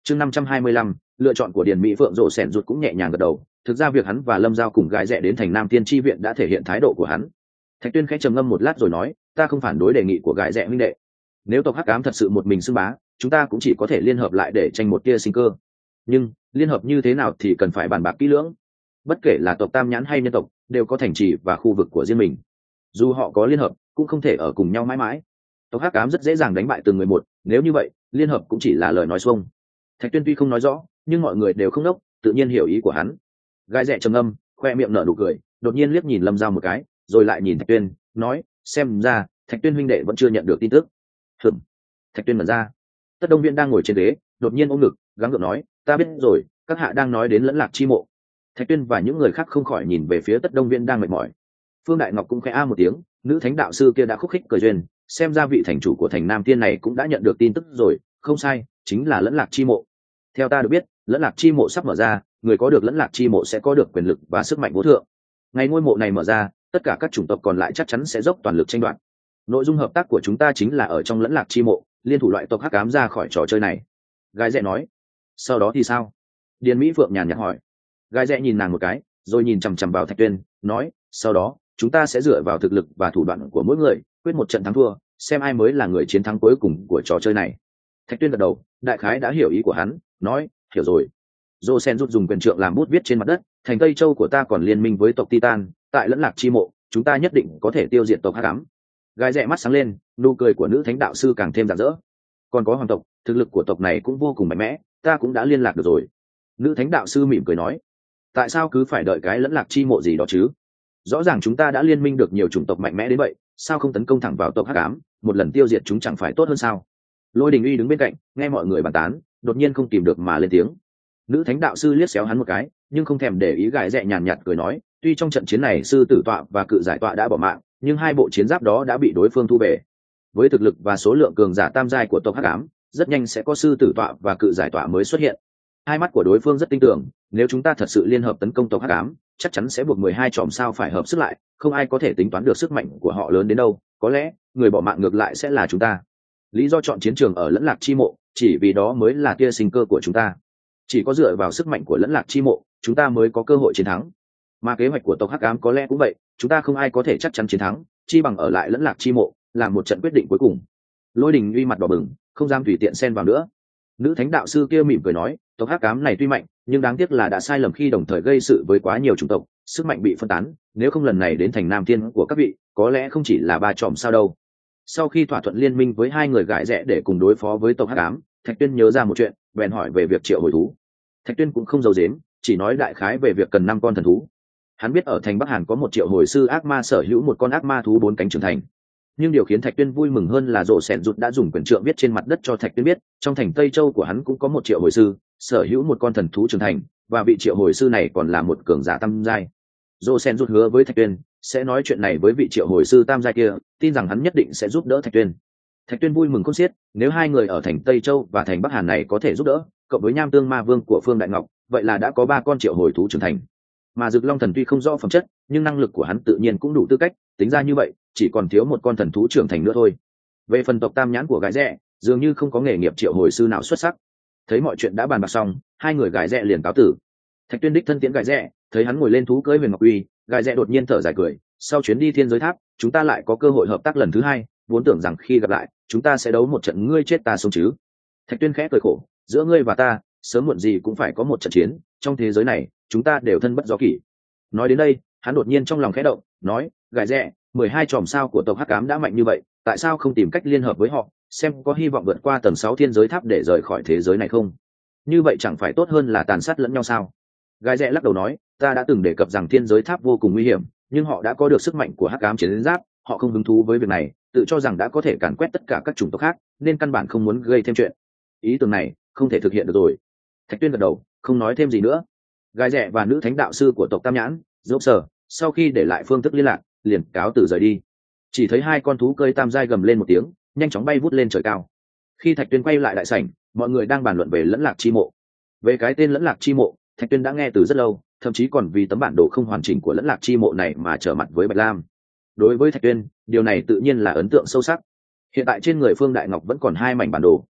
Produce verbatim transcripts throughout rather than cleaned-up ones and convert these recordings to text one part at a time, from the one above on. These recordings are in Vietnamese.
chương năm trăm hai mươi lăm, lựa chọn của điền mỹ phượng rộ sẻn rụt cũng nhẹ nhàng gật đầu. Thực ra việc hắn và lâm giao cùng gái rẻ đến thành nam tiên tri viện đã thể hiện thái độ của hắn. Thạch Tuyên khẽ trầm ngâm một lát rồi nói, ta không phản đối đề nghị của gái rẻ huynh đệ. Nếu tộc hắc ám thật sự một mình xưng bá, chúng ta cũng chỉ có thể liên hợp lại để tranh một tia sinh cơ. Nhưng liên hợp như thế nào thì cần phải bàn bạc kỹ lưỡng. Bất kể là tộc tam nhãn hay nhân tộc, đều có thành trì và khu vực của riêng mình. Dù họ có liên hợp, cũng không thể ở cùng nhau mãi mãi. Tộc hắc ám rất dễ dàng đánh bại từng người một, nếu như vậy, liên hợp cũng chỉ là lời nói suông. Thạch Tuyên tuy không nói rõ, nhưng mọi người đều không đốc, tự nhiên hiểu ý của hắn. Gái rẻ trầm ngâm, khoe miệng nở nụ cười, đột nhiên liếc nhìn Lâm Giao một cái, rồi lại nhìn Thạch Tuyên, nói, xem ra Thạch Tuyên huynh đệ vẫn chưa nhận được tin tức. Hừm. Thạch Tuyên mở ra. Tất Đông Viễn đang ngồi trên ghế, đột nhiên ôm ngực, gắng gượng nói, ta biết rồi, các hạ đang nói đến Lẫn Lạc chi mộ. Thạch Tuyên và những người khác không khỏi nhìn về phía Tất Đông Viễn đang mệt mỏi. Phương Đại Ngọc cũng khẽ a một tiếng, nữ thánh đạo sư kia đã khúc khích cười duyên, xem ra vị thành chủ của thành Nam Tiên này cũng đã nhận được tin tức rồi, không sai, chính là Lẫn Lạc chi mộ. Theo ta được biết, Lẫn Lạc chi mộ sắp mở ra, người có được Lẫn Lạc chi mộ sẽ có được quyền lực và sức mạnh vô thượng. Ngày ngôi mộ này mở ra, tất cả các chủng tộc còn lại chắc chắn sẽ dốc toàn lực tranh đoạt. Nội dung hợp tác của chúng ta chính là ở trong Lẫn Lạc chi mộ, liên thủ loại tộc hắc ám ra khỏi trò chơi này. Gái rẻ nói. Sau đó thì sao? Điền Mỹ Phượng nhàn nhạt hỏi. Gái rẻ nhìn nàng một cái, rồi nhìn chằm chằm vào Thạch Tuyên, nói, sau đó chúng ta sẽ dựa vào thực lực và thủ đoạn của mỗi người, quyết một trận thắng thua, xem ai mới là người chiến thắng cuối cùng của trò chơi này. Thạch Tuyên gật đầu, đại khái đã hiểu ý của hắn, nói, hiểu rồi. Dô Sen rút dùng quyền trượng làm bút viết trên mặt đất, thành Tây Châu của ta còn liên minh với tộc Titan, tại Lẫn Lạc chi mộ, chúng ta nhất định có thể tiêu diệt tộc hắc ám. Gái rẽ mắt sáng lên, nụ cười của nữ thánh đạo sư càng thêm rạng rỡ. Còn có hoàng tộc, thực lực của tộc này cũng vô cùng mạnh mẽ, ta cũng đã liên lạc được rồi. Nữ thánh đạo sư mỉm cười nói, tại sao cứ phải đợi cái Lẫn Lạc chi mộ gì đó chứ? Rõ ràng chúng ta đã liên minh được nhiều chủng tộc mạnh mẽ đến vậy, sao không tấn công thẳng vào tộc hắc ám, một lần tiêu diệt chúng chẳng phải tốt hơn sao? Lôi Đình Uy đứng bên cạnh, nghe mọi người bàn tán, đột nhiên không kìm được mà lên tiếng. Nữ thánh đạo sư liếc xéo hắn một cái, nhưng không thèm để ý, gài rẽ nhàn nhạt cười nói, tuy trong trận chiến này sư tử tọa và cự giải tọa đã bỏ mạng, nhưng hai bộ chiến giáp đó đã bị đối phương thu về. Với thực lực và số lượng cường giả tam giai của tộc hắc ám, rất nhanh sẽ có sư tử tọa và cự giải tọa mới xuất hiện. Hai mắt của đối phương rất tinh tường, nếu chúng ta thật sự liên hợp tấn công tộc hắc ám, chắc chắn sẽ buộc mười hai chòm sao phải hợp sức lại, không ai có thể tính toán được sức mạnh của họ lớn đến đâu, có lẽ người bỏ mạng ngược lại sẽ là chúng ta. Lý do chọn chiến trường ở Lẫn Lạc chi mộ, chỉ vì đó mới là tia sinh cơ của chúng ta. Chỉ có dựa vào sức mạnh của Lẫn Lạc chi mộ, chúng ta mới có cơ hội chiến thắng. Mà kế hoạch của tộc hắc ám có lẽ cũng vậy, chúng ta không ai có thể chắc chắn chiến thắng, chi bằng ở lại Lẫn Lạc chi mộ, làm một trận quyết định cuối cùng. Lôi Đình uy mặt đỏ bừng, không dám tùy tiện xen vào nữa. Nữ thánh đạo sư kia mỉm cười nói, tộc hắc ám này tuy mạnh, nhưng đáng tiếc là đã sai lầm khi đồng thời gây sự với quá nhiều chủng tộc, sức mạnh bị phân tán, nếu không lần này đến thành Nam Tiên của các vị, có lẽ không chỉ là ba chòm sao đâu. Sau khi thỏa thuận liên minh với hai người gái rẽ để cùng đối phó với tộc hắc ám, Thạch Tuyên nhớ ra một chuyện, bèn hỏi về việc triệu hồi thú. Thạch Tuyên cũng không giấu giếm, chỉ nói đại khái về việc cần năm con thần thú. Hắn biết ở thành Bắc Hàn có một triệu hồi sư ác ma sở hữu một con ác ma thú bốn cánh trưởng thành. Nhưng điều khiến Thạch Tuyên vui mừng hơn là Rộ Sẻn Rụt đã dùng quyền trượng viết trên mặt đất cho Thạch Tuyên biết, trong thành Tây Châu của hắn cũng có một triệu hồi sư, sở hữu một con thần thú trưởng thành, và vị triệu hồi sư này còn là một cường giả tam giai. Rộ Sẻn Rụt hứa với Thạch Tuyên sẽ nói chuyện này với vị triệu hồi sư tam giai kia, tin rằng hắn nhất định sẽ giúp đỡ Thạch Tuyên. Thạch Tuyên vui mừng khôn xiết, nếu hai người ở thành Tây Châu và thành Bắc Hàn này có thể giúp đỡ, cộng với Nham Tương Ma Vương của Phương Đại Ngọc, vậy là đã có ba con triệu hồi thú trưởng thành. Mà Dực Long Thần tuy không rõ phẩm chất, nhưng năng lực của hắn tự nhiên cũng đủ tư cách, tính ra như vậy, chỉ còn thiếu một con thần thú trưởng thành nữa thôi. Về phần tộc tam nhãn của gái rẽ, dường như không có nghề nghiệp triệu hồi sư nào xuất sắc. Thấy mọi chuyện đã bàn bạc xong, hai người gái rẽ liền cáo tử. Thạch Tuyên đích thân tiễn gái rẽ, thấy hắn ngồi lên thú cưỡi Huyền Ngọc Uy, gái rẽ đột nhiên thở dài cười, sau chuyến đi Thiên Giới Tháp, chúng ta lại có cơ hội hợp tác lần thứ hai, vốn tưởng rằng khi gặp lại, chúng ta sẽ đấu một trận ngươi chết ta sống chứ. Thạch Tuyên khẽ cười khổ, giữa ngươi và ta, sớm muộn gì cũng phải có một trận chiến, trong thế giới này, chúng ta đều thân bất do kỷ. Nói đến đây, hắn đột nhiên trong lòng khẽ động, nói, gái rẽ, mười hai chòm sao của tộc hắc ám đã mạnh như vậy, tại sao không tìm cách liên hợp với họ, xem có hy vọng vượt qua tầng sáu Thiên Giới Tháp để rời khỏi thế giới này không? Như vậy chẳng phải tốt hơn là tàn sát lẫn nhau sao? Gái rẽ lắc đầu nói, ta đã từng đề cập rằng Thiên Giới Tháp vô cùng nguy hiểm, nhưng họ đã có được sức mạnh của hắc ám chiến giáp, họ không hứng thú với việc này, tự cho rằng đã có thể càn quét tất cả các chủng tộc khác, nên căn bản không muốn gây thêm chuyện. Ý tưởng này không thể thực hiện được rồi. Thạch Tuyên gật đầu, không nói thêm gì nữa. Gái rẽ và nữ thánh đạo sư của tộc Tam Nhãn, dốc sở, sau khi để lại phương thức liên lạc, liền cáo từ rời đi. Chỉ thấy hai con thú cơi tam giai gầm lên một tiếng, nhanh chóng bay vút lên trời cao. Khi Thạch Tuyên quay lại đại sảnh, mọi người đang bàn luận về Lẫn Lạc chi mộ. Về cái tên Lẫn Lạc chi mộ, Thạch Tuyên đã nghe từ rất lâu, thậm chí còn vì tấm bản đồ không hoàn chỉnh của Lẫn Lạc chi mộ này mà trở mặt với Bạch Lam. Đối với Thạch Tuyên, điều này tự nhiên là ấn tượng sâu sắc. Hiện tại trên người Phương Đại Ngọc vẫn còn hai mảnh bản đồ.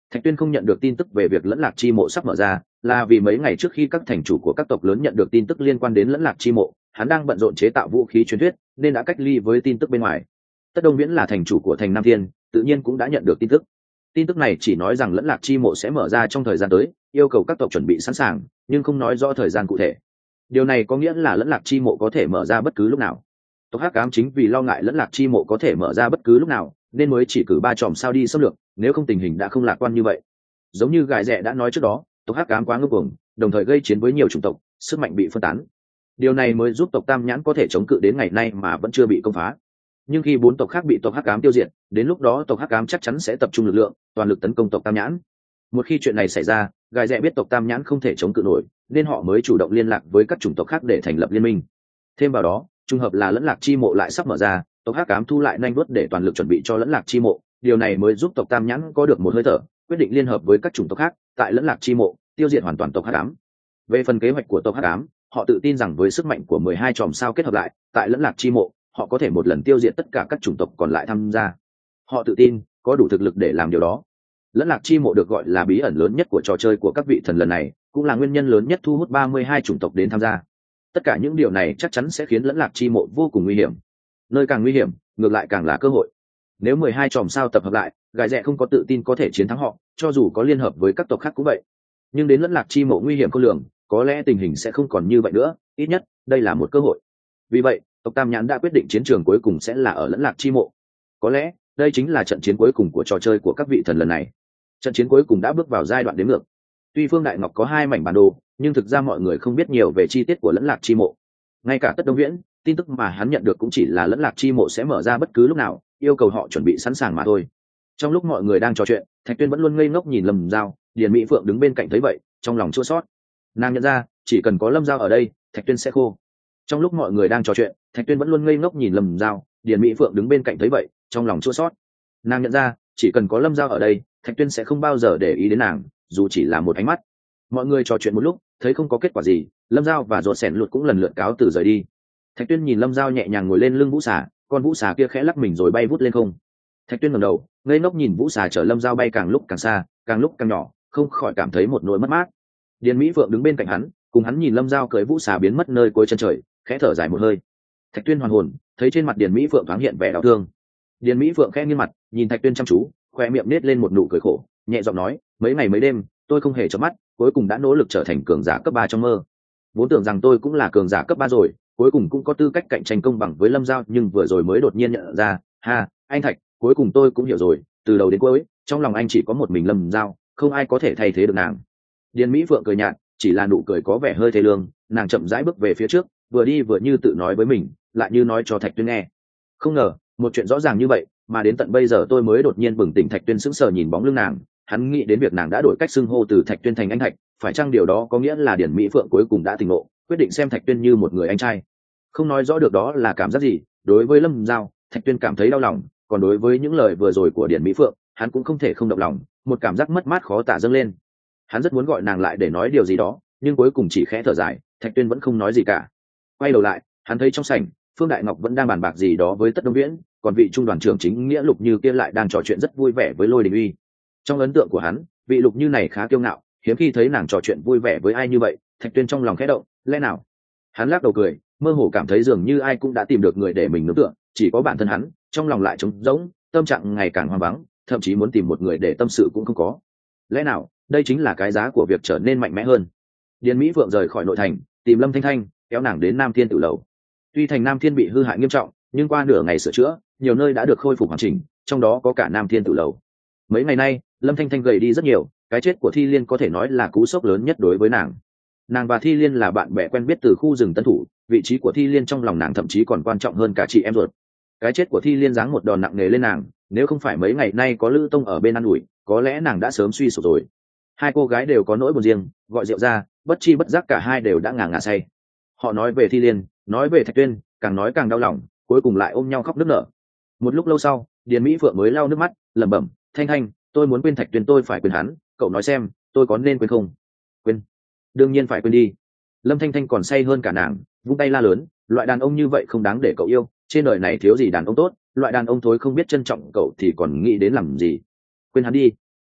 Thạch Tuyên không nhận được tin tức về việc Lẫn Lạc Chi Mộ sắp mở ra, là vì mấy ngày trước khi các thành chủ của các tộc lớn nhận được tin tức liên quan đến Lẫn Lạc Chi Mộ, hắn đang bận rộn chế tạo vũ khí truyền thuyết, nên đã cách ly với tin tức bên ngoài. Tất Đông Viễn là thành chủ của thành Nam Thiên, tự nhiên cũng đã nhận được tin tức. Tin tức này chỉ nói rằng Lẫn Lạc Chi Mộ sẽ mở ra trong thời gian tới, yêu cầu các tộc chuẩn bị sẵn sàng, nhưng không nói rõ thời gian cụ thể. Điều này có nghĩa là Lẫn Lạc Chi Mộ có thể mở ra bất cứ lúc nào. Tộc Hắc Ám chính vì lo ngại Lẫn Lạc Chi Mộ có thể mở ra bất cứ lúc nào, nên mới chỉ cử ba chòm sao đi xâm lược, nếu không tình hình đã không lạc quan như vậy. Giống như Gài Rẹ đã nói trước đó, tộc Hắc Ám quá ngông cuồng, đồng thời gây chiến với nhiều chủng tộc, sức mạnh bị phân tán. Điều này mới giúp tộc Tam Nhãn có thể chống cự đến ngày nay mà vẫn chưa bị công phá. Nhưng khi bốn tộc khác bị tộc Hắc Ám tiêu diệt, đến lúc đó tộc Hắc Ám chắc chắn sẽ tập trung lực lượng, toàn lực tấn công tộc Tam Nhãn. Một khi chuyện này xảy ra, Gài Rẹ biết tộc Tam Nhãn không thể chống cự nổi, nên họ mới chủ động liên lạc với các chủng tộc khác để thành lập liên minh. Thêm vào đó, trùng hợp là Lẫn Lạc Chi Mộ lại sắp mở ra, tộc Hắc Ám thu lại nhanh đuốt để toàn lực chuẩn bị cho Lẫn Lạc Chi Mộ, điều này mới giúp tộc Tam Nhãn có được một hơi thở, quyết định liên hợp với các chủng tộc khác tại Lẫn Lạc Chi Mộ, tiêu diệt hoàn toàn tộc Hắc Ám. Về phần kế hoạch của tộc Hắc Ám, họ tự tin rằng với sức mạnh của mười hai chòm sao kết hợp lại, tại Lẫn Lạc Chi Mộ, họ có thể một lần tiêu diệt tất cả các chủng tộc còn lại tham gia. Họ tự tin có đủ thực lực để làm điều đó. Lẫn Lạc Chi Mộ được gọi là bí ẩn lớn nhất của trò chơi của các vị thần lần này, cũng là nguyên nhân lớn nhất thu hút ba mươi hai chủng tộc đến tham gia. Tất cả những điều này chắc chắn sẽ khiến Lẫn Lạc Chi Mộ vô cùng nguy hiểm. Nơi càng nguy hiểm, ngược lại càng là cơ hội. Nếu mười hai chòm sao tập hợp lại, Gài Rẹ không có tự tin có thể chiến thắng họ, cho dù có liên hợp với các tộc khác cũng vậy. Nhưng đến Lẫn Lạc Chi Mộ nguy hiểm khôn lường, có lẽ tình hình sẽ không còn như vậy nữa, ít nhất đây là một cơ hội. Vì vậy, tộc Tam Nhãn đã quyết định chiến trường cuối cùng sẽ là ở Lẫn Lạc Chi Mộ. Có lẽ đây chính là trận chiến cuối cùng của trò chơi của các vị thần lần này. Trận chiến cuối cùng đã bước vào giai đoạn đếm ngược. Tuy Phương Đại Ngọc có hai mảnh bản đồ, nhưng thực ra mọi người không biết nhiều về chi tiết của Lẫn Lạc Chi Mộ. Ngay cả Tất Đông Viễn, tin tức mà hắn nhận được cũng chỉ là Lẫn Lạc Chi Mộ sẽ mở ra bất cứ lúc nào, yêu cầu họ chuẩn bị sẵn sàng mà thôi. Trong lúc mọi người đang trò chuyện, Thạch Tuyên vẫn luôn ngây ngốc nhìn Lâm Giao, Điền Mỹ Phượng đứng bên cạnh thấy vậy, trong lòng chua xót. Nàng nhận ra, chỉ cần có Lâm Giao ở đây, Thạch Tuyên sẽ khô. Trong lúc mọi người đang trò chuyện, Thạch Tuyên vẫn luôn ngây ngốc nhìn Lâm Giao, Điền Mỹ Phượng đứng bên cạnh thấy vậy, trong lòng chua xót. Nàng nhận ra, chỉ cần có Lâm Giao ở đây, Thạch Tuyên sẽ không bao giờ để ý đến nàng, dù chỉ là một ánh mắt. Mọi người trò chuyện một lúc, thấy không có kết quả gì, Lâm Giao và Rột Sẻn Lụt cũng lần lượt cáo từ rời đi. Thạch Tuyên nhìn Lâm Giao nhẹ nhàng ngồi lên lưng vũ xà, con vũ xà kia khẽ lắc mình rồi bay vút lên không. Thạch Tuyên ngẩng đầu, ngây ngốc nhìn vũ xà chở Lâm Giao bay càng lúc càng xa, càng lúc càng nhỏ, không khỏi cảm thấy một nỗi mất mát. Điền Mỹ Phượng đứng bên cạnh hắn, cùng hắn nhìn Lâm Giao cưỡi vũ xà biến mất nơi cuối chân trời, khẽ thở dài một hơi. Thạch Tuyên hoàn hồn, thấy trên mặt Điền Mỹ Phượng thoáng hiện vẻ đau thương. Điền Mỹ Phượng khẽ nghiêng mặt, nhìn Thạch Tuyên chăm chú, khoe miệng nết lên một nụ cười khổ, nhẹ giọng nói, mấy ngày mấy đêm, tôi không hề chớp mắt, cuối cùng đã nỗ lực trở thành cường giả cấp ba trong mơ. Vốn tưởng rằng tôi cũng là cường giả cấp ba rồi, cuối cùng cũng có tư cách cạnh tranh công bằng với Lâm Giao, nhưng vừa rồi mới đột nhiên nhận ra, ha, anh Thạch, cuối cùng tôi cũng hiểu rồi, từ đầu đến cuối, trong lòng anh chỉ có một mình Lâm Giao, không ai có thể thay thế được nàng. Điền Mỹ Phượng cười nhạt, chỉ là nụ cười có vẻ hơi thê lương, nàng chậm rãi bước về phía trước, vừa đi vừa như tự nói với mình, lại như nói cho Thạch Tuyên nghe. Không ngờ, một chuyện rõ ràng như vậy, mà đến tận bây giờ tôi mới đột nhiên bừng tỉnh. Thạch Tuyên sững sờ nhìn bóng lưng nàng, hắn nghĩ đến việc nàng đã đổi cách xưng hô từ Thạch Tuyên thành anh Thạch, phải chăng điều đó có nghĩa là Điền Mỹ Phượng cuối cùng đã tỉnh ngộ, quyết định xem Thạch Tuyên như một người anh trai. Không nói rõ được đó là cảm giác gì, đối với Lâm Giao, Thạch Tuyên cảm thấy đau lòng, còn đối với những lời vừa rồi của Điền Mỹ Phượng, hắn cũng không thể không động lòng, một cảm giác mất mát khó tả dâng lên. Hắn rất muốn gọi nàng lại để nói điều gì đó, nhưng cuối cùng chỉ khẽ thở dài, Thạch Tuyên vẫn không nói gì cả. Quay đầu lại, hắn thấy trong sảnh, Phương Đại Ngọc vẫn đang bàn bạc gì đó với Tất Đông Viễn, còn vị trung đoàn trưởng chính nghĩa Lục Như kia lại đang trò chuyện rất vui vẻ với Lôi Đình Uy. Trong ấn tượng của hắn, vị Lục Như này khá kiêu ngạo, hiếm khi thấy nàng trò chuyện vui vẻ với ai như vậy. Thạch Tuyên trong lòng khẽ động, lẽ nào? Hắn lắc đầu cười, mơ hồ cảm thấy dường như ai cũng đã tìm được người để mình nương tựa, chỉ có bản thân hắn, trong lòng lại trống rỗng, tâm trạng ngày càng hoang vắng, thậm chí muốn tìm một người để tâm sự cũng không có. Lẽ nào, đây chính là cái giá của việc trở nên mạnh mẽ hơn? Điền Mỹ Phượng rời khỏi nội thành, tìm Lâm Thanh Thanh, kéo nàng đến Nam Thiên Tử Lầu. Tuy thành Nam Thiên bị hư hại nghiêm trọng, nhưng qua nửa ngày sửa chữa, nhiều nơi đã được khôi phục hoàn chỉnh, trong đó có cả Nam Thiên Tử Lầu. Mấy ngày nay, Lâm Thanh Thanh gầy đi rất nhiều, cái chết của Thi Liên có thể nói là cú sốc lớn nhất đối với nàng. Nàng và Thi Liên là bạn bè quen biết từ khu rừng Tân Thủ, vị trí của Thi Liên trong lòng nàng thậm chí còn quan trọng hơn cả chị em ruột. Cái chết của Thi Liên giáng một đòn nặng nề lên nàng, nếu không phải mấy ngày nay có Lữ Tông ở bên ăn ủi, có lẽ nàng đã sớm suy sụp rồi. Hai cô gái đều có nỗi buồn riêng, gọi rượu ra, bất chi bất giác cả hai đều đã ngà ngà say. Họ nói về Thi Liên, nói về Thạch Tuyên, càng nói càng đau lòng, cuối cùng lại ôm nhau khóc nức nở. Một lúc lâu sau, Điền Mỹ Phượng mới lau nước mắt, lẩm bẩm, Thanh Thanh, tôi muốn quên Thạch Tuyên, tôi phải quên hắn, cậu nói xem, tôi có nên quên không? Quên, đương nhiên phải quên đi. Lâm Thanh Thanh còn say hơn cả nàng, vung tay la lớn, loại đàn ông như vậy không đáng để cậu yêu, trên đời này thiếu gì đàn ông tốt, loại đàn ông thối không biết trân trọng cậu thì còn nghĩ đến làm gì? Quên hắn đi.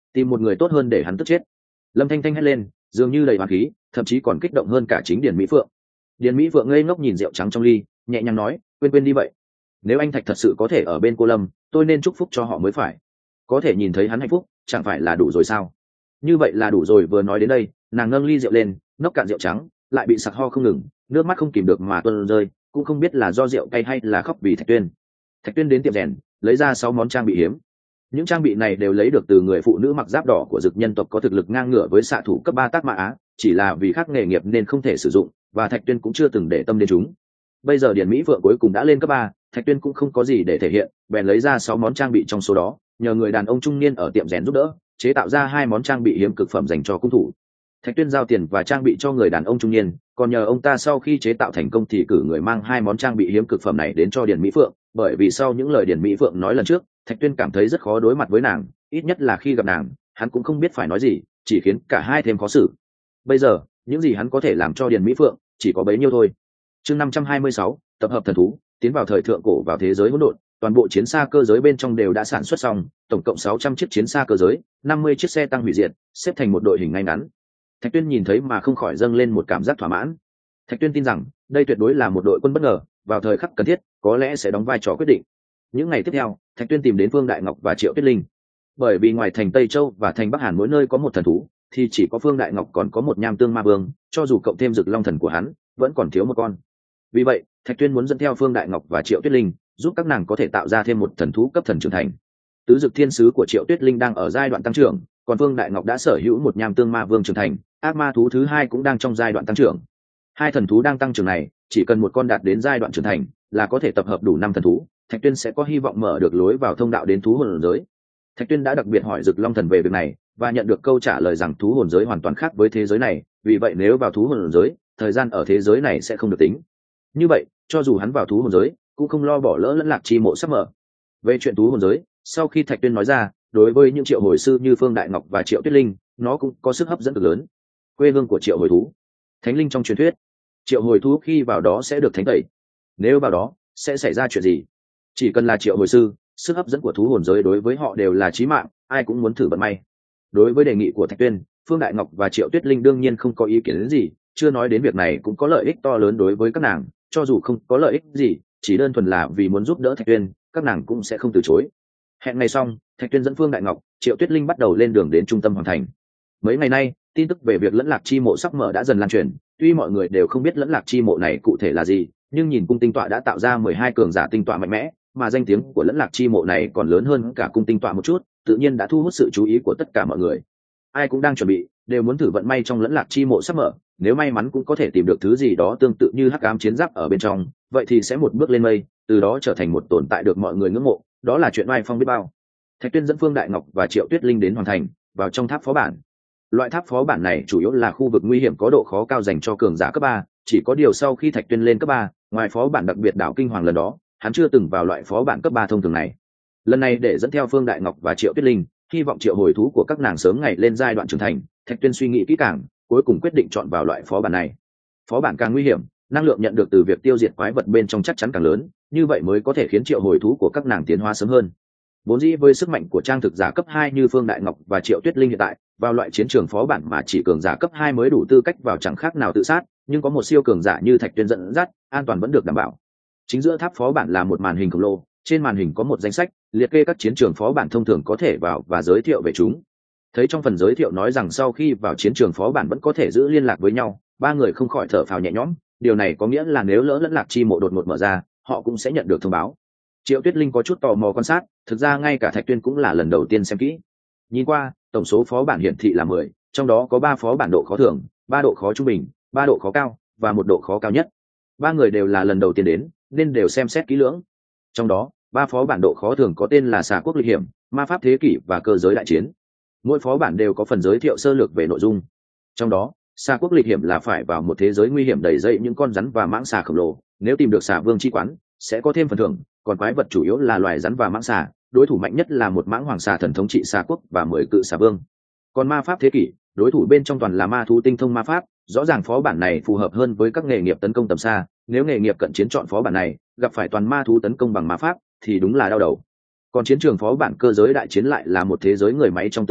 tìm một người tốt hơn để hắn tức chết. Lâm Thanh Thanh hét lên, dường như đầy oán khí, thậm chí còn kích động hơn cả chính Điền Mỹ Phượng. Điền Mỹ Phượng ngây ngốc nhìn rượu trắng trong ly, nhẹ nhàng nói, quên quên đi vậy. Nếu anh Thạch thật sự có thể ở bên cô Lâm, tôi nên chúc phúc cho họ mới phải. Có thể nhìn thấy hắn hạnh phúc, chẳng phải là đủ rồi sao? Như vậy là đủ rồi. Vừa nói đến đây, nàng nâng ly rượu lên, nốc cạn rượu trắng, lại bị sặc ho không ngừng, nước mắt không kìm được mà tuôn rơi, cũng không biết là do rượu cay hay là khóc vì Thạch Tuyên. Thạch Tuyên đến tiệm rèn, lấy ra sáu món trang bị hiếm. Những trang bị này đều lấy được từ người phụ nữ mặc giáp đỏ của dực nhân tộc có thực lực ngang ngửa với xạ thủ cấp ba Tác Mã Á, chỉ là vì khác nghề nghiệp nên không thể sử dụng, và Thạch Tuyên cũng chưa từng để tâm đến chúng. Bây giờ Điền Mỹ Phượng cuối cùng đã lên cấp ba, Thạch Tuyên cũng không có gì để thể hiện, bèn lấy ra sáu món trang bị trong số đó, nhờ người đàn ông trung niên ở tiệm rèn giúp đỡ, chế tạo ra hai món trang bị hiếm cực phẩm dành cho cung thủ. Thạch Tuyên giao tiền và trang bị cho người đàn ông trung niên, còn nhờ ông ta sau khi chế tạo thành công thì cử người mang hai món trang bị hiếm cực phẩm này đến cho Điền Mỹ Phượng, bởi vì sau những lời Điền Mỹ Phượng nói lần trước, Thạch Tuyên cảm thấy rất khó đối mặt với nàng, ít nhất là khi gặp nàng, hắn cũng không biết phải nói gì, chỉ khiến cả hai thêm khó xử. Bây giờ, những gì hắn có thể làm cho Điền Mỹ Phượng chỉ có bấy nhiêu thôi. Chương năm trăm hai mươi sáu, tập hợp thần thú, tiến vào thời thượng cổ vào thế giới hỗn độn, toàn bộ chiến xa cơ giới bên trong đều đã sản xuất xong, tổng cộng sáu trăm chiếc chiến xa cơ giới, năm mươi chiếc xe tăng hủy diệt, xếp thành một đội hình ngay ngắn. Thạch Tuyên nhìn thấy mà không khỏi dâng lên một cảm giác thỏa mãn. Thạch Tuyên tin rằng đây tuyệt đối là một đội quân bất ngờ, vào thời khắc cần thiết có lẽ sẽ đóng vai trò quyết định. Những ngày tiếp theo, Thạch Tuyên tìm đến Phương Đại Ngọc và Triệu Tuyết Linh. Bởi vì ngoài thành Tây Châu và thành Bắc Hàn mỗi nơi có một thần thú, thì chỉ có Phương Đại Ngọc còn có một Nham Tương Ma Vương, cho dù cộng thêm Dực Long thần của hắn, vẫn còn thiếu một con. Vì vậy, Thạch Tuyên muốn dẫn theo Phương Đại Ngọc và Triệu Tuyết Linh, giúp các nàng có thể tạo ra thêm một thần thú cấp thần trưởng thành. Tứ Dực Thiên Sứ của Triệu Tuyết Linh đang ở giai đoạn tăng trưởng, còn Phương Đại Ngọc đã sở hữu một Nham Tương Ma Vương trưởng thành, ác ma thú thứ hai cũng đang trong giai đoạn tăng trưởng. Hai thần thú đang tăng trưởng này, chỉ cần một con đạt đến giai đoạn trưởng thành, là có thể tập hợp đủ năm thần thú, Thạch Tuyên sẽ có hy vọng mở được lối vào thông đạo đến thú hồn giới. Thạch Tuyên đã đặc biệt hỏi Dực Long thần về việc này, và nhận được câu trả lời rằng thú hồn giới hoàn toàn khác với thế giới này, vì vậy nếu vào thú hồn giới, thời gian ở thế giới này sẽ không được tính. Như vậy, cho dù hắn vào thú hồn giới, cũng không lo bỏ lỡ lẫn lạc chi mộ sắp mở. Về chuyện thú hồn giới, sau khi Thạch Tuyên nói ra, đối với những triệu hồi sư như Phương Đại Ngọc và Triệu Tuyết Linh, nó cũng có sức hấp dẫn cực lớn. Quê hương của triệu hồi thú, thánh linh trong truyền thuyết, triệu hồi thú khi vào đó sẽ được thánh tẩy. Nếu vào đó, sẽ xảy ra chuyện gì? Chỉ cần là triệu hồi sư, sức hấp dẫn của thú hồn giới đối với họ đều là chí mạng, ai cũng muốn thử vận may. Đối với đề nghị của Thạch Tuyên, Phương Đại Ngọc và Triệu Tuyết Linh đương nhiên không có ý kiến đến gì, chưa nói đến việc này cũng có lợi ích to lớn đối với các nàng, cho dù không có lợi ích gì, chỉ đơn thuần là vì muốn giúp đỡ Thạch Tuyên, các nàng cũng sẽ không từ chối. Hẹn ngày xong, Thạch Tuyên dẫn Phương Đại Ngọc, Triệu Tuyết Linh bắt đầu lên đường đến trung tâm hoàng thành. Mấy ngày nay, tin tức về việc Lẫn Lạc chi mộ sắp mở đã dần lan truyền, tuy mọi người đều không biết Lẫn Lạc chi mộ này cụ thể là gì, nhưng nhìn cung tinh tọa đã tạo ra mười hai cường giả tinh tọa mạnh mẽ, mà danh tiếng của Lẫn Lạc chi mộ này còn lớn hơn cả cung tinh tọa một chút, tự nhiên đã thu hút sự chú ý của tất cả mọi người. Ai cũng đang chuẩn bị, đều muốn thử vận may trong Lẫn Lạc chi mộ sắp mở, nếu may mắn cũng có thể tìm được thứ gì đó tương tự như hắc ám chiến giáp ở bên trong, vậy thì sẽ một bước lên mây, từ đó trở thành một tồn tại được mọi người ngưỡng mộ, đó là chuyện oai phong biết bao. Thạch Tuyên dẫn Phương Đại Ngọc và Triệu Tuyết Linh đến hoàn thành, vào trong tháp phó bản. Loại tháp phó bản này chủ yếu là khu vực nguy hiểm có độ khó cao dành cho cường giả cấp ba, chỉ có điều sau khi Thạch Tuyên lên cấp ba, ngoài phó bản đặc biệt đảo kinh hoàng lần đó, hắn chưa từng vào loại phó bản cấp ba thông thường này. Lần này để dẫn theo Phương Đại Ngọc và Triệu Tuyết Linh, hy vọng triệu hồi thú của các nàng sớm ngày lên giai đoạn trưởng thành, Thạch Tuyên suy nghĩ kỹ càng, cuối cùng quyết định chọn vào loại phó bản này. Phó bản càng nguy hiểm, năng lượng nhận được từ việc tiêu diệt quái vật bên trong chắc chắn càng lớn, như vậy mới có thể khiến triệu hồi thú của các nàng tiến hóa sớm hơn. Vốn dĩ với sức mạnh của trang thực giả cấp hai như Phương Đại Ngọc và Triệu Tuyết Linh hiện tại, vào loại chiến trường phó bản mà chỉ cường giả cấp hai mới đủ tư cách vào chẳng khác nào tự sát, nhưng có một siêu cường giả như Thạch Tuyên dẫn dắt, an toàn vẫn được đảm bảo. Chính giữa tháp phó bản là một màn hình khổng lồ, trên màn hình có một danh sách liệt kê các chiến trường phó bản thông thường có thể vào và giới thiệu về chúng. Thấy trong phần giới thiệu nói rằng sau khi vào chiến trường phó bản vẫn có thể giữ liên lạc với nhau, ba người không khỏi thở phào nhẹ nhõm, điều này có nghĩa là nếu lỡ Lẫn Lạc chi mộ đột ngột mở ra, họ cũng sẽ nhận được thông báo. Triệu Tuyết Linh có chút tò mò quan sát, thực ra ngay cả Thạch Tuyên cũng là lần đầu tiên xem kỹ. Nhìn qua, tổng số phó bản hiển thị là mười, trong đó có ba phó bản độ khó thường, ba độ khó trung bình, ba độ khó cao và một độ khó cao nhất. Ba người đều là lần đầu tiên đến, nên đều xem xét kỹ lưỡng. Trong đó, ba phó bản độ khó thường có tên là Xà Quốc lịch hiểm, Ma pháp thế kỷ và Cơ giới đại chiến. Mỗi phó bản đều có phần giới thiệu sơ lược về nội dung. Trong đó, Xà Quốc lịch hiểm là phải vào một thế giới nguy hiểm đầy dẫy những con rắn và mãng xà khổng lồ, nếu tìm được xà vương chi quán, sẽ có thêm phần thưởng, còn quái vật chủ yếu là loài rắn và mãng xà, đối thủ mạnh nhất là một mãng hoàng xà thần thống trị xà quốc và mười cự xà vương. Còn ma pháp thế kỷ, đối thủ bên trong toàn là ma thú tinh thông ma pháp, rõ ràng phó bản này phù hợp hơn với các nghề nghiệp tấn công tầm xa, nếu nghề nghiệp cận chiến chọn phó bản này, gặp phải toàn ma thú tấn công bằng ma pháp thì đúng là đau đầu. Còn chiến trường phó bản cơ giới đại chiến lại là một thế giới người máy trong tương lai,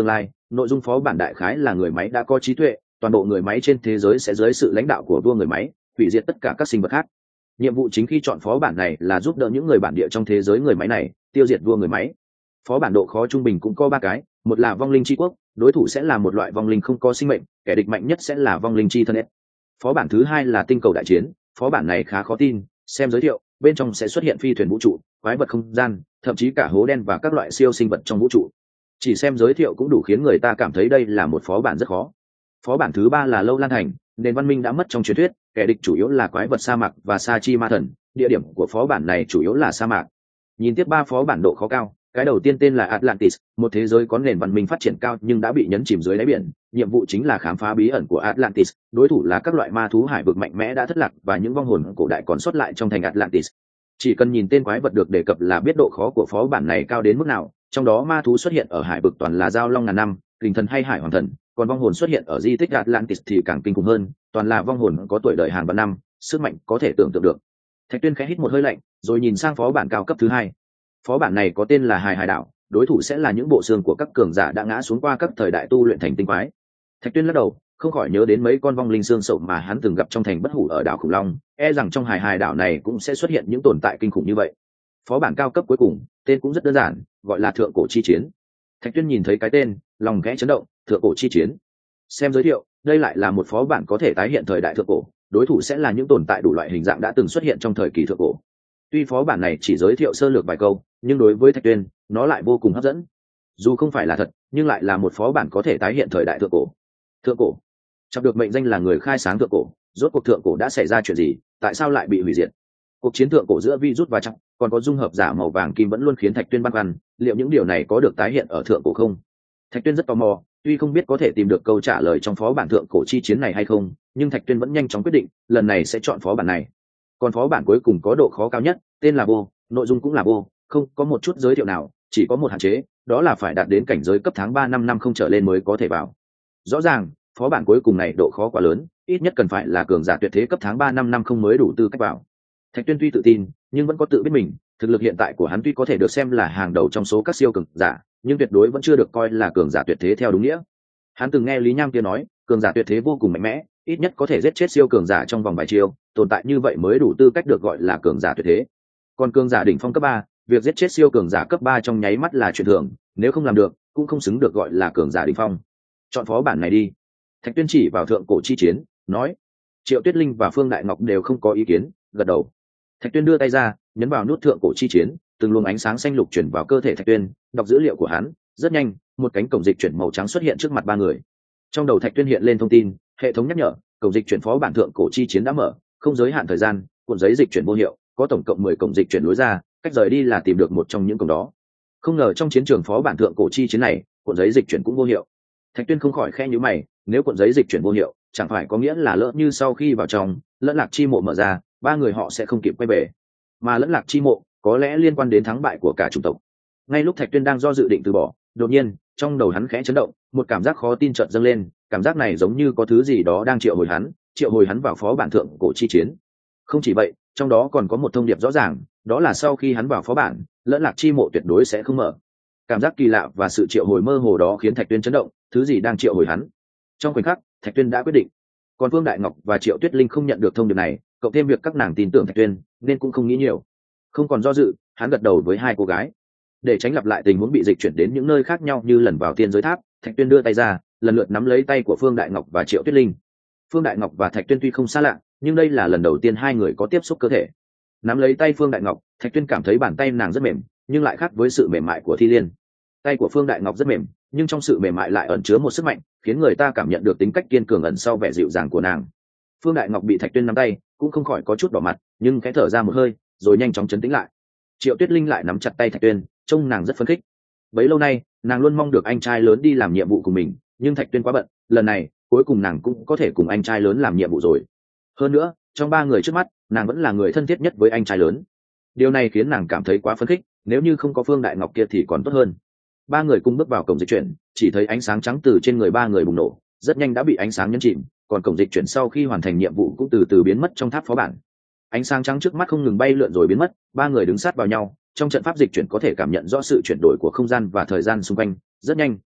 nội dung phó bản đại khái là người máy đã có trí tuệ, toàn bộ người máy trên thế giới sẽ dưới sự lãnh đạo của vua người máy hủy diệt tất cả các sinh vật khác. Nhiệm vụ chính khi chọn phó bản này là giúp đỡ những người bản địa trong thế giới người máy này tiêu diệt vua người máy. Phó bản độ khó trung bình cũng có ba cái, một là vong linh tri quốc, đối thủ sẽ là một loại vong linh không có sinh mệnh, kẻ địch mạnh nhất sẽ là vong linh tri thân. Phó bản thứ hai là tinh cầu đại chiến, phó bản này khá khó tin, xem giới thiệu bên trong sẽ xuất hiện phi thuyền vũ trụ, quái vật không gian, thậm chí cả hố đen và các loại siêu sinh vật trong vũ trụ. Chỉ xem giới thiệu cũng đủ khiến người ta cảm thấy đây là một phó bản rất khó. Phó bản thứ ba là Lâu Lan Thành, nền văn minh đã mất trong truyền thuyết, kẻ địch chủ yếu là quái vật sa mạc và sa chi ma thần, địa điểm của phó bản này chủ yếu là sa mạc. Nhìn tiếp ba phó bản độ khó cao, cái đầu tiên tên là Atlantis, một thế giới có nền văn minh phát triển cao nhưng đã bị nhấn chìm dưới đáy biển. Nhiệm vụ chính là khám phá bí ẩn của Atlantis, đối thủ là các loại ma thú hải vực mạnh mẽ đã thất lạc và những vong hồn cổ đại còn sót lại trong thành Atlantis. Chỉ cần nhìn tên quái vật được đề cập là biết độ khó của phó bản này cao đến mức nào, trong đó ma thú xuất hiện ở hải vực toàn là giao long ngàn năm, kình thần hay hải hoàng thần, còn vong hồn xuất hiện ở di tích Atlantis thì càng kinh khủng hơn, toàn là vong hồn có tuổi đời hàng vạn năm, sức mạnh có thể tưởng tượng được. Thạch Tuyên khẽ hít một hơi lạnh, rồi nhìn sang phó bản cao cấp thứ hai. Phó bản này có tên là Hài Hải Đảo, đối thủ sẽ là những bộ xương của các cường giả đã ngã xuống qua các thời đại tu luyện thành tinh quái. Thạch Tuyên lắc đầu, không khỏi nhớ đến mấy con vong linh xương sậu mà hắn từng gặp trong thành Bất Hủ ở đảo Khủng Long, e rằng trong Hài Hải Đảo này cũng sẽ xuất hiện những tồn tại kinh khủng như vậy. Phó bản cao cấp cuối cùng, tên cũng rất đơn giản, gọi là Thượng Cổ Chi Chiến. Thạch Tuyên nhìn thấy cái tên, lòng khẽ chấn động, Thượng Cổ Chi Chiến. Xem giới thiệu, đây lại là một phó bản có thể tái hiện thời đại thượng cổ, đối thủ sẽ là những tồn tại đủ loại hình dạng đã từng xuất hiện trong thời kỳ thượng cổ. Tuy phó bản này chỉ giới thiệu sơ lược vài câu, nhưng đối với Thạch Tuyên, nó lại vô cùng hấp dẫn. Dù không phải là thật, nhưng lại là một phó bản có thể tái hiện thời đại thượng cổ. Thượng cổ, chắc được mệnh danh là người khai sáng thượng cổ, rốt cuộc thượng cổ đã xảy ra chuyện gì, tại sao lại bị hủy diệt? Cuộc chiến thượng cổ giữa virus và chắc, còn có dung hợp giả màu vàng kim vẫn luôn khiến Thạch Tuyên băn khoăn, liệu những điều này có được tái hiện ở thượng cổ không? Thạch Tuyên rất tò mò, tuy không biết có thể tìm được câu trả lời trong phó bản Thượng Cổ Chi Chiến này hay không, nhưng Thạch Tuyên vẫn nhanh chóng quyết định, lần này sẽ chọn phó bản này. Còn phó bản cuối cùng có độ khó cao nhất, tên là Vô, nội dung cũng là Vô, không có một chút giới thiệu nào, chỉ có một hạn chế, đó là phải đạt đến cảnh giới cấp tháng ba năm năm không trở lên mới có thể vào. Rõ ràng, phó bản cuối cùng này độ khó quá lớn, ít nhất cần phải là cường giả tuyệt thế cấp tháng ba năm năm không mới đủ tư cách vào. Thạch Tuyên tuy tự tin, nhưng vẫn có tự biết mình, thực lực hiện tại của hắn tuy có thể được xem là hàng đầu trong số các siêu cường giả, nhưng tuyệt đối vẫn chưa được coi là cường giả tuyệt thế theo đúng nghĩa. Hắn từng nghe Lý Nham kia nói, cường giả tuyệt thế vô cùng mạnh mẽ, ít nhất có thể giết chết siêu cường giả trong vòng vài chiêu, tồn tại như vậy mới đủ tư cách được gọi là cường giả tuyệt thế. Còn cường giả đỉnh phong cấp ba, việc giết chết siêu cường giả cấp ba trong nháy mắt là chuyện thường, nếu không làm được, cũng không xứng được gọi là cường giả đỉnh phong. Chọn phó bản này đi. Thạch Tuyên chỉ vào Thượng Cổ Chi Chiến, nói. Triệu Tuyết Linh và Phương Đại Ngọc đều không có ý kiến, gật đầu. Thạch Tuyên đưa tay ra, nhấn vào nút Thượng Cổ Chi Chiến, từng luồng ánh sáng xanh lục chuyển vào cơ thể Thạch Tuyên, đọc dữ liệu của hắn. Rất nhanh, một cánh cổng dịch chuyển màu trắng xuất hiện trước mặt ba người. Trong đầu Thạch Tuyên hiện lên thông tin, hệ thống nhắc nhở, cổng dịch chuyển phó bản Thượng Cổ Chi Chiến đã mở, không giới hạn thời gian, cuộn giấy dịch chuyển vô hiệu, có tổng cộng mười cổng dịch chuyển lối ra, cách rời đi là tìm được một trong những cổng đó. Không ngờ trong chiến trường phó bản Thượng Cổ Chi Chiến này, cuộn giấy dịch chuyển cũng vô hiệu. Thạch Tuyên không khỏi khẽ nhíu mày, nếu cuộn giấy dịch chuyển vô hiệu, chẳng phải có nghĩa là lỡ như sau khi vào trong, Lẫn Lạc Chi Mộ mở ra, ba người họ sẽ không kịp quay về. Mà Lẫn Lạc Chi Mộ có lẽ liên quan đến thắng bại của cả chủng tộc. Ngay lúc Thạch Tuyên đang do dự định từ bỏ, đột nhiên trong đầu hắn khẽ chấn động, một cảm giác khó tin chợt dâng lên, cảm giác này giống như có thứ gì đó đang triệu hồi hắn, triệu hồi hắn vào phó bản Thượng Cổ Chi Chiến. Không chỉ vậy, trong đó còn có một thông điệp rõ ràng, đó là sau khi hắn vào phó bản, Lẫn Lạc Chi Mộ tuyệt đối sẽ không mở. Cảm giác kỳ lạ và sự triệu hồi mơ hồ đó khiến Thạch Tuyên chấn động, thứ gì đang triệu hồi hắn? Trong khoảnh khắc, Thạch Tuyên đã quyết định. Còn Phương Đại Ngọc và Triệu Tuyết Linh không nhận được thông điệp này, cộng thêm việc các nàng tin tưởng Thạch Tuyên, nên cũng không nghĩ nhiều. Không còn do dự, hắn gật đầu với hai cô gái. Để tránh lặp lại tình huống bị dịch chuyển đến những nơi khác nhau như lần vào tiên giới tháp, Thạch Tuyên đưa tay ra, lần lượt nắm lấy tay của Phương Đại Ngọc và Triệu Tuyết Linh. Phương Đại Ngọc và Thạch Tuyên tuy không xa lạ, nhưng đây là lần đầu tiên hai người có tiếp xúc cơ thể. Nắm lấy tay Phương Đại Ngọc, Thạch Tuyên cảm thấy bàn tay nàng rất mềm, nhưng lại khác với sự mềm mại của Thi Liên. Tay của Phương Đại Ngọc rất mềm, nhưng trong sự mềm mại lại ẩn chứa một sức mạnh, khiến người ta cảm nhận được tính cách kiên cường ẩn sau vẻ dịu dàng của nàng. Phương Đại Ngọc bị Thạch Tuyên nắm tay, cũng không khỏi có chút đỏ mặt, nhưng khẽ thở ra một hơi, rồi nhanh chóng trấn tĩnh lại. Triệu Tuyết Linh lại nắm chặt tay Thạch Tuyên, trông nàng rất phấn khích. Bấy lâu nay, nàng luôn mong được anh trai lớn đi làm nhiệm vụ của mình, nhưng Thạch Tuyên quá bận, lần này, cuối cùng nàng cũng có thể cùng anh trai lớn làm nhiệm vụ rồi. Hơn nữa, trong ba người trước mắt, nàng vẫn là người thân thiết nhất với anh trai lớn. Điều này khiến nàng cảm thấy quá phấn khích, nếu như không có Phương Đại Ngọc kia thì còn tốt hơn. Ba người cùng bước vào cổng dịch chuyển, chỉ thấy ánh sáng trắng từ trên người ba người bùng nổ, rất nhanh đã bị ánh sáng nhấn chìm, còn cổng dịch chuyển sau khi hoàn thành nhiệm vụ cũng từ từ biến mất trong tháp phó bản. Ánh sáng trắng trước mắt không ngừng bay lượn rồi biến mất, ba người đứng sát vào nhau, trong trận pháp dịch chuyển có thể cảm nhận rõ sự chuyển đổi của không gian và thời gian xung quanh. Rất nhanh,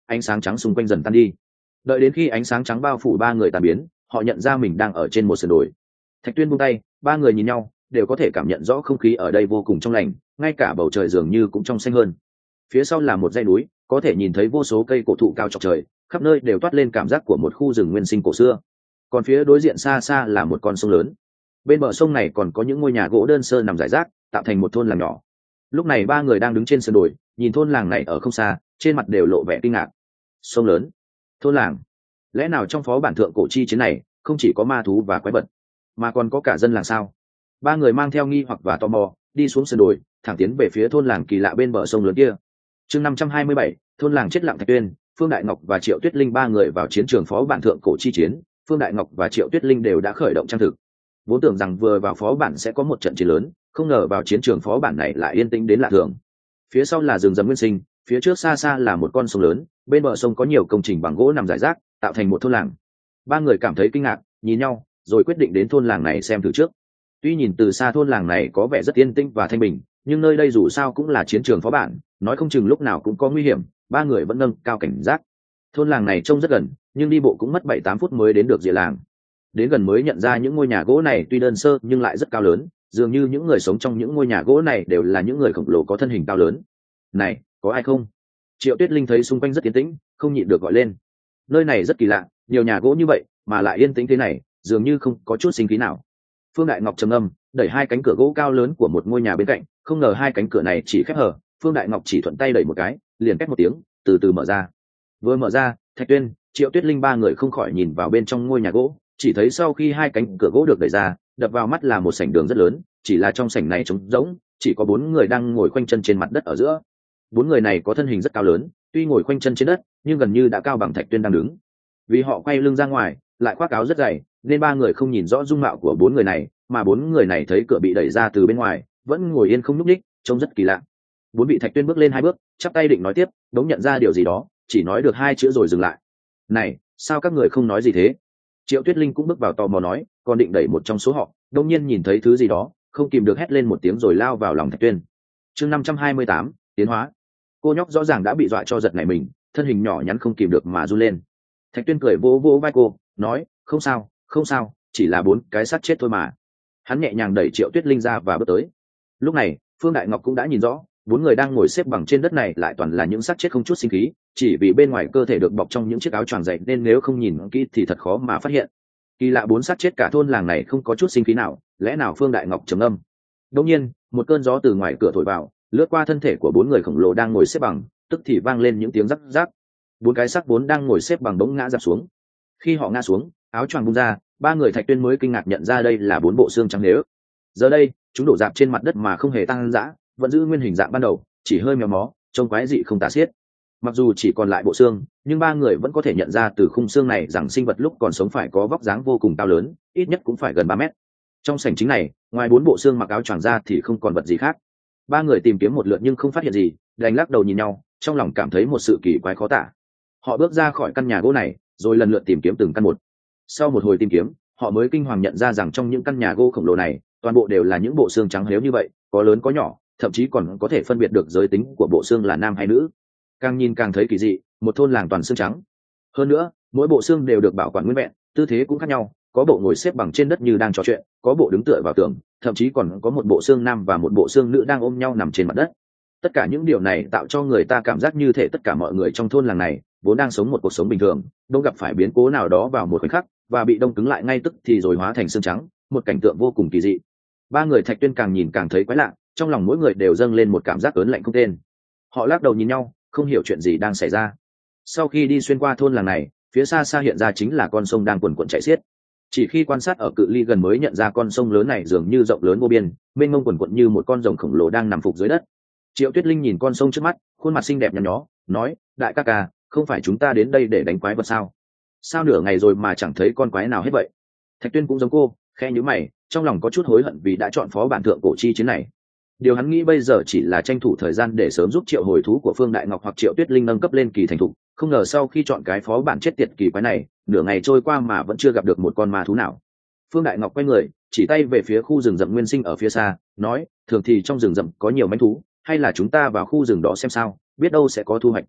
ánh sáng trắng xung quanh dần tan đi. Đợi đến khi ánh sáng trắng bao phủ ba người tan biến, họ nhận ra mình đang ở trên một sườn đồi. Thạch Tuyên buông tay, ba người nhìn nhau, đều có thể cảm nhận rõ không khí ở đây vô cùng trong lành, ngay cả bầu trời dường như cũng trong xanh hơn. Phía sau là một dãy núi, có thể nhìn thấy vô số cây cổ thụ cao chọc trời, khắp nơi đều toát lên cảm giác của một khu rừng nguyên sinh cổ xưa. Còn phía đối diện xa xa là một con sông lớn. Bên bờ sông này còn có những ngôi nhà gỗ đơn sơ nằm rải rác, tạo thành một thôn làng nhỏ. Lúc này ba người đang đứng trên sườn đồi, nhìn thôn làng này ở không xa, trên mặt đều lộ vẻ kinh ngạc. Sông lớn, thôn làng, lẽ nào trong phó bản thượng cổ chi chiến này không chỉ có ma thú và quái vật, mà còn có cả dân làng sao? Ba người mang theo nghi hoặc và tò mò, đi xuống sườn đồi, thẳng tiến về phía thôn làng kỳ lạ bên bờ sông lớn kia. Chương năm trăm hai mươi bảy, thôn làng chết lặng. Thạch Tuyên, Phương Đại Ngọc và Triệu Tuyết Linh ba người vào chiến trường phó bản thượng cổ chi chiến. Phương Đại Ngọc và Triệu Tuyết Linh đều đã khởi động trang thực. Vốn tưởng rằng vừa vào phó bản sẽ có một trận chiến lớn, không ngờ vào chiến trường phó bản này lại yên tĩnh đến lạ thường. Phía sau là rừng rậm nguyên sinh, phía trước xa xa là một con sông lớn, bên bờ sông có nhiều công trình bằng gỗ nằm rải rác, tạo thành một thôn làng. Ba người cảm thấy kinh ngạc, nhìn nhau, rồi quyết định đến thôn làng này xem thử trước. Tuy nhìn từ xa thôn làng này có vẻ rất yên tĩnh và thanh bình, nhưng nơi đây dù sao cũng là chiến trường phó bản, nói không chừng lúc nào cũng có nguy hiểm. Ba người vẫn nâng cao cảnh giác. Thôn làng này trông rất gần, nhưng đi bộ cũng mất bảy tám phút mới đến được rìa làng. Đến gần mới nhận ra những ngôi nhà gỗ này tuy đơn sơ nhưng lại rất cao lớn, dường như những người sống trong những ngôi nhà gỗ này đều là những người khổng lồ có thân hình cao lớn. Này, có ai không? Triệu Tuyết Linh thấy xung quanh rất yên tĩnh, không nhịn được gọi lên. Nơi này rất kỳ lạ, nhiều nhà gỗ như vậy mà lại yên tĩnh thế này, dường như không có chút sinh khí nào. Phương Đại Ngọc trầm ngâm, đẩy hai cánh cửa gỗ cao lớn của một ngôi nhà bên cạnh, không ngờ hai cánh cửa này chỉ khép hờ, Phương Đại Ngọc chỉ thuận tay đẩy một cái, liền két một tiếng, từ từ mở ra. Vừa mở ra, Thạch Tuyên, Triệu Tuyết Linh ba người không khỏi nhìn vào bên trong ngôi nhà gỗ, chỉ thấy sau khi hai cánh cửa gỗ được đẩy ra, đập vào mắt là một sảnh đường rất lớn, chỉ là trong sảnh này trống rỗng, chỉ có bốn người đang ngồi khoanh chân trên mặt đất ở giữa. Bốn người này có thân hình rất cao lớn, tuy ngồi khoanh chân trên đất, nhưng gần như đã cao bằng Thạch Tuyên đang đứng. Vì họ quay lưng ra ngoài, lại khoác áo rất dày, nên ba người không nhìn rõ dung mạo của bốn người này, mà bốn người này thấy cửa bị đẩy ra từ bên ngoài, vẫn ngồi yên không nhúc nhích, trông rất kỳ lạ. Bốn vị Thạch Tuyên bước lên hai bước, chắp tay định nói tiếp, đống nhận ra điều gì đó, chỉ nói được hai chữ rồi dừng lại. Này, sao các người không nói gì thế? Triệu Tuyết Linh cũng bước vào tò mò nói, còn định đẩy một trong số họ, đột nhiên nhìn thấy thứ gì đó, không kìm được hét lên một tiếng rồi lao vào lòng Thạch Tuyên. Chương năm trăm hai mươi tám, tiến hóa. Cô nhóc rõ ràng đã bị dọa cho giật nảy mình, thân hình nhỏ nhắn không kìm được mà run lên. Thạch Tuyên cười vỗ vỗ vai cô, nói, không sao, không sao, chỉ là bốn cái xác chết thôi mà. Hắn nhẹ nhàng đẩy Triệu Tuyết Linh ra và bước tới. Lúc này, Phương Đại Ngọc cũng đã nhìn rõ, bốn người đang ngồi xếp bằng trên đất này lại toàn là những xác chết không chút sinh khí, chỉ vì bên ngoài cơ thể được bọc trong những chiếc áo choàng dày nên nếu không nhìn kỹ thì thật khó mà phát hiện. Kỳ lạ, bốn xác chết cả thôn làng này không có chút sinh khí nào, lẽ nào? Phương Đại Ngọc trầm ngâm. Đột nhiên, một cơn gió từ ngoài cửa thổi vào, lướt qua thân thể của bốn người khổng lồ đang ngồi xếp bằng, tức thì vang lên những tiếng rắc rắc. Bốn cái xác vốn đang ngồi xếp bằng bỗng ngã dạp xuống. Khi họ ngã xuống, áo choàng bung ra, ba người Thạch Tuyên mới kinh ngạc nhận ra đây là bốn bộ xương trắng nếu. Giờ đây, chúng đổ rạp trên mặt đất mà không hề tăng dã, vẫn giữ nguyên hình dạng ban đầu, chỉ hơi méo mó, trông quái dị không tả xiết. Mặc dù chỉ còn lại bộ xương, nhưng ba người vẫn có thể nhận ra từ khung xương này rằng sinh vật lúc còn sống phải có vóc dáng vô cùng cao lớn, ít nhất cũng phải gần ba mét. Trong sảnh chính này, ngoài bốn bộ xương mặc áo choàng ra thì không còn vật gì khác. Ba người tìm kiếm một lượt nhưng không phát hiện gì, đành lắc đầu nhìn nhau, trong lòng cảm thấy một sự kỳ quái khó tả. Họ bước ra khỏi căn nhà gỗ này, rồi lần lượt tìm kiếm từng căn một. Sau một hồi tìm kiếm, họ mới kinh hoàng nhận ra rằng trong những căn nhà gỗ khổng lồ này, toàn bộ đều là những bộ xương trắng lếu như vậy, có lớn có nhỏ, thậm chí còn có thể phân biệt được giới tính của bộ xương là nam hay nữ. Càng nhìn càng thấy kỳ dị, một thôn làng toàn xương trắng. Hơn nữa, mỗi bộ xương đều được bảo quản nguyên vẹn, tư thế cũng khác nhau, có bộ ngồi xếp bằng trên đất như đang trò chuyện, có bộ đứng tựa vào tường, thậm chí còn có một bộ xương nam và một bộ xương nữ đang ôm nhau nằm trên mặt đất. Tất cả những điều này tạo cho người ta cảm giác như thể tất cả mọi người trong thôn làng này vốn đang sống một cuộc sống bình thường, đông gặp phải biến cố nào đó vào một khoảnh khắc và bị đông cứng lại ngay tức thì rồi hóa thành xương trắng, một cảnh tượng vô cùng kỳ dị. Ba người Thạch Tuyên càng nhìn càng thấy quái lạ, trong lòng mỗi người đều dâng lên một cảm giác ớn lạnh không tên. Họ lắc đầu nhìn nhau, không hiểu chuyện gì đang xảy ra. Sau khi đi xuyên qua thôn làng này, phía xa xa hiện ra chính là con sông đang cuồn cuộn chảy xiết. Chỉ khi quan sát ở cự ly gần mới nhận ra con sông lớn này dường như rộng lớn vô biên, mênh mông cuồn cuộn như một con rồng khổng lồ đang nằm phục dưới đất. Triệu Tuyết Linh nhìn con sông trước mắt, khuôn mặt xinh đẹp nhăn nhó, nói, đại ca ca, không phải chúng ta đến đây để đánh quái vật sao? Sao nửa ngày rồi mà chẳng thấy con quái nào hết vậy? Thạch Tuyên cũng giống cô, khẽ nhíu mày, trong lòng có chút hối hận vì đã chọn phó bản thượng cổ chi chiến này. Điều hắn nghĩ bây giờ chỉ là tranh thủ thời gian để sớm giúp triệu hồi thú của Phương Đại Ngọc hoặc Triệu Tuyết Linh nâng cấp lên kỳ thành thục, không ngờ sau khi chọn cái phó bản chết tiệt kỳ quái này, nửa ngày trôi qua mà vẫn chưa gặp được một con ma thú nào. Phương Đại Ngọc quay người, chỉ tay về phía khu rừng rậm nguyên sinh ở phía xa, nói, thường thì trong rừng rậm có nhiều mãnh thú, hay là chúng ta vào khu rừng đó xem sao, biết đâu sẽ có thu hoạch.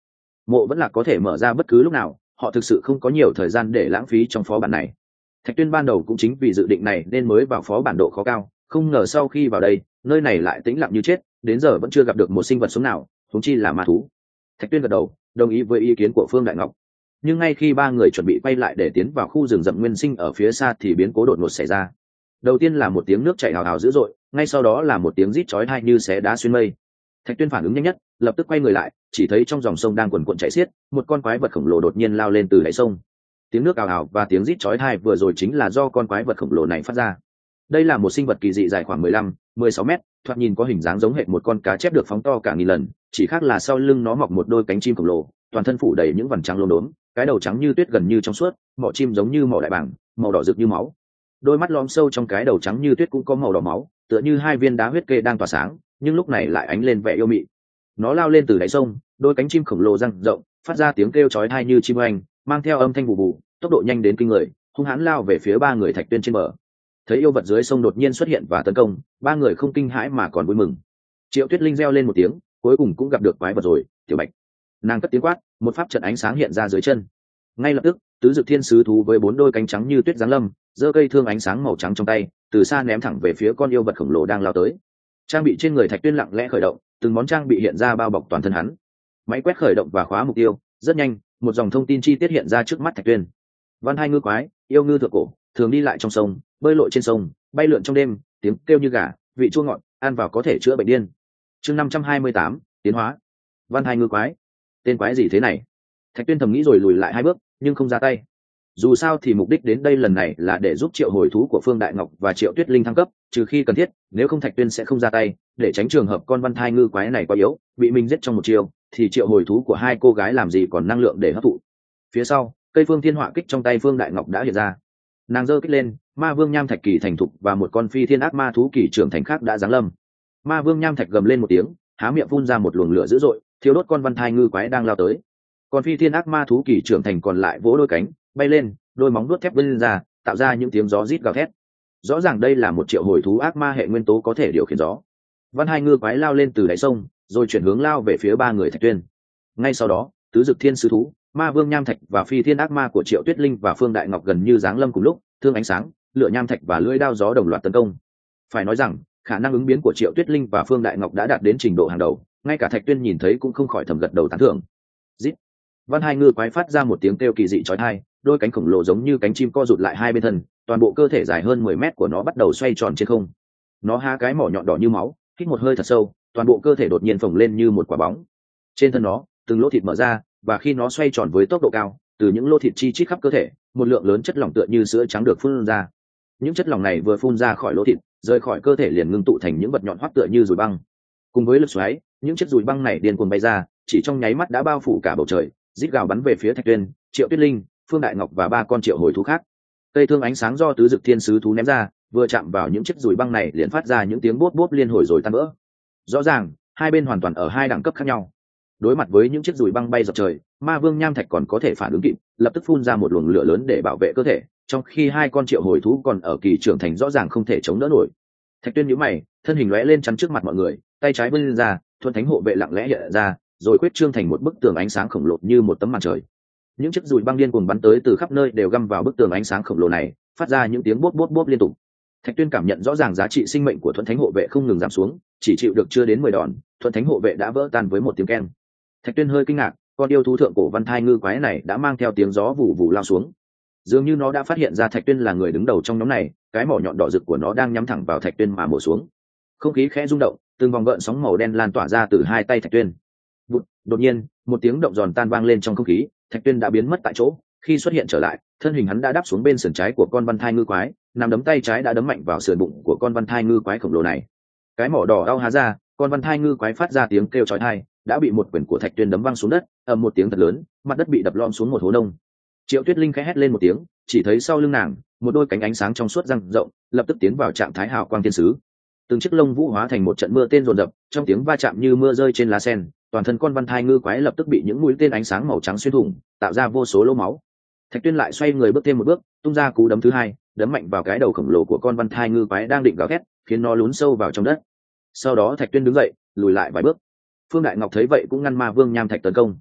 mộ vẫn là có thể mở ra bất cứ lúc nào, họ thực sự không có nhiều thời gian để lãng phí trong phó bản này. Thạch Tuyên ban đầu cũng chính vì dự định này nên mới vào phó bản độ khó cao, không ngờ sau khi vào đây nơi này lại tĩnh lặng như chết, đến giờ vẫn chưa gặp được một sinh vật sống nào, huống chi là ma thú. Thạch Tuyên gật đầu đồng ý với ý kiến của Phương Đại Ngọc, nhưng ngay khi ba người chuẩn bị quay lại để tiến vào khu rừng rậm nguyên sinh ở phía xa thì biến cố đột ngột xảy ra. Đầu tiên là một tiếng nước chảy hào hào dữ dội, ngay sau đó là một tiếng rít chói tai như xé đá xuyên mây. Thạch Tuyên phản ứng nhanh nhất, lập tức quay người lại, chỉ thấy trong dòng sông đang cuồn cuộn chảy xiết, một con quái vật khổng lồ đột nhiên lao lên từ đáy sông. Tiếng nước ào ào và tiếng rít chói tai vừa rồi chính là do con quái vật khổng lồ này phát ra. Đây là một sinh vật kỳ dị dài khoảng mười lăm, mười sáu mét, thoạt nhìn có hình dáng giống hệt một con cá chép được phóng to cả nghìn lần, chỉ khác là sau lưng nó mọc một đôi cánh chim khổng lồ, toàn thân phủ đầy những vằn trắng lốm đốm, cái đầu trắng như tuyết gần như trong suốt, mỏ chim giống như mỏ đại bàng, màu đỏ rực như máu. Đôi mắt lõm sâu trong cái đầu trắng như tuyết cũng có màu đỏ máu, tựa như hai viên đá huyết kê đang tỏa sáng, nhưng lúc này lại ánh lên vẻ yêu mị. Nó lao lên từ đáy sông, đôi cánh chim khổng lồ dang rộng, phát ra tiếng kêu chói tai như chim oanh, mang theo âm thanh bù bù, tốc độ nhanh đến kinh người, hung hãn lao về phía ba người Thạch Tuyên trên bờ. Thấy yêu vật dưới sông đột nhiên xuất hiện và tấn công, ba người không kinh hãi mà còn vui mừng. Triệu Tuyết Linh reo lên một tiếng, cuối cùng cũng gặp được quái vật rồi. Tiểu Bạch, nàng cất tiếng quát, một pháp trận ánh sáng hiện ra dưới chân. Ngay lập tức, tứ dực thiên sứ thú với bốn đôi cánh trắng như tuyết giáng lâm, giơ cây thương ánh sáng màu trắng trong tay, từ xa ném thẳng về phía con yêu vật khổng lồ đang lao tới. Trang bị trên người Thạch Tuyên lặng lẽ khởi động, từng món trang bị hiện ra bao bọc toàn thân hắn. Máy quét khởi động và khóa mục tiêu, rất nhanh, một dòng thông tin chi tiết hiện ra trước mắt Thạch Tuyên. Văn hai ngư quái, yêu ngư thượng cổ, thường đi lại trong sông, bơi lội trên sông, bay lượn trong đêm, tiếng kêu như gà, vị chua ngọt, ăn vào có thể chữa bệnh điên. Chương năm trăm hai mươi tám, tiến hóa. Văn hai ngư quái, tên quái gì thế này? Thạch Tuyên thầm nghĩ rồi lùi lại hai bước, nhưng không ra tay. Dù sao thì mục đích đến đây lần này là để giúp Triệu Hồi Thú của Phương Đại Ngọc và Triệu Tuyết Linh thăng cấp, trừ khi cần thiết, nếu không Thạch Tuyên sẽ không ra tay, để tránh trường hợp con văn thai ngư quái này quá yếu, bị mình giết trong một chiều, thì Triệu Hồi Thú của hai cô gái làm gì còn năng lượng để hấp thụ. Phía sau, cây Phương Thiên Họa kích trong tay Phương Đại Ngọc đã hiện ra. Nàng giơ kích lên, Ma Vương Nham Thạch kỳ thành thục và một con phi thiên ác ma thú kỳ trưởng thành khác đã giáng lâm. Ma Vương Nham Thạch gầm lên một tiếng, há miệng phun ra một luồng lửa dữ dội, thiêu đốt con văn thai ngư quái đang lao tới. Còn phi thiên ác ma thú kỳ trưởng thành còn lại vỗ đôi cánh, bay lên, đôi móng vuốt thép vươn ra, tạo ra những tiếng gió rít gào thét. Rõ ràng đây là một triệu hồi thú ác ma hệ nguyên tố có thể điều khiển gió. Văn hai ngư quái lao lên từ đáy sông, rồi chuyển hướng lao về phía ba người Thạch Tuyên. Ngay sau đó, tứ dực thiên sứ thú, Ma Vương Nham Thạch và phi thiên ác ma của Triệu Tuyết Linh và Phương Đại Ngọc gần như giáng lâm cùng lúc, thương ánh sáng, lửa nham thạch và lưỡi đao gió đồng loạt tấn công. Phải nói rằng, khả năng ứng biến của Triệu Tuyết Linh và Phương Đại Ngọc đã đạt đến trình độ hàng đầu, ngay cả Thạch Tuyên nhìn thấy cũng không khỏi thầm gật đầu tán thưởng. Rít. Văn hai ngư quái phát ra một tiếng kêu kỳ dị chói tai, đôi cánh khổng lồ giống như cánh chim co rụt lại hai bên thân, toàn bộ cơ thể dài hơn mười mét của nó bắt đầu xoay tròn trên không. Nó há cái mỏ nhọn đỏ như máu, hít một hơi thật sâu, toàn bộ cơ thể đột nhiên phồng lên như một quả bóng. Trên thân nó, từng lỗ thịt mở ra, và khi nó xoay tròn với tốc độ cao, từ những lỗ thịt chi chít khắp cơ thể, một lượng lớn chất lỏng tựa như sữa trắng được phun ra. Những chất lỏng này vừa phun ra khỏi lỗ thịt, rời khỏi cơ thể liền ngưng tụ thành những vật nhọn hoắt tựa như dùi băng. Cùng với lực xoáy, những chiếc dùi băng này điên cuồng bay ra, chỉ trong nháy mắt đã bao phủ cả bầu trời, rít gào bắn về phía Thạch Tuyên, Triệu Tuyết Linh, Phương Đại Ngọc và ba con triệu hồi thú khác. Cây thương ánh sáng do tứ dực thiên sứ thú ném ra, vừa chạm vào những chiếc dùi băng này liền phát ra những tiếng bốp bốp liên hồi rồi tan vỡ. Rõ ràng, hai bên hoàn toàn ở hai đẳng cấp khác nhau. Đối mặt với những chiếc dùi băng bay dọc trời, Ma Vương Nham Thạch còn có thể phản ứng kịp, lập tức phun ra một luồng lửa lớn để bảo vệ cơ thể, trong khi hai con triệu hồi thú còn ở kỳ trưởng thành rõ ràng không thể chống đỡ nổi. Thạch Tuyên nhíu mày, thân hình lóe lên chắn trước mặt mọi người, tay trái vươn ra, thuần thánh hộ vệ lặng lẽ hiện ra, rồi quyết trương thành một bức tường ánh sáng khổng lồ như một tấm màn trời. Những chiếc dùi băng điên cuồng bắn tới từ khắp nơi đều găm vào bức tường ánh sáng khổng lồ này, phát ra những tiếng bốp bốp bốp liên tục. Thạch Tuyên cảm nhận rõ ràng giá trị sinh mệnh của thuần thánh hộ vệ không ngừng giảm xuống, chỉ chịu được chưa đến mười đòn, thuần thánh hộ vệ đã vỡ tan với một tiếng keng. Thạch Tuyên hơi kinh ngạc, con yêu thú thượng cổ văn thai ngư quái này đã mang theo tiếng gió vù vù lao xuống. Dường như nó đã phát hiện ra Thạch Tuyên là người đứng đầu trong nhóm này, cái mỏ nhọn đỏ rực của nó đang nhắm thẳng vào Thạch Tuyên mà bổ xuống. Không khí khẽ rung động, từng vòng gợn sóng màu đen lan tỏa ra từ hai tay Thạch Tuyên. Vụt, đột nhiên, một tiếng động giòn tan vang lên trong không khí, Thạch Tuyên đã biến mất tại chỗ. Khi xuất hiện trở lại, thân hình hắn đã đáp xuống bên sườn trái của con văn thai ngư quái, nắm đấm tay trái đã đấm mạnh vào sườn bụng của con văn thai ngư quái khổng lồ này. Cái mỏ đỏ đau há ra, con văn thai ngư quái phát ra tiếng kêu chói tai, đã bị một quyền của Thạch Tuyên đấm văng xuống đất, ầm một tiếng thật lớn, mặt đất bị đập lõm xuống một hố nông. Triệu Tuyết Linh khẽ hét lên một tiếng, chỉ thấy sau lưng nàng, một đôi cánh ánh sáng trong suốt răng rộng, lập tức tiến vào trạng thái hào quang thiên sứ. Từng chiếc lông vũ hóa thành một trận mưa tên rồn rập, trong tiếng va chạm như mưa rơi trên lá sen, toàn thân con văn thai ngư quái lập tức bị những mũi tên ánh sáng màu trắng xuyên thủng, tạo ra vô số lỗ máu. Thạch Tuyên lại xoay người bước thêm một bước, tung ra cú đấm thứ hai, đấm mạnh vào cái đầu khổng lồ của con văn thai ngư quái đang định gào thét, khiến nó lún sâu vào trong đất. Sau đó Thạch Tuyên đứng dậy, lùi lại vài bước. Phương Đại Ngọc thấy vậy cũng ngăn Ma Vương Nham Thạch tấn công.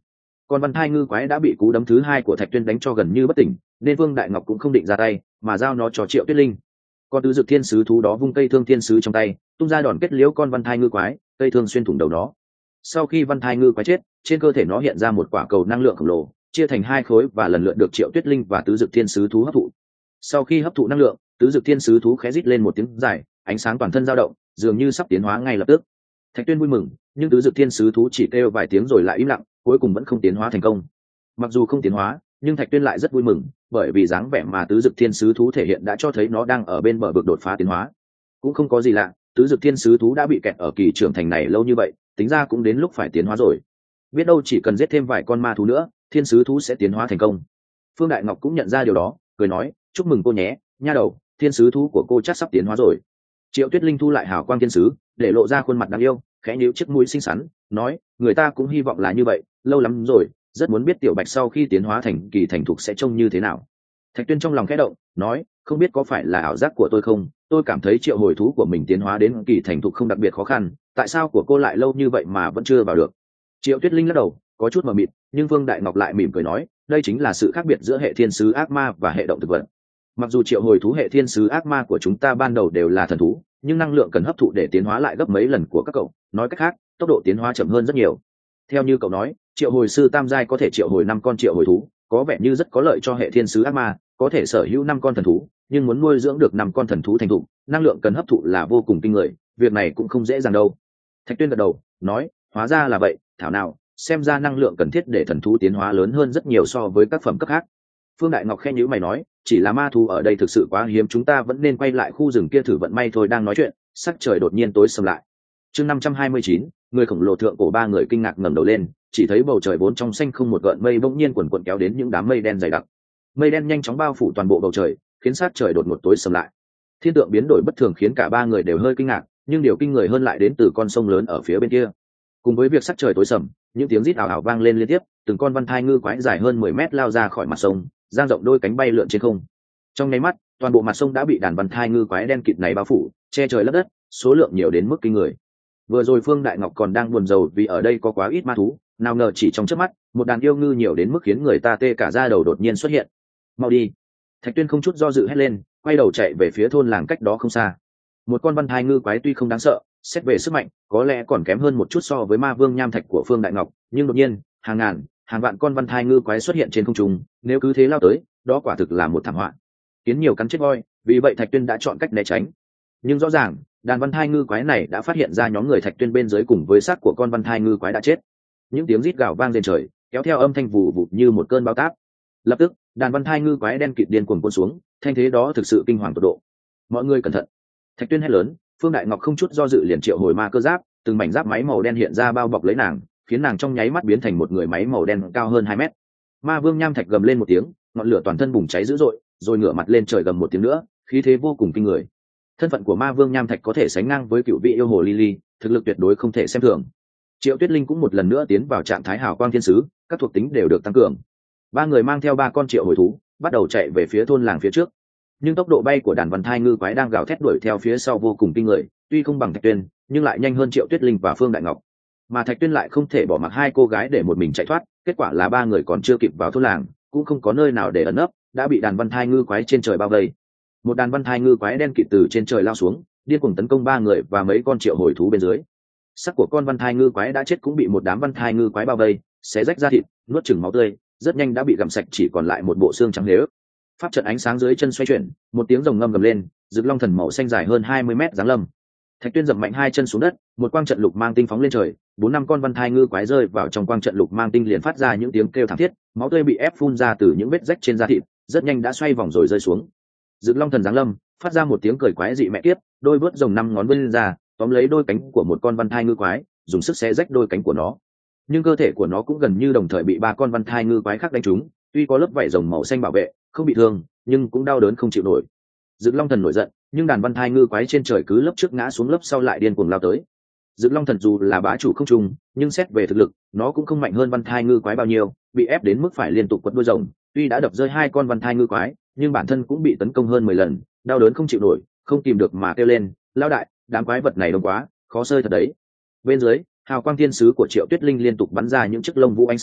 Còn văn thai ngư quái đã bị cú đấm thứ hai của Thạch Tuyên đánh cho gần như bất tỉnh, nên Vương Đại Ngọc cũng không định ra tay, mà giao nó cho Triệu Tuyết Linh. Con tứ dực thiên sứ thú đó vung cây thương thiên sứ trong tay, tung ra đòn kết liễu con văn thai ngư quái, cây thương xuyên thủng đầu nó. Sau khi văn thai ngư quái chết, trên cơ thể nó hiện ra một quả cầu năng lượng khổng lồ, chia thành hai khối và lần lượt được Triệu Tuyết Linh và tứ dực thiên sứ thú hấp thụ. Sau khi hấp thụ năng lượng, tứ dực thiên sứ thú khẽ rít lên một tiếng dài, ánh sáng toàn thân dao động, dường như sắp tiến hóa ngay lập tức. Thạch Tuyên vui mừng, nhưng tứ dực thiên sứ thú chỉ kêu vài tiếng rồi lại im lặng, cuối cùng vẫn không tiến hóa thành công. Mặc dù không tiến hóa, nhưng Thạch Tuyên lại rất vui mừng, bởi vì dáng vẻ mà tứ dực thiên sứ thú thể hiện đã cho thấy nó đang ở bên bờ vực đột phá tiến hóa. Cũng không có gì lạ, tứ dực thiên sứ thú đã bị kẹt ở kỳ trưởng thành này lâu như vậy, tính ra cũng đến lúc phải tiến hóa rồi. Biết đâu chỉ cần giết thêm vài con ma thú nữa, thiên sứ thú sẽ tiến hóa thành công. Phương Đại Ngọc cũng nhận ra điều đó, cười nói, chúc mừng cô nhé, nha đầu, thiên sứ thú của cô chắc sắp tiến hóa rồi. Triệu Tuyết Linh thu lại hào quang thiên sứ, để lộ ra khuôn mặt đáng yêu, khẽ nhíu chiếc mũi xinh xắn, nói, người ta cũng hy vọng là như vậy, lâu lắm rồi, rất muốn biết tiểu bạch sau khi tiến hóa thành kỳ thành thục sẽ trông như thế nào. Thạch Tuyên trong lòng khẽ động, nói, không biết có phải là ảo giác của tôi không, tôi cảm thấy triệu hồi thú của mình tiến hóa đến kỳ thành thục không đặc biệt khó khăn, tại sao của cô lại lâu như vậy mà vẫn chưa vào được? Triệu Tuyết Linh lắc đầu, có chút mờ mịt, nhưng Vương Đại Ngọc lại mỉm cười nói, đây chính là sự khác biệt giữa hệ thiên sứ ác ma và hệ động thực vật. Mặc dù triệu hồi thú hệ thiên sứ ác ma của chúng ta ban đầu đều là thần thú, nhưng năng lượng cần hấp thụ để tiến hóa lại gấp mấy lần của các cậu, nói cách khác, tốc độ tiến hóa chậm hơn rất nhiều. Theo như cậu nói, triệu hồi sư tam giai có thể triệu hồi năm con triệu hồi thú, có vẻ như rất có lợi cho hệ thiên sứ ác ma, có thể sở hữu năm con thần thú, nhưng muốn nuôi dưỡng được năm con thần thú thành thục, năng lượng cần hấp thụ là vô cùng kinh người, việc này cũng không dễ dàng đâu. Thạch Tuyên gật đầu, nói, hóa ra là vậy, thảo nào, xem ra năng lượng cần thiết để thần thú tiến hóa lớn hơn rất nhiều so với các phẩm cấp khác. Phương Đại Ngọc khen nhíu mày nói, chỉ là ma thú ở đây thực sự quá hiếm, chúng ta vẫn nên quay lại khu rừng kia thử vận may thôi. Đang nói chuyện, sắc trời đột nhiên tối sầm lại. Chương năm trăm hai mươi chín, người khổng lồ thượng cổ. Ba người kinh ngạc ngẩng đầu lên, chỉ thấy bầu trời vốn trong xanh không một gợn mây bỗng nhiên quần quần kéo đến những đám mây đen dày đặc. Mây đen nhanh chóng bao phủ toàn bộ bầu trời, khiến sát trời đột ngột tối sầm lại. Thiên tượng biến đổi bất thường khiến cả ba người đều hơi kinh ngạc, nhưng điều kinh người hơn lại đến từ con sông lớn ở phía bên kia. Cùng với việc sắc trời tối sầm, những tiếng rít ảo ảo vang lên liên tiếp, từng con văn thai ngư quái dài hơn mười mét lao ra khỏi mặt sông, dang rộng đôi cánh bay lượn trên không. Trong nháy mắt, toàn bộ mặt sông đã bị đàn văn thai ngư quái đen kịt này bao phủ, che trời lấp đất, số lượng nhiều đến mức kinh người. Vừa rồi Phương Đại Ngọc còn đang buồn rầu vì ở đây có quá ít ma thú, nào ngờ chỉ trong chớp mắt, một đàn yêu ngư nhiều đến mức khiến người ta tê cả da đầu đột nhiên xuất hiện. Mau đi! Thạch Tuyên không chút do dự hét lên, quay đầu chạy về phía thôn làng cách đó không xa. Một con văn thai ngư quái tuy không đáng sợ, xét về sức mạnh, có lẽ còn kém hơn một chút so với ma vương nham thạch của Phương Đại Ngọc, nhưng đột nhiên, hàng ngàn, hàng vạn con văn thai ngư quái xuất hiện trên không trung, nếu cứ thế lao tới, đó quả thực là một thảm họa. Kiến nhiều cắn chết voi, vì vậy Thạch Tuyên đã chọn cách né tránh. Nhưng rõ ràng, đàn văn thai ngư quái này đã phát hiện ra nhóm người Thạch Tuyên bên dưới cùng với xác của con văn thai ngư quái đã chết. Những tiếng rít gào vang lên trời, kéo theo âm thanh vù vụt như một cơn bão táp. Lập tức, đàn văn thai ngư quái đen kịt điên cuồng cuốn xuống, thanh thế đó thực sự kinh hoàng tột độ. Mọi người cẩn thận! Thạch Tuyên hét lớn, Phương Đại Ngọc không chút do dự liền triệu hồi ma cơ giáp, từng mảnh giáp máy màu đen hiện ra bao bọc lấy nàng, khiến nàng trong nháy mắt biến thành một người máy màu đen cao hơn hai mét. Ma vương nham thạch gầm lên một tiếng, ngọn lửa toàn thân bùng cháy dữ dội, rồi ngửa mặt lên trời gầm một tiếng nữa, khí thế vô cùng kinh người. Thân phận của ma vương nham thạch có thể sánh ngang với cựu vị yêu hồ Lily, thực lực tuyệt đối không thể xem thường. Triệu Tuyết Linh cũng một lần nữa tiến vào trạng thái hào quang thiên sứ, các thuộc tính đều được tăng cường. Ba người mang theo ba con triệu hồi thú, bắt đầu chạy về phía thôn làng phía trước. Nhưng tốc độ bay của đàn văn thai ngư quái đang gào thét đuổi theo phía sau vô cùng kinh người, tuy không bằng Thạch Tuyên, nhưng lại nhanh hơn Triệu Tuyết Linh và Phương Đại Ngọc. Mà Thạch Tuyên lại không thể bỏ mặc hai cô gái để một mình chạy thoát, kết quả là ba người còn chưa kịp vào thôn làng, cũng không có nơi nào để ẩn nấp, đã bị đàn văn thai ngư quái trên trời bao vây. Một đàn văn thai ngư quái đen kịt từ trên trời lao xuống, điên cuồng tấn công ba người và mấy con triệu hồi thú bên dưới. Xác của con văn thai ngư quái đã chết cũng bị một đám văn thai ngư quái bao vây, xé rách da thịt, nuốt chửng máu tươi, rất nhanh đã bị gặm sạch, chỉ còn lại một bộ xương trắng lếu. Pháp trận ánh sáng dưới chân xoay chuyển, một tiếng rồng ngâm gầm lên, rực long thần màu xanh dài hơn hai mươi mét giáng lâm. Thạch Tuyên dậm mạnh hai chân xuống đất, một quang trận lục mang tinh phóng lên trời, bốn năm con văn thai ngư quái rơi vào trong quang trận lục mang tinh liền phát ra những tiếng kêu thảm thiết, máu tươi bị ép phun ra từ những vết rách trên da thịt, rất nhanh đã xoay vòng rồi rơi xuống. Rực long thần giáng lâm, phát ra một tiếng cười quái dị mẹ kiếp, đôi vớt rồng năm ngón vươn ra, tóm lấy đôi cánh của một con văn thai ngư quái, dùng sức xé rách đôi cánh của nó. Nhưng cơ thể của nó cũng gần như đồng thời bị ba con văn thai ngư quái khác đánh trúng, tuy có lớp vảy rồng màu xanh bảo vệ, không bị thương, nhưng cũng đau đớn không chịu nổi. Dực long thần nổi giận, nhưng đàn văn thai ngư quái trên trời cứ lớp trước ngã xuống lớp sau lại điên cuồng lao tới. Dực long thần dù là bá chủ không trung, nhưng xét về thực lực, nó cũng không mạnh hơn văn thai ngư quái bao nhiêu, bị ép đến mức phải liên tục quật đuôi rồng. Tuy đã đập rơi hai con văn thai ngư quái, nhưng bản thân cũng bị tấn công hơn mười lần, đau đớn không chịu nổi, không kìm được mà kêu lên, lao đại, đám quái vật này đông quá, khó sơi thật đấy. Bên dưới, hào quang thiên sứ của Triệu Tuyết Linh liên tục bắn ra những chiếc lông vũ ánh sáng,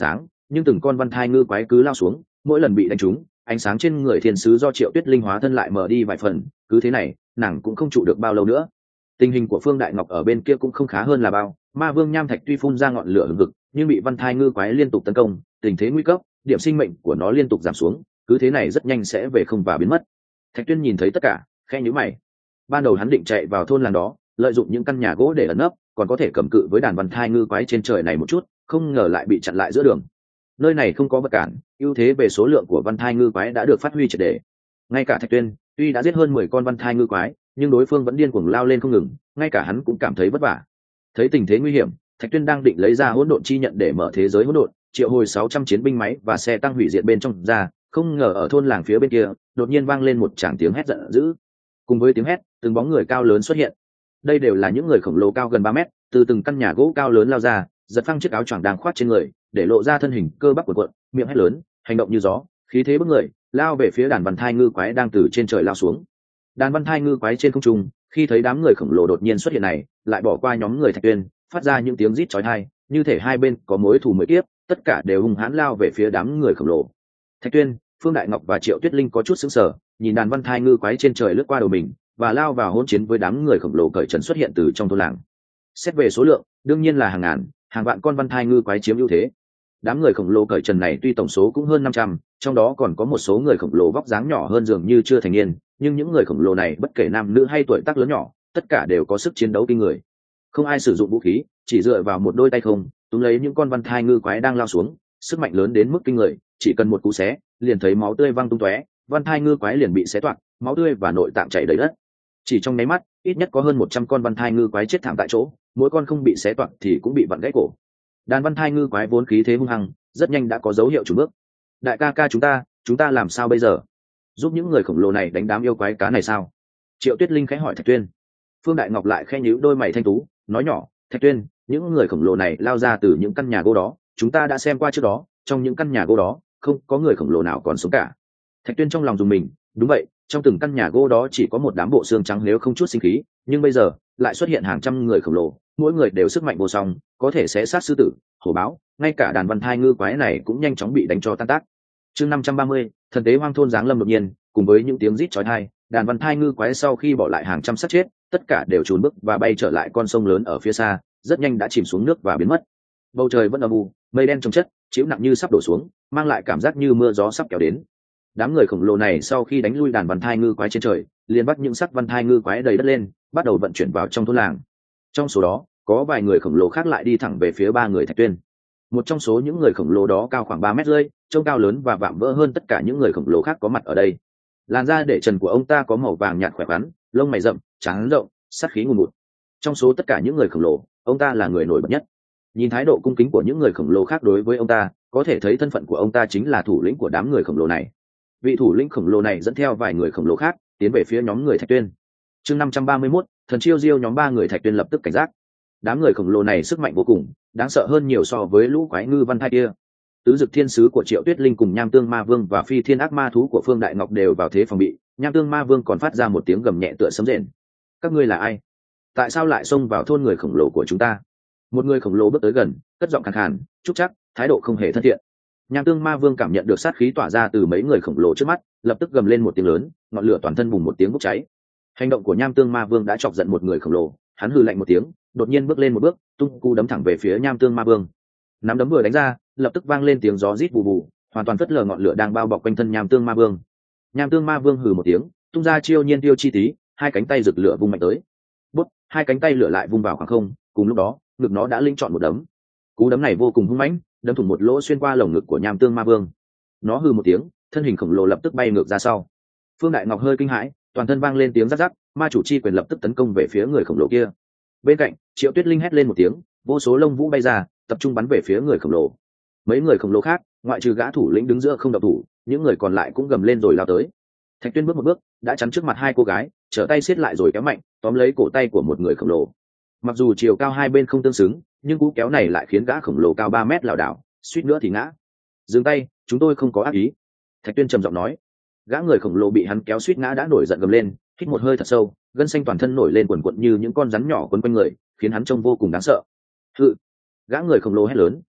nhưng từng con văn thai ngư quái cứ lao xuống, mỗi lần bị đánh trúng, ánh sáng trên người thiên sứ do Triệu Tuyết Linh hóa thân lại mờ đi vài phần, cứ thế này nàng cũng không trụ được bao lâu nữa. Tình hình của Phương Đại Ngọc ở bên kia cũng không khá hơn là bao. Ma vương nham thạch tuy phun ra ngọn lửa hừng hực, nhưng bị văn thai ngư quái liên tục tấn công, tình thế nguy cấp, điểm sinh mệnh của nó liên tục giảm xuống, cứ thế này rất nhanh sẽ về không và biến mất. Thạch Tuyên nhìn thấy tất cả, khẽ nhíu mày. Ban đầu hắn định chạy vào thôn làng đó, lợi dụng những căn nhà gỗ để ẩn nấp, còn có thể cầm cự với đàn văn thai ngư quái trên trời này một chút, không ngờ lại bị chặn lại giữa đường. Nơi này không có vật cản, ưu thế về số lượng của văn thai ngư quái đã được phát huy triệt để. Ngay cả Thạch Tuyên, tuy đã giết hơn mười con văn thai ngư quái, nhưng đối phương vẫn điên cuồng lao lên không ngừng, ngay cả hắn cũng cảm thấy vất vả. Thấy tình thế nguy hiểm, Thạch Tuyên đang định lấy ra hỗn độn chi nhận để mở thế giới hỗn độn, triệu hồi sáu trăm chiến binh máy và xe tăng hủy diệt bên trong ra, không ngờ ở thôn làng phía bên kia, đột nhiên vang lên một tràng tiếng hét giận dữ. Cùng với tiếng hét, từng bóng người cao lớn xuất hiện. Đây đều là những người khổng lồ cao gần ba mét, từ từng căn nhà gỗ cao lớn lao ra, giật phăng chiếc áo choàng đang khoác trên người, để lộ ra thân hình cơ bắp cuộn cuộn, miệng hét lớn, hành động như gió, khí thế bức người, lao về phía đàn văn thai ngư quái đang từ trên trời lao xuống. Đàn văn thai ngư quái trên không trung, khi thấy đám người khổng lồ đột nhiên xuất hiện này, lại bỏ qua nhóm người Thạch Tuyên, phát ra những tiếng rít chói tai, như thể hai bên có mối thù mới kiếp, tất cả đều hung hãn lao về phía đám người khổng lồ. Thạch Tuyên, Phương Đại Ngọc và Triệu Tuyết Linh có chút sững sờ, nhìn đàn văn thai ngư quái trên trời lướt qua đầu mình, và lao vào hỗn chiến với đám người khổng lồ cởi trần xuất hiện từ trong thôn làng. Xét về số lượng, đương nhiên là hàng ngàn, hàng vạn con văn thai ngư quái chiếm ưu thế. Đám người khổng lồ cởi trần này tuy tổng số cũng hơn năm trăm, trong đó còn có một số người khổng lồ vóc dáng nhỏ hơn dường như chưa thành niên, nhưng những người khổng lồ này bất kể nam nữ hay tuổi tác lớn nhỏ, tất cả đều có sức chiến đấu kinh người. Không ai sử dụng vũ khí, chỉ dựa vào một đôi tay không, túm lấy những con văn thai ngư quái đang lao xuống, sức mạnh lớn đến mức kinh người, chỉ cần một cú xé, liền thấy máu tươi văng tung tóe, văn thai ngư quái liền bị xé toạc, máu tươi và nội tạng chảy đầy đất. Chỉ trong nháy mắt, ít nhất có hơn một trăm con văn thai ngư quái chết thảm tại chỗ, mỗi con không bị xé toạc thì cũng bị vặn gãy cổ. Đàn văn thai ngư quái vốn khí thế hung hăng, rất nhanh đã có dấu hiệu chùn bước. Đại ca ca chúng ta, chúng ta làm sao bây giờ? Giúp những người khổng lồ này đánh đám yêu quái cá này sao? Triệu Tuyết Linh khẽ hỏi Thạch Tuyên. Phương Đại Ngọc lại khẽ nhíu đôi mày thanh tú, nói nhỏ, Thạch Tuyên, những người khổng lồ này lao ra từ những căn nhà gỗ đó, chúng ta đã xem qua trước đó, trong những căn nhà gỗ đó, không có người khổng lồ nào còn sống cả. Thạch Tuyên trong lòng dùng mình, đúng vậy, trong từng căn nhà gỗ đó chỉ có một đám bộ xương trắng nếu không chút sinh khí, nhưng bây giờ lại xuất hiện hàng trăm người khổng lồ, mỗi người đều sức mạnh vô song, có thể xé xác sư tử, hổ báo, ngay cả đàn văn thai ngư quái này cũng nhanh chóng bị đánh cho tan tác. Chương năm trăm ba mươi, thần tế hoang thôn giáng lâm đột nhiên, cùng với những tiếng rít chói tai, đàn văn thai ngư quái sau khi bỏ lại hàng trăm xác chết, tất cả đều trốn bước và bay trở lại con sông lớn ở phía xa, rất nhanh đã chìm xuống nước và biến mất. Bầu trời vẫn âm u, mây đen chồng chất, chiếu nặng như sắp đổ xuống, mang lại cảm giác như mưa gió sắp kéo đến. Đám người khổng lồ này sau khi đánh lui đàn văn thai ngư quái trên trời, liền bắt những xác văn thai ngư quái đầy đất lên, bắt đầu vận chuyển vào trong thôn làng. Trong số đó, có vài người khổng lồ khác lại đi thẳng về phía ba người Thạch Tuyên. Một trong số những người khổng lồ đó cao khoảng ba mét rưỡi, trông cao lớn và vạm vỡ hơn tất cả những người khổng lồ khác có mặt ở đây. Làn da để trần của ông ta có màu vàng nhạt khỏe khoắn, lông mày rậm, trắng rộng, sát khí ngùn ngụt. Trong số tất cả những người khổng lồ, ông ta là người nổi bật nhất. Nhìn thái độ cung kính của những người khổng lồ khác đối với ông ta, có thể thấy thân phận của ông ta chính là thủ lĩnh của đám người khổng lồ này. Vị thủ lĩnh khổng lồ này dẫn theo vài người khổng lồ khác tiến về phía nhóm người Thạch Tuyên. Chương năm trăm ba mươi mốt, thần chiêu diêu nhóm ba người Thạch Tuyên lập tức cảnh giác. Đám người khổng lồ này sức mạnh vô cùng, đáng sợ hơn nhiều so với lũ quái ngư văn thai kia. Tứ dực thiên sứ của Triệu Tuyết Linh cùng Nham Tương Ma Vương và Phi Thiên Ác Ma thú của Phương Đại Ngọc đều vào thế phòng bị. Nham Tương Ma Vương còn phát ra một tiếng gầm nhẹ tựa sấm rền. Các ngươi là ai? Tại sao lại xông vào thôn người khổng lồ của chúng ta? Một người khổng lồ bước tới gần, cất giọng khàn khàn, trúc chắc, thái độ không hề thân thiện. Nham Tương Ma Vương cảm nhận được sát khí tỏa ra từ mấy người khổng lồ trước mắt, lập tức gầm lên một tiếng lớn, ngọn lửa toàn thân bùng một tiếng bốc cháy. Hành động của Nham Tương Ma Vương đã chọc giận một người khổng lồ, hắn hừ lạnh một tiếng, đột nhiên bước lên một bước, tung cú đấm thẳng về phía Nham Tương Ma Vương. Nắm đấm vừa đánh ra, lập tức vang lên tiếng gió rít bù bù, hoàn toàn phất lờ ngọn lửa đang bao bọc quanh thân Nham Tương Ma Vương. Nham Tương Ma Vương hừ một tiếng, tung ra chiêu nhiên tiêu chi tí, hai cánh tay rực lửa vung mạnh tới. Bút, hai cánh tay lửa lại vung vào khoảng không, cùng lúc đó, ngực nó đã linh chọn một đấm. Cú đấm này vô cùng hung mãnh, đâm thủng một lỗ xuyên qua lồng ngực của Nham Tương Ma Vương. Nó hừ một tiếng, thân hình khổng lồ lập tức bay ngược ra sau. Phương Đại Ngọc hơi kinh hãi, toàn thân vang lên tiếng rắc rắc, ma chủ chi quyền lập tức tấn công về phía người khổng lồ kia. Bên cạnh, Triệu Tuyết Linh hét lên một tiếng, vô số lông vũ bay ra, tập trung bắn về phía người khổng lồ. Mấy người khổng lồ khác, ngoại trừ gã thủ lĩnh đứng giữa không động thủ, những người còn lại cũng gầm lên rồi lao tới. Thạch Tuyên bước một bước, đã chắn trước mặt hai cô gái, trở tay siết lại rồi kéo mạnh, tóm lấy cổ tay của một người khổng lồ. Mặc dù chiều cao hai bên không tương xứng, nhưng cú kéo này lại khiến gã khổng lồ cao ba mét lảo đảo, suýt nữa thì ngã. Dừng tay, chúng tôi không có ác ý. Thạch Tuyên trầm giọng nói. Gã người khổng lồ bị hắn kéo suýt ngã đã nổi giận gầm lên, hít một hơi thật sâu, gân xanh toàn thân nổi lên quần quật như những con rắn nhỏ quấn quanh người, khiến hắn trông vô cùng đáng sợ. Hự! Gã người khổng lồ hét lớn,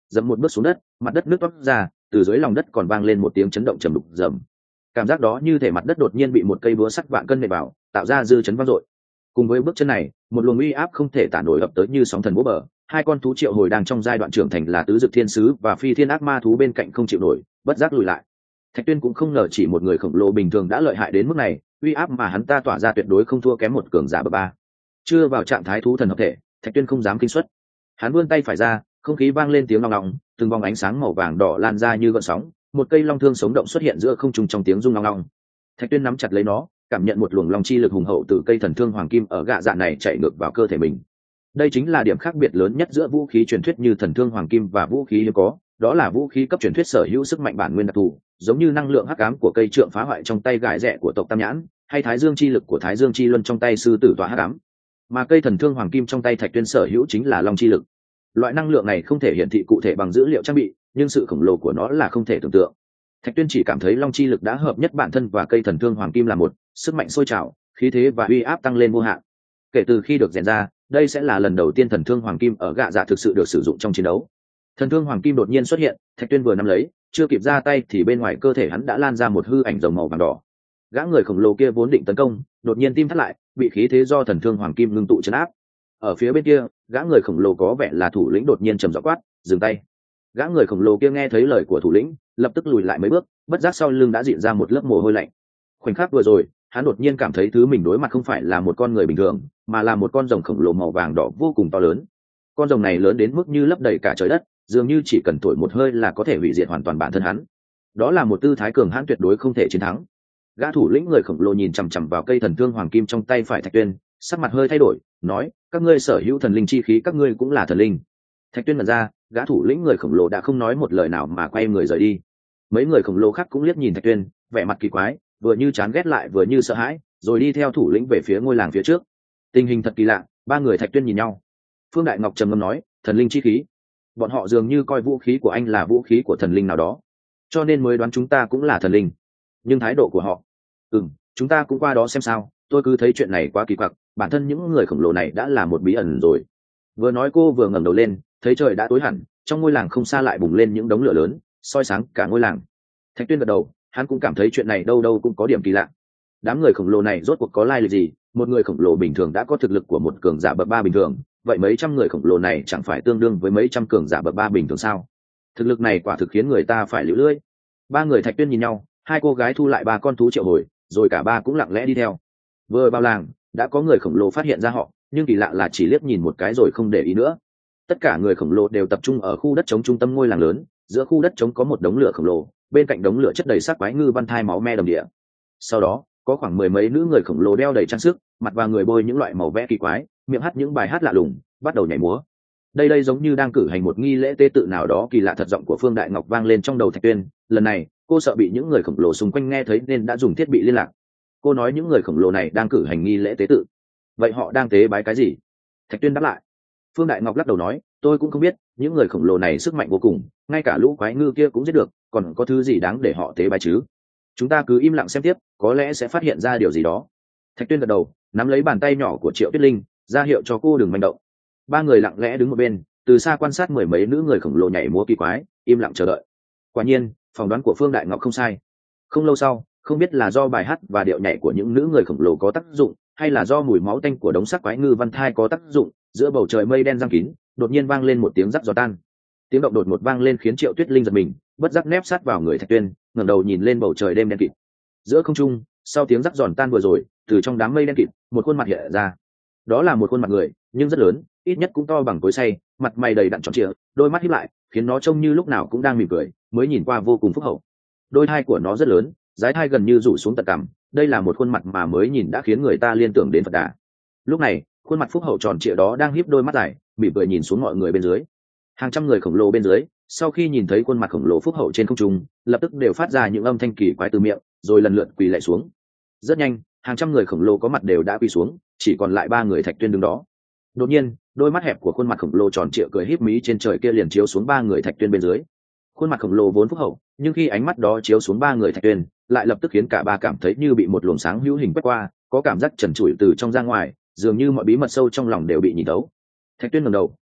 dẫm một bước xuống đất, mặt đất nước toát ra, từ dưới lòng đất còn vang lên một tiếng chấn động trầm đục rầm. Cảm giác đó như thể mặt đất đột nhiên bị một cây búa sắt vạn cân nện vào, tạo ra dư chấn vang dội. Cùng với bước chân này, một luồng uy áp không thể tả nổi ập tới như sóng thần búa bờ. Hai con thú triệu hồi đang trong giai đoạn trưởng thành là tứ dực thiên sứ và phi thiên ác ma thú bên cạnh không chịu nổi, bất giác lùi lại. Thạch Tuyên cũng không ngờ chỉ một người khổng lồ bình thường đã lợi hại đến mức này, uy áp mà hắn ta tỏa ra tuyệt đối không thua kém một cường giả bậc ba. Chưa vào trạng thái thú thần hợp thể, Thạch Tuyên không dám kinh suất. Hắn vươn tay phải ra, không khí vang lên tiếng long long, từng vòng ánh sáng màu vàng đỏ lan ra như gợn sóng, một cây long thương sống động xuất hiện giữa không trung trong tiếng rung long long. Thạch Tuyên nắm chặt lấy nó, cảm nhận một luồng long chi lực hùng hậu từ cây thần thương hoàng kim ở gạ dạ này chạy ngược vào cơ thể mình. Đây chính là điểm khác biệt lớn nhất giữa vũ khí truyền thuyết như thần thương hoàng kim và vũ khí hiếm có, đó là vũ khí cấp truyền thuyết sở hữu sức mạnh bản nguyên đặc thù, giống như năng lượng hắc ám của cây trượng phá hoại trong tay gài rẽ của tộc Tam Nhãn, hay thái dương chi lực của thái dương chi luân trong tay sư tử tỏa hắc ám. Mà cây thần thương hoàng kim trong tay Thạch Tuyên sở hữu chính là long chi lực. Loại năng lượng này không thể hiển thị cụ thể bằng dữ liệu trang bị, nhưng sự khổng lồ của nó là không thể tưởng tượng. Thạch Tuyên chỉ cảm thấy long chi lực đã hợp nhất bản thân và cây thần thương hoàng kim là một, sức mạnh sôi trào, khí thế và uy áp tăng lên vô hạn. Kể từ khi được rèn ra, đây sẽ là lần đầu tiên thần thương hoàng kim ở gạ dạ thực sự được sử dụng trong chiến đấu. Thần thương hoàng kim đột nhiên xuất hiện, Thạch Tuyên vừa nắm lấy, chưa kịp ra tay thì bên ngoài cơ thể hắn đã lan ra một hư ảnh rồng màu vàng đỏ. Gã người khổng lồ kia vốn định tấn công, đột nhiên tim thắt lại, bị khí thế do thần thương hoàng kim ngưng tụ trấn áp. Ở phía bên kia, gã người khổng lồ có vẻ là thủ lĩnh đột nhiên trầm giọng quát, dừng tay. Gã người khổng lồ kia nghe thấy lời của thủ lĩnh, lập tức lùi lại mấy bước, bất giác sau lưng đã diễn ra một lớp mồ hôi lạnh. Khoảnh khắc vừa rồi, hắn đột nhiên cảm thấy thứ mình đối mặt không phải là một con người bình thường, mà là một con rồng khổng lồ màu vàng đỏ vô cùng to lớn. Con rồng này lớn đến mức như lấp đầy cả trời đất, dường như chỉ cần thổi một hơi là có thể hủy diệt hoàn toàn bản thân hắn. Đó là một tư thái cường hãn tuyệt đối không thể chiến thắng. Gã thủ lĩnh người khổng lồ nhìn chằm chằm vào cây thần thương hoàng kim trong tay phải Thạch Tuyên, sắc mặt hơi thay đổi, nói: các ngươi sở hữu thần linh chi khí, các ngươi cũng là thần linh. Thạch Tuyên mở ra, gã thủ lĩnh người khổng lồ đã không nói một lời nào mà quay người rời đi. Mấy người khổng lồ khác cũng liếc nhìn Thạch Tuyên, vẻ mặt kỳ quái, vừa như chán ghét lại vừa như sợ hãi, rồi đi theo thủ lĩnh về phía ngôi làng phía trước. Tình hình thật kỳ lạ, ba người Thạch Tuyên nhìn nhau. Phương Đại Ngọc trầm ngâm nói: thần linh chi khí. Bọn họ dường như coi vũ khí của anh là vũ khí của thần linh nào đó, cho nên mới đoán chúng ta cũng là thần linh. Nhưng thái độ của họ, ừm, chúng ta cũng qua đó xem sao. Tôi cứ thấy chuyện này quá kỳ quặc, bản thân những người khổng lồ này đã là một bí ẩn rồi. Vừa nói cô vừa ngẩng đầu lên, thấy trời đã tối hẳn, trong ngôi làng không xa lại bùng lên những đống lửa lớn, soi sáng cả ngôi làng. Thạch Tuyên gật đầu, hắn cũng cảm thấy chuyện này đâu đâu cũng có điểm kỳ lạ. Đám người khổng lồ này rốt cuộc có lai lịch gì? Một người khổng lồ bình thường đã có thực lực của một cường giả bậc ba bình thường, vậy mấy trăm người khổng lồ này chẳng phải tương đương với mấy trăm cường giả bậc ba bình thường sao? Thực lực này quả thực khiến người ta phải liễu lưỡi. Ba người Thạch Tuyên nhìn nhau, hai cô gái thu lại ba con thú triệu hồi, rồi cả ba cũng lặng lẽ đi theo. Vừa vào làng, đã có người khổng lồ phát hiện ra họ, nhưng kỳ lạ là chỉ liếc nhìn một cái rồi không để ý nữa. Tất cả người khổng lồ đều tập trung ở khu đất trống trung tâm ngôi làng lớn, giữa khu đất trống có một đống lửa khổng lồ, bên cạnh đống lửa chất đầy xác quái ngư văn thai máu me đầm địa. Sau đó, có khoảng mười mấy nữ người khổng lồ đeo đầy trang sức, mặt và người bôi những loại màu vẽ kỳ quái, miệng hát những bài hát lạ lùng, bắt đầu nhảy múa. Đây đây giống như đang cử hành một nghi lễ tế tự nào đó kỳ lạ thật. Giọng của Phương Đại Ngọc vang lên trong đầu Thạch Tuyên, lần này, cô sợ bị những người khổng lồ xung quanh nghe thấy nên đã dùng thiết bị liên lạc. Cô nói những người khổng lồ này đang cử hành nghi lễ tế tự. Vậy họ đang tế bái cái gì? Thạch Tuyên đáp lại. Phương Đại Ngọc lắc đầu nói, tôi cũng không biết, những người khổng lồ này sức mạnh vô cùng, ngay cả lũ quái ngư kia cũng giết được, còn có thứ gì đáng để họ tế bái chứ? Chúng ta cứ im lặng xem tiếp, có lẽ sẽ phát hiện ra điều gì đó. Thạch Tuyên gật đầu, nắm lấy bàn tay nhỏ của Triệu Tuyết Linh, ra hiệu cho cô đừng manh động. Ba người lặng lẽ đứng một bên, từ xa quan sát mười mấy nữ người khổng lồ nhảy múa kỳ quái, im lặng chờ đợi. Quả nhiên, phỏng đoán của Phương Đại Ngọc không sai. Không lâu sau, không biết là do bài hát và điệu nhảy của những nữ người khổng lồ có tác dụng, hay là do mùi máu tanh của đống xác quái ngư văn thai có tác dụng, giữa bầu trời mây đen giăng kín, đột nhiên vang lên một tiếng rắc gió tan. Tiếng động đột ngột vang lên khiến Triệu Tuyết Linh giật mình, bất giác nép sát vào người Thạch Tuyên, ngẩng đầu nhìn lên bầu trời đêm đen kịt. Giữa không trung, sau tiếng rắc giòn tan vừa rồi, từ trong đám mây đen kịt, một khuôn mặt hiện ra. Đó là một khuôn mặt người, nhưng rất lớn, ít nhất cũng to bằng cối xay, mặt mày đầy đặn tròn trịa, đôi mắt híp lại, khiến nó trông như lúc nào cũng đang mỉm cười, mới nhìn qua vô cùng phúc hậu. Đôi thai của nó rất lớn, dái thai gần như rủ xuống tận cằm, đây là một khuôn mặt mà mới nhìn đã khiến người ta liên tưởng đến Phật Đà. Lúc này, khuôn mặt phúc hậu tròn trịa đó đang híp đôi mắt dài, mỉm cười nhìn xuống mọi người bên dưới. Hàng trăm người khổng lồ bên dưới, sau khi nhìn thấy khuôn mặt khổng lồ phúc hậu trên không trung, lập tức đều phát ra những âm thanh kỳ quái từ miệng, rồi lần lượt quỳ lạy xuống. Rất nhanh, hàng trăm người khổng lồ có mặt đều đã quỳ xuống, chỉ còn lại ba người Thạch Tuyên đứng đó. Đột nhiên, đôi mắt hẹp của khuôn mặt khổng lồ tròn trịa cười híp mí trên trời kia liền chiếu xuống ba người Thạch Tuyên bên dưới. Khuôn mặt khổng lồ vốn phúc hậu, nhưng khi ánh mắt đó chiếu xuống ba người Thạch Tuyên, lại lập tức khiến cả ba cảm thấy như bị một luồng sáng hữu hình quét qua, có cảm giác trần trụi từ trong ra ngoài, dường như mọi bí mật sâu trong lòng đều bị nhìn thấu. Thạch Tuyên ngẩng đầu,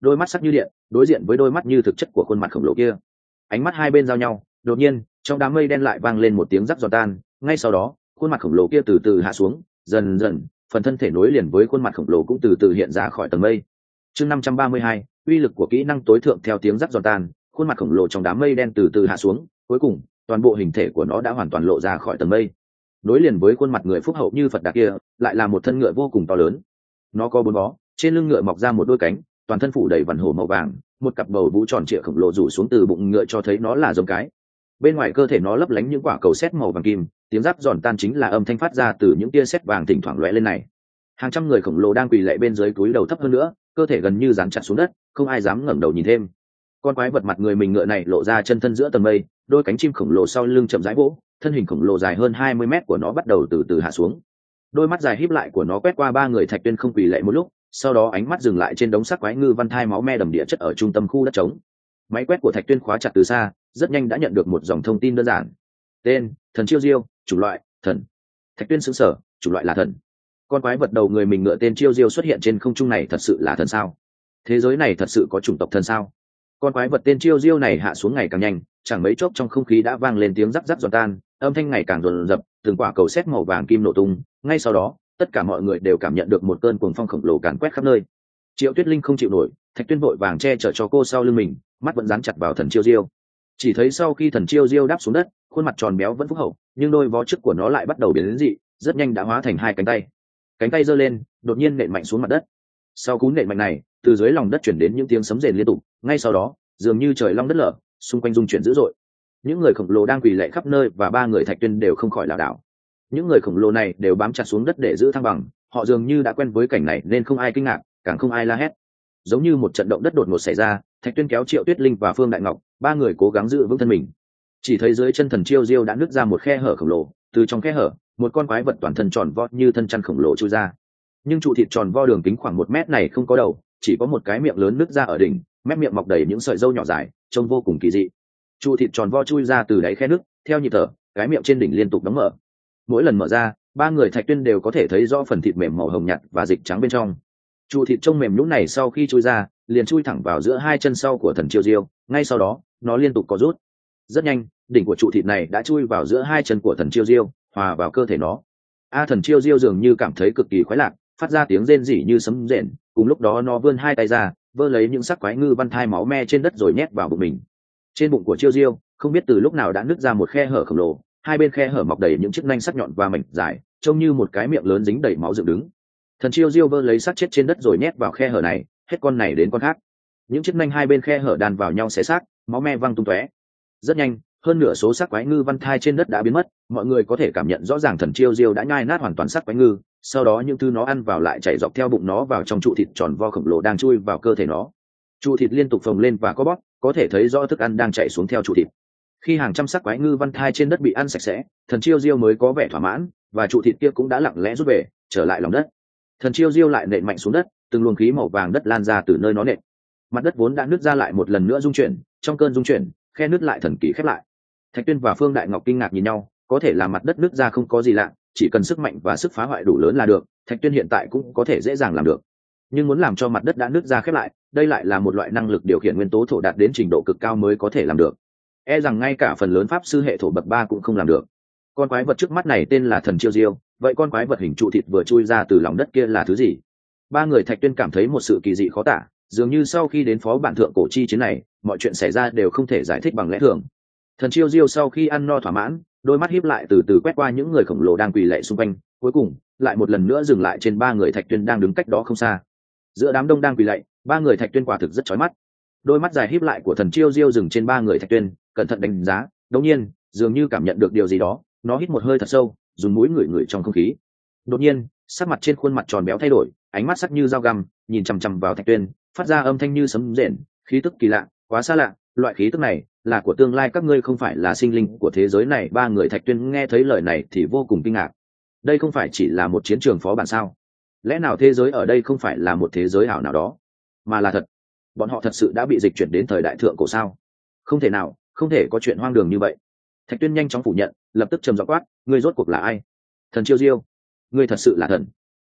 đôi mắt sắc như điện đối diện với đôi mắt như thực chất của khuôn mặt khổng lồ kia. Ánh mắt hai bên giao nhau, đột nhiên trong đám mây đen lại vang lên một tiếng rắc giòn tan, ngay sau đó khuôn mặt khổng lồ kia từ từ hạ xuống, dần dần phần thân thể nối liền với khuôn mặt khổng lồ cũng từ từ hiện ra khỏi tầng mây. Chương năm trăm ba mươi hai, uy lực của kỹ năng tối thượng. Theo tiếng rắc giòn tan, khuôn mặt khổng lồ trong đám mây đen từ từ hạ xuống, cuối cùng toàn bộ hình thể của nó đã hoàn toàn lộ ra khỏi tầng mây. Nối liền với khuôn mặt người phúc hậu như Phật Đà kia, lại là một thân ngựa vô cùng to lớn. Nó có bốn vó, trên lưng ngựa mọc ra một đôi cánh, toàn thân phủ đầy vằn hổ màu vàng, một cặp bầu vú tròn trịa khổng lồ rủ xuống từ bụng ngựa cho thấy nó là giống cái. Bên ngoài cơ thể nó lấp lánh những quả cầu sét màu vàng kim, tiếng rắc giòn tan chính là âm thanh phát ra từ những tia sét vàng thỉnh thoảng lóe lên này. Hàng trăm người khổng lồ đang quỳ lạy bên dưới, cúi đầu thấp hơn nữa, cơ thể gần như dán chặt xuống đất, không ai dám ngẩng đầu nhìn thêm. Con quái vật mặt người mình ngựa này lộ ra chân thân giữa tầng mây, đôi cánh chim khổng lồ sau lưng chậm rãi vỗ, thân hình khổng lồ dài hơn hai mươi mét của nó bắt đầu từ từ hạ xuống. Đôi mắt dài híp lại của nó quét qua ba người Thạch Tuyên không quỳ lạy một lúc, sau đó ánh mắt dừng lại trên đống xác quái ngư văn thai máu me đầm địa chất ở trung tâm khu đất trống. Máy quét của Thạch Tuyên khóa chặt từ xa, rất nhanh đã nhận được một dòng thông tin đơn giản. Tên: Thần Chiêu Diêu, chủng loại: thần. Thạch Tuyên sững sờ, chủng loại là thần. Con quái vật đầu người mình ngựa tên Chiêu Diêu xuất hiện trên không trung này thật sự là thần sao? Thế giới này thật sự có chủng tộc thần sao? Con quái vật tên Chiêu Diêu này hạ xuống ngày càng nhanh, chẳng mấy chốc trong không khí đã vang lên tiếng rắc rắc giòn tan, âm thanh ngày càng dồn dập, từng quả cầu sét màu vàng kim nổ tung. Ngay sau đó, tất cả mọi người đều cảm nhận được một cơn cuồng phong khổng lồ càn quét khắp nơi. Triệu Tuyết Linh không chịu nổi, Thạch Tuyên vội vàng che chở cho cô sau lưng mình, mắt vẫn dán chặt vào thần Chiêu Diêu. Chỉ thấy sau khi thần Chiêu Diêu đáp xuống đất, khuôn mặt tròn béo vẫn phúc hậu, nhưng đôi vó trước của nó lại bắt đầu biến đến dị, rất nhanh đã hóa thành hai cánh tay. Cánh tay giơ lên, đột nhiên nện mạnh xuống mặt đất. Sau cú nện mạnh này, từ dưới lòng đất chuyển đến những tiếng sấm rền liên tục. Ngay sau đó, dường như trời long đất lở, xung quanh rung chuyển dữ dội. Những người khổng lồ đang quỳ lạy khắp nơi và ba người Thạch Tuyên đều không khỏi lảo đảo. Những người khổng lồ này đều bám chặt xuống đất để giữ thăng bằng, họ dường như đã quen với cảnh này nên không ai kinh ngạc, càng không ai la hét. Giống như một trận động đất đột ngột xảy ra, Thạch Tuyên kéo Triệu Tuyết Linh và Phương Đại Ngọc, ba người cố gắng giữ vững thân mình. Chỉ thấy dưới chân thần Chiêu Diêu đã nứt ra một khe hở khổng lồ, từ trong khe hở, một con quái vật toàn thân tròn vo như thân chăn khổng lồ chui ra. Nhưng trụ thịt tròn vo đường kính khoảng một mét này không có đầu, chỉ có một cái miệng lớn nứt ra ở đỉnh, mép miệng mọc đầy những sợi râu nhỏ dài, trông vô cùng kỳ dị. Trụ thịt tròn vo chui ra từ đáy khe nứt, theo nhịp thở, cái miệng trên đỉnh liên tục đóng mở. Mỗi lần mở ra, ba người Thạch Tuyên đều có thể thấy rõ phần thịt mềm màu hồng nhạt và dịch trắng bên trong. Trụ thịt trông mềm nhũn này sau khi chui ra, liền chui thẳng vào giữa hai chân sau của thần Chiêu Diêu, ngay sau đó, nó liên tục co rút. Rất nhanh, đỉnh của trụ thịt này đã chui vào giữa hai chân của thần Chiêu Diêu, hòa vào cơ thể nó. A thần Chiêu Diêu dường như cảm thấy cực kỳ khoái lạc, phát ra tiếng rên rỉ như sấm rền, cùng lúc đó nó vươn hai tay ra, vơ lấy những xác quái ngư văn thai máu me trên đất rồi nhét vào bụng mình. Trên bụng của Chiêu Diêu, không biết từ lúc nào đã nứt ra một khe hở khổng lồ, hai bên khe hở mọc đầy những chiếc nanh sắc nhọn và mảnh dài, trông như một cái miệng lớn dính đầy máu dựng đứng. Thần Chiêu Diêu vơ lấy xác chết trên đất rồi nhét vào khe hở này, hết con này đến con khác. Những chiếc nanh hai bên khe hở đan vào nhau xé xác, máu me văng tung tóe. Rất nhanh, hơn nửa số xác quái ngư văn thai trên đất đã biến mất, mọi người có thể cảm nhận rõ ràng thần Chiêu Diêu đã nhai nát hoàn toàn xác quái ngư, sau đó những thứ nó ăn vào lại chảy dọc theo bụng nó vào trong trụ thịt tròn vo khổng lồ đang chui vào cơ thể nó. Trụ thịt liên tục phồng lên và co bóp, có thể thấy rõ thức ăn đang chảy xuống theo trụ thịt. Khi hàng trăm xác quái ngư văn thai trên đất bị ăn sạch sẽ, thần Chiêu Diêu mới có vẻ thỏa mãn, và trụ thịt kia cũng đã lặng lẽ rút về, trở lại lòng đất. Thần Chiêu Diêu lại nện mạnh xuống đất, từng luồng khí màu vàng đất lan ra từ nơi nó nện. Mặt đất vốn đã nứt ra lại một lần nữa rung chuyển, trong cơn rung chuyển, khe nứt lại thần kỳ khép lại. Thạch Tuyên và Phương Đại Ngọc kinh ngạc nhìn nhau, có thể làm mặt đất nứt ra không có gì lạ, chỉ cần sức mạnh và sức phá hoại đủ lớn là được, Thạch Tuyên hiện tại cũng có thể dễ dàng làm được. Nhưng muốn làm cho mặt đất đã nứt ra khép lại, đây lại là một loại năng lực điều khiển nguyên tố thổ đạt đến trình độ cực cao mới có thể làm được. E rằng ngay cả phần lớn pháp sư hệ thổ bậc ba cũng không làm được. Con quái vật trước mắt này tên là thần Chiêu Diêu, vậy con quái vật hình trụ thịt vừa chui ra từ lòng đất kia là thứ gì? Ba người Thạch Tuyên cảm thấy một sự kỳ dị khó tả, dường như sau khi đến phó bản thượng cổ chi chiến này, mọi chuyện xảy ra đều không thể giải thích bằng lẽ thường. Thần Chiêu Diêu sau khi ăn no thỏa mãn, đôi mắt híp lại từ từ quét qua những người khổng lồ đang quỳ lạy xung quanh, cuối cùng lại một lần nữa dừng lại trên ba người Thạch Tuyên đang đứng cách đó không xa. Giữa đám đông đang quỳ lạy, ba người Thạch Tuyên quả thực rất chói mắt. Đôi mắt dài híp lại của thần Chiêu Diêu dừng trên ba người Thạch Tuyên, cẩn thận đánh giá, đột nhiên, dường như cảm nhận được điều gì đó, nó hít một hơi thật sâu, dùng mũi ngửi ngửi trong không khí. Đột nhiên, sắc mặt trên khuôn mặt tròn béo thay đổi, ánh mắt sắc như dao găm, nhìn chằm chằm vào Thạch Tuyên, phát ra âm thanh như sấm rền, khí tức kỳ lạ, quá xa lạ, loại khí tức này là của tương lai, các ngươi không phải là sinh linh của thế giới này. Ba người Thạch Tuyên nghe thấy lời này thì vô cùng kinh ngạc. Đây không phải chỉ là một chiến trường phó bản sao? Lẽ nào thế giới ở đây không phải là một thế giới ảo nào đó, mà là thật? Bọn họ thật sự đã bị dịch chuyển đến thời đại thượng cổ sao? Không thể nào, không thể có chuyện hoang đường như vậy. Thạch Tuyên nhanh chóng phủ nhận, lập tức trầm giọng quát, ngươi rốt cuộc là ai? Thần Chiêu Diêu, ngươi thật sự là thần?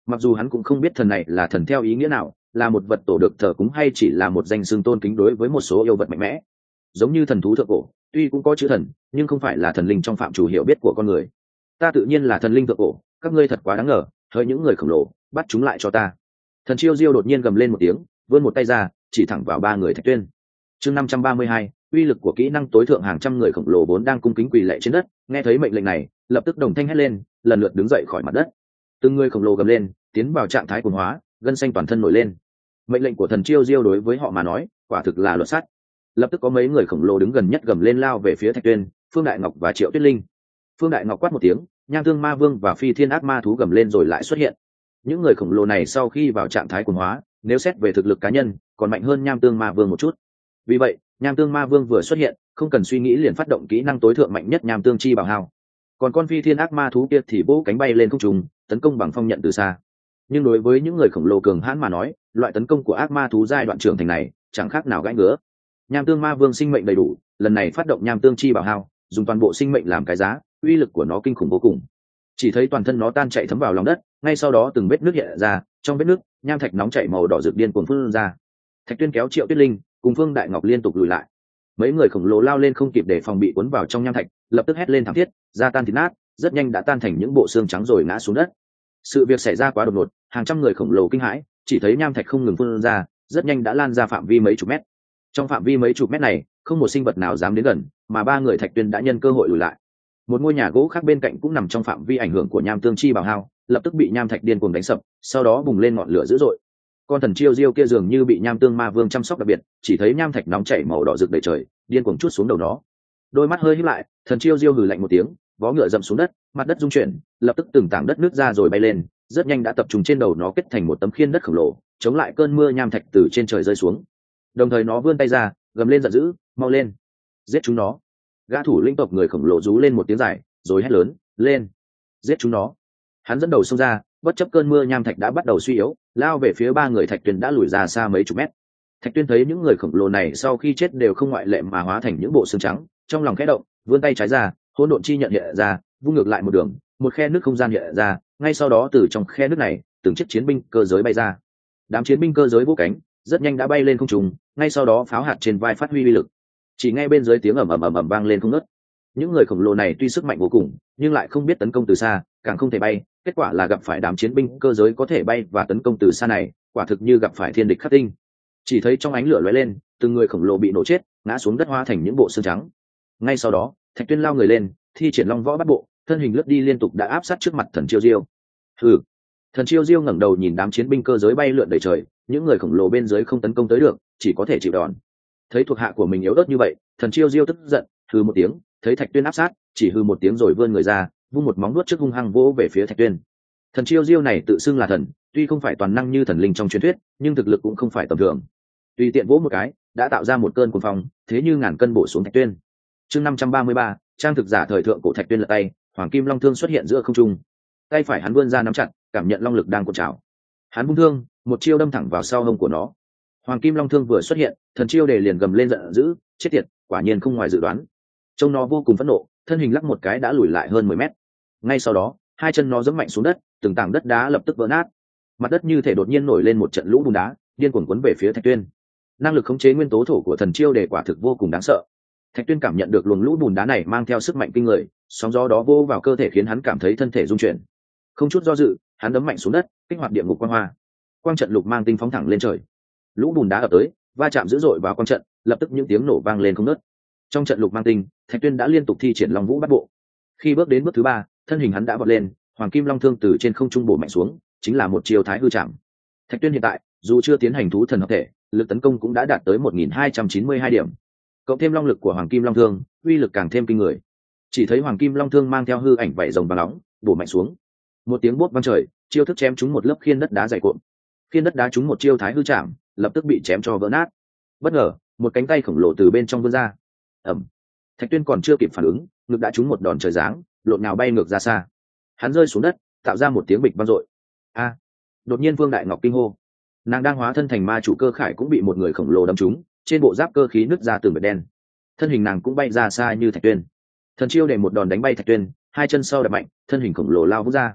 Mặc dù hắn cũng không biết thần này là thần theo ý nghĩa nào, là một vật tổ được thờ cúng hay chỉ là một danh xưng tôn kính đối với một số yêu vật mạnh mẽ. Giống như thần thú thượng cổ, tuy cũng có chữ thần, nhưng không phải là thần linh trong phạm chủ hiểu biết của con người. Ta tự nhiên là thần linh thượng cổ, các ngươi thật quá đáng ngờ, hỡi những người khổng lồ, bắt chúng lại cho ta. Thần Chiêu Diêu đột nhiên gầm lên một tiếng, vươn một tay ra, chỉ thẳng vào ba người Thạch Tuyên. Chương năm trăm ba mươi hai, uy lực của kỹ năng tối thượng, hàng trăm người khổng lồ vốn đang cung kính quỳ lạy trên đất, nghe thấy mệnh lệnh này, lập tức đồng thanh hét lên, lần lượt đứng dậy khỏi mặt đất. Từng người khổng lồ gầm lên, tiến vào trạng thái cuồng hóa, gân xanh toàn thân nổi lên. Mệnh lệnh của thần Chiêu Diêu đối với họ mà nói, quả thực là luật sắt. Lập tức có mấy người khổng lồ đứng gần nhất gầm lên lao về phía Thạch Tuyên, Phương Đại Ngọc và Triệu Tuyết Linh. Phương Đại Ngọc quát một tiếng, Nham Tương Ma Vương và Phi Thiên Ác Ma Thú gầm lên rồi lại xuất hiện. Những người khổng lồ này sau khi vào trạng thái cuồng hóa, nếu xét về thực lực cá nhân, còn mạnh hơn Nham Tương Ma Vương một chút. Vì vậy, Nham Tương Ma Vương vừa xuất hiện, không cần suy nghĩ liền phát động kỹ năng tối thượng mạnh nhất Nham Tương Chi Bảo Hao. Còn con Phi Thiên Ác Ma Thú kia thì vỗ cánh bay lên không trung, tấn công bằng phong nhận từ xa. Nhưng đối với những người khổng lồ cường hãn mà nói, loại tấn công của ác ma thú giai đoạn trưởng thành này chẳng khác nào gãi ngứa. Nham Tương Ma Vương sinh mệnh đầy đủ, lần này phát động Nham Tương Chi Bảo Hao, dùng toàn bộ sinh mệnh làm cái giá, uy lực của nó kinh khủng vô cùng. Chỉ thấy toàn thân nó tan chảy thấm vào lòng đất, ngay sau đó từng vết nước hiện ra, trong vết nước, nham thạch nóng chảy màu đỏ rực điên cuồng phun ra. Thạch Tuyên kéo Triệu Tuyết Linh, cùng Phương Đại Ngọc liên tục lùi lại. Mấy người khổng lồ lao lên không kịp để phòng bị cuốn vào trong nham thạch, lập tức hét lên thảm thiết, da tan thịt nát, rất nhanh đã tan thành những bộ xương trắng rồi ngã xuống đất. Sự việc xảy ra quá đột ngột, hàng trăm người khổng lồ kinh hãi, chỉ thấy nham thạch không ngừng phun ra, rất nhanh đã lan ra phạm vi mấy chục mét. Trong phạm vi mấy chục mét này, không một sinh vật nào dám đến gần, mà ba người Thạch Tuyên đã nhân cơ hội lùi lại. Một ngôi nhà gỗ khác bên cạnh cũng nằm trong phạm vi ảnh hưởng của Nham Tương Chi Bảo Hao, lập tức bị nham thạch điên cuồng đánh sập, sau đó bùng lên ngọn lửa dữ dội. Con thần Chiêu Diêu kia dường như bị Nham Tương Ma Vương chăm sóc đặc biệt, chỉ thấy nham thạch nóng chảy màu đỏ rực đầy trời, điên cuồng trút xuống đầu nó. Đôi mắt hơi híp lại, thần Chiêu Diêu hừ lạnh một tiếng, vó ngựa dậm xuống đất, mặt đất rung chuyển, lập tức từng tảng đất nứt ra rồi bay lên, rất nhanh đã tập trung trên đầu nó kết thành một tấm khiên đất khổng lồ, chống lại cơn mưa nham thạch từ trên trời rơi xuống. Đồng thời nó vươn tay ra, gầm lên giận dữ, mau lên, giết chúng nó. Gã thủ lĩnh tộc người khổng lồ rú lên một tiếng dài, rồi hét lớn, lên, giết chúng nó. Hắn dẫn đầu xông ra, bất chấp cơn mưa nham thạch đã bắt đầu suy yếu, lao về phía ba người Thạch Tuyên đã lùi ra xa mấy chục mét. Thạch Tuyên thấy những người khổng lồ này sau khi chết đều không ngoại lệ mà hóa thành những bộ xương trắng, trong lòng khẽ động, vươn tay trái ra, hỗn độn chi nhận hiện ra, vung ngược lại một đường, một khe nước không gian hiện ra, ngay sau đó từ trong khe nước này, từng chiếc chiến binh cơ giới bay ra. Đám chiến binh cơ giới vỗ cánh, rất nhanh đã bay lên không trung, ngay sau đó pháo hạt trên vai phát huy uy lực. Chỉ nghe bên dưới tiếng ầm ầm ầm ầm vang lên không ngớt. Những người khổng lồ này tuy sức mạnh vô cùng, nhưng lại không biết tấn công từ xa, càng không thể bay, kết quả là gặp phải đám chiến binh cơ giới có thể bay và tấn công từ xa này, quả thực như gặp phải thiên địch khắc tinh. Chỉ thấy trong ánh lửa lóe lên, từng người khổng lồ bị nổ chết, ngã xuống đất hóa thành những bộ xương trắng. Ngay sau đó, Thạch Tuyên lao người lên, thi triển Long Võ Bát Bộ, thân hình lướt đi liên tục đã áp sát trước mặt thần Chiêu Diêu. Hừ. Thần Chiêu Diêu ngẩng đầu nhìn đám chiến binh cơ giới bay lượn đầy trời, những người khổng lồ bên dưới không tấn công tới được, chỉ có thể chịu đòn. Thấy thuộc hạ của mình yếu ớt như vậy, thần Chiêu Diêu tức giận, hừ một tiếng, thấy Thạch Tuyên áp sát, chỉ hừ một tiếng rồi vươn người ra, vung một móng vuốt trước hung hăng vỗ về phía Thạch Tuyên. Thần Chiêu Diêu này tự xưng là thần, tuy không phải toàn năng như thần linh trong truyền thuyết, nhưng thực lực cũng không phải tầm thường. Tùy tiện vỗ một cái, đã tạo ra một cơn cuồng phong, thế như ngàn cân bổ xuống Thạch Tuyên. Chương năm trăm ba mươi ba, trang thực giả thời thượng cổ. Thạch Tuyên lật tay, hoàng kim long thương xuất hiện giữa không trung. Tay phải hắn vươn ra nắm chặt, cảm nhận long lực đang cuộn trào. Hắn vung thương, một chiêu đâm thẳng vào sau hông của nó. Hoàng kim long thương vừa xuất hiện, thần Chiêu Đề liền gầm lên giận dữ, chết tiệt, quả nhiên không ngoài dự đoán. Trông nó vô cùng phẫn nộ, thân hình lắc một cái đã lùi lại hơn mười mét. Ngay sau đó, hai chân nó giẫm mạnh xuống đất, từng tảng đất đá lập tức vỡ nát. Mặt đất như thể đột nhiên nổi lên một trận lũ bùn đá, điên cuồng cuốn về phía Thạch Tuyên. Năng lực khống chế nguyên tố thổ của thần Chiêu Đề quả thực vô cùng đáng sợ. Thạch Tuyên cảm nhận được luồng lũ bùn đá này mang theo sức mạnh kinh người, sóng gió đó vô vào cơ thể khiến hắn cảm thấy thân thể rung chuyển. Không chút do dự, hắn đấm mạnh xuống đất, kích hoạt địa ngục quang hoa. Quang trận lục mang tinh phóng thẳng lên trời. Lũ bùn đá ập tới, va chạm dữ dội vào quang trận, lập tức những tiếng nổ vang lên không ngớt. Trong trận lục mang tinh, Thạch Tuyên đã liên tục thi triển Long Vũ Bát Bộ. Khi bước đến bước thứ ba, thân hình hắn đã vọt lên, hoàng kim long thương từ trên không trung bổ mạnh xuống, chính là một chiêu Thái Hư Trảm. Thạch Tuyên hiện tại, dù chưa tiến hành thú thần hợp thể, lực tấn công cũng đã đạt tới một nghìn hai trăm chín mươi hai điểm. Cộng thêm long lực của hoàng kim long thương, uy lực càng thêm kinh người. Chỉ thấy hoàng kim long thương mang theo hư ảnh vảy rồng vàng nóng, bổ mạnh xuống. Một tiếng buốt vang trời, chiêu thức chém trúng một lớp khiên đất đá dày cuộn. Khiên đất đá trúng một chiêu Thái Hư Trảm, lập tức bị chém cho vỡ nát. Bất ngờ, một cánh tay khổng lồ từ bên trong vươn ra. Ầm. Thạch Tuyên còn chưa kịp phản ứng, ngực đã trúng một đòn trời giáng, lộn nhào bay ngược ra xa. Hắn rơi xuống đất, tạo ra một tiếng bịch vang dội. A! Đột nhiên Vương Đại Ngọc kinh hô. Nàng đang hóa thân thành ma chủ cơ khải cũng bị một người khổng lồ đâm trúng, trên bộ giáp cơ khí nứt ra từng vệt đen. Thân hình nàng cũng bay ra xa như Thạch Tuyên. Thần Chiêu để một đòn đánh bay Thạch Tuyên, hai chân sau đập mạnh, thân hình khổng lồ lao vút ra.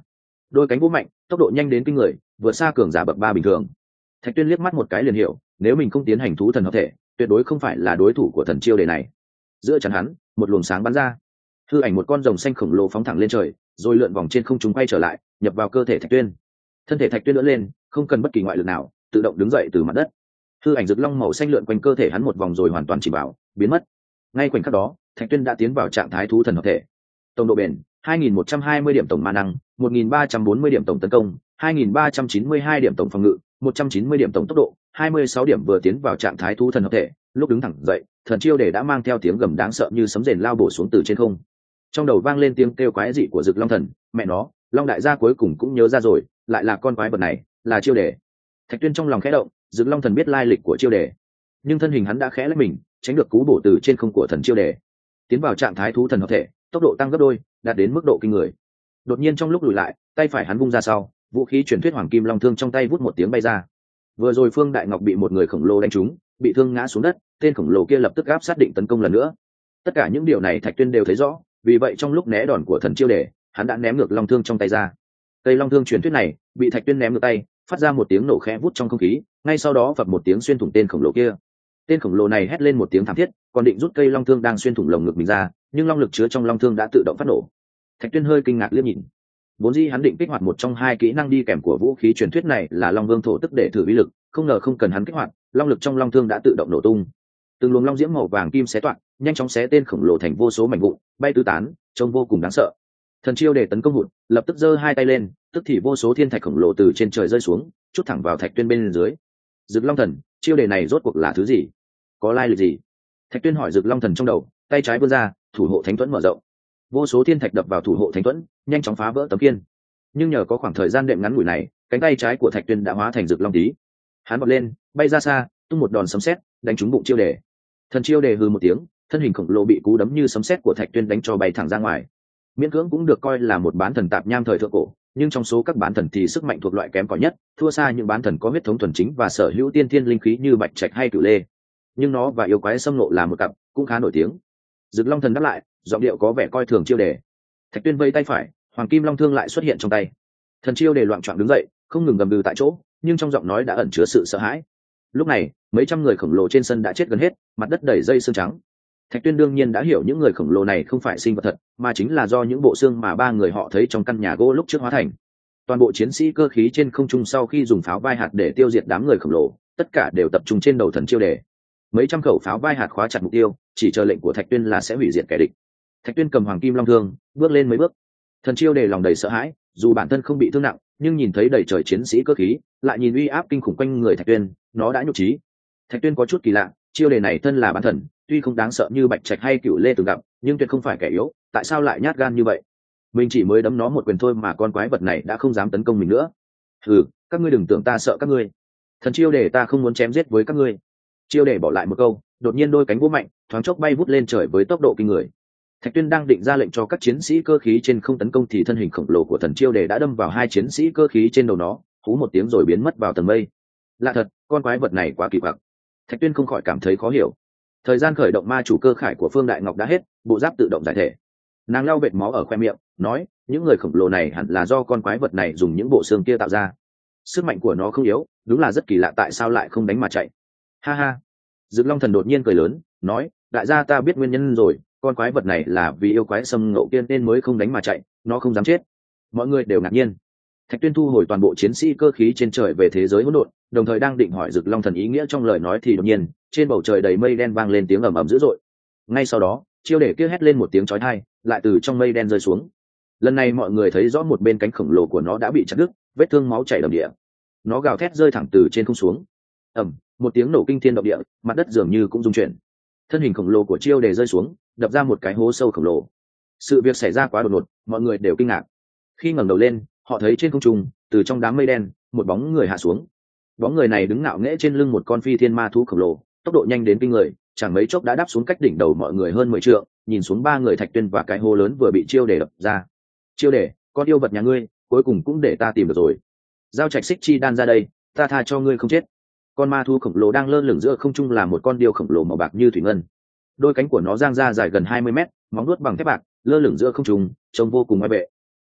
đôi cánh vũ mạnh, tốc độ nhanh đến kinh người, vượt xa cường giả bậc ba bình thường. Thạch Tuyên liếc mắt một cái liền hiểu, nếu mình không tiến hành thú thần hợp thể, tuyệt đối không phải là đối thủ của thần chiêu đề này. Giữa chắn hắn, một luồng sáng bắn ra, hư ảnh một con rồng xanh khổng lồ phóng thẳng lên trời, rồi lượn vòng trên không trung quay trở lại, nhập vào cơ thể Thạch Tuyên. Thân thể Thạch Tuyên đỡ lên, không cần bất kỳ ngoại lực nào, tự động đứng dậy từ mặt đất. Hư ảnh rực long màu xanh lượn quanh cơ thể hắn một vòng rồi hoàn toàn chìm vào, biến mất. Ngay khoảnh khắc đó, Thạch Tuyên đã tiến vào trạng thái thú thần hợp thể. Tổng độ bền hai nghìn một trăm hai mươi điểm tổng ma năng, một nghìn ba trăm bốn mươi điểm tổng tấn công, hai nghìn ba trăm chín mươi hai điểm tổng phòng ngự, một trăm chín mươi điểm tổng tốc độ, hai mươi sáu điểm. Vừa tiến vào trạng thái thú thần hợp thể, lúc đứng thẳng dậy, thần chiêu đề đã mang theo tiếng gầm đáng sợ như sấm rền lao bổ xuống từ trên không. Trong đầu vang lên tiếng kêu quái dị của Dực Long Thần, mẹ nó, Long đại gia cuối cùng cũng nhớ ra rồi, lại là con quái vật này, là chiêu đề. Thạch Tuyên trong lòng khẽ động, Dực Long Thần biết lai lịch của chiêu đề, nhưng thân hình hắn đã khẽ lách mình, tránh được cú bổ từ trên không của thần chiêu đề. Tiến vào trạng thái thú thần hợp thể, tốc độ tăng gấp đôi, đạt đến mức độ kinh người. Đột nhiên trong lúc lùi lại, tay phải hắn vung ra sau, vũ khí truyền thuyết hoàng kim long thương trong tay vút một tiếng bay ra. Vừa rồi Phương Đại Ngọc bị một người khổng lồ đánh trúng, bị thương ngã xuống đất, tên khổng lồ kia lập tức áp sát định tấn công lần nữa. Tất cả những điều này Thạch Tuyên đều thấy rõ, vì vậy trong lúc né đòn của thần chiêu đề, hắn đã ném ngược long thương trong tay ra. Cây long thương truyền thuyết này bị Thạch Tuyên ném ngược tay, phát ra một tiếng nổ khẽ vút trong không khí, ngay sau đó phập một tiếng xuyên thủng tên khổng lồ kia. Tên khổng lồ này hét lên một tiếng thảm thiết, còn định rút cây long thương đang xuyên thủng lồng ngực mình ra, nhưng long lực chứa trong long thương đã tự động phát nổ. Thạch Tuyên hơi kinh ngạc liếc nhìn. Vốn dĩ hắn định kích hoạt một trong hai kỹ năng đi kèm của vũ khí truyền thuyết này là Long Vương thổ tức để thử uy lực, không ngờ không cần hắn kích hoạt, long lực trong long thương đã tự động nổ tung. Từng luồng long diễm màu vàng kim xé toạc, nhanh chóng xé tên khổng lồ thành vô số mảnh vụn, bay tứ tán, trông vô cùng đáng sợ. Thần chiêu để tấn công hụt, lập tức giơ hai tay lên, tức thì vô số thiên thạch khổng lồ từ trên trời rơi xuống, chút thẳng vào Thạch Tuyên bên dưới. Dực Long Thần, chiêu đề này rốt cuộc là thứ gì? Có lai lịch gì? Thạch Tuyên hỏi Dực Long Thần trong đầu, tay trái vươn ra, thủ hộ thánh thuẫn mở rộng. Vô số thiên thạch đập vào thủ hộ thánh thuẫn, nhanh chóng phá vỡ tấm kiên. Nhưng nhờ có khoảng thời gian đệm ngắn ngủi này, cánh tay trái của Thạch Tuyên đã hóa thành Dực Long tí. Hắn vọt lên, bay ra xa, tung một đòn sấm sét, đánh trúng bụng chiêu đề. Thần chiêu đề hừ một tiếng, thân hình khổng lồ bị cú đấm như sấm sét của Thạch Tuyên đánh cho bay thẳng ra ngoài. Miễn cưỡng cũng được coi là một bán thần tạp nham thời thượng cổ, nhưng trong số các bán thần thì sức mạnh thuộc loại kém cỏi nhất, thua xa những bán thần có huyết thống thuần chính và sở hữu tiên thiên linh khí như bạch trạch hay cửu lê. Nhưng nó và yêu quái xâm nộ là một cặp, cũng khá nổi tiếng. Dực Long Thần đáp lại, giọng điệu có vẻ coi thường chiêu đề. Thạch Tuyên vây tay phải, hoàng kim long thương lại xuất hiện trong tay. Thần chiêu đề loạng choạng đứng dậy, không ngừng gầm gừ tại chỗ, nhưng trong giọng nói đã ẩn chứa sự sợ hãi. Lúc này, mấy trăm người khổng lồ trên sân đã chết gần hết, mặt đất đầy dây xương trắng. Thạch Tuyên đương nhiên đã hiểu những người khổng lồ này không phải sinh vật thật, mà chính là do những bộ xương mà ba người họ thấy trong căn nhà gỗ lúc trước hóa thành. Toàn bộ chiến sĩ cơ khí trên không trung sau khi dùng pháo vai hạt để tiêu diệt đám người khổng lồ, tất cả đều tập trung trên đầu thần chiêu đề. Mấy trăm khẩu pháo vai hạt khóa chặt mục tiêu, chỉ chờ lệnh của Thạch Tuyên là sẽ hủy diệt kẻ địch. Thạch Tuyên cầm hoàng kim long thương, bước lên mấy bước. Thần chiêu đề lòng đầy sợ hãi, dù bản thân không bị thương nặng, nhưng nhìn thấy đầy trời chiến sĩ cơ khí, lại nhìn uy áp kinh khủng quanh người Thạch Tuyên, nó đã nhục trí. Thạch Tuyên có chút kỳ lạ, chiêu đề này thân là bán thần, tuy không đáng sợ như bạch trạch hay cửu lê từng gặp, nhưng tuyệt không phải kẻ yếu, tại sao lại nhát gan như vậy? Mình chỉ mới đấm nó một quyền thôi mà con quái vật này đã không dám tấn công mình nữa. Hừ, các ngươi đừng tưởng ta sợ các ngươi. Thần chiêu đề ta không muốn chém giết với các ngươi. Chiêu đề bỏ lại một câu, đột nhiên đôi cánh vỗ mạnh, thoáng chốc bay vút lên trời với tốc độ kinh người. Thạch Tuyên đang định ra lệnh cho các chiến sĩ cơ khí trên không tấn công thì thân hình khổng lồ của thần chiêu đề đã đâm vào hai chiến sĩ cơ khí trên đầu nó, hú một tiếng rồi biến mất vào tầng mây. Lạ thật, con quái vật này quá kỳ quặc. Thạch Tuyên không khỏi cảm thấy khó hiểu. Thời gian khởi động ma chủ cơ khải của Phương Đại Ngọc đã hết, bộ giáp tự động giải thể. Nàng lau vệt máu ở khoe miệng, nói, những người khổng lồ này hẳn là do con quái vật này dùng những bộ xương kia tạo ra. Sức mạnh của nó không yếu, đúng là rất kỳ lạ, tại sao lại không đánh mà chạy? Ha ha. Dực Long Thần đột nhiên cười lớn, nói, đại gia ta biết nguyên nhân rồi, con quái vật này là vì yêu quái xâm ngộ kia nên mới không đánh mà chạy, nó không dám chết. Mọi người đều ngạc nhiên. Thạch Tuyên thu hồi toàn bộ chiến sĩ cơ khí trên trời về thế giới hỗn độn, đồng thời đang định hỏi Dực Long Thần ý nghĩa trong lời nói thì đột nhiên, trên bầu trời đầy mây đen vang lên tiếng ầm ầm dữ dội. Ngay sau đó, chiêu đề kia hét lên một tiếng chói tai, lại từ trong mây đen rơi xuống. Lần này mọi người thấy rõ một bên cánh khổng lồ của nó đã bị chặt đứt, vết thương máu chảy đầm địa. Nó gào thét rơi thẳng từ trên không xuống. Ầm, một tiếng nổ kinh thiên động địa, mặt đất dường như cũng rung chuyển. Thân hình khổng lồ của chiêu đề rơi xuống, đập ra một cái hố sâu khổng lồ. Sự việc xảy ra quá đột ngột, mọi người đều kinh ngạc. Khi ngẩng đầu lên, họ thấy trên không trung, từ trong đám mây đen, một bóng người hạ xuống. Bóng người này đứng ngạo nghễ trên lưng một con phi thiên ma thú khổng lồ, tốc độ nhanh đến kinh người, chẳng mấy chốc đã đáp xuống cách đỉnh đầu mọi người hơn mười trượng, nhìn xuống ba người Thạch Tuyên và cái hố lớn vừa bị chiêu đề đập ra. Chiêu đề, con yêu vật nhà ngươi, cuối cùng cũng để ta tìm được rồi. Giao Trạch Xích Chi đan ra đây, ta tha cho ngươi không chết. Con ma thú khổng lồ đang lơ lửng giữa không trung là một con điêu khổng lồ màu bạc như thủy ngân. Đôi cánh của nó dang ra dài gần hai mươi mét, móng vuốt bằng thép bạc, lơ lửng giữa không trung, trông vô cùng ngoại vệ.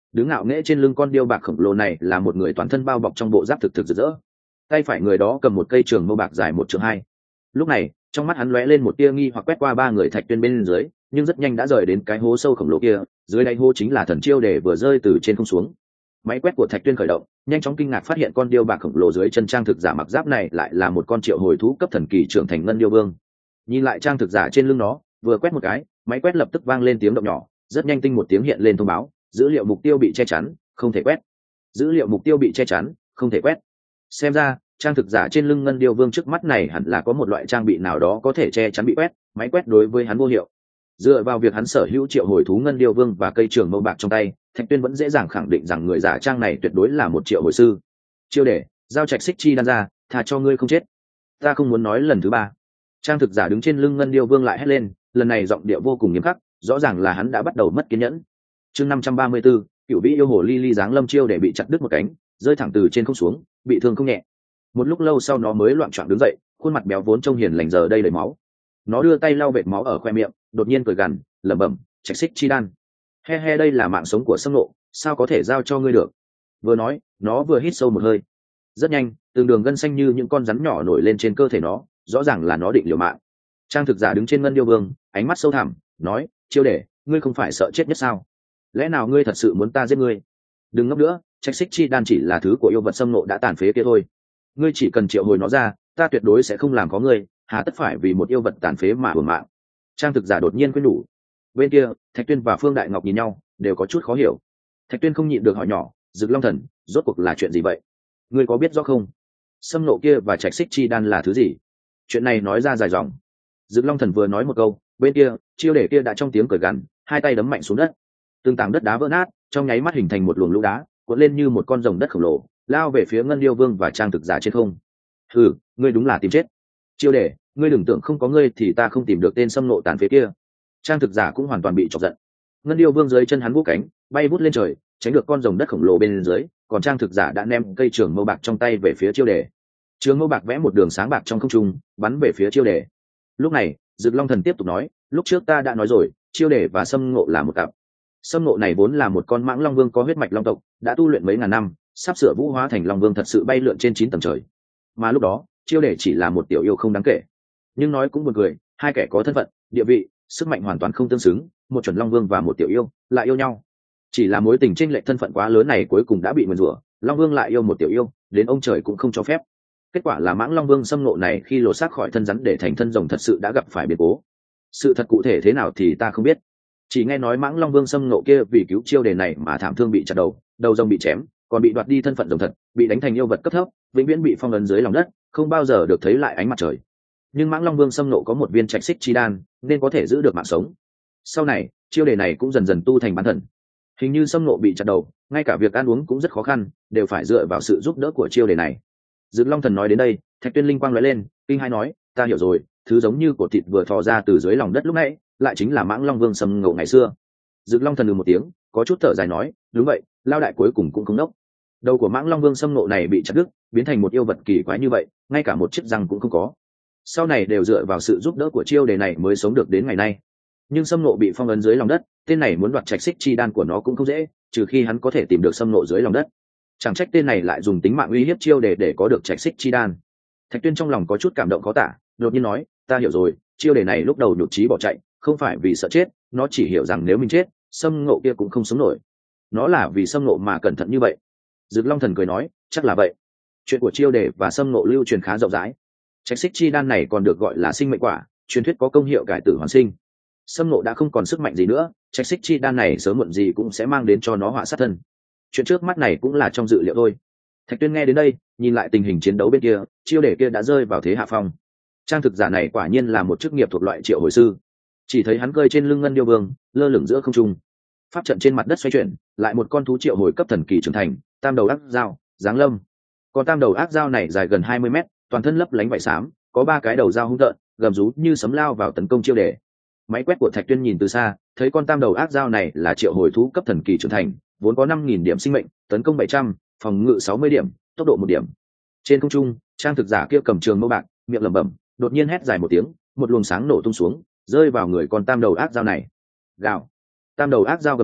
đứng ngạo nghễ trên lưng con điêu bạc khổng lồ này là một người toàn thân bao bọc trong bộ giáp thực thực rực rỡ. Tay phải người đó cầm một cây trường mâu bạc dài một trượng hai. Lúc này trong mắt hắn lóe lên một tia nghi hoặc quét qua ba người Thạch Tuyên bên dưới, nhưng rất nhanh đã rời đến cái hố sâu khổng lồ kia. Dưới đáy hố chính là thần chiêu để vừa rơi từ trên không xuống. Máy quét của Thạch Tuyên khởi động, nhanh chóng kinh ngạc phát hiện con điêu bạc khổng lồ dưới chân trang thực giả mặc giáp này lại là một con triệu hồi thú cấp thần kỳ trưởng thành ngân điêu vương. Nhìn lại trang thực giả trên lưng nó, vừa quét một cái, máy quét lập tức vang lên tiếng động nhỏ, rất nhanh tinh một tiếng hiện lên thông báo, dữ liệu mục tiêu bị che chắn, không thể quét. Dữ liệu mục tiêu bị che chắn, không thể quét. Xem ra trang thực giả trên lưng ngân điêu vương trước mắt này hẳn là có một loại trang bị nào đó có thể che chắn bị quét, máy quét đối với hắn vô hiệu. Dựa vào việc hắn sở hữu triệu hồi thú ngân điêu vương và cây trường mâu bạc trong tay, Thạch Tuyên vẫn dễ dàng khẳng định rằng người giả trang này tuyệt đối là một triệu hồi sư. Chiêu để giao trạch xích chi đan ra, thà cho ngươi không chết. Ta không muốn nói lần thứ ba. Trang thực giả đứng trên lưng ngân điêu vương lại hét lên, lần này giọng điệu vô cùng nghiêm khắc, rõ ràng là hắn đã bắt đầu mất kiên nhẫn. Chương năm trăm ba mươi 534, cựu vĩ yêu hồ ly ly giáng lâm chiêu để bị chặt đứt một cánh, rơi thẳng từ trên không xuống, bị thương không nhẹ. Một lúc lâu sau nó mới loạng choạng đứng dậy, khuôn mặt béo vốn trông hiền lành giờ đây đầy máu. Nó đưa tay lau vệt máu ở khoe miệng, đột nhiên cười gằn, lẩm bẩm, trạch xích chi đan. He he, đây là mạng sống của Sâm Nộ, sao có thể giao cho ngươi được? Vừa nói, nó vừa hít sâu một hơi. Rất nhanh, từng đường gân xanh như những con rắn nhỏ nổi lên trên cơ thể nó, rõ ràng là nó định liều mạng. Trang thực giả đứng trên ngân điêu vương, ánh mắt sâu thẳm, nói, chiêu để, ngươi không phải sợ chết nhất sao? Lẽ nào ngươi thật sự muốn ta giết ngươi? Đừng ngốc nữa, trạch xích chi đan chỉ là thứ của yêu vật Sâm Nộ đã tàn phế kia thôi. Ngươi chỉ cần triệu hồi nó ra, ta tuyệt đối sẽ không làm có ngươi, hà tất phải vì một yêu vật tàn phế mà hưởng mạng. Trang thực giả đột nhiên khuyên nhủ. Bên kia, Thạch Tuyên và Phương Đại Ngọc nhìn nhau, đều có chút khó hiểu. Thạch Tuyên không nhịn được hỏi nhỏ, Dực Long Thần, rốt cuộc là chuyện gì vậy? Ngươi có biết rõ không? Sâm Nộ kia và trạch xích chi đan là thứ gì? Chuyện này nói ra dài dòng. Dực Long Thần vừa nói một câu, bên kia, chiêu để kia đã trong tiếng cười gằn, hai tay đấm mạnh xuống đất. Từng tảng đất đá vỡ nát, trong nháy mắt hình thành một luồng lũ đá, cuộn lên như một con rồng đất khổng lồ, lao về phía Ngân Điêu Vương và Trang thực giả trên không. Hừ, ngươi đúng là tìm chết. Chiêu để, ngươi đừng tưởng không có ngươi thì ta không tìm được tên Sâm Nộ tàn phế kia. Trang thực giả cũng hoàn toàn bị chọc giận. Ngân Điêu Vương dưới chân hắn vỗ cánh, bay vút lên trời, tránh được con rồng đất khổng lồ bên dưới, còn Trang thực giả đã ném cây trường mâu bạc trong tay về phía chiêu đề. Trường mâu bạc vẽ một đường sáng bạc trong không trung, bắn về phía chiêu đề. Lúc này, Dực Long Thần tiếp tục nói, lúc trước ta đã nói rồi, chiêu đề và Sâm Ngộ là một cặp. Sâm Ngộ này vốn là một con mãng long vương có huyết mạch long tộc, đã tu luyện mấy ngàn năm, sắp sửa vũ hóa thành long vương thật sự bay lượn trên chín tầng trời. Mà lúc đó, chiêu đề chỉ là một tiểu yêu không đáng kể. Nhưng nói cũng buồn cười, hai kẻ có thân phận, địa vị, sức mạnh hoàn toàn không tương xứng, một chuẩn long vương và một tiểu yêu lại yêu nhau. Chỉ là mối tình chênh lệch thân phận quá lớn này cuối cùng đã bị nguyền rủa, long vương lại yêu một tiểu yêu, đến ông trời cũng không cho phép. Kết quả là mãng long vương Sâm Ngộ này khi lột xác khỏi thân rắn để thành thân rồng thật sự đã gặp phải biến cố. Sự thật cụ thể thế nào thì ta không biết, chỉ nghe nói mãng long vương Sâm Ngộ kia vì cứu chiêu đề này mà thảm thương bị chặt đầu, đầu rồng bị chém, còn bị đoạt đi thân phận rồng thật, bị đánh thành yêu vật cấp thấp, vĩnh viễn bị phong ấn dưới lòng đất, không bao giờ được thấy lại ánh mặt trời. Nhưng mãng long vương Sâm Ngộ có một viên trạch xích chi đan, nên có thể giữ được mạng sống. Sau này, chiêu đề này cũng dần dần tu thành bán thần. Hình như Sâm Ngộ bị chặt đầu, ngay cả việc ăn uống cũng rất khó khăn, đều phải dựa vào sự giúp đỡ của chiêu đề này. Dực Long Thần nói đến đây, Thạch Tuyên linh quang lóe lên, kinh hai nói, ta hiểu rồi, thứ giống như cột thịt vừa thò ra từ dưới lòng đất lúc nãy, lại chính là mãng long vương Sâm Ngộ ngày xưa. Dực Long Thần ừ một tiếng, có chút thở dài nói, đúng vậy, lao đại cuối cùng cũng không nốc. Đầu của mãng long vương Sâm Ngộ này bị chặt đứt, biến thành một yêu vật kỳ quái như vậy, ngay cả một chiếc răng cũng không có. Sau này đều dựa vào sự giúp đỡ của chiêu đề này mới sống được đến ngày nay. Nhưng Sâm Ngộ bị phong ấn dưới lòng đất, tên này muốn đoạt trạch xích chi đan của nó cũng không dễ, trừ khi hắn có thể tìm được Sâm Ngộ dưới lòng đất. Chẳng trách tên này lại dùng tính mạng uy hiếp chiêu đề để có được trạch xích chi đan. Thạch Tuyên trong lòng có chút cảm động khó tả, đột nhiên nói, ta hiểu rồi, chiêu đề này lúc đầu nhụt chí bỏ chạy, không phải vì sợ chết, nó chỉ hiểu rằng nếu mình chết, Sâm Ngộ kia cũng không sống nổi. Nó là vì Sâm Ngộ mà cẩn thận như vậy. Dực Long Thần cười nói, chắc là vậy. Chuyện của chiêu đề và Sâm Ngộ lưu truyền khá rộng rãi. Trạch xích chi đan này còn được gọi là sinh mệnh quả, truyền thuyết có công hiệu cải tử hoàn sinh. Sâm Ngộ đã không còn sức mạnh gì nữa, trạch xích chi đan này sớm muộn gì cũng sẽ mang đến cho nó họa sát thân. Chuyện trước mắt này cũng là trong dự liệu thôi. Thạch Tuyên nghe đến đây, nhìn lại tình hình chiến đấu bên kia, chiêu đề kia đã rơi vào thế hạ phong. Trang thực giả này quả nhiên là một chức nghiệp thuộc loại triệu hồi sư. Chỉ thấy hắn cơi trên lưng ngân điêu vương, lơ lửng giữa không trung. Pháp trận trên mặt đất xoay chuyển, lại một con thú triệu hồi cấp thần kỳ trưởng thành, tam đầu ác dao, giáng lâm. Còn tam đầu ác dao này dài gần hai mươi mét, toàn thân lấp lánh vảy xám, có ba cái đầu dao hung tợn, gầm rú như sấm lao vào tấn công chiêu đề. Máy quét của Thạch Tuyên nhìn từ xa, thấy con tam đầu ác dao này là triệu hồi thú cấp thần kỳ trưởng thành, vốn có năm nghìn điểm sinh mệnh, tấn công bảy trăm, phòng ngự sáu mươi điểm, tốc độ một điểm. Trên không trung, Trang thực giả kia cầm trường mâu bạc, miệng lẩm bẩm, đột nhiên hét dài một tiếng, một luồng sáng nổ tung xuống, rơi vào người con tam đầu ác dao này. Gào! Tam đầu ác dao gầm rú,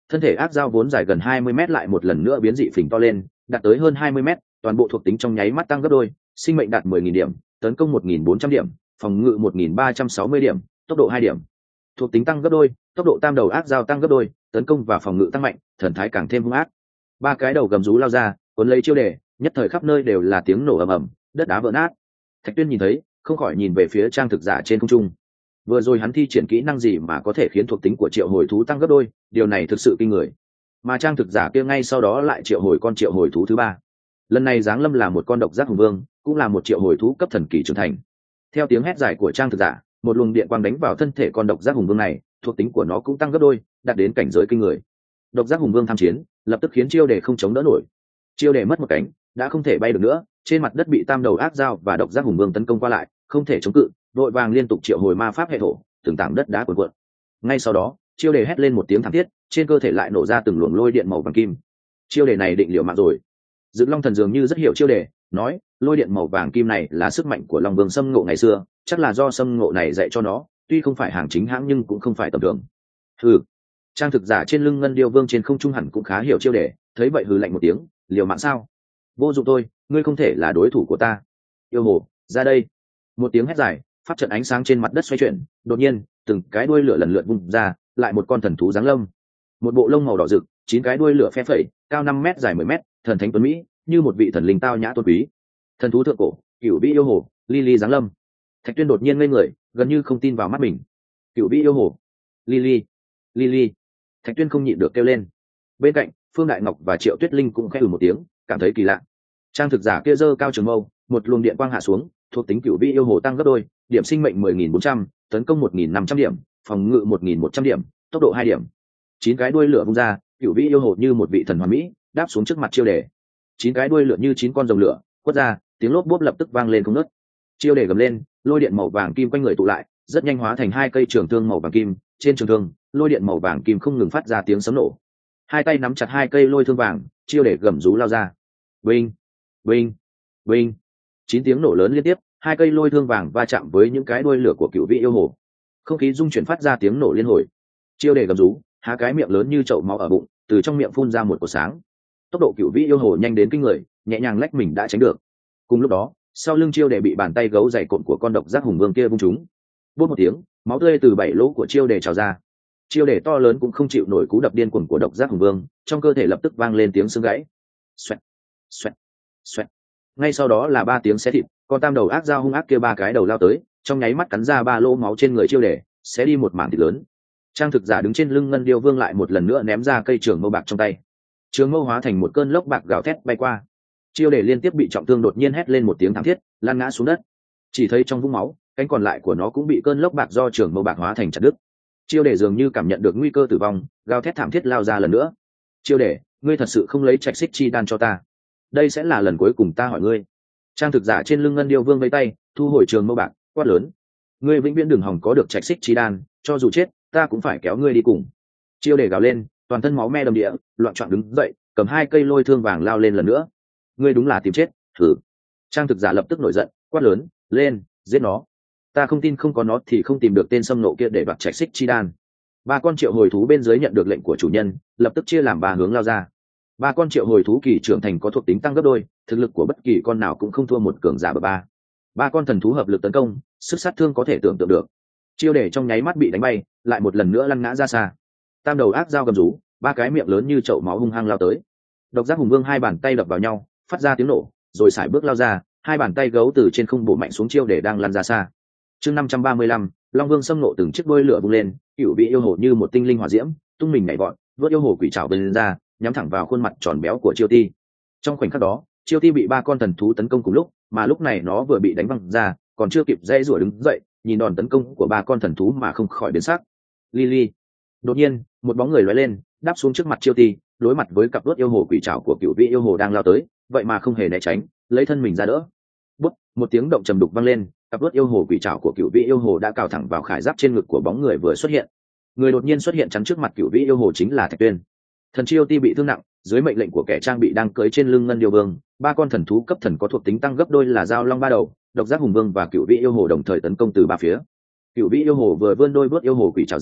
thân thể ác dao vốn dài gần hai mươi mét lại một lần nữa biến dị phình to lên, đạt tới hơn hai mươi mét, toàn bộ thuộc tính trong nháy mắt tăng gấp đôi, sinh mệnh đạt mười nghìn điểm, tấn công một nghìn bốn trăm điểm, phòng ngự một nghìn ba trăm sáu mươi điểm, tốc độ hai điểm. Thuộc tính tăng gấp đôi, tốc độ tam đầu ác dao tăng gấp đôi, tấn công và phòng ngự tăng mạnh, thần thái càng thêm hung ác. Ba cái đầu gầm rú lao ra, cuốn lấy chiêu đề, nhất thời khắp nơi đều là tiếng nổ ầm ầm, đất đá vỡ nát. Thạch Tuyên nhìn thấy, không khỏi nhìn về phía trang thực giả trên không trung. Vừa rồi hắn thi triển kỹ năng gì mà có thể khiến thuộc tính của triệu hồi thú tăng gấp đôi, điều này thực sự kinh người. Mà trang thực giả kia ngay sau đó lại triệu hồi con triệu hồi thú thứ ba. Lần này giáng lâm là một con độc giác hùng vương, cũng là một triệu hồi thú cấp thần kỳ trưởng thành. Theo tiếng hét dài của trang thực giả, một luồng điện quang đánh vào thân thể con độc giác hùng vương này, thuộc tính của nó cũng tăng gấp đôi, đạt đến cảnh giới kinh người. Độc giác hùng vương tham chiến, lập tức khiến chiêu đề không chống đỡ nổi. Chiêu đề mất một cánh, đã không thể bay được nữa, trên mặt đất bị tam đầu ác dao và độc giác hùng vương tấn công qua lại, không thể chống cự, đội vàng liên tục triệu hồi ma pháp hệ thổ, từng tảng đất đá cuộn cuộn. Ngay sau đó, chiêu đề hét lên một tiếng thảm thiết, trên cơ thể lại nổ ra từng luồng lôi điện màu vàng kim. Chiêu đề này định liệu mạng rồi. Dựng Long Thần dường như rất hiểu chiêu đề, nói, lôi điện màu vàng kim này là sức mạnh của Long Vương Sâm Ngộ ngày xưa, chắc là do Sâm Ngộ này dạy cho nó, tuy không phải hàng chính hãng nhưng cũng không phải tầm thường. Hừ. Trang thực giả trên lưng ngân điêu vương trên không trung hẳn cũng khá hiểu chiêu đề, thấy vậy hừ lạnh một tiếng, liều mạng sao? Vô dụng thôi, ngươi không thể là đối thủ của ta. Yêu hồ, ra đây. Một tiếng hét dài, pháp trận ánh sáng trên mặt đất xoay chuyển, đột nhiên, từng cái đuôi lửa lần lượt vung ra, lại một con thần thú giáng lâm. Một bộ lông màu đỏ rực, chín cái đuôi lửa phe phẩy, cao năm mét dài mười mét, thần thánh tuấn mỹ, như một vị thần linh tao nhã tôn quý. Thần thú thượng cổ, Cửu Vĩ yêu hồ, Lily giáng lâm. Thạch Tuyên đột nhiên ngây người, gần như không tin vào mắt mình. Cửu Vĩ yêu hồ, Lily, Lily. Thạch Tuyên không nhịn được kêu lên. Bên cạnh, Phương Đại Ngọc và Triệu Tuyết Linh cũng khẽ ừ một tiếng, cảm thấy kỳ lạ. Trang thực giả kia giơ cao trường mâu, một luồng điện quang hạ xuống, thuộc tính Cửu Vĩ yêu hồ tăng gấp đôi, điểm sinh mệnh mười nghìn bốn trăm, tấn công một nghìn năm trăm điểm, phòng ngự một nghìn một trăm điểm, tốc độ hai điểm. Chín cái đuôi lửa vung ra, Cửu Vĩ yêu hồ như một vị thần hoàn mỹ, đáp xuống trước mặt chiêu đề. Chín cái đuôi lửa như chín con rồng lửa, quất ra, tiếng lốp bốp lập tức vang lên không ngớt. Chiêu đề gầm lên, lôi điện màu vàng kim quanh người tụ lại, rất nhanh hóa thành hai cây trường thương màu vàng kim, trên trường thương, lôi điện màu vàng kim không ngừng phát ra tiếng sấm nổ. Hai tay nắm chặt hai cây lôi thương vàng, chiêu đề gầm rú lao ra. Vinh, vinh, vinh. Chín tiếng nổ lớn liên tiếp, hai cây lôi thương vàng va chạm với những cái đuôi lửa của Cửu Vĩ yêu hồ. Không khí rung chuyển phát ra tiếng nổ liên hồi. Chiêu đề gầm rú, há cái miệng lớn như chậu máu ở bụng, từ trong miệng phun ra một cột sáng. Tốc độ Cửu Vĩ yêu hồ nhanh đến kinh người, nhẹ nhàng lách mình đã tránh được. Cùng lúc đó, sau lưng chiêu đề bị bàn tay gấu dày cộn của con độc giác hùng vương kia vung trúng. Bút một tiếng, máu tươi từ bảy lỗ của chiêu đề trào ra. Chiêu đề to lớn cũng không chịu nổi cú đập điên cuồng của độc giác hùng vương, trong cơ thể lập tức vang lên tiếng xương gãy. Xoẹt, xoẹt, xoẹt. Ngay sau đó là ba tiếng xé thịt, con tam đầu ác dao hung ác kia ba cái đầu lao tới, trong nháy mắt cắn ra ba lỗ máu trên người chiêu đề, xé đi một mảng thịt lớn. Trang thực giả đứng trên lưng ngân điêu vương lại một lần nữa ném ra cây trường mâu bạc trong tay. Trường mâu hóa thành một cơn lốc bạc gào thét bay qua. Chiêu đề liên tiếp bị trọng thương đột nhiên hét lên một tiếng thảm thiết, lăn ngã xuống đất. Chỉ thấy trong vũng máu, cánh còn lại của nó cũng bị cơn lốc bạc do trường mâu bạc hóa thành chặt đứt. Chiêu đề dường như cảm nhận được nguy cơ tử vong, gào thét thảm thiết lao ra lần nữa. Chiêu đề, ngươi thật sự không lấy trạch xích chi đan cho ta? Đây sẽ là lần cuối cùng ta hỏi ngươi. Trang thực giả trên lưng ngân điêu vương vẫy tay, thu hồi trường mâu bạc, quát lớn: ngươi vĩnh viễn đừng hòng có được trạch xích chi đan, cho dù chết, ta cũng phải kéo ngươi đi cùng. Chiêu đề gào lên, toàn thân máu me đầm địa, loạn trọn đứng dậy, cầm hai cây lôi thương vàng lao lên lần nữa. Ngươi đúng là tìm chết, thử. Trang thực giả lập tức nổi giận, quát lớn: lên, giết nó. Ta không tin không có nó thì không tìm được tên xâm nộ kia để đoạt trạch xích chi đan. Ba con triệu hồi thú bên dưới nhận được lệnh của chủ nhân, lập tức chia làm ba hướng lao ra. Ba con triệu hồi thú kỳ trưởng thành có thuộc tính tăng gấp đôi, thực lực của bất kỳ con nào cũng không thua một cường giả bậc ba. Ba con thần thú hợp lực tấn công, sức sát thương có thể tưởng tượng được. Chiêu đề trong nháy mắt bị đánh bay, lại một lần nữa lăn ngã ra xa. Tam đầu ác dao gầm rú, ba cái miệng lớn như chậu máu hung hăng lao tới. Độc giác hùng vương hai bàn tay đập vào nhau, phát ra tiếng nổ, rồi sải bước lao ra, hai bàn tay gấu từ trên không bổ mạnh xuống chiêu đề đang lăn ra xa. Chương năm trăm ba mươi lăm, Long Vương xâm nộ từng chiếc đuôi lửa vung lên, Cửu Vĩ yêu hồ như một tinh linh hỏa diễm, tung mình nhảy vọt, vớt yêu hồ quỷ trảo bên ra, nhắm thẳng vào khuôn mặt tròn béo của Chiêu Ti. Trong khoảnh khắc đó, Chiêu Ti bị ba con thần thú tấn công cùng lúc, mà lúc này nó vừa bị đánh văng ra, còn chưa kịp dây rủa đứng dậy, nhìn đòn tấn công của ba con thần thú mà không khỏi biến sắc. Lily. Đột nhiên, một bóng người lóe lên, đáp xuống trước mặt Chiêu Ti, đối mặt với cặp đuốt yêu hồ quỷ trảo của Cửu Vĩ yêu hồ đang lao tới, vậy mà không hề né tránh, lấy thân mình ra đỡ. Bút, một tiếng động trầm đục vang lên, cặp đuốt yêu hồ quỷ trảo của Cửu Vĩ yêu hồ đã cào thẳng vào khải giáp trên ngực của bóng người vừa xuất hiện. Người đột nhiên xuất hiện chắn trước mặt Cửu Vĩ yêu hồ chính là Thạch Tuyên. Thần Chiêu Ti bị thương nặng, dưới mệnh lệnh của kẻ trang bị đang cưỡi trên lưng ngân điêu vương, ba con thần thú cấp thần có thuộc tính tăng gấp đôi là Giao Long ba đầu, Độc Giác hùng vương và Cửu Vĩ yêu hồ đồng thời tấn công từ ba phía. Cửu Vĩ yêu hồ vừa vươn đôi bước yêu hồ quỷ trảo ra,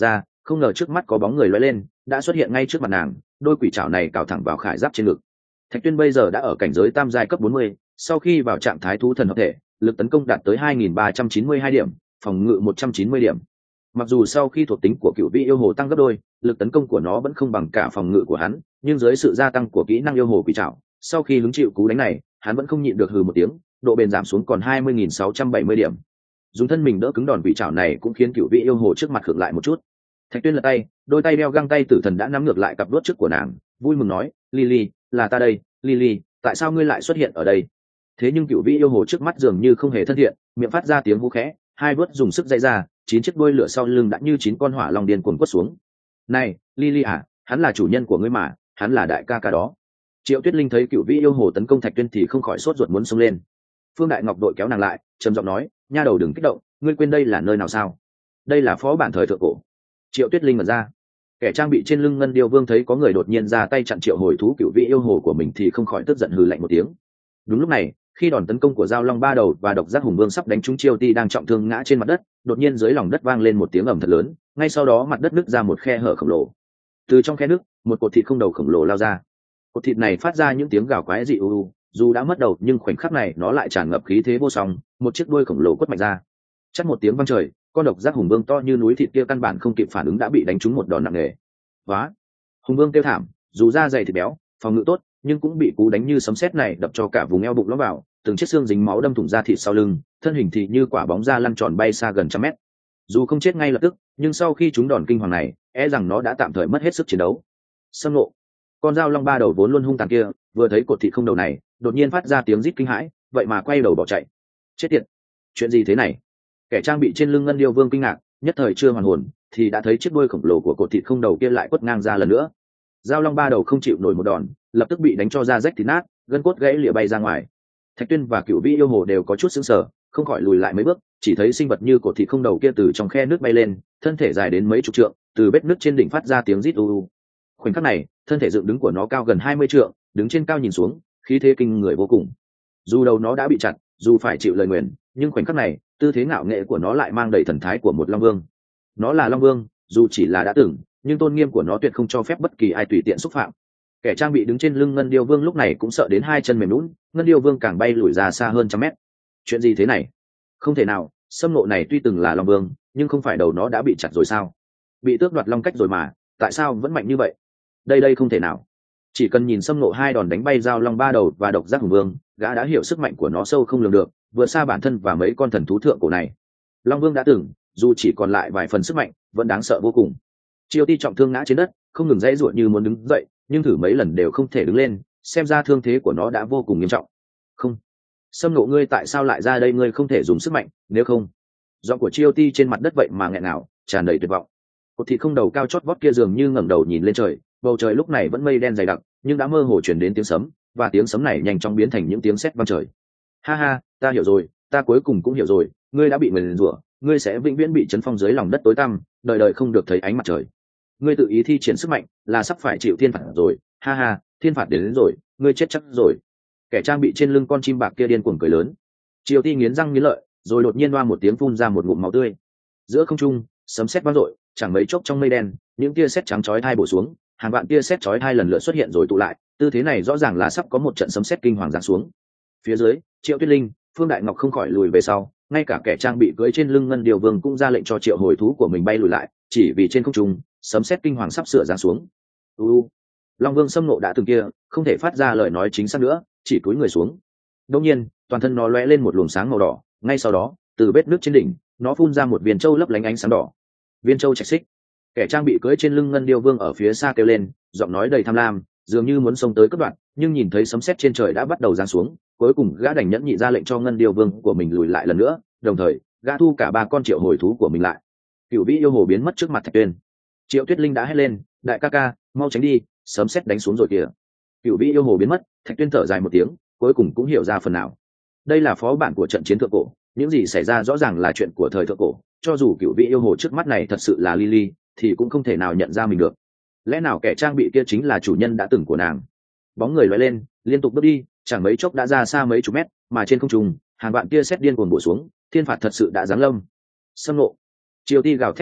không ngờ trước mắt có bóng người lóe lên đã xuất hiện ngay trước mặt nàng, đôi quỷ trảo này cào thẳng vào khải giáp trên ngực. Thạch Tuyên bây giờ đã ở cảnh giới tam giai cấp bốn mươi, sau khi vào trạng thái thú thần hợp thể, lực tấn công đạt tới hai nghìn ba trăm chín mươi hai điểm, phòng ngự một trăm chín mươi điểm. Mặc dù sau khi thuộc tính của cựu vị yêu hồ tăng gấp đôi, lực tấn công của nó vẫn không bằng cả phòng ngự của hắn, nhưng dưới sự gia tăng của kỹ năng yêu hồ quỷ trảo, sau khi hứng chịu cú đánh này, hắn vẫn không nhịn được hừ một tiếng, độ bền giảm xuống còn hai mươi nghìn sáu trăm bảy mươi điểm. Dùng thân mình đỡ cứng đòn quỷ trảo này cũng khiến cựu vị yêu hồ trước mặt khựng lại một chút. Thạch Tuyên lật tay, đôi tay đeo găng tay tử thần đã nắm ngược lại cặp đuốt trước của nàng, vui mừng nói, Lily, là ta đây, Lily, tại sao ngươi lại xuất hiện ở đây? Thế nhưng cựu vị yêu hồ trước mắt dường như không hề thân thiện, miệng phát ra tiếng hú khẽ, hai vớt dùng sức dây ra, chín chiếc đuôi lửa sau lưng đã như chín con hỏa long điên cuồng quất xuống. Này, Lily à, hắn là chủ nhân của ngươi mà, hắn là đại ca ca đó. Triệu Tuyết Linh thấy cựu vị yêu hồ tấn công Thạch Tuyên thì không khỏi sốt ruột muốn xông lên. Phương Đại Ngọc đội kéo nàng lại, trầm giọng nói, nha đầu đừng kích động, ngươi quên đây là nơi nào sao? Đây là phó bản thời thượng cổ. Triệu Tuyết Linh mở ra, kẻ trang bị trên lưng ngân điêu vương thấy có người đột nhiên ra tay chặn triệu hồi thú cựu vị yêu hồ của mình thì không khỏi tức giận hừ lạnh một tiếng. Đúng lúc này, khi đòn tấn công của Giao Long ba đầu và độc giác hùng vương sắp đánh trúng Chiêu Ti đang trọng thương ngã trên mặt đất, đột nhiên dưới lòng đất vang lên một tiếng ầm thật lớn, ngay sau đó mặt đất nứt ra một khe hở khổng lồ. Từ trong khe nứt, một cột thịt không đầu khổng lồ lao ra. Cột thịt này phát ra những tiếng gào quái dị u u, dù đã mất đầu nhưng khoảnh khắc này nó lại tràn ngập khí thế vô song, một chiếc đuôi khổng lồ quất mạnh ra. Chắt một tiếng vang trời, con độc giác hùng vương to như núi thịt kia căn bản không kịp phản ứng đã bị đánh trúng một đòn nặng nề. Vá! Hùng vương kêu thảm, dù da dày thịt béo, phòng ngự tốt, nhưng cũng bị cú đánh như sấm sét này đập cho cả vùng eo bụng lõm vào, từng chiếc xương dính máu đâm thủng da thịt sau lưng, thân hình thì như quả bóng da lăn tròn bay xa gần trăm mét. Dù không chết ngay lập tức, nhưng sau khi trúng đòn kinh hoàng này, e rằng nó đã tạm thời mất hết sức chiến đấu. Sâm Ngộ, con dao long ba đầu vốn luôn hung tàn kia, vừa thấy cột thịt không đầu này, đột nhiên phát ra tiếng rít kinh hãi, vậy mà quay đầu bỏ chạy. Chết tiệt! Chuyện gì thế này? Kẻ trang bị trên lưng ngân điêu vương kinh ngạc, nhất thời chưa hoàn hồn, thì đã thấy chiếc đuôi khổng lồ của cột thịt không đầu kia lại quất ngang ra lần nữa. Dao long ba đầu không chịu nổi một đòn, lập tức bị đánh cho da rách thịt nát, gân cốt gãy lìa bay ra ngoài. Thạch Tuyên và cựu vị yêu hồ đều có chút sững sờ, không khỏi lùi lại mấy bước, chỉ thấy sinh vật như cột thịt không đầu kia từ trong khe nước bay lên, thân thể dài đến mấy chục trượng, từ vết nước trên đỉnh phát ra tiếng rít u u. Khoảnh khắc này, thân thể dựng đứng của nó cao gần hai mươi trượng, đứng trên cao nhìn xuống, khí thế kinh người vô cùng. Dù đầu nó đã bị chặt, dù phải chịu lời nguyền, nhưng khoảnh khắc này, tư thế ngạo nghệ của nó lại mang đầy thần thái của một long vương. Nó là long vương, dù chỉ là đã từng, nhưng tôn nghiêm của nó tuyệt không cho phép bất kỳ ai tùy tiện xúc phạm. Kẻ trang bị đứng trên lưng ngân điêu vương lúc này cũng sợ đến hai chân mềm lún, ngân điêu vương càng bay lùi ra xa hơn trăm mét. Chuyện gì thế này? Không thể nào, Sâm Ngộ này tuy từng là long vương, nhưng không phải đầu nó đã bị chặt rồi sao? Bị tước đoạt long cách rồi mà, tại sao vẫn mạnh như vậy? Đây đây không thể nào. Chỉ cần nhìn Sâm Ngộ hai đòn đánh bay dao long ba đầu và độc giác hùng vương, gã đã hiểu sức mạnh của nó sâu không lường được, vượt xa bản thân và mấy con thần thú thượng cổ này. Long vương đã từng, dù chỉ còn lại vài phần sức mạnh, vẫn đáng sợ vô cùng. Chiêu Ti trọng thương ngã trên đất, không ngừng dãy ruột như muốn đứng dậy, nhưng thử mấy lần đều không thể đứng lên, xem ra thương thế của nó đã vô cùng nghiêm trọng. Không, Sâm Ngộ ngươi tại sao lại ra đây? Ngươi không thể dùng sức mạnh, nếu không. Giọng của Chiêu Ti trên mặt đất vậy mà nghẹn ngào, tràn đầy tuyệt vọng. Cột thịt không đầu cao chót vót kia dường như ngẩng đầu nhìn lên trời, bầu trời lúc này vẫn mây đen dày đặc, nhưng đã mơ hồ truyền đến tiếng sấm, và tiếng sấm này nhanh chóng biến thành những tiếng sét vang trời. Ha ha, ta hiểu rồi, ta cuối cùng cũng hiểu rồi, ngươi đã bị nguyền rủa, ngươi sẽ vĩnh viễn bị chấn phong dưới lòng đất tối tăm, đời đời không được thấy ánh mặt trời. Ngươi tự ý thi triển sức mạnh, là sắp phải chịu thiên phạt rồi. Ha ha, thiên phạt đến, đến rồi, ngươi chết chắc rồi. Kẻ trang bị trên lưng con chim bạc kia điên cuồng cười lớn. Triều Ti nghiến răng nghiến lợi, rồi đột nhiên đoa một tiếng phun ra một ngụm máu tươi. Giữa không trung, sấm sét vang dội, chẳng mấy chốc trong mây đen, những tia sét trắng chói tai bổ xuống, hàng vạn tia sét chói tai lần lượt xuất hiện rồi tụ lại, tư thế này rõ ràng là sắp có một trận sấm sét kinh hoàng giáng xuống. Phía dưới, Triệu Tuyết Linh, Phương Đại Ngọc không khỏi lùi về sau, ngay cả kẻ trang bị cưỡi trên lưng ngân điều vương cũng ra lệnh cho triệu hồi thú của mình bay lùi lại, chỉ vì trên không trung sấm sét kinh hoàng sắp sửa giáng xuống. U, Long Vương Sâm Ngộ đã từng kia, không thể phát ra lời nói chính xác nữa, chỉ cúi người xuống. Đột nhiên, toàn thân nó lóe lên một luồng sáng màu đỏ, ngay sau đó, từ vết nước trên đỉnh, nó phun ra một viên châu lấp lánh ánh sáng đỏ. Viên châu Trạch Xích. Kẻ trang bị cưỡi trên lưng ngân điêu vương ở phía xa kêu lên, giọng nói đầy tham lam, dường như muốn xông tới cướp đoạt, nhưng nhìn thấy sấm sét trên trời đã bắt đầu giáng xuống, cuối cùng gã đành nhẫn nhị ra lệnh cho ngân điêu vương của mình lùi lại lần nữa, đồng thời gã thu cả ba con triệu hồi thú của mình lại. Cửu vĩ yêu hồ biến mất trước mặt Thạch Tuyên. Triệu Tuyết Linh đã hét lên, đại ca ca, mau tránh đi, sấm sét đánh xuống rồi kìa. Cửu vĩ yêu hồ biến mất, Thạch Tuyên thở dài một tiếng, cuối cùng cũng hiểu ra phần nào. Đây là phó bản của trận chiến thượng cổ, những gì xảy ra rõ ràng là chuyện của thời thượng cổ, cho dù cửu vĩ yêu hồ trước mắt này thật sự là Lily, thì cũng không thể nào nhận ra mình được. Lẽ nào kẻ trang bị kia chính là chủ nhân đã từng của nàng? Bóng người lóe lên, liên tục bước đi, chẳng mấy chốc đã ra xa mấy chục mét, mà trên không trung, hàng vạn tia sét điên cuồng bổ xuống, thiên phạt thật sự đã giáng lâm. Sâm Ngộ. Triều Ti gào thét thảm thiết,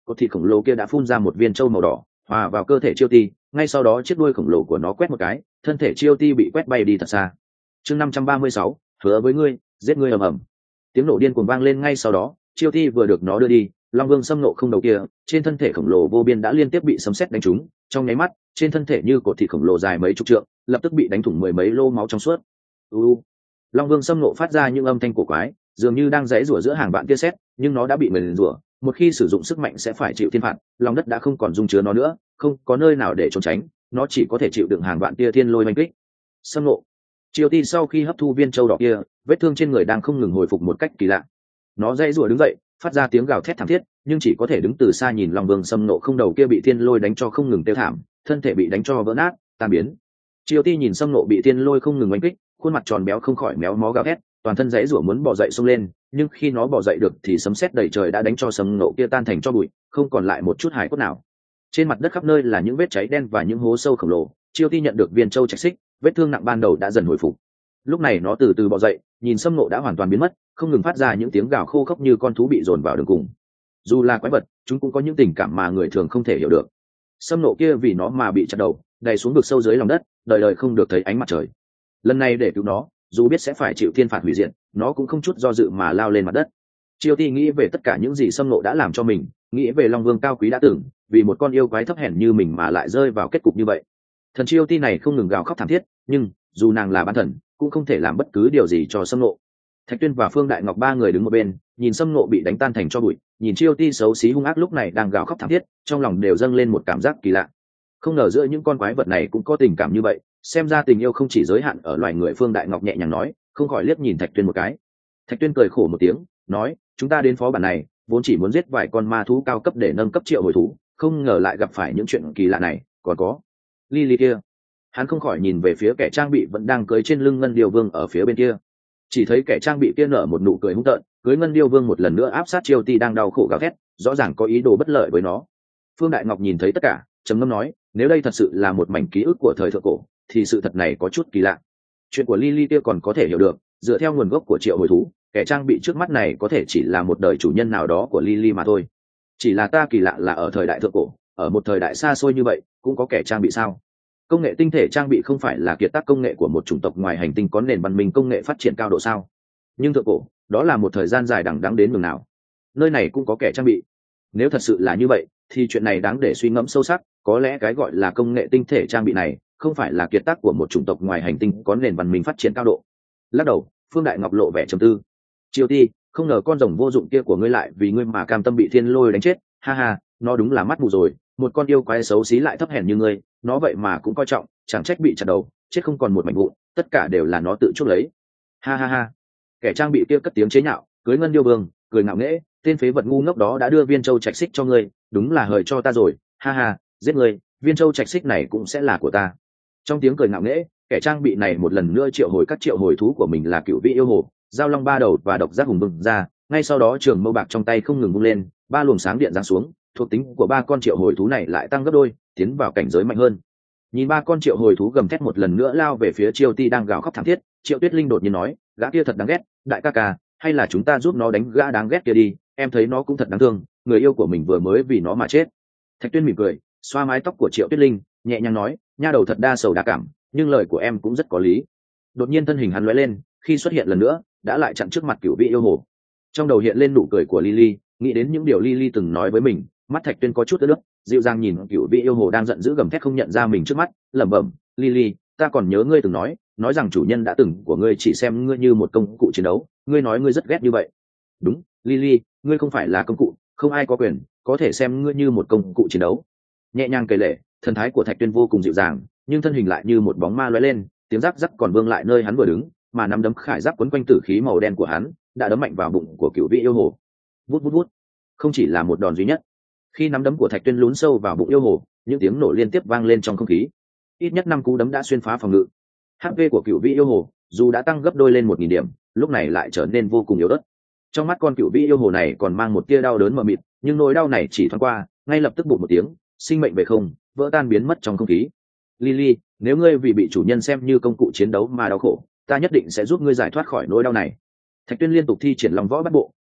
cột thịt khổng lồ kia đã phun ra một viên trâu màu đỏ hòa vào cơ thể Chiêu Ti, ngay sau đó chiếc đuôi khổng lồ của nó quét một cái, thân thể Chiêu Ti bị quét bay đi thật xa. Chương năm trăm ba mươi sáu, hứa với ngươi, giết ngươi ầm ầm. Tiếng nổ điên cuồng vang lên ngay sau đó, Chiêu Ti vừa được nó đưa đi, Long Vương xâm nộ không đầu kia, trên thân thể khổng lồ vô biên đã liên tiếp bị sấm sét đánh trúng, trong nháy mắt, trên thân thể như cột thịt khổng lồ dài mấy chục trượng, lập tức bị đánh thủng mười mấy lô máu trong suốt. U. Long Vương xâm nộ phát ra những âm thanh cổ quái, dường như đang giãy rủa giữa hàng vạn tia sét, nhưng nó đã bị nguyền rủa, một khi sử dụng sức mạnh sẽ phải chịu thiên phạt, lòng đất đã không còn dung chứa nó nữa, không có nơi nào để trốn tránh, nó chỉ có thể chịu đựng hàng vạn tia thiên lôi oanh kích. Xâm nộ. Chiêu Ti sau khi hấp thu viên châu đỏ kia, vết thương trên người đang không ngừng hồi phục một cách kỳ lạ. Nó giãy rủa đứng dậy, phát ra tiếng gào thét thảm thiết, nhưng chỉ có thể đứng từ xa nhìn Long Vương xâm nộ không đầu kia bị thiên lôi đánh cho không ngừng tiêu thảm, thân thể bị đánh cho vỡ nát, tan biến. Chiêu Ti nhìn xâm nộ bị thiên lôi không ngừng oanh kích, khuôn mặt tròn béo không khỏi méo mó gào thét, toàn thân giãy rủa muốn bò dậy xông lên, nhưng khi nó bò dậy được thì sấm sét đầy trời đã đánh cho xâm nộ kia tan thành tro bụi, không còn lại một chút hài cốt nào. Trên mặt đất khắp nơi là những vết cháy đen và những hố sâu khổng lồ. Chiêu Ti nhận được viên châu trạch xích, vết thương nặng ban đầu đã dần hồi phục. Lúc này nó từ từ bò dậy, nhìn xâm nộ đã hoàn toàn biến mất, không ngừng phát ra những tiếng gào khô khốc như con thú bị dồn vào đường cùng. Dù là quái vật, chúng cũng có những tình cảm mà người thường không thể hiểu được. Xâm nộ kia vì nó mà bị chặt đầu, đày xuống vực sâu dưới lòng đất, đời đời không được thấy ánh mặt trời. Lần này để cứu nó, dù biết sẽ phải chịu thiên phạt hủy diệt, nó cũng không chút do dự mà lao lên mặt đất. Chiêu Ti nghĩ về tất cả những gì xâm nộ đã làm cho mình, nghĩ về Long Vương cao quý đã từng, vì một con yêu quái thấp hèn như mình mà lại rơi vào kết cục như vậy. Thần Chiêu Ti này không ngừng gào khóc thảm thiết, nhưng dù nàng là bán thần, cũng không thể làm bất cứ điều gì cho xâm nộ. Thạch Tuyên và Phương Đại Ngọc ba người đứng một bên, nhìn xâm nộ bị đánh tan thành tro bụi, nhìn Chiêu Ti xấu xí hung ác lúc này đang gào khóc thảm thiết, trong lòng đều dâng lên một cảm giác kỳ lạ. Không ngờ giữa những con quái vật này cũng có tình cảm như vậy, xem ra tình yêu không chỉ giới hạn ở loài người. Phương Đại Ngọc nhẹ nhàng nói, không khỏi liếc nhìn Thạch Tuyên một cái. Thạch Tuyên cười khổ một tiếng, nói, chúng ta đến phó bản này vốn chỉ muốn giết vài con ma thú cao cấp để nâng cấp triệu hồi thú, không ngờ lại gặp phải những chuyện kỳ lạ này. Còn có Lily kia. Hắn không khỏi nhìn về phía kẻ trang bị vẫn đang cưỡi trên lưng Ngân Điêu Vương ở phía bên kia, chỉ thấy kẻ trang bị kia nở một nụ cười hung tợn, cưỡi Ngân Điêu Vương một lần nữa áp sát Chiêu Ti đang đau khổ gào thét, rõ ràng có ý đồ bất lợi với nó. Phương Đại Ngọc nhìn thấy tất cả, trầm ngâm nói, nếu đây thật sự là một mảnh ký ức của thời thượng cổ, thì sự thật này có chút kỳ lạ. Chuyện của Lily kia còn có thể hiểu được, dựa theo nguồn gốc của triệu hồi thú, kẻ trang bị trước mắt này có thể chỉ là một đời chủ nhân nào đó của Lily mà thôi. Chỉ là ta kỳ lạ là ở thời đại thượng cổ, ở một thời đại xa xôi như vậy, cũng có kẻ trang bị sao? Công nghệ tinh thể trang bị không phải là kiệt tác công nghệ của một chủng tộc ngoài hành tinh có nền văn minh công nghệ phát triển cao độ sao? Nhưng thượng cổ, đó là một thời gian dài đằng đẵng đến nhường nào. Nơi này cũng có kẻ trang bị. Nếu thật sự là như vậy, thì chuyện này đáng để suy ngẫm sâu sắc. Có lẽ cái gọi là công nghệ tinh thể trang bị này không phải là kiệt tác của một chủng tộc ngoài hành tinh có nền văn minh phát triển cao độ. Lắc đầu, Phương Đại Ngọc lộ vẻ trầm tư. Chiêu Ti, không ngờ con rồng vô dụng kia của ngươi lại vì ngươi mà cam tâm bị thiên lôi đánh chết. Ha ha, nó đúng là mắt mù rồi. Một con yêu quái xấu xí lại thấp hèn như ngươi, nó vậy mà cũng coi trọng, chẳng trách bị chặt đầu, chết không còn một mảnh vụn, tất cả đều là nó tự chuốc lấy. Ha ha ha. Kẻ trang bị kia cất tiếng chế nhạo, cưới Ngân Điêu Vương, cười ngạo nghễ, tên phế vật ngu ngốc đó đã đưa viên châu trạch xích cho ngươi, đúng là hời cho ta rồi. Ha ha, giết ngươi, viên châu trạch xích này cũng sẽ là của ta. Trong tiếng cười ngạo nghễ, kẻ trang bị này một lần nữa triệu hồi các triệu hồi thú của mình là cựu vị yêu hồ, giao long ba đầu và độc giác hùng bừng ra. Ngay sau đó trường mâu bạc trong tay không ngừng vung lên, ba luồng sáng điện giáng xuống, thuộc tính của ba con triệu hồi thú này lại tăng gấp đôi, tiến vào cảnh giới mạnh hơn. Nhìn ba con triệu hồi thú gầm thét một lần nữa lao về phía Chiêu Ti đang gào khóc thảm thiết, Triệu Tuyết Linh đột nhiên nói, gã kia thật đáng ghét, đại ca ca, hay là chúng ta giúp nó đánh gã đáng ghét kia đi, em thấy nó cũng thật đáng thương, người yêu của mình vừa mới vì nó mà chết. Thạch Tuyên mỉm cười, xoa mái tóc của Triệu Tuyết Linh, nhẹ nhàng nói, nha đầu thật đa sầu đa cảm, nhưng lời của em cũng rất có lý. Đột nhiên thân hình hắn lóe lên, khi xuất hiện lần nữa, đã lại chặn trước mặt cửu vị yêu hồ. Trong đầu hiện lên nụ cười của Lily, nghĩ đến những điều Lily từng nói với mình, mắt Thạch Tuyên có chút ướt nước, dịu dàng nhìn cửu vị yêu hồ đang giận dữ gầm thét không nhận ra mình trước mắt, lẩm bẩm, Lily, ta còn nhớ ngươi từng nói, nói rằng chủ nhân đã từng của ngươi chỉ xem ngươi như một công cụ chiến đấu, ngươi nói ngươi rất ghét như vậy. Đúng, Lily, ngươi không phải là công cụ, không ai có quyền có thể xem ngươi như một công cụ chiến đấu. Nhẹ nhàng kể lể, thần thái của Thạch Tuyên vô cùng dịu dàng, nhưng thân hình lại như một bóng ma lóe lên, tiếng rắc rắc còn vương lại nơi hắn vừa đứng, mà nắm đấm khải giáp quấn quanh tử khí màu đen của hắn đã đấm mạnh vào bụng của cửu vị yêu hồ. Vút vút vút, không chỉ là một đòn duy nhất. Khi nắm đấm của Thạch Tuyên lún sâu vào bụng yêu hồ, những tiếng nổ liên tiếp vang lên trong không khí. Ít nhất năm cú đấm đã xuyên phá phòng ngự. hát pê của cửu vị yêu hồ dù đã tăng gấp đôi lên một nghìn điểm, lúc này lại trở nên vô cùng yếu ớt. Trong mắt con cửu vị yêu hồ này còn mang một tia đau đớn mờ mịt, nhưng nỗi đau này chỉ thoáng qua, ngay lập tức bụt một tiếng, sinh mệnh về không, vỡ tan biến mất trong không khí. Lily, nếu ngươi vì bị chủ nhân xem như công cụ chiến đấu mà đau khổ, ta nhất định sẽ giúp ngươi giải thoát khỏi nỗi đau này. Thạch Tuyên liên tục thi triển lòng võ bắt bộ,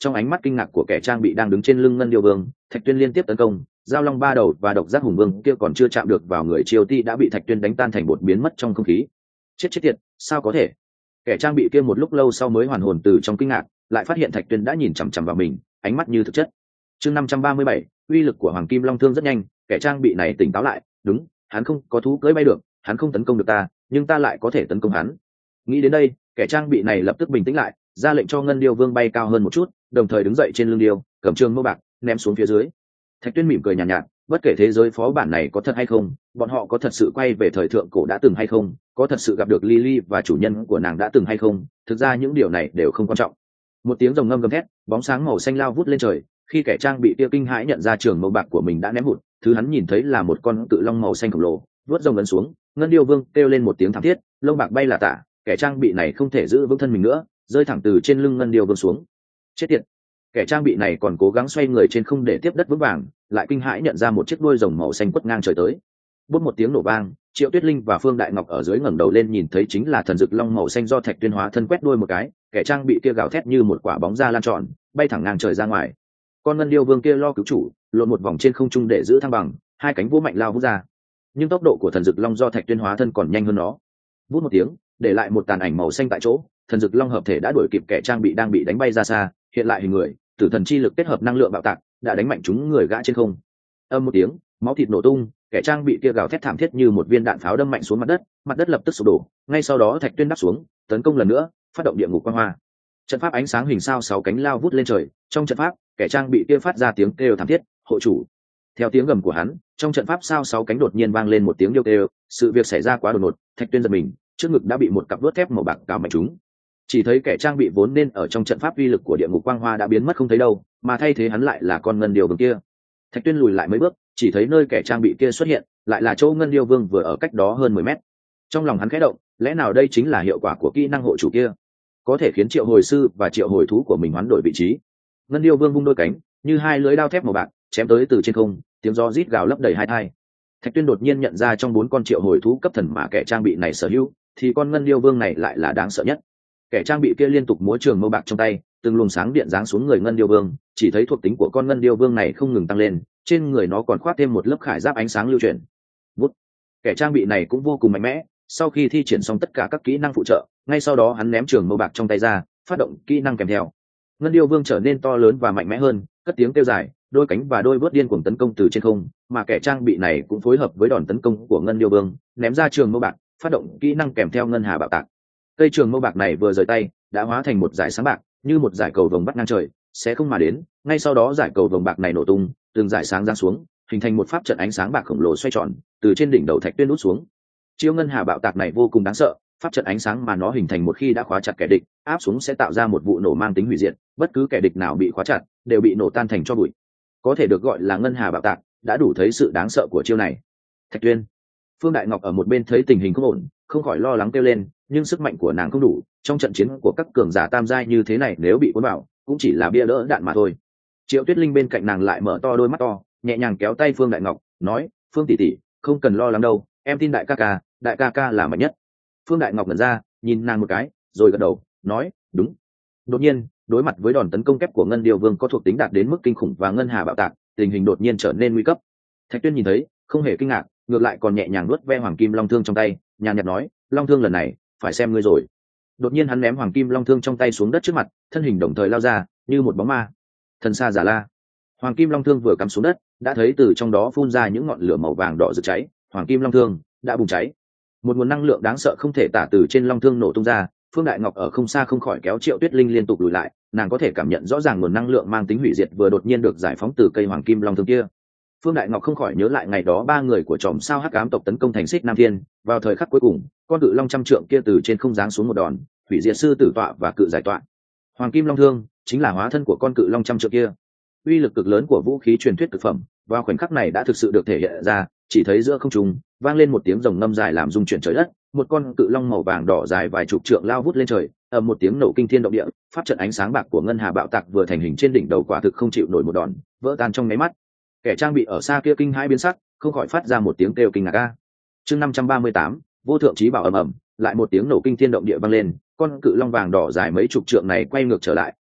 trong ánh mắt kinh ngạc của kẻ trang bị đang đứng trên lưng ngân điêu vương, Thạch Tuyên liên tiếp tấn công, giao long ba đầu và độc giác hùng vương kia còn chưa chạm được vào người Triều Ti đã bị Thạch Tuyên đánh tan thành bột biến mất trong không khí. Chết chết tiệt, sao có thể? Kẻ trang bị kia một lúc lâu sau mới hoàn hồn từ trong kinh ngạc, lại phát hiện Thạch Tuyên đã nhìn chằm chằm vào mình, ánh mắt như thực chất. Chương năm trăm ba mươi bảy, uy lực của Hoàng Kim Long Thương rất nhanh, kẻ trang bị này tỉnh táo lại, đúng, hắn không có thú cưỡi bay được, hắn không tấn công được ta, nhưng ta lại có thể tấn công hắn. Nghĩ đến đây, kẻ trang bị này lập tức bình tĩnh lại, ra lệnh cho ngân điêu vương bay cao hơn một chút, đồng thời đứng dậy trên lưng điêu, cầm trường mâu bạc ném xuống phía dưới. Thạch Tuyên mỉm cười nhàn nhạt, nhạt, bất kể thế giới phó bản này có thật hay không, bọn họ có thật sự quay về thời thượng cổ đã từng hay không, có thật sự gặp được Lily và chủ nhân của nàng đã từng hay không, thực ra những điều này đều không quan trọng. Một tiếng rồng ngâm gầm thét, bóng sáng màu xanh lao vút lên trời, khi kẻ trang bị kia kinh hãi nhận ra trường mâu bạc của mình đã ném hụt, thứ hắn nhìn thấy là một con cự long màu xanh khổng lồ, vuốt rồng ấn xuống, ngân điêu vương kêu lên một tiếng thảm thiết, lông bạc bay là tả, kẻ trang bị này không thể giữ vững thân mình nữa, rơi thẳng từ trên lưng ngân điêu vương xuống. Chết tiệt! Kẻ trang bị này còn cố gắng xoay người trên không để tiếp đất vững vàng, lại kinh hãi nhận ra một chiếc đuôi rồng màu xanh quất ngang trời tới. Bút một tiếng nổ vang, Triệu Tuyết Linh và Phương Đại Ngọc ở dưới ngẩng đầu lên nhìn thấy chính là thần dực long màu xanh do Thạch Tuyên hóa thân quét đuôi một cái, kẻ trang bị kia gào thét như một quả bóng da lan tròn, bay thẳng ngang trời ra ngoài. Con ngân điêu vương kia lo cứu chủ, lộn một vòng trên không trung để giữ thăng bằng, hai cánh vỗ mạnh lao vút ra. Nhưng tốc độ của thần dực long do Thạch Tuyên hóa thân còn nhanh hơn nó. Vút một tiếng, để lại một tàn ảnh màu xanh tại chỗ, thần dực long hợp thể đã đuổi kịp kẻ trang bị đang bị đánh bay ra xa, hiện lại hình người, tử thần chi lực kết hợp năng lượng bạo tạc, đã đánh mạnh chúng người gã trên không. Âm một tiếng, máu thịt nổ tung, kẻ trang bị kia gào thét thảm thiết như một viên đạn pháo đâm mạnh xuống mặt đất, mặt đất lập tức sụp đổ. Ngay sau đó Thạch Tuyên đáp xuống, tấn công lần nữa, phát động địa ngục quang hoa. Trận pháp ánh sáng hình sao sáu cánh lao vút lên trời, trong trận pháp, kẻ trang bị kia phát ra tiếng kêu thảm thiết, hộ chủ. Theo tiếng gầm của hắn, trong trận pháp sao sáu cánh đột nhiên vang lên một tiếng kêu kêu, sự việc xảy ra quá đột ngột, Thạch Tuyên giật mình, trước ngực đã bị một cặp đuốt thép màu bạc cào mạnh trúng. Chỉ thấy kẻ trang bị vốn nên ở trong trận pháp uy lực của địa ngục quang hoa đã biến mất không thấy đâu, mà thay thế hắn lại là con ngân điêu vương kia. Thạch Tuyên lùi lại mấy bước, chỉ thấy nơi kẻ trang bị kia xuất hiện, lại là chỗ ngân điêu vương vừa ở cách đó hơn mười mét. Trong lòng hắn khẽ động, lẽ nào đây chính là hiệu quả của kỹ năng hộ chủ kia, có thể khiến triệu hồi sư và triệu hồi thú của mình hoán đổi vị trí. Ngân điêu vương vung đôi cánh, như hai lưỡi đao thép màu bạc, chém tới từ trên không, tiếng gió rít gào lấp đầy hai thai. Thạch Tuyên đột nhiên nhận ra trong bốn con triệu hồi thú cấp thần mà kẻ trang bị này sở hữu, thì con ngân điêu vương này lại là đáng sợ nhất. Kẻ trang bị kia liên tục múa trường mâu bạc trong tay, từng luồng sáng điện giáng xuống người ngân điêu vương, chỉ thấy thuộc tính của con ngân điêu vương này không ngừng tăng lên, trên người nó còn khoác thêm một lớp khải giáp ánh sáng lưu chuyển. Bút. Kẻ trang bị này cũng vô cùng mạnh mẽ, sau khi thi triển xong tất cả các kỹ năng phụ trợ, ngay sau đó hắn ném trường mâu bạc trong tay ra, phát động kỹ năng kèm theo. Ngân điêu vương trở nên to lớn và mạnh mẽ hơn, cất tiếng kêu dài, đôi cánh và đôi vớt điên cuồng tấn công từ trên không, mà kẻ trang bị này cũng phối hợp với đòn tấn công của ngân điêu vương, ném ra trường mâu bạc, phát động kỹ năng kèm theo ngân hà bạo tạc. Cây trường mâu bạc này vừa rời tay, đã hóa thành một dải sáng bạc, như một dải cầu vồng bắt ngang trời, sẽ không mà đến. Ngay sau đó dải cầu vồng bạc này nổ tung, từng dải sáng giáng xuống, hình thành một pháp trận ánh sáng bạc khổng lồ xoay tròn, từ trên đỉnh đầu Thạch Tuyên út xuống. Chiêu ngân hà bạo tạc này vô cùng đáng sợ, pháp trận ánh sáng mà nó hình thành một khi đã khóa chặt kẻ địch, áp xuống sẽ tạo ra một vụ nổ mang tính hủy diệt, bất cứ kẻ địch nào bị khóa chặt đều bị nổ tan thành tro bụi. Có thể được gọi là ngân hà bạo tạc, đã đủ thấy sự đáng sợ của chiêu này. Thạch Tuyên, Phương Đại Ngọc ở một bên thấy tình hình không ổn, không khỏi lo lắng kêu lên, nhưng sức mạnh của nàng không đủ, trong trận chiến của các cường giả tam giai như thế này nếu bị cuốn vào, cũng chỉ là bia đỡ đạn mà thôi. Triệu Tuyết Linh bên cạnh nàng lại mở to đôi mắt to, nhẹ nhàng kéo tay Phương Đại Ngọc, nói, Phương tỷ tỷ, không cần lo lắng đâu, em tin đại ca ca, đại ca ca là mạnh nhất. Phương Đại Ngọc ngẩn ra, nhìn nàng một cái, rồi gật đầu, nói, đúng. Đột nhiên, đối mặt với đòn tấn công kép của ngân điêu vương có thuộc tính đạt đến mức kinh khủng và ngân hà bạo tạc, tình hình đột nhiên trở nên nguy cấp. Thạch Tuyên nhìn thấy, không hề kinh ngạc, ngược lại còn nhẹ nhàng nuốt ve hoàng kim long thương trong tay, nhàn nhạt nói, long thương lần này phải xem ngươi rồi. Đột nhiên hắn ném hoàng kim long thương trong tay xuống đất trước mặt, thân hình đồng thời lao ra như một bóng ma. Thần xa giả la. Hoàng kim long thương vừa cắm xuống đất, đã thấy từ trong đó phun ra những ngọn lửa màu vàng đỏ rực cháy, hoàng kim long thương đã bùng cháy. Một nguồn năng lượng đáng sợ không thể tả từ trên long thương nổ tung ra. Phương Đại Ngọc ở không xa không khỏi kéo Triệu Tuyết Linh liên tục lùi lại, nàng có thể cảm nhận rõ ràng nguồn năng lượng mang tính hủy diệt vừa đột nhiên được giải phóng từ cây hoàng kim long thương kia. Phương Đại Ngọc không khỏi nhớ lại ngày đó ba người của chòm sao hắc ám tộc tấn công thành Xích Nam Thiên, vào thời khắc cuối cùng, con cự long trăm trượng kia từ trên không giáng xuống một đòn, hủy diệt sư tử tọa và cự giải tọa. Hoàng kim long thương chính là hóa thân của con cự long trăm trượng kia. Uy lực cực lớn của vũ khí truyền thuyết cực phẩm, vào khoảnh khắc này đã thực sự được thể hiện ra, chỉ thấy giữa không trung vang lên một tiếng rồng ngâm dài làm rung chuyển trời đất, một con cự long màu vàng đỏ dài vài chục trượng lao vút lên trời, ầm một tiếng nổ kinh thiên động địa, pháp trận ánh sáng bạc của ngân hà bạo tạc vừa thành hình trên đỉnh đầu quả thực không chịu nổi một đòn, vỡ tan trong nháy mắt. Kẻ trang bị ở xa kia kinh hãi biến sắc, không khỏi phát ra một tiếng kêu kinh ngạc a. Chương năm trăm ba mươi tám, vô thượng chí bảo ầm ầm, lại một tiếng nổ kinh thiên động địa vang lên, con cự long vàng đỏ dài mấy chục trượng này quay ngược trở lại,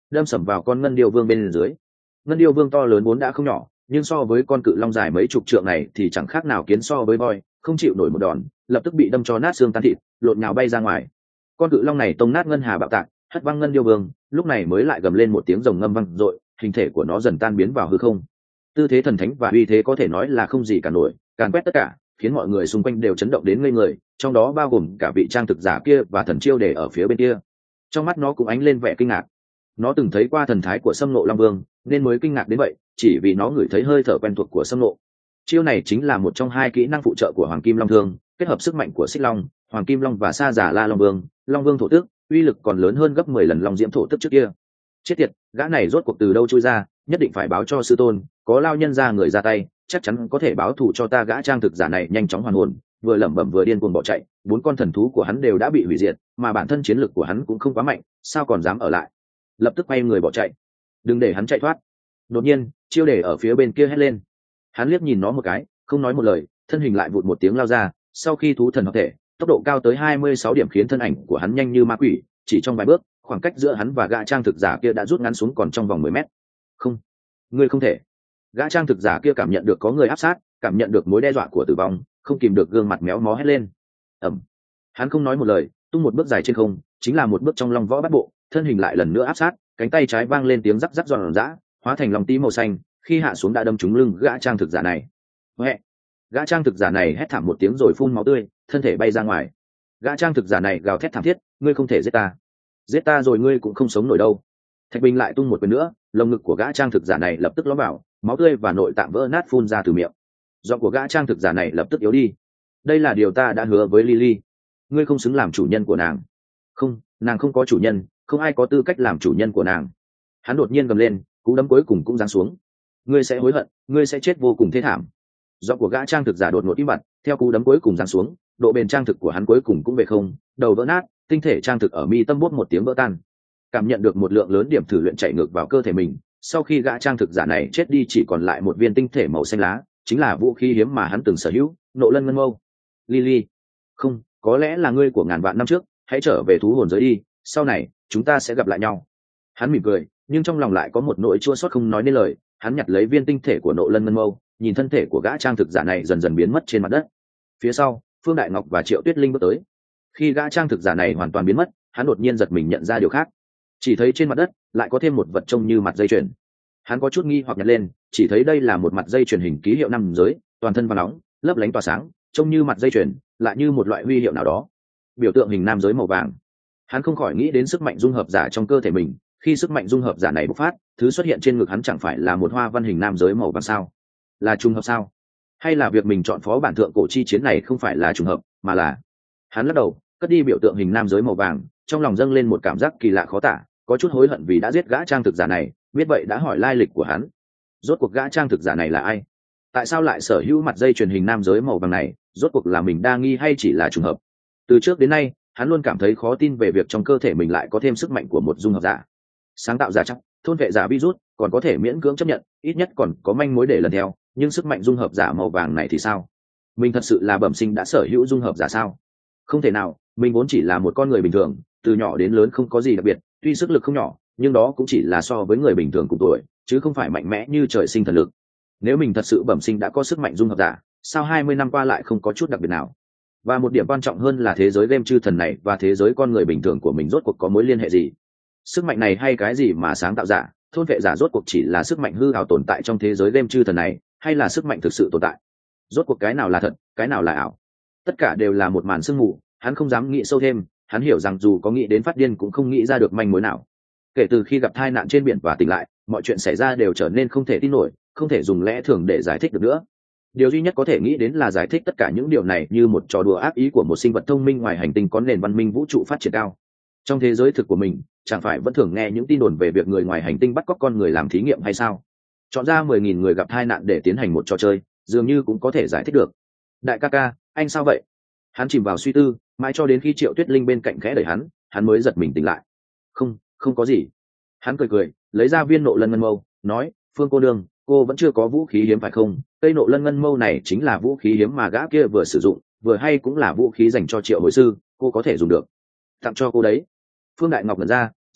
đâm sầm vào con ngân điêu vương bên dưới. Ngân điêu vương to lớn vốn đã không nhỏ, nhưng so với con cự long dài mấy chục trượng này thì chẳng khác nào kiến so với voi, không chịu nổi một đòn, lập tức bị đâm cho nát xương tan thịt, lộn nhào bay ra ngoài. Con cự long này tông nát ngân hà bạo tạc, hất văng ngân điêu vương, lúc này mới lại gầm lên một tiếng rồng ngâm vang dội, hình thể của nó dần tan biến vào hư không. Tư thế thần thánh và uy thế có thể nói là không gì cả nổi, càn quét tất cả, khiến mọi người xung quanh đều chấn động đến ngây người, trong đó bao gồm cả vị trang thực giả kia và thần chiêu để ở phía bên kia. Trong mắt nó cũng ánh lên vẻ kinh ngạc. Nó từng thấy qua thần thái của Sâm Nộ Long Vương, nên mới kinh ngạc đến vậy, chỉ vì nó ngửi thấy hơi thở quen thuộc của Sâm Nộ. Chiêu này chính là một trong hai kỹ năng phụ trợ của Hoàng Kim Long Thương, kết hợp sức mạnh của Xích Long, Hoàng Kim Long và Sa Giả La Long Vương, Long Vương thổ tước, uy lực còn lớn hơn gấp mười lần Long Diễm thổ tước trước kia. Chết tiệt, gã này rốt cuộc từ đâu chui ra, nhất định phải báo cho sư tôn, có lao nhân ra người ra tay, chắc chắn có thể báo thù cho ta. Gã trang thực giả này nhanh chóng hoàn hồn, vừa lẩm bẩm vừa điên cuồng bỏ chạy, bốn con thần thú của hắn đều đã bị hủy diệt, mà bản thân chiến lực của hắn cũng không quá mạnh, sao còn dám ở lại. Lập tức quay người bỏ chạy, đừng để hắn chạy thoát. Đột nhiên, chiêu đề ở phía bên kia hét lên. Hắn liếc nhìn nó một cái, không nói một lời, thân hình lại vụt một tiếng lao ra. Sau khi thú thần hợp thể, tốc độ cao tới hai mươi sáu điểm khiến thân ảnh của hắn nhanh như ma quỷ, chỉ trong vài bước, khoảng cách giữa hắn và gã trang thực giả kia đã rút ngắn xuống còn trong vòng mười mét. Không, ngươi không thể. Gã trang thực giả kia cảm nhận được có người áp sát, cảm nhận được mối đe dọa của tử vong, không kìm được gương mặt méo mó hét lên. Ầm. Hắn không nói một lời, tung một bước dài trên không, chính là một bước trong long võ bát bộ, thân hình lại lần nữa áp sát, cánh tay trái vang lên tiếng rắc rắc giòn giã, hóa thành lòng tí màu xanh, khi hạ xuống đã đâm trúng lưng gã trang thực giả này. Huệ. Gã trang thực giả này hét thảm một tiếng rồi phun máu tươi, thân thể bay ra ngoài. Gã trang thực giả này gào thét thảm thiết, ngươi không thể giết ta, giết ta rồi ngươi cũng không sống nổi đâu. Thạch Bình lại tung một quyền nữa, lồng ngực của gã trang thực giả này lập tức lõm vào, máu tươi và nội tạng vỡ nát phun ra từ miệng. Giọng của gã trang thực giả này lập tức yếu đi. Đây là điều ta đã hứa với Lily, ngươi không xứng làm chủ nhân của nàng. Không, nàng không có chủ nhân, không ai có tư cách làm chủ nhân của nàng. Hắn đột nhiên gầm lên, cú đấm cuối cùng cũng giáng xuống. Ngươi sẽ hối hận, ngươi sẽ chết vô cùng thê thảm. Giọng của gã trang thực giả đột ngột im bặt, theo cú đấm cuối cùng giáng xuống, độ bền trang thực của hắn cuối cùng cũng về không, đầu vỡ nát, tinh thể trang thực ở mi tâm bút một tiếng vỡ tan. Cảm nhận được một lượng lớn điểm thử luyện chạy ngược vào cơ thể mình, sau khi gã trang thực giả này chết đi chỉ còn lại một viên tinh thể màu xanh lá, chính là vũ khí hiếm mà hắn từng sở hữu, Nộ Lân Ngân Mâu. Lily, không, có lẽ là ngươi của ngàn vạn năm trước, hãy trở về thú hồn giới đi, sau này chúng ta sẽ gặp lại nhau. Hắn mỉm cười, nhưng trong lòng lại có một nỗi chua xót không nói nên lời. Hắn nhặt lấy viên tinh thể của Nộ Lân Ngân Mâu, nhìn thân thể của gã trang thực giả này dần dần biến mất trên mặt đất. Phía sau, Phương Đại Ngọc và Triệu Tuyết Linh bước tới. Khi gã trang thực giả này hoàn toàn biến mất, hắn đột nhiên giật mình nhận ra điều khác. Chỉ thấy trên mặt đất lại có thêm một vật trông như mặt dây chuyền. Hắn có chút nghi hoặc nhặt lên, chỉ thấy đây là một mặt dây chuyền hình ký hiệu năm giới, toàn thân vàng nóng, lấp lánh tỏa sáng, trông như mặt dây chuyền, lại như một loại huy hiệu nào đó. Biểu tượng hình nam giới màu vàng. Hắn không khỏi nghĩ đến sức mạnh dung hợp giả trong cơ thể mình. Khi sức mạnh dung hợp giả này bộc phát, thứ xuất hiện trên ngực hắn chẳng phải là một hoa văn hình nam giới màu vàng sao? Là trùng hợp sao? Hay là việc mình chọn phó bản thượng cổ chi chiến này không phải là trùng hợp, mà là... Hắn lắc đầu, cất đi biểu tượng hình nam giới màu vàng, trong lòng dâng lên một cảm giác kỳ lạ khó tả, có chút hối hận vì đã giết gã trang thực giả này, biết vậy đã hỏi lai lịch của hắn. Rốt cuộc gã trang thực giả này là ai? Tại sao lại sở hữu mặt dây truyền hình nam giới màu vàng này? Rốt cuộc là mình đa nghi hay chỉ là trùng hợp? Từ trước đến nay, hắn luôn cảm thấy khó tin về việc trong cơ thể mình lại có thêm sức mạnh của một dung hợp giả. Sáng tạo giả chắc, thôn vệ giả virus, còn có thể miễn cưỡng chấp nhận, ít nhất còn có manh mối để lần theo, nhưng sức mạnh dung hợp giả màu vàng này thì sao? Mình thật sự là bẩm sinh đã sở hữu dung hợp giả sao? Không thể nào, mình vốn chỉ là một con người bình thường, từ nhỏ đến lớn không có gì đặc biệt, tuy sức lực không nhỏ, nhưng đó cũng chỉ là so với người bình thường cùng tuổi, chứ không phải mạnh mẽ như trời sinh thần lực. Nếu mình thật sự bẩm sinh đã có sức mạnh dung hợp giả, sao hai mươi năm qua lại không có chút đặc biệt nào? Và một điểm quan trọng hơn là thế giới game chư thần này và thế giới con người bình thường của mình rốt cuộc có mối liên hệ gì? Sức mạnh này hay cái gì mà sáng tạo giả, thôn vệ giả rốt cuộc chỉ là sức mạnh hư ảo tồn tại trong thế giới game chư thần này, hay là sức mạnh thực sự tồn tại? Rốt cuộc cái nào là thật, cái nào là ảo? Tất cả đều là một màn sương mù, hắn không dám nghĩ sâu thêm, hắn hiểu rằng dù có nghĩ đến phát điên cũng không nghĩ ra được manh mối nào. Kể từ khi gặp tai nạn trên biển và tỉnh lại, mọi chuyện xảy ra đều trở nên không thể tin nổi, không thể dùng lẽ thường để giải thích được nữa. Điều duy nhất có thể nghĩ đến là giải thích tất cả những điều này như một trò đùa ác ý của một sinh vật thông minh ngoài hành tinh có nền văn minh vũ trụ phát triển cao. Trong thế giới thực của mình, chẳng phải vẫn thường nghe những tin đồn về việc người ngoài hành tinh bắt cóc con người làm thí nghiệm hay sao? Chọn ra mười nghìn người gặp tai nạn để tiến hành một trò chơi, dường như cũng có thể giải thích được. Đại ca ca, anh sao vậy? Hắn chìm vào suy tư, mãi cho đến khi Triệu Tuyết Linh bên cạnh khẽ đẩy hắn, hắn mới giật mình tỉnh lại. Không, không có gì. Hắn cười cười, lấy ra viên Nộ Lân Ngân Mâu, nói, Phương cô nương, cô vẫn chưa có vũ khí hiếm phải không? Cây Nộ Lân Ngân Mâu này chính là vũ khí hiếm mà gã kia vừa sử dụng, vừa hay cũng là vũ khí dành cho Triệu hồi sư, cô có thể dùng được. Tặng cho cô đấy. Phương Đại Ngọc nhận ra,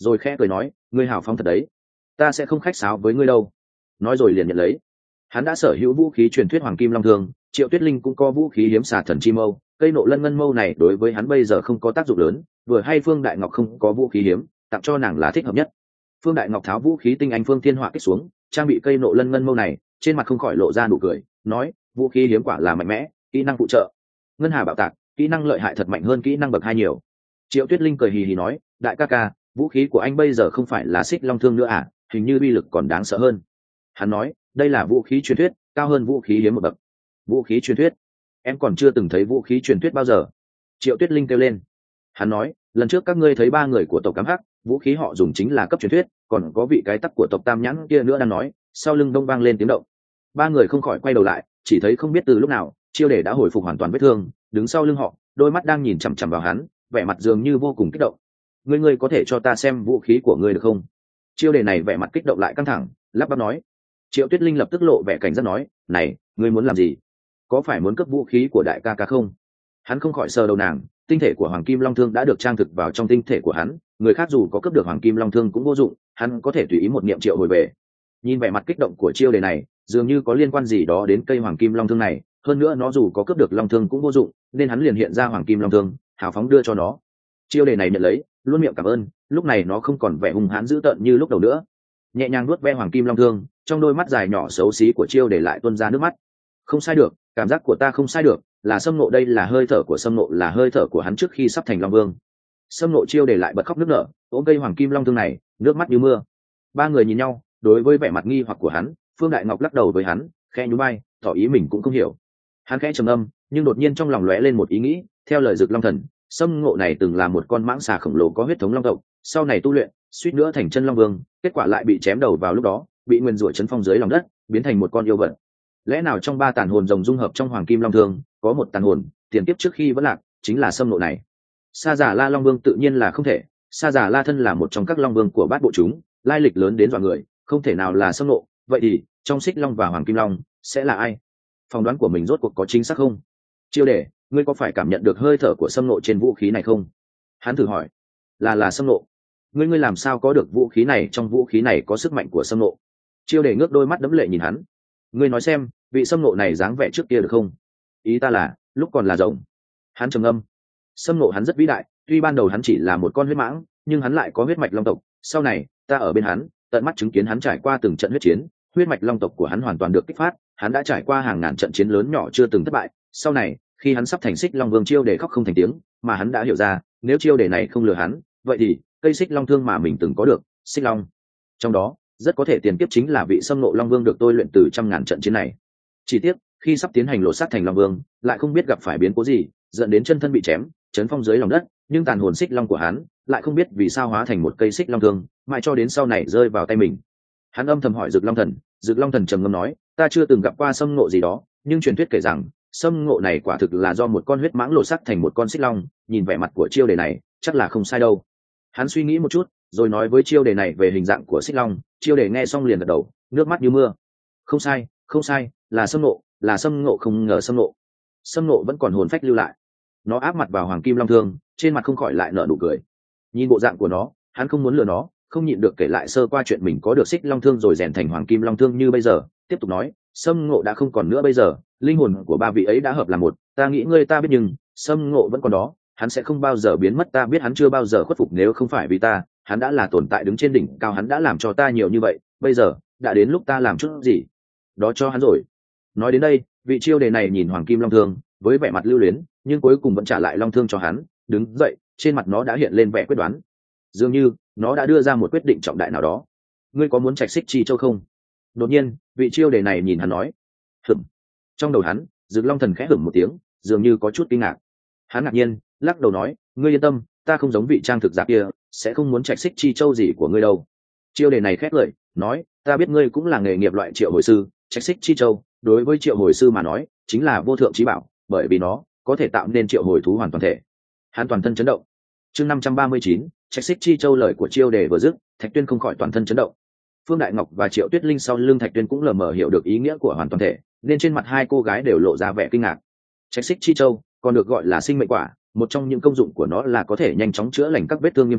rồi khẽ cười nói, ngươi hào phóng thật đấy, ta sẽ không khách sáo với ngươi đâu. Nói rồi liền nhận lấy. Hắn đã sở hữu vũ khí truyền thuyết hoàng kim long thương, Triệu Tuyết Linh cũng có vũ khí hiếm xà thần chi mâu, cây nộ lân ngân mâu này đối với hắn bây giờ không có tác dụng lớn, vừa hay Phương Đại Ngọc không có vũ khí hiếm, tặng cho nàng là thích hợp nhất. Phương Đại Ngọc tháo vũ khí tinh anh Phương Thiên Họa kích xuống, trang bị cây nộ lân ngân mâu này, trên mặt không khỏi lộ ra nụ cười, nói, vũ khí hiếm quả là mạnh mẽ, kỹ năng phụ trợ. Ngân hà bạo tạc, kỹ năng lợi hại thật mạnh hơn kỹ năng bậc hai nhiều. Triệu Tuyết Linh cười hì hì nói, đại ca ca, vũ khí của anh bây giờ không phải là xích long thương nữa à, hình như uy lực còn đáng sợ hơn. Hắn nói, đây là vũ khí truyền thuyết, cao hơn vũ khí hiếm một bậc. Vũ khí truyền thuyết? Em còn chưa từng thấy vũ khí truyền thuyết bao giờ. Triệu Tuyết Linh kêu lên. Hắn nói, lần trước các ngươi thấy ba người của tộc cám hắc, vũ khí họ dùng chính là cấp truyền thuyết, còn có vị cái tắc của tộc tam nhãn kia nữa đang nói. Sau lưng đông vang lên tiếng động. Ba người không khỏi quay đầu lại, chỉ thấy không biết từ lúc nào Chiêu Đề đã hồi phục hoàn toàn vết thương, đứng sau lưng họ, đôi mắt đang nhìn chằm chằm vào hắn, vẻ mặt dường như vô cùng kích động. Ngươi ngươi có thể cho ta xem vũ khí của ngươi được không? Chiêu Đề này vẻ mặt kích động lại căng thẳng, lắp bắp nói. Triệu Tuyết Linh lập tức lộ vẻ cảnh giác nói, này, ngươi muốn làm gì? Có phải muốn cướp vũ khí của đại ca ca không? Hắn không khỏi sờ đầu nàng, tinh thể của hoàng kim long thương đã được trang thực vào trong tinh thể của hắn, người khác dù có cướp được hoàng kim long thương cũng vô dụng, hắn có thể tùy ý một niệm triệu hồi về. Nhìn vẻ mặt kích động của Chiêu Đề này, dường như có liên quan gì đó đến cây hoàng kim long thương này, hơn nữa nó dù có cướp được long thương cũng vô dụng, nên hắn liền hiện ra hoàng kim long thương, hào phóng đưa cho nó. Chiêu Đề này nhận lấy, luôn miệng cảm ơn, lúc này nó không còn vẻ hung hãn dữ tợn như lúc đầu nữa, nhẹ nhàng nuốt ve hoàng kim long thương, trong đôi mắt dài nhỏ xấu xí của Chiêu Đề lại tuôn ra nước mắt. Không sai được, cảm giác của ta không sai được, là Sâm Nộ, đây là hơi thở của Sâm Nộ, là hơi thở của hắn trước khi sắp thành long vương. Sâm Nộ. Chiêu Đề lại bật khóc nức nở, ôm cây hoàng kim long thương này, nước mắt như mưa. Ba người nhìn nhau, đối với vẻ mặt nghi hoặc của hắn, Phương Đại Ngọc lắc đầu với hắn, khẽ nhún vai, tỏ ý mình cũng không hiểu. Hắn khẽ trầm âm, nhưng đột nhiên trong lòng lóe lên một ý nghĩ, theo lời Dực Long Thần, Sâm Ngộ này từng là một con mãng xà khổng lồ có huyết thống long tộc, sau này tu luyện, suýt nữa thành chân long vương, kết quả lại bị chém đầu vào lúc đó, bị nguyên rủa chấn phong dưới lòng đất, biến thành một con yêu vật. Lẽ nào trong ba tàn hồn rồng dung hợp trong hoàng kim long thương, có một tàn hồn tiền kiếp trước khi vẫn lạc, chính là Sâm Ngộ này? Sa Giả La Long Vương tự nhiên là không thể, Sa Giả La thân là một trong các long vương của bát bộ chúng, lai lịch lớn đến dọa người, không thể nào là Sâm Ngộ. Vậy thì trong Xích Long và Hoàng Kim Long sẽ là ai? Phỏng đoán của mình rốt cuộc có chính xác không? Chiêu Đề, ngươi có phải cảm nhận được hơi thở của Sâm Ngộ trên vũ khí này không? Hắn thử hỏi. Là là Sâm Ngộ. Ngươi ngươi làm sao có được vũ khí này? Trong vũ khí này có sức mạnh của Sâm Ngộ. Chiêu Đề ngước đôi mắt đẫm lệ nhìn hắn. Ngươi nói xem, vị Sâm Ngộ này dáng vẻ trước kia được không? Ý ta là, lúc còn là rồng. Hắn trầm ngâm. Sâm Ngộ hắn rất vĩ đại, tuy ban đầu hắn chỉ là một con huyết mãng, nhưng hắn lại có huyết mạch long tộc. Sau này, ta ở bên hắn, tận mắt chứng kiến hắn trải qua từng trận huyết chiến, huyết mạch long tộc của hắn hoàn toàn được kích phát, hắn đã trải qua hàng ngàn trận chiến lớn nhỏ chưa từng thất bại. Sau này, khi hắn sắp thành Xích Long Vương, Chiêu Đề khóc không thành tiếng, mà hắn đã hiểu ra, nếu Chiêu Đề này không lừa hắn, vậy thì cây Xích Long thương mà mình từng có được, Xích Long, trong đó rất có thể tiền kiếp chính là vị Sâm Ngộ Long Vương được tôi luyện từ trăm ngàn trận chiến này. Chỉ tiếc, khi sắp tiến hành lộ sát thành Long Vương, lại không biết gặp phải biến cố gì, dẫn đến chân thân bị chém, chấn phong dưới lòng đất, nhưng tàn hồn Xích Long của hắn lại không biết vì sao hóa thành một cây Xích Long thương, mãi cho đến sau này rơi vào tay mình. Hắn âm thầm hỏi Dực Long Thần, Dực Long Thần trầm ngâm nói, ta chưa từng gặp qua Sâm Ngộ gì đó, nhưng truyền thuyết kể rằng Sâm Ngộ này quả thực là do một con huyết mãng lột xác thành một con xích long, nhìn vẻ mặt của Chiêu Đề này, chắc là không sai đâu. Hắn suy nghĩ một chút, rồi nói với Chiêu Đề này về hình dạng của xích long. Chiêu Đề nghe xong liền gật đầu, nước mắt như mưa. Không sai, không sai, là Sâm Ngộ, là Sâm Ngộ, không ngờ Sâm Ngộ. Sâm Ngộ vẫn còn hồn phách lưu lại. Nó áp mặt vào hoàng kim long thương, trên mặt không khỏi lại nở nụ cười. Nhìn bộ dạng của nó, hắn không muốn lừa nó, không nhịn được kể lại sơ qua chuyện mình có được xích long thương rồi rèn thành hoàng kim long thương như bây giờ. Tiếp tục nói, Sâm Ngộ đã không còn nữa bây giờ, linh hồn của ba vị ấy đã hợp làm một. Ta nghĩ ngươi ta biết, nhưng Sâm Ngộ vẫn còn đó, hắn sẽ không bao giờ biến mất. Ta biết hắn chưa bao giờ khuất phục, nếu không phải vì ta, hắn đã là tồn tại đứng trên đỉnh cao, hắn đã làm cho ta nhiều như vậy, bây giờ đã đến lúc ta làm chút gì đó cho hắn rồi. Nói đến đây, vị Chiêu Đề này nhìn hoàng kim long thương với vẻ mặt lưu luyến, nhưng cuối cùng vẫn trả lại long thương cho hắn, đứng dậy, trên mặt nó đã hiện lên vẻ quyết đoán, dường như nó đã đưa ra một quyết định trọng đại nào đó. Ngươi có muốn Trạch Xích Chi Châu không? Đột nhiên, vị Chiêu Đề này nhìn hắn nói. Hửm. Trong đầu hắn, Dực Long Thần khẽ hửm một tiếng, dường như có chút kinh ngạc. Hắn ngạc nhiên lắc đầu nói, ngươi yên tâm, ta không giống vị trang thực giả kia, sẽ không muốn Trạch Xích Chi Châu gì của ngươi đâu. Chiêu Đề này khét lời nói, ta biết ngươi cũng là nghề nghiệp loại triệu hồi sư, Trạch Xích Chi Châu đối với triệu hồi sư mà nói chính là vô thượng trí bảo, bởi vì nó có thể tạo nên triệu hồi thú hoàn toàn thể. Hắn toàn thân chấn động. Chương năm trăm ba mươi chín, Trạch Xích Chi Châu. Lời của Chiêu Đề vừa dứt, Thạch Tuyên không khỏi toàn thân chấn động. Phương Đại Ngọc và Triệu Tuyết Linh sau lưng Thạch Tuyên cũng lờ mờ hiểu được ý nghĩa của hoàn toàn thể, nên trên mặt hai cô gái đều lộ ra vẻ kinh ngạc. Trạch Xích Chi Châu còn được gọi là sinh mệnh quả, một trong những công dụng của nó là có thể nhanh chóng chữa lành các vết thương nghiêm trọng,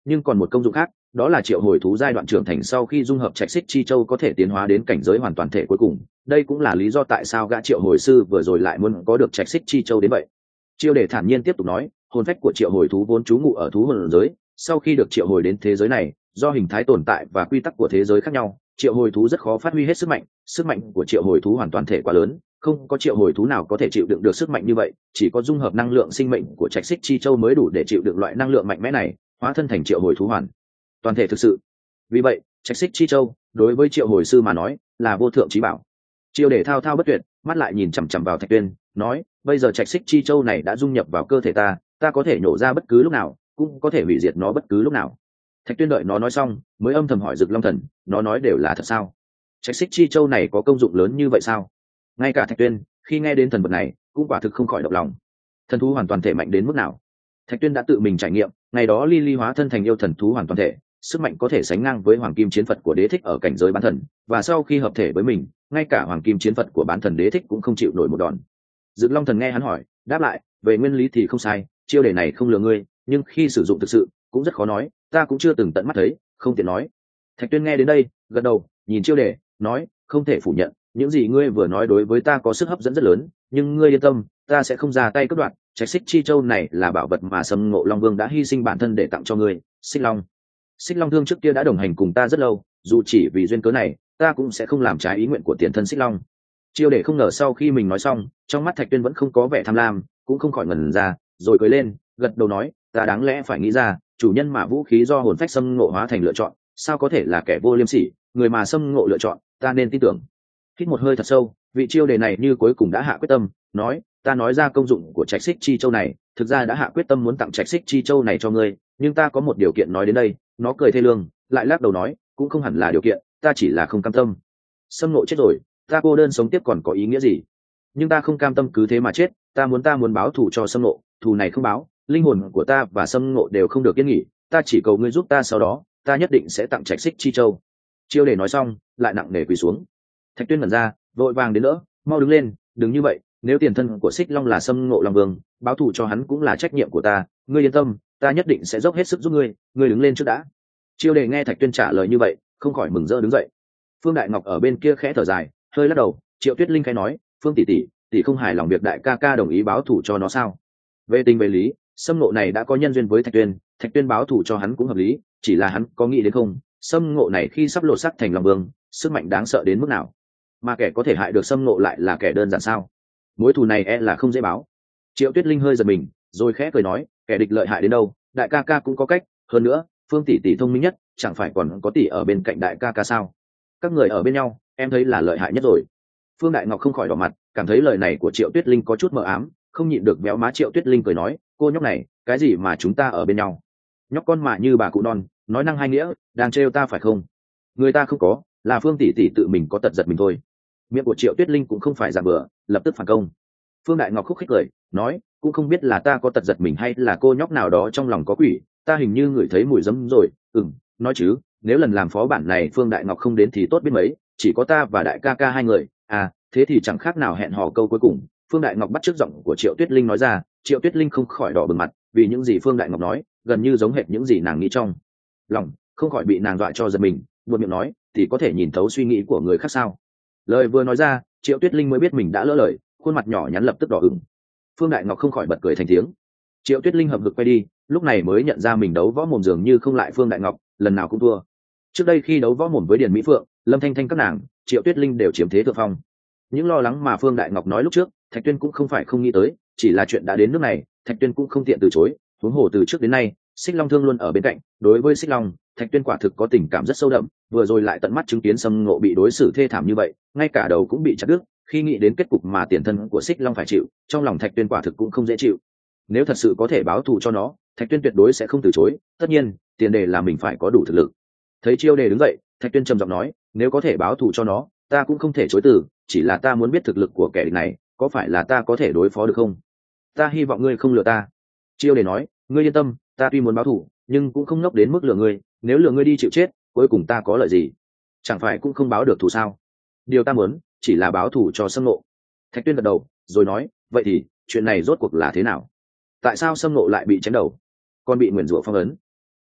nhưng còn một công dụng khác, đó là triệu hồi thú giai đoạn trưởng thành sau khi dung hợp trạch xích chi châu có thể tiến hóa đến cảnh giới hoàn toàn thể cuối cùng. Đây cũng là lý do tại sao gã triệu hồi sư vừa rồi lại muốn có được trạch xích chi châu đến vậy. Chiêu Đề thản nhiên tiếp tục nói, hồn phách của triệu hồi thú vốn trú ngụ ở thú hồn giới, sau khi được triệu hồi đến thế giới này, do hình thái tồn tại và quy tắc của thế giới khác nhau, triệu hồi thú rất khó phát huy hết sức mạnh. Sức mạnh của triệu hồi thú hoàn toàn thể quá lớn, không có triệu hồi thú nào có thể chịu đựng được sức mạnh như vậy, chỉ có dung hợp năng lượng sinh mệnh của trạch xích chi châu mới đủ để chịu đựng loại năng lượng mạnh mẽ này, hóa thân thành triệu hồi thú hoàn toàn thể thực sự. Vì vậy trạch xích chi châu đối với triệu hồi sư mà nói là vô thượng trí bảo. Chiêu Đề thao thao bất tuyệt, mắt lại nhìn chằm chằm vào Thạch Tuyên, nói, bây giờ trạch xích chi châu này đã dung nhập vào cơ thể ta, ta có thể nhổ ra bất cứ lúc nào, cũng có thể hủy diệt nó bất cứ lúc nào. Thạch Tuyên đợi nó nói xong mới âm thầm hỏi Dực Long Thần, nó nói đều là thật sao? Trạch xích chi châu này có công dụng lớn như vậy sao? Ngay cả Thạch Tuyên khi nghe đến thần vật này cũng quả thực không khỏi động lòng. Thần thú hoàn toàn thể mạnh đến mức nào? Thạch Tuyên đã tự mình trải nghiệm, ngày đó Ly Ly hóa thân thành yêu thần thú hoàn toàn thể, sức mạnh có thể sánh ngang với hoàng kim chiến phật của đế thích ở cảnh giới bán thần, và sau khi hợp thể với mình, ngay cả hoàng kim chiến phật của bán thần đế thích cũng không chịu nổi một đòn. Dực Long Thần nghe hắn hỏi, đáp lại, về nguyên lý thì không sai, chiêu đề này không lừa ngươi, nhưng khi sử dụng thực sự cũng rất khó nói, ta cũng chưa từng tận mắt thấy, không tiện nói. Thạch Tuyên nghe đến đây gật đầu, nhìn chiêu đề nói, không thể phủ nhận, những gì ngươi vừa nói đối với ta có sức hấp dẫn rất lớn, nhưng ngươi yên tâm, ta sẽ không ra tay cướp đoạt. Trạch xích chi châu này là bảo vật mà Sâm Ngộ Long Vương đã hy sinh bản thân để tặng cho ngươi. Xích Long Xích Long Thương trước kia đã đồng hành cùng ta rất lâu, dù chỉ vì duyên cớ này, ta cũng sẽ không làm trái ý nguyện của tiền thân Xích Long. Chiêu để không ngờ sau khi mình nói xong, trong mắt Thạch Tuyên vẫn không có vẻ tham lam, cũng không khỏi ngẩn ra, rồi cười lên, gật đầu nói, ta đáng lẽ phải nghĩ ra, chủ nhân mà vũ khí do hồn phách Sâm Ngộ hóa thành lựa chọn, sao có thể là kẻ vô liêm sỉ, người mà Sâm Ngộ lựa chọn, ta nên tin tưởng. Hít một hơi thật sâu, vị chiêu đề này như cuối cùng đã hạ quyết tâm, nói, ta nói ra công dụng của trạch xích chi châu này, thực ra đã hạ quyết tâm muốn tặng trạch xích chi châu này cho ngươi, nhưng ta có một điều kiện nói đến đây. Nó cười thê lương, lại lắc đầu nói, cũng không hẳn là điều kiện, ta chỉ là không cam tâm. Sâm Ngộ chết rồi, ta cô đơn sống tiếp còn có ý nghĩa gì? Nhưng ta không cam tâm cứ thế mà chết, ta muốn ta muốn báo thù cho Sâm Ngộ, thù này không báo, linh hồn của ta và Sâm Ngộ đều không được yên nghỉ, ta chỉ cầu ngươi giúp ta, sau đó ta nhất định sẽ tặng trạch xích chi châu. Chiêu đề nói xong, lại nặng nề quỳ xuống. Thạch Tuyên mẩn ra, vội vàng đến đỡ, mau đứng lên, đừng như vậy, nếu tiền thân của Xích Long là Sâm Ngộ Long Vương, báo thù cho hắn cũng là trách nhiệm của ta, ngươi yên tâm, ta nhất định sẽ dốc hết sức giúp ngươi, ngươi đứng lên trước đã. Chiêu đề nghe Thạch Tuyên trả lời như vậy, không khỏi mừng rỡ đứng dậy. Phương Đại Ngọc ở bên kia khẽ thở dài, hơi lắc đầu. Triệu Tuyết Linh khẽ nói, Phương tỷ tỷ, tỷ không hài lòng việc đại ca ca đồng ý báo thù cho nó sao? Về tình về lý, Sâm Ngộ này đã có nhân duyên với Thạch Tuyên, Thạch Tuyên báo thù cho hắn cũng hợp lý, chỉ là hắn có nghĩ đến không, Sâm Ngộ này khi sắp lột xác thành Long Vương, sức mạnh đáng sợ đến mức nào, mà kẻ có thể hại được Sâm Ngộ lại là kẻ đơn giản sao? Mối thù này e là không dễ báo. Triệu Tuyết Linh hơi giật mình, rồi khẽ cười nói, kẻ địch lợi hại đến đâu, đại ca ca cũng có cách, hơn nữa, Phương tỷ tỷ thông minh nhất, chẳng phải còn có tỷ ở bên cạnh đại ca ca sao? Các người ở bên nhau, em thấy là lợi hại nhất rồi. Phương Đại Ngọc không khỏi đỏ mặt, cảm thấy lời này của Triệu Tuyết Linh có chút mờ ám, không nhịn được véo má Triệu Tuyết Linh cười nói, cô nhóc này, cái gì mà chúng ta ở bên nhau? Nhóc con mà như bà cụ non, nói năng hai nghĩa, đang trêu ta phải không? Người ta không có, là Phương tỷ tỷ tự mình có tật giật mình thôi. Miệng của Triệu Tuyết Linh cũng không phải giả bừa, lập tức phản công. Phương Đại Ngọc khúc khích cười, nói, cũng không biết là ta có tật giật mình hay là cô nhóc nào đó trong lòng có quỷ, ta hình như ngửi thấy mùi giấm rồi. Ừm, nói chứ, nếu lần làm phó bản này Phương Đại Ngọc không đến thì tốt biết mấy, chỉ có ta và đại ca ca hai người, à, thế thì chẳng khác nào hẹn hò câu cuối cùng. Phương Đại Ngọc bắt chước giọng của Triệu Tuyết Linh nói ra, Triệu Tuyết Linh không khỏi đỏ bừng mặt, vì những gì Phương Đại Ngọc nói, gần như giống hệt những gì nàng nghĩ trong lòng, không khỏi bị nàng dọa cho giật mình, buột miệng nói, thì có thể nhìn thấu suy nghĩ của người khác sao? Lời vừa nói ra, Triệu Tuyết Linh mới biết mình đã lỡ lời, khuôn mặt nhỏ nhắn lập tức đỏ ửng. Phương Đại Ngọc không khỏi bật cười thành tiếng. Triệu Tuyết Linh hậm hực quay đi, lúc này mới nhận ra mình đấu võ mồm dường như không lại Phương Đại Ngọc, lần nào cũng thua. Trước đây khi đấu võ mồm với Điền Mỹ Phượng, Lâm Thanh Thanh các nàng, Triệu Tuyết Linh đều chiếm thế thượng phong. Những lo lắng mà Phương Đại Ngọc nói lúc trước, Thạch Tuyên cũng không phải không nghĩ tới, chỉ là chuyện đã đến nước này, Thạch Tuyên cũng không tiện từ chối. Huống hồ từ trước đến nay, Xích Long Thương luôn ở bên cạnh, đối với Xích Long, Thạch Tuyên quả thực có tình cảm rất sâu đậm, vừa rồi lại tận mắt chứng kiến Sâm Ngộ bị đối xử thê thảm như vậy, ngay cả đầu cũng bị chặt đứt, khi nghĩ đến kết cục mà tiền thân của Xích Long phải chịu, trong lòng Thạch Tuyên quả thực cũng không dễ chịu. Nếu thật sự có thể báo thù cho nó, Thạch Tuyên tuyệt đối sẽ không từ chối, tất nhiên, tiền đề là mình phải có đủ thực lực. Thấy Chiêu Đề đứng dậy, Thạch Tuyên trầm giọng nói, nếu có thể báo thù cho nó, ta cũng không thể chối từ, chỉ là ta muốn biết thực lực của kẻ địch này, có phải là ta có thể đối phó được không? Ta hy vọng ngươi không lừa ta. Chiêu Đề nói, ngươi yên tâm, ta tuy muốn báo thù, nhưng cũng không ngốc đến mức lừa ngươi, nếu lừa ngươi đi chịu chết, cuối cùng ta có lợi gì? Chẳng phải cũng không báo được thù sao? Điều ta muốn chỉ là báo thù cho Sâm Ngộ. Thạch Tuyên gật đầu, rồi nói, vậy thì chuyện này rốt cuộc là thế nào? Tại sao Sâm Ngộ lại bị chém đầu, còn bị nguyền rủa phong ấn?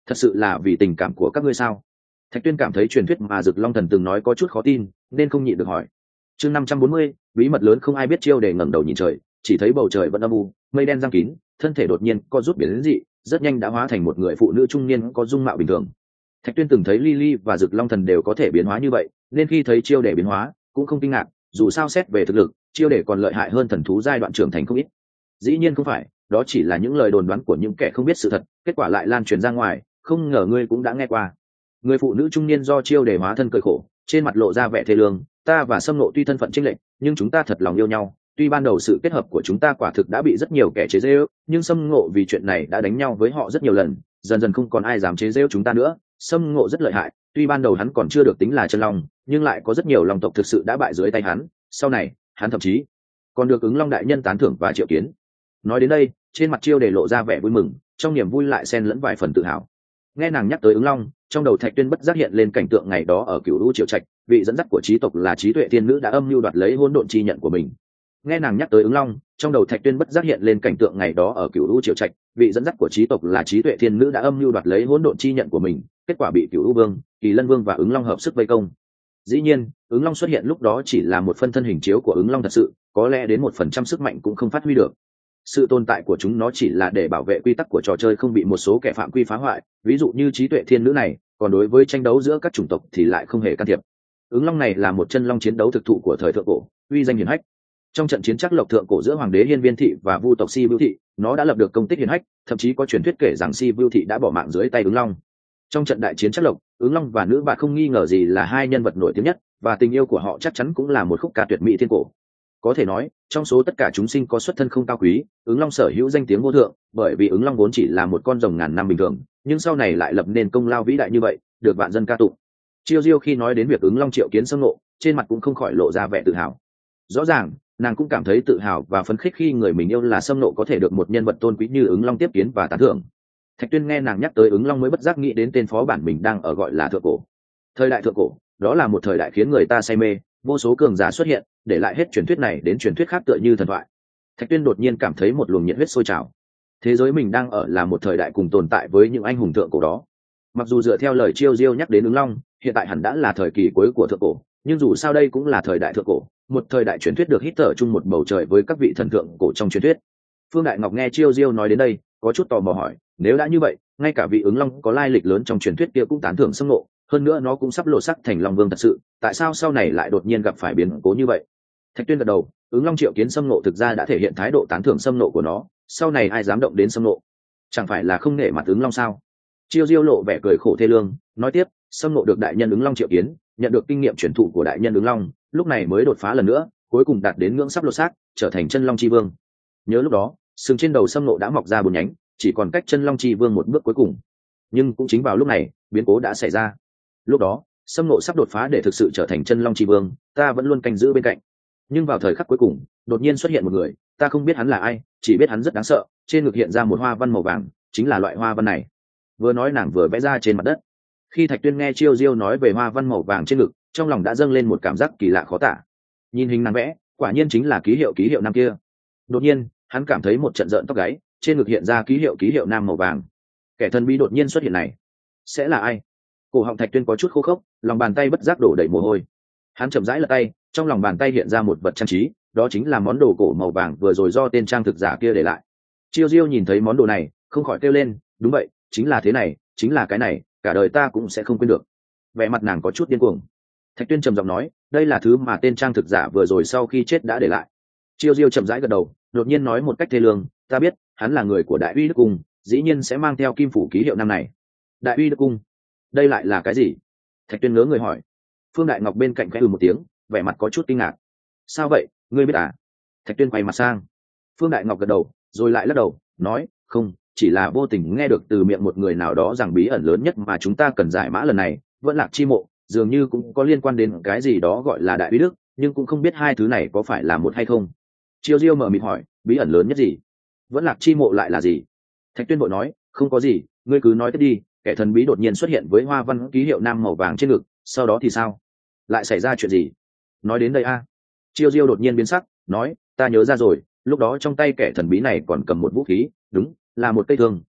thật sự là vì tình cảm của các ngươi sao? Thạch Tuyên cảm thấy truyền thuyết mà Dực Long Thần từng nói có chút khó tin, nên không nhịn được hỏi. Chương năm trăm bốn mươi, bí mật lớn không ai biết. Chiêu Đề ngẩng đầu nhìn trời, chỉ thấy bầu trời vẫn âm u, mây đen giăng kín, thân thể đột nhiên co rút biến đến dị, rất nhanh đã hóa thành một người phụ nữ trung niên có dung mạo bình thường. Thạch Tuyên từng thấy Lily và Dực Long Thần đều có thể biến hóa như vậy, nên khi thấy Chiêu Đề biến hóa, cũng không kinh ngạc, dù sao xét về thực lực, Chiêu Đề còn lợi hại hơn thần thú giai đoạn trưởng thành không ít. Dĩ nhiên không phải, đó chỉ là những lời đồn đoán của những kẻ không biết sự thật, kết quả lại lan truyền ra ngoài, không ngờ ngươi cũng đã nghe qua. Người phụ nữ trung niên do Chiêu Đề hóa thân cười khổ, trên mặt lộ ra vẻ thê lương, ta và Sâm Nộ tuy thân phận chênh lệch, nhưng chúng ta thật lòng yêu nhau. Tuy ban đầu sự kết hợp của chúng ta quả thực đã bị rất nhiều kẻ chế giễu, nhưng Sâm Ngộ vì chuyện này đã đánh nhau với họ rất nhiều lần, dần dần không còn ai dám chế giễu chúng ta nữa. Sâm Ngộ rất lợi hại, tuy ban đầu hắn còn chưa được tính là chân long, nhưng lại có rất nhiều long tộc thực sự đã bại dưới tay hắn. Sau này, hắn thậm chí còn được Ứng Long đại nhân tán thưởng và triệu kiến. Nói đến đây, trên mặt Chiêu Đề lộ ra vẻ vui mừng, trong niềm vui lại xen lẫn vài phần tự hào. Nghe nàng nhắc tới Ứng Long, trong đầu Thạch Tuyên bất giác hiện lên cảnh tượng ngày đó ở Cửu U Triệu Trạch, vị dẫn dắt của trí tộc là Trí Tuệ Thiên Nữ đã âm mưu đoạt lấy hỗn độn chi nhận của mình. Nghe nàng nhắc tới Ứng Long, trong đầu Thạch Tuyên bất giác hiện lên cảnh tượng ngày đó ở Cửu U Triệu Trạch, vị dẫn dắt của trí tộc là Trí Tuệ Thiên Nữ đã âm mưu đoạt lấy hỗn độn chi nhận của mình, kết quả bị Cửu U Vương, Kỳ Lân Vương và Ứng Long hợp sức vây công. Dĩ nhiên, Ứng Long xuất hiện lúc đó chỉ là một phân thân hình chiếu của Ứng Long thật sự, có lẽ đến một phần trăm sức mạnh cũng không phát huy được. Sự tồn tại của chúng nó chỉ là để bảo vệ quy tắc của trò chơi không bị một số kẻ phạm quy phá hoại, ví dụ như Trí Tuệ Thiên Nữ này, còn đối với tranh đấu giữa các chủng tộc thì lại không hề can thiệp. Ứng Long này là một chân long chiến đấu thực thụ của thời thượng cổ, uy danh hiển hách. Trong trận chiến trắc lộc thượng cổ giữa hoàng đế Hiên Viên thị và vu tộc Si Vưu thị, nó đã lập được công tích hiển hách, thậm chí có truyền thuyết kể rằng Si Vưu thị đã bỏ mạng dưới tay Ứng Long. Trong trận đại chiến trắc lộc, Ứng Long và nữ bạt không nghi ngờ gì là hai nhân vật nổi tiếng nhất, và tình yêu của họ chắc chắn cũng là một khúc ca tuyệt mỹ thiên cổ. Có thể nói, trong số tất cả chúng sinh có xuất thân không cao quý, Ứng Long sở hữu danh tiếng vô thượng, bởi vì Ứng Long vốn chỉ là một con rồng ngàn năm bình thường, nhưng sau này lại lập nên công lao vĩ đại như vậy, được vạn dân ca tụng. Chiêu Diêu khi nói đến việc Ứng Long triệu kiến Sâm Nộ, trên mặt cũng không khỏi lộ ra vẻ tự hào. Rõ ràng, nàng cũng cảm thấy tự hào và phấn khích khi người mình yêu là Sâm Nộ có thể được một nhân vật tôn quý như Ứng Long tiếp kiến và tán thưởng. Thạch Tuyên nghe nàng nhắc tới Ứng Long mới bất giác nghĩ đến tên phó bản mình đang ở gọi là thượng cổ. Thời đại thượng cổ, đó là một thời đại khiến người ta say mê, vô số cường giả xuất hiện, để lại hết truyền thuyết này đến truyền thuyết khác tựa như thần thoại. Thạch Tuyên đột nhiên cảm thấy một luồng nhiệt huyết sôi trào. Thế giới mình đang ở là một thời đại cùng tồn tại với những anh hùng thượng cổ đó. Mặc dù dựa theo lời Chiêu Diêu nhắc đến Ứng Long, hiện tại hẳn đã là thời kỳ cuối của thượng cổ, nhưng dù sao đây cũng là thời đại thượng cổ, một thời đại truyền thuyết được hít thở chung một bầu trời với các vị thần thượng cổ trong truyền thuyết. Phương Đại Ngọc nghe Chiêu Diêu nói đến đây, có chút tò mò hỏi, nếu đã như vậy, ngay cả vị Ứng Long có lai lịch lớn trong truyền thuyết kia cũng tán thưởng Sâm Nộ, hơn nữa nó cũng sắp lộ sắc thành Long Vương thật sự, tại sao sau này lại đột nhiên gặp phải biến cố như vậy? Thạch Tuyên gật đầu, Ứng Long triệu kiến Sâm Nộ thực ra đã thể hiện thái độ tán thưởng Sâm Nộ của nó, sau này ai dám động đến Sâm Nộ, chẳng phải là không nể mặt Ứng Long sao? Chiêu Diêu lộ vẻ cười khổ thê lương, nói tiếp, Sâm Nộ được đại nhân Ứng Long triệu kiến, nhận được kinh nghiệm truyền thụ của đại nhân Ứng Long, lúc này mới đột phá lần nữa, cuối cùng đạt đến ngưỡng sắp lột xác, trở thành chân Long Chi Vương. Nhớ lúc đó, sừng trên đầu Sâm Nộ đã mọc ra bốn nhánh, chỉ còn cách chân Long Chi Vương một bước cuối cùng. Nhưng cũng chính vào lúc này, biến cố đã xảy ra. Lúc đó, Sâm Nộ sắp đột phá để thực sự trở thành chân Long Chi Vương, ta vẫn luôn canh giữ bên cạnh. Nhưng vào thời khắc cuối cùng, đột nhiên xuất hiện một người, ta không biết hắn là ai, chỉ biết hắn rất đáng sợ, trên ngực hiện ra một hoa văn màu vàng, chính là loại hoa văn này. Vừa nói nàng vừa vẽ ra trên mặt đất. Khi Thạch Tuyên nghe Chiêu Diêu nói về hoa văn màu vàng trên ngực, trong lòng đã dâng lên một cảm giác kỳ lạ khó tả. Nhìn hình nàng vẽ, quả nhiên chính là ký hiệu ký hiệu nam kia. Đột nhiên, hắn cảm thấy một trận rợn tóc gáy, trên ngực hiện ra ký hiệu ký hiệu nam màu vàng. Kẻ thần bí đột nhiên xuất hiện này, sẽ là ai? Cổ họng Thạch Tuyên có chút khô khốc, lòng bàn tay bất giác đổ đầy mồ hôi. Hắn chậm rãi lật tay, trong lòng bàn tay hiện ra một vật trang trí, đó chính là món đồ cổ màu vàng vừa rồi do tên trang thực giả kia để lại. Chiêu Diêu nhìn thấy món đồ này, không khỏi kêu lên, đúng vậy, chính là thế này, chính là cái này, cả đời ta cũng sẽ không quên được. Vẻ mặt nàng có chút điên cuồng. Thạch Tuyên trầm giọng nói, đây là thứ mà tên trang thực giả vừa rồi sau khi chết đã để lại. Chiêu Diêu chậm rãi gật đầu, đột nhiên nói một cách thê lương, ta biết, hắn là người của Đại Uy Đức Cung, dĩ nhiên sẽ mang theo kim phủ ký hiệu năm này. Đại Uy Đức Cung, đây lại là cái gì? Thạch Tuyên ngớ người hỏi. Phương Đại Ngọc bên cạnh khẽ ừ một tiếng, vẻ mặt có chút kinh ngạc. Sao vậy, ngươi biết à? Thạch Tuyên quay mặt sang. Phương Đại Ngọc gật đầu, rồi lại lắc đầu, nói, không, chỉ là vô tình nghe được từ miệng một người nào đó rằng bí ẩn lớn nhất mà chúng ta cần giải mã lần này, vẫn Lạc Chi Mộ, dường như cũng có liên quan đến cái gì đó gọi là Đại Uy Đức, nhưng cũng không biết hai thứ này có phải là một hay không. Chiêu Diêu mở mịt hỏi, bí ẩn lớn nhất gì? Vẫn Lạc Chi Mộ lại là gì? Thạch Tuyên vội nói, không có gì, ngươi cứ nói tiếp đi. Kẻ thần bí đột nhiên xuất hiện với hoa văn ký hiệu nam màu vàng trên ngực, sau đó thì sao? Lại xảy ra chuyện gì? Nói đến đây a. À. Chiêu Diêu đột nhiên biến sắc, nói, ta nhớ ra rồi, lúc đó trong tay kẻ thần bí này còn cầm một vũ khí, đúng, là một cây thương,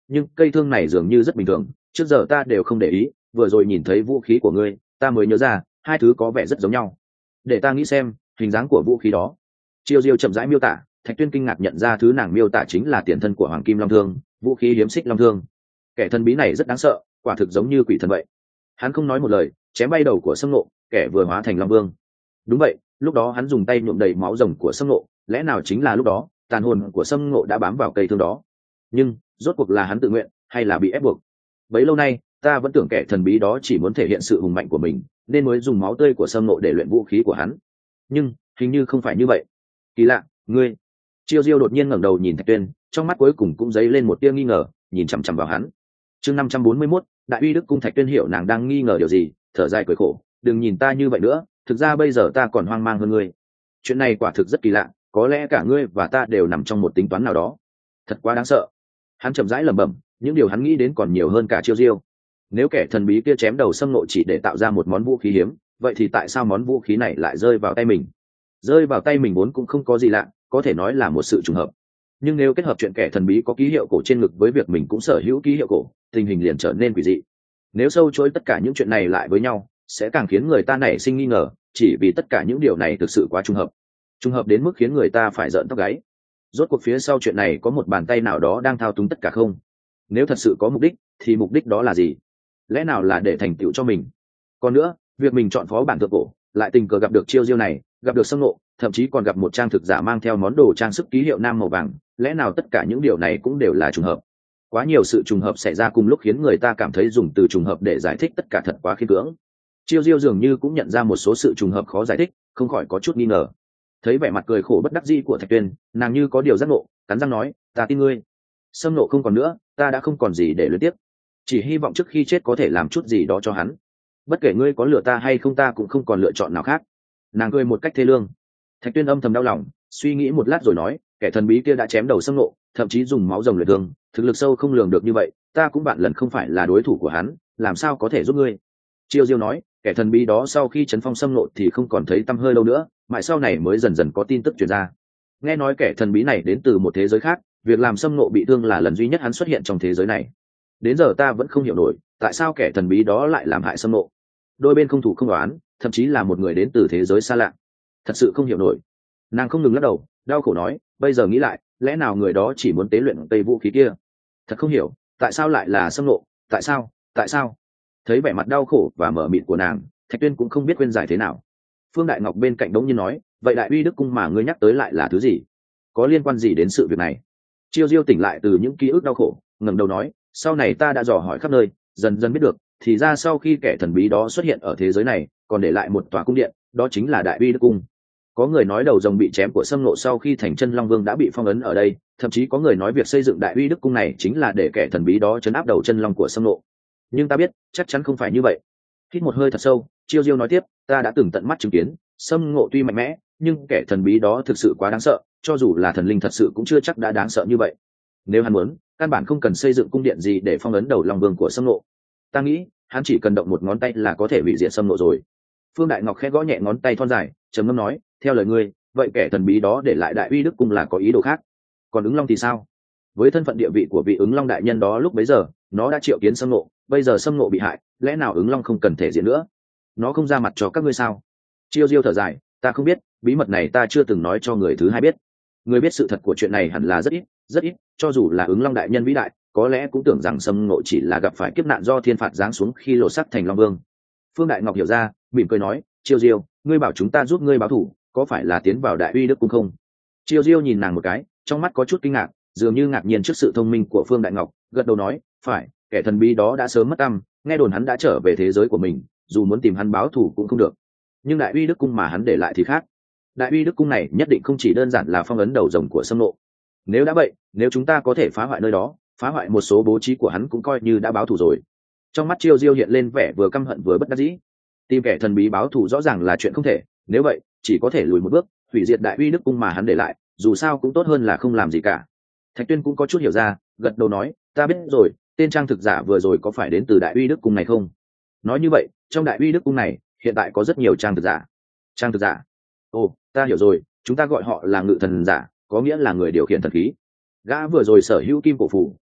nhưng cây thương này dường như rất bình thường, trước giờ ta đều không để ý, vừa rồi nhìn thấy vũ khí của ngươi ta mới nhớ ra hai thứ có vẻ rất giống nhau. Để ta nghĩ xem hình dáng của vũ khí đó. Chiêu Diêu chậm rãi miêu tả. Thạch Tuyên kinh ngạc nhận ra thứ nàng miêu tả chính là tiền thân của Hoàng Kim Long Thương, vũ khí hiếm xích long thương. Kẻ thần bí này rất đáng sợ, quả thực giống như quỷ thần vậy. Hắn không nói một lời, chém bay đầu của Sâm Nộ, kẻ vừa hóa thành Long Vương. Đúng vậy, lúc đó hắn dùng tay nhuộm đầy máu rồng của Sâm Nộ, lẽ nào chính là lúc đó tàn hồn của Sâm Nộ đã bám vào cây thương đó? Nhưng rốt cuộc là hắn tự nguyện hay là bị ép buộc? Bấy lâu nay ta vẫn tưởng kẻ thần bí đó chỉ muốn thể hiện sự hùng mạnh của mình nên mới dùng máu tươi của Sâm Nộ để luyện vũ khí của hắn, nhưng hình như không phải như vậy. Kỳ lạ, ngươi. Chiêu Diêu đột nhiên ngẩng đầu nhìn Thạch Tuyên, trong mắt cuối cùng cũng dấy lên một tia nghi ngờ, nhìn chằm chằm vào hắn. Chương năm trăm bốn mươi mốt, Đại Uy Đức Cung. Thạch Tuyên hiểu nàng đang nghi ngờ điều gì, thở dài cười khổ, đừng nhìn ta như vậy nữa, thực ra bây giờ ta còn hoang mang hơn ngươi. Chuyện này quả thực rất kỳ lạ, có lẽ cả ngươi và ta đều nằm trong một tính toán nào đó. Thật quá đáng sợ. Hắn chậm rãi lẩm bẩm, những điều hắn nghĩ đến còn nhiều hơn cả Chiêu Diêu. Nếu kẻ thần bí kia chém đầu Sâm Nộ chỉ để tạo ra một món vũ khí hiếm, vậy thì tại sao món vũ khí này lại rơi vào tay mình? Rơi vào tay mình vốn cũng không có gì lạ, có thể nói là một sự trùng hợp. Nhưng nếu kết hợp chuyện kẻ thần bí có ký hiệu cổ trên ngực với việc mình cũng sở hữu ký hiệu cổ, tình hình liền trở nên quỷ dị. Nếu sâu chuỗi tất cả những chuyện này lại với nhau, sẽ càng khiến người ta nảy sinh nghi ngờ, chỉ vì tất cả những điều này thực sự quá trùng hợp. Trùng hợp đến mức khiến người ta phải rợn tóc gáy. Rốt cuộc phía sau chuyện này có một bàn tay nào đó đang thao túng tất cả không? Nếu thật sự có mục đích, thì mục đích đó là gì? Lẽ nào là để thành tựu cho mình? Còn nữa, việc mình chọn phó bản thượng cổ, lại tình cờ gặp được Chiêu Diêu này, gặp được Sâm Nộ, thậm chí còn gặp một trang thực giả mang theo món đồ trang sức ký hiệu nam màu vàng, lẽ nào tất cả những điều này cũng đều là trùng hợp? Quá nhiều sự trùng hợp xảy ra cùng lúc khiến người ta cảm thấy dùng từ trùng hợp để giải thích tất cả thật quá khiên cưỡng. Chiêu Diêu dường như cũng nhận ra một số sự trùng hợp khó giải thích, không khỏi có chút nghi ngờ. Thấy vẻ mặt cười khổ bất đắc dĩ của Thạch Tuyên, nàng như có điều giác ngộ, cắn răng nói, ta tin ngươi. Sâm Nộ không còn nữa, ta đã không còn gì để luyện tiếp, chỉ hy vọng trước khi chết có thể làm chút gì đó cho hắn. Bất kể ngươi có lựa ta hay không, ta cũng không còn lựa chọn nào khác. Nàng cười một cách thê lương. Thạch Tuyên âm thầm đau lòng, suy nghĩ một lát rồi nói, kẻ thần bí kia đã chém đầu Sâm Nộ, thậm chí dùng máu rồng luyện thương, thực lực sâu không lường được như vậy, ta cũng bạn lần không phải là đối thủ của hắn, làm sao có thể giúp ngươi? Chiêu Diêu nói, kẻ thần bí đó sau khi chấn phong Sâm Nộ thì không còn thấy tăm hơi đâu nữa, mãi sau này mới dần dần có tin tức truyền ra. Nghe nói kẻ thần bí này đến từ một thế giới khác, việc làm Sâm Nộ bị thương là lần duy nhất hắn xuất hiện trong thế giới này. Đến giờ ta vẫn không hiểu nổi, tại sao kẻ thần bí đó lại làm hại Sâm Nộ. Đôi bên không thủ không đoán, thậm chí là một người đến từ thế giới xa lạ. Thật sự không hiểu nổi. Nàng không ngừng lắc đầu, đau khổ nói, bây giờ nghĩ lại, lẽ nào người đó chỉ muốn tế luyện cây vũ khí kia? Thật không hiểu, tại sao lại là Sâm Nộ, tại sao, tại sao? Thấy vẻ mặt đau khổ và mờ mịt của nàng, Thạch Tuyên cũng không biết khuyên giải thế nào. Phương Đại Ngọc bên cạnh đống nhiên nói, vậy Đại Uy Đức Cung mà ngươi nhắc tới lại là thứ gì? Có liên quan gì đến sự việc này? Chiêu Diêu tỉnh lại từ những ký ức đau khổ, ngẩng đầu nói, sau này ta đã dò hỏi khắp nơi, dần dần biết được, thì ra sau khi kẻ thần bí đó xuất hiện ở thế giới này, còn để lại một tòa cung điện, đó chính là Đại Uy Đức Cung. Có người nói đầu rồng bị chém của Sâm Nộ sau khi thành chân Long Vương đã bị phong ấn ở đây, thậm chí có người nói việc xây dựng Đại Uy Đức Cung này chính là để kẻ thần bí đó trấn áp đầu chân long của Sâm Nộ. Nhưng ta biết, chắc chắn không phải như vậy. Hít một hơi thật sâu, Chiêu Diêu nói tiếp, ta đã từng tận mắt chứng kiến, Sâm Nộ tuy mạnh mẽ, nhưng kẻ thần bí đó thực sự quá đáng sợ, cho dù là thần linh thật sự cũng chưa chắc đã đáng sợ như vậy. Nếu hắn muốn, căn bản không cần xây dựng cung điện gì để phong ấn đầu Long Vương của Sâm Nộ. Ta nghĩ, hắn chỉ cần động một ngón tay là có thể hủy diệt Sâm Nộ rồi. Phương Đại Ngọc khẽ gõ nhẹ ngón tay thon dài, trầm ngâm nói, theo lời ngươi, vậy kẻ thần bí đó để lại Đại Uy Đức Cung là có ý đồ khác. Còn Ứng Long thì sao? Với thân phận địa vị của vị Ứng Long đại nhân đó lúc bấy giờ, nó đã triệu kiến Sâm Nộ, bây giờ Sâm Nộ bị hại, lẽ nào Ứng Long không cần thể diện nữa? Nó không ra mặt cho các ngươi sao? Chiêu Diêu thở dài, ta không biết, bí mật này ta chưa từng nói cho người thứ hai biết. Người biết sự thật của chuyện này hẳn là rất ít, rất ít, cho dù là Ứng Long đại nhân vĩ đại, có lẽ cũng tưởng rằng Sâm Nộ chỉ là gặp phải kiếp nạn do thiên phạt giáng xuống khi lộ sắc thành Long Vương. Phương Đại Ngọc hiểu ra, mỉm cười nói, Chiêu Diêu, ngươi bảo chúng ta giúp ngươi báo thù, có phải là tiến vào Đại Uy Đức Cung không? Chiêu Diêu nhìn nàng một cái, trong mắt có chút kinh ngạc, dường như ngạc nhiên trước sự thông minh của Phương Đại Ngọc, gật đầu nói, phải, kẻ thần bí đó đã sớm mất tăm, nghe đồn hắn đã trở về thế giới của mình, dù muốn tìm hắn báo thù cũng không được. Nhưng Đại Uy Đức Cung mà hắn để lại thì khác. Đại Uy Đức Cung này nhất định không chỉ đơn giản là phong ấn đầu rồng của Sâm Nộ. Nếu đã vậy, nếu chúng ta có thể phá hoại nơi đó, phá hoại một số bố trí của hắn cũng coi như đã báo thù rồi. Trong mắt Chiêu Diêu hiện lên vẻ vừa căm hận vừa bất đắc dĩ. Tìm kẻ thần bí báo thù rõ ràng là chuyện không thể, nếu vậy, chỉ có thể lùi một bước, hủy diệt Đại Uy Đức Cung mà hắn để lại, dù sao cũng tốt hơn là không làm gì cả. Thạch Tuyên cũng có chút hiểu ra, gật đầu nói, ta biết rồi, tên trang thực giả vừa rồi có phải đến từ Đại Uy Đức Cung này không? Nói như vậy, trong Đại Uy Đức Cung này, hiện tại có rất nhiều trang thực giả. Trang thực giả? Ồ, ta hiểu rồi, chúng ta gọi họ là ngự thần giả, có nghĩa là người điều khiển thần khí. Gã vừa rồi sở hữu kim cổ phủ,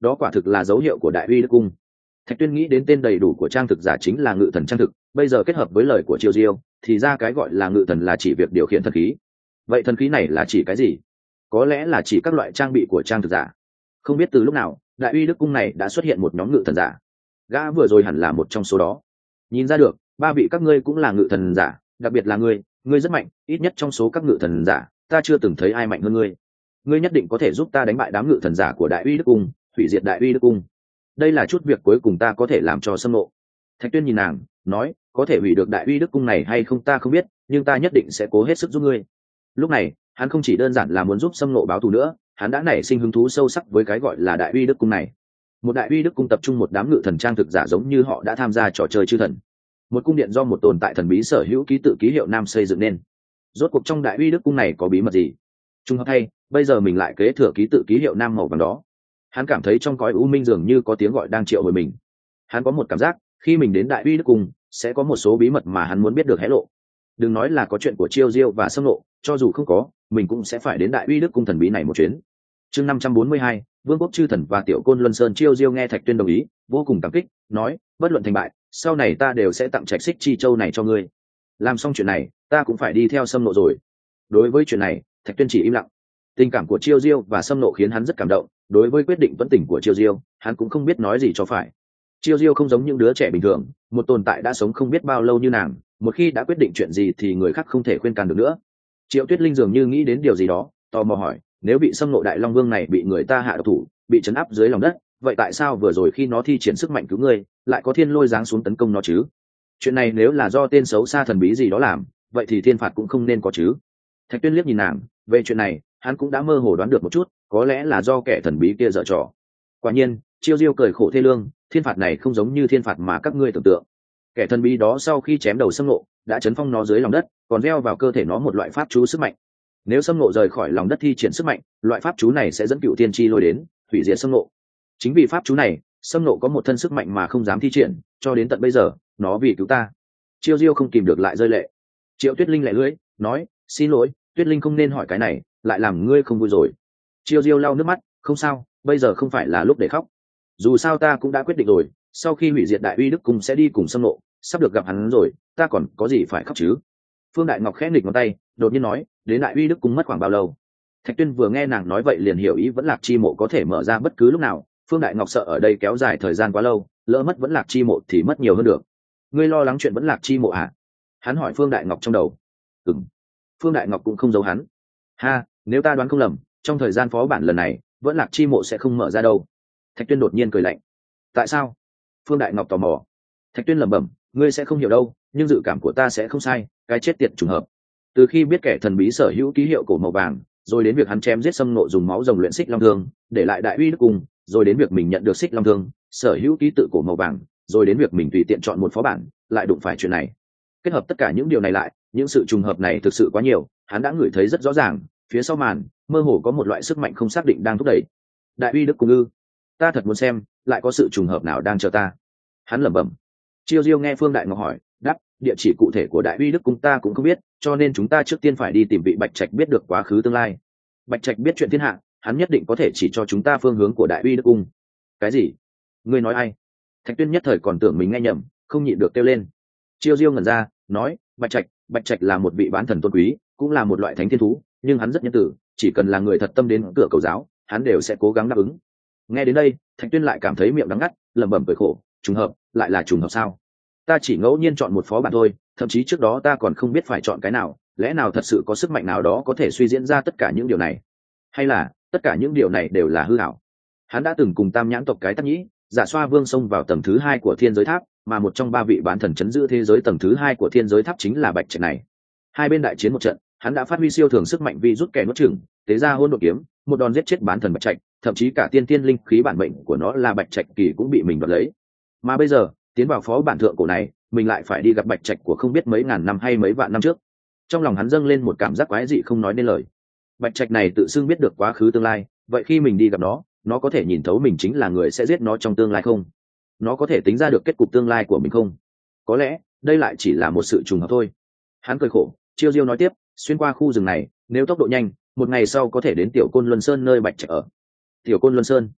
đó quả thực là dấu hiệu của đại uy đức cung. Thạch Tuyên nghĩ đến tên đầy đủ của trang thực giả chính là ngự thần trang thực, bây giờ kết hợp với lời của Triều Diêu thì ra cái gọi là ngự thần là chỉ việc điều khiển thần khí. Vậy thần khí này là chỉ cái gì? Có lẽ là chỉ các loại trang bị của trang thực giả. Không biết từ lúc nào đại uy đức cung này đã xuất hiện một nhóm ngự thần giả. Gã vừa rồi hẳn là một trong số đó. Nhìn ra được ba vị các ngươi cũng là ngự thần giả, đặc biệt là ngươi, ngươi rất mạnh, ít nhất trong số các ngự thần giả ta chưa từng thấy ai mạnh hơn ngươi. Ngươi nhất định có thể giúp ta đánh bại đám ngự thần giả của đại uy đức cung, hủy diệt đại uy đức cung. Đây là chút việc cuối cùng ta có thể làm cho Sâm Nộ. Thạch Tuyên nhìn nàng nói, có thể hủy được đại uy đức cung này hay không ta không biết, nhưng ta nhất định sẽ cố hết sức giúp ngươi. Lúc này hắn không chỉ đơn giản là muốn giúp Sâm Nộ báo thù nữa, hắn đã nảy sinh hứng thú sâu sắc với cái gọi là đại uy đức cung này. Một đại uy đức cung tập trung một đám ngự thần trang thực giả giống như họ đã tham gia trò chơi chư thần. Một cung điện do một tồn tại thần bí sở hữu ký tự ký hiệu nam xây dựng nên. Rốt cuộc trong đại uy đức cung này có bí mật gì? Trùng hợp hay, bây giờ mình lại kế thừa ký tự ký hiệu nam màu vàng đó. Hắn cảm thấy trong cõi u minh dường như có tiếng gọi đang triệu hồi mình. Hắn có một cảm giác khi mình đến đại uy đức cung sẽ có một số bí mật mà hắn muốn biết được hé lộ. Đừng nói là có chuyện của Chiêu Diêu và Sâm Nộ, cho dù không có mình cũng sẽ phải đến đại uy đức cung thần bí này một chuyến. Chương năm trăm bốn mươi hai, Vương quốc chư thần và Tiểu Côn Luân Sơn. Chiêu Diêu nghe Thạch Tuyên đồng ý vô cùng cảm kích, nói bất luận thành bại sau này ta đều sẽ tặng trạch xích chi châu này cho ngươi. Làm xong chuyện này ta cũng phải đi theo Sâm Nộ rồi. Đối với chuyện này Thạch Tuyên chỉ im lặng. Tình cảm của Chiêu Diêu và Sâm Nộ khiến hắn rất cảm động, đối với quyết định tuấn tình của Chiêu Diêu hắn cũng không biết nói gì cho phải. Chiêu Diêu không giống những đứa trẻ bình thường, một tồn tại đã sống không biết bao lâu như nàng, một khi đã quyết định chuyện gì thì người khác không thể khuyên can được nữa. Triệu Tuyết Linh dường như nghĩ đến điều gì đó, tò mò hỏi, nếu bị Sâm Nộ Đại Long Vương này bị người ta hạ độc thủ, bị trấn áp dưới lòng đất, vậy tại sao vừa rồi khi nó thi triển sức mạnh cứu ngươi lại có thiên lôi giáng xuống tấn công nó chứ? Chuyện này nếu là do tên xấu xa thần bí gì đó làm, vậy thì thiên phạt cũng không nên có chứ. Thạch Tuyên liếc nhìn nàng, về chuyện này hắn cũng đã mơ hồ đoán được một chút, có lẽ là do kẻ thần bí kia giở trò. Quả nhiên Chiêu Diêu cười khổ thê lương, thiên phạt này không giống như thiên phạt mà các ngươi tưởng tượng. Kẻ thần bí đó sau khi chém đầu Sâm Nộ đã chấn phong nó dưới lòng đất, còn gieo vào cơ thể nó một loại pháp chú sức mạnh. Nếu Sâm Nộ rời khỏi lòng đất thi triển sức mạnh, loại pháp chú này sẽ dẫn cựu thiên chi lôi đến hủy diệt Sâm Nộ. Chính vì pháp chú này, Sâm Nộ có một thân sức mạnh mà không dám thi triển, cho đến tận bây giờ nó vì cứu ta. Chiêu Diêu không kìm được lại rơi lệ. Triệu Tuyết Linh lẹ lưỡi nói, xin lỗi Tuyết Linh không nên hỏi cái này, lại làm ngươi không vui rồi. Chiêu Diêu lau nước mắt, không sao, bây giờ không phải là lúc để khóc. Dù sao ta cũng đã quyết định rồi, sau khi hủy diệt đại uy đức cung sẽ đi cùng Sâm Nộ, sắp được gặp hắn rồi, ta còn có gì phải khóc chứ? Phương Đại Ngọc khẽ nghịch ngón tay, đột nhiên nói, đến đại uy đức cung mất khoảng bao lâu? Thạch Tuyên vừa nghe nàng nói vậy liền hiểu ý Vẫn Lạc Chi Mộ có thể mở ra bất cứ lúc nào. Phương Đại Ngọc sợ ở đây kéo dài thời gian quá lâu, lỡ mất Vẫn Lạc Chi Mộ thì mất nhiều hơn được. Ngươi lo lắng chuyện Vẫn Lạc Chi Mộ à? Hắn hỏi Phương Đại Ngọc trong đầu. Ừm. Phương Đại Ngọc cũng không giấu hắn. Ha, nếu ta đoán không lầm, trong thời gian phó bản lần này Vẫn Lạc Chi Mộ sẽ không mở ra đâu. Thạch Tuyên đột nhiên cười lạnh. Tại sao? Phương Đại Ngọc tò mò. Thạch Tuyên lẩm bẩm, ngươi sẽ không hiểu đâu, nhưng dự cảm của ta sẽ không sai, cái chết tiệt trùng hợp. Từ khi biết kẻ thần bí sở hữu ký hiệu cổ màu vàng, rồi đến việc hắn chém giết Sâm Nộ dùng máu rồng luyện xích long thương để lại đại uy đức cung, rồi đến việc mình nhận được xích long thương sở hữu ký tự cổ màu vàng, rồi đến việc mình tùy tiện chọn một phó bản lại đụng phải chuyện này. Kết hợp tất cả những điều này lại, những sự trùng hợp này thực sự quá nhiều, hắn đã ngửi thấy rất rõ ràng, phía sau màn mơ hồ có một loại sức mạnh không xác định đang thúc đẩy. Đại uy đức cung ư? Ta thật muốn xem lại có sự trùng hợp nào đang chờ ta. Hắn lẩm bẩm. Chiêu Diêu nghe Phương Đại Ngọc hỏi, đáp, địa chỉ cụ thể của đại uy đức cung ta cũng không biết, cho nên chúng ta trước tiên phải đi tìm vị Bạch Trạch biết được quá khứ tương lai. Bạch Trạch biết chuyện thiên hạ, hắn nhất định có thể chỉ cho chúng ta phương hướng của đại uy đức cung. Cái gì? Ngươi nói ai? Thạch Tuyên nhất thời còn tưởng mình nghe nhầm, không nhịn được kêu lên. Chiêu Diêu ngẩn ra, nói, Bạch Trạch, Bạch Trạch là một vị bán thần tôn quý, cũng là một loại thánh thiên thú, nhưng hắn rất nhân tử, chỉ cần là người thật tâm đến cửa cầu giáo, hắn đều sẽ cố gắng đáp ứng. Nghe đến đây, Thạch Tuyên lại cảm thấy miệng đắng ngắt, lẩm bẩm cười khổ, trùng hợp, lại là trùng hợp sao? Ta chỉ ngẫu nhiên chọn một phó bản thôi, thậm chí trước đó ta còn không biết phải chọn cái nào, lẽ nào thật sự có sức mạnh nào đó có thể suy diễn ra tất cả những điều này, hay là tất cả những điều này đều là hư ảo? Hắn đã từng cùng Tam Nhãn tộc cái Tắc Nhĩ, Dạ Xoa Vương xông vào tầng thứ hai của Thiên Giới Tháp, mà một trong ba vị bán thần chấn giữ thế giới tầng thứ hai của Thiên Giới Tháp chính là Bạch Trạch này. Hai bên đại chiến một trận, hắn đã phát huy siêu thường sức mạnh vi rút kẻ nuốt chửng, tế ra hỗn độn kiếm, một đòn giết chết bán thần Bạch Trạch, thậm chí cả tiên tiên linh khí bản mệnh của nó là Bạch Trạch kỳ cũng bị mình đoạt lấy. Mà bây giờ, tiến vào phó bản thượng cổ này, mình lại phải đi gặp Bạch Trạch của không biết mấy ngàn năm hay mấy vạn năm trước. Trong lòng hắn dâng lên một cảm giác quái dị không nói nên lời. Bạch Trạch này tự xưng biết được quá khứ tương lai, vậy khi mình đi gặp nó, nó có thể nhìn thấu mình chính là người sẽ giết nó trong tương lai không? Nó có thể tính ra được kết cục tương lai của mình không? Có lẽ đây lại chỉ là một sự trùng hợp thôi. Hắn cười khổ. Chiêu Diêu nói tiếp, xuyên qua khu rừng này, nếu tốc độ nhanh, một ngày sau có thể đến Tiểu Côn Luân Sơn nơi Bạch Trạch ở. Tiểu Côn Luân Sơn?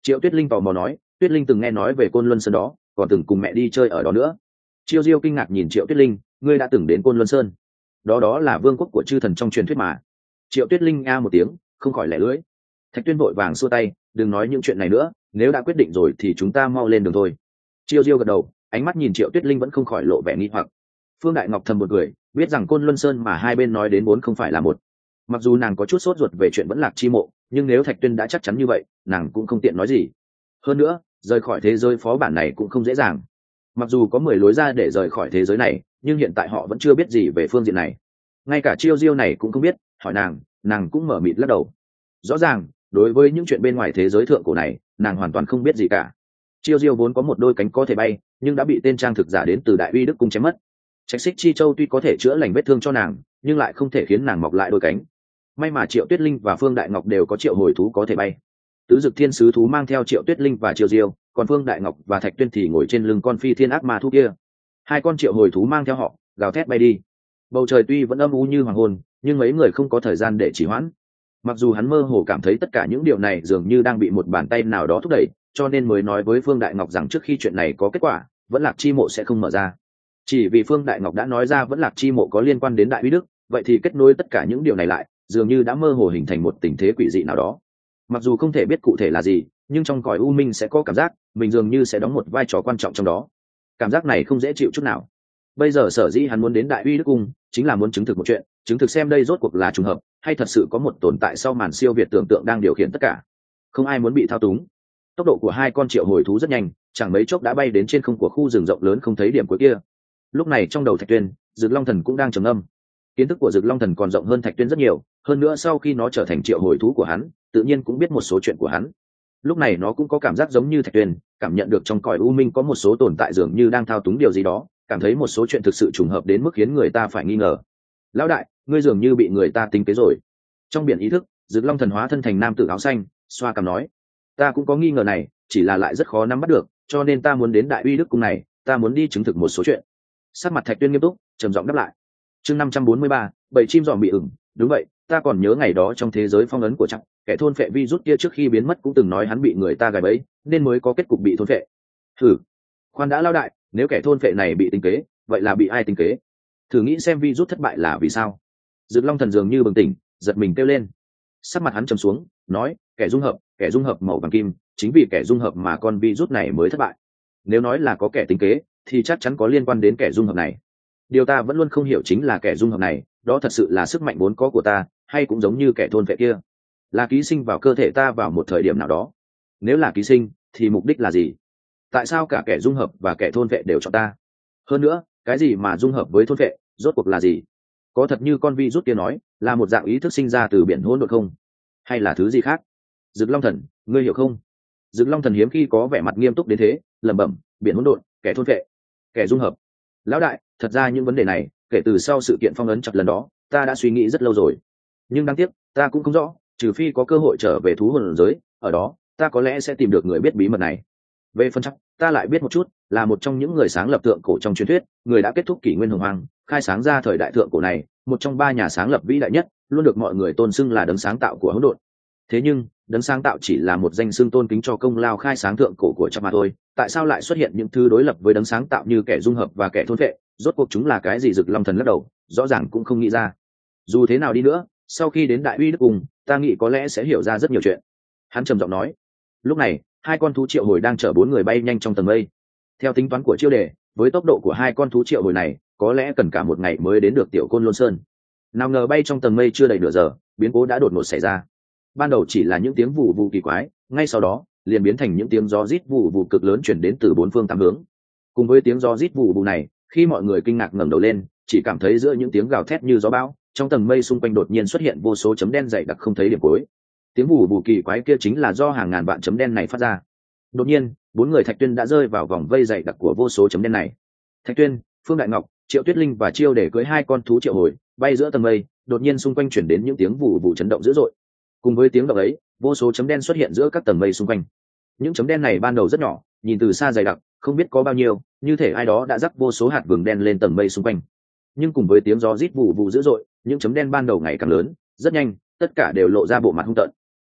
Triệu Tuyết Linh tò mò nói, Tuyết Linh từng nghe nói về Côn Luân Sơn đó, còn từng cùng mẹ đi chơi ở đó nữa. Chiêu Diêu kinh ngạc nhìn Triệu Tuyết Linh, ngươi đã từng đến Côn Luân Sơn? Đó đó là vương quốc của chư thần trong truyền thuyết mà. Triệu Tuyết Linh a một tiếng, không khỏi lẻ lưỡi. Thạch Tuyên vội vàng xua tay, đừng nói những chuyện này nữa, nếu đã quyết định rồi thì chúng ta mau lên đường thôi. Chiêu Diêu gật đầu, ánh mắt nhìn Triệu Tuyết Linh vẫn không khỏi lộ vẻ nghi hoặc. Phương Đại Ngọc thầm một người, biết rằng Côn Luân Sơn mà hai bên nói đến vốn không phải là một. Mặc dù nàng có chút sốt ruột về chuyện vẫn lạc chi mộ, nhưng nếu Thạch Tuyên đã chắc chắn như vậy, nàng cũng không tiện nói gì. Hơn nữa, rời khỏi thế giới phó bản này cũng không dễ dàng. Mặc dù có mười lối ra để rời khỏi thế giới này, nhưng hiện tại họ vẫn chưa biết gì về phương diện này. Ngay cả Chiêu Diêu này cũng không biết, hỏi nàng, nàng cũng mở mịt lắc đầu. Rõ ràng, đối với những chuyện bên ngoài thế giới thượng cổ này, nàng hoàn toàn không biết gì cả. Chiêu Diêu vốn có một đôi cánh có thể bay, nhưng đã bị tên trang thực giả đến từ Đại Uy Đức cung chém mất. Trạch Xích Chi Châu tuy có thể chữa lành vết thương cho nàng, nhưng lại không thể khiến nàng mọc lại đôi cánh. May mà Triệu Tuyết Linh và Phương Đại Ngọc đều có triệu hồi thú có thể bay. Tứ Dực Thiên Sứ thú mang theo Triệu Tuyết Linh và Chiêu Diêu, còn Phương Đại Ngọc và Thạch Tuyên thì ngồi trên lưng con phi thiên ác ma thú kia. Hai con triệu hồi thú mang theo họ, gào thét bay đi. Bầu trời tuy vẫn âm u như hoàng hôn, nhưng mấy người không có thời gian để trì hoãn. Mặc dù hắn mơ hồ cảm thấy tất cả những điều này dường như đang bị một bàn tay nào đó thúc đẩy, cho nên mới nói với Phương Đại Ngọc rằng trước khi chuyện này có kết quả, vẫn lạc chi mộ sẽ không mở ra. Chỉ vì Phương Đại Ngọc đã nói ra vẫn lạc chi mộ có liên quan đến Đại Uy Đức, vậy thì kết nối tất cả những điều này lại, dường như đã mơ hồ hình thành một tình thế quỷ dị nào đó. Mặc dù không thể biết cụ thể là gì, nhưng trong cõi u minh sẽ có cảm giác mình dường như sẽ đóng một vai trò quan trọng trong đó. Cảm giác này không dễ chịu chút nào. Bây giờ sở dĩ hắn muốn đến Đại Uy Đức cung, chính là muốn chứng thực một chuyện, chứng thực xem đây rốt cuộc là trùng hợp, hay thật sự có một tồn tại sau màn siêu việt tưởng tượng đang điều khiển tất cả. Không ai muốn bị thao túng. Tốc độ của hai con triệu hồi thú rất nhanh, chẳng mấy chốc đã bay đến trên không của khu rừng rộng lớn không thấy điểm cuối kia. Lúc này trong đầu Thạch Tuyên, Dực Long Thần cũng đang trầm ngâm. Kiến thức của Dực Long Thần còn rộng hơn Thạch Tuyên rất nhiều, hơn nữa sau khi nó trở thành triệu hồi thú của hắn, tự nhiên cũng biết một số chuyện của hắn. Lúc này nó cũng có cảm giác giống như Thạch Tuyên, cảm nhận được trong cõi u minh có một số tồn tại dường như đang thao túng điều gì đó, cảm thấy một số chuyện thực sự trùng hợp đến mức khiến người ta phải nghi ngờ. Lão đại, ngươi dường như bị người ta tính kế rồi. Trong biển ý thức, Dực Long Thần hóa thân thành nam tử áo xanh, xoa cằm nói, ta cũng có nghi ngờ này, chỉ là lại rất khó nắm bắt được, cho nên ta muốn đến Đại Uy Đức cung này, ta muốn đi chứng thực một số chuyện. Sắc mặt Thạch Tuyên nghiêm túc, trầm giọng đáp lại. Chương năm trăm bốn mươi ba, bảy chim giòm bị ửng, đúng vậy, ta còn nhớ ngày đó trong thế giới phong ấn của Trặc, kẻ thôn phệ virus kia trước khi biến mất cũng từng nói hắn bị người ta gài bẫy, nên mới có kết cục bị thôn phệ. Thử, khoan đã lao đại, nếu kẻ thôn phệ này bị tính kế, vậy là bị ai tính kế? Thử nghĩ xem virus thất bại là vì sao? Dực Long Thần dường như bừng tỉnh, giật mình kêu lên. Sắc mặt hắn trầm xuống, nói, kẻ dung hợp, kẻ dung hợp màu vàng kim, chính vì kẻ dung hợp mà con virus này mới thất bại. Nếu nói là có kẻ tính kế, thì chắc chắn có liên quan đến kẻ dung hợp này. Điều ta vẫn luôn không hiểu chính là kẻ dung hợp này, đó thật sự là sức mạnh vốn có của ta, hay cũng giống như kẻ thôn phệ kia, là ký sinh vào cơ thể ta vào một thời điểm nào đó? Nếu là ký sinh, thì mục đích là gì? Tại sao cả kẻ dung hợp và kẻ thôn phệ đều chọn ta? Hơn nữa, cái gì mà dung hợp với thôn phệ, rốt cuộc là gì? Có thật như con virus kia nói, là một dạng ý thức sinh ra từ biển hỗn độn không? Hay là thứ gì khác? Dực Long Thần, ngươi hiểu không? Dực Long Thần hiếm khi có vẻ mặt nghiêm túc đến thế, lẩm bẩm, biển hỗn độn, kẻ thôn phệ, kẻ dung hợp. Lão đại, thật ra những vấn đề này, kể từ sau sự kiện phong ấn Trặc lần đó, ta đã suy nghĩ rất lâu rồi. Nhưng đáng tiếc, ta cũng không rõ, trừ phi có cơ hội trở về thú hồn giới, ở đó, ta có lẽ sẽ tìm được người biết bí mật này. Về phần Trặc, ta lại biết một chút, là một trong những người sáng lập tượng cổ trong truyền thuyết, người đã kết thúc kỷ nguyên hồng hoang, khai sáng ra thời đại thượng cổ này, một trong ba nhà sáng lập vĩ đại nhất, luôn được mọi người tôn xưng là đấng sáng tạo của hỗn độn. Thế nhưng, đấng sáng tạo chỉ là một danh xưng tôn kính cho công lao khai sáng thượng cổ của Trặc mà thôi, tại sao lại xuất hiện những thứ đối lập với đấng sáng tạo như kẻ dung hợp và kẻ thôn phệ? Rốt cuộc chúng là cái gì? Dực Long Thần lắc đầu, rõ ràng cũng không nghĩ ra. Dù thế nào đi nữa, sau khi đến Đại Uy Đức cung, ta nghĩ có lẽ sẽ hiểu ra rất nhiều chuyện. Hắn trầm giọng nói. Lúc này, hai con thú triệu hồi đang chở bốn người bay nhanh trong tầng mây. Theo tính toán của Chiêu Đề, với tốc độ của hai con thú triệu hồi này, có lẽ cần cả một ngày mới đến được Tiểu Côn Lôn Sơn. Nào ngờ bay trong tầng mây chưa đầy nửa giờ, biến cố đã đột ngột xảy ra. Ban đầu chỉ là những tiếng vù vù kỳ quái, ngay sau đó liền biến thành những tiếng gió rít vù vù cực lớn chuyển đến từ bốn phương tám hướng. Cùng với tiếng gió rít vù vù này, khi mọi người kinh ngạc ngẩng đầu lên, chỉ cảm thấy giữa những tiếng gào thét như gió bão, trong tầng mây xung quanh đột nhiên xuất hiện vô số chấm đen dày đặc không thấy điểm cuối. Tiếng vù vù kỳ quái kia chính là do hàng ngàn vạn chấm đen này phát ra. Đột nhiên, bốn người Thạch Tuyên đã rơi vào vòng vây dày đặc của vô số chấm đen này. Thạch Tuyên, Phương Đại Ngọc, Triệu Tuyết Linh và Chiêu Để cưỡi hai con thú triệu hồi, bay giữa tầng mây, đột nhiên xung quanh chuyển đến những tiếng vù vù chấn động dữ dội. Cùng với tiếng động ấy, vô số chấm đen xuất hiện giữa các tầng mây xung quanh. Những chấm đen này ban đầu rất nhỏ, nhìn từ xa dày đặc, không biết có bao nhiêu, như thể ai đó đã rắc vô số hạt vừng đen lên tầng mây xung quanh. Nhưng cùng với tiếng gió rít vù vù dữ dội, những chấm đen ban đầu ngày càng lớn, rất nhanh, tất cả đều lộ ra bộ mặt hung tợn.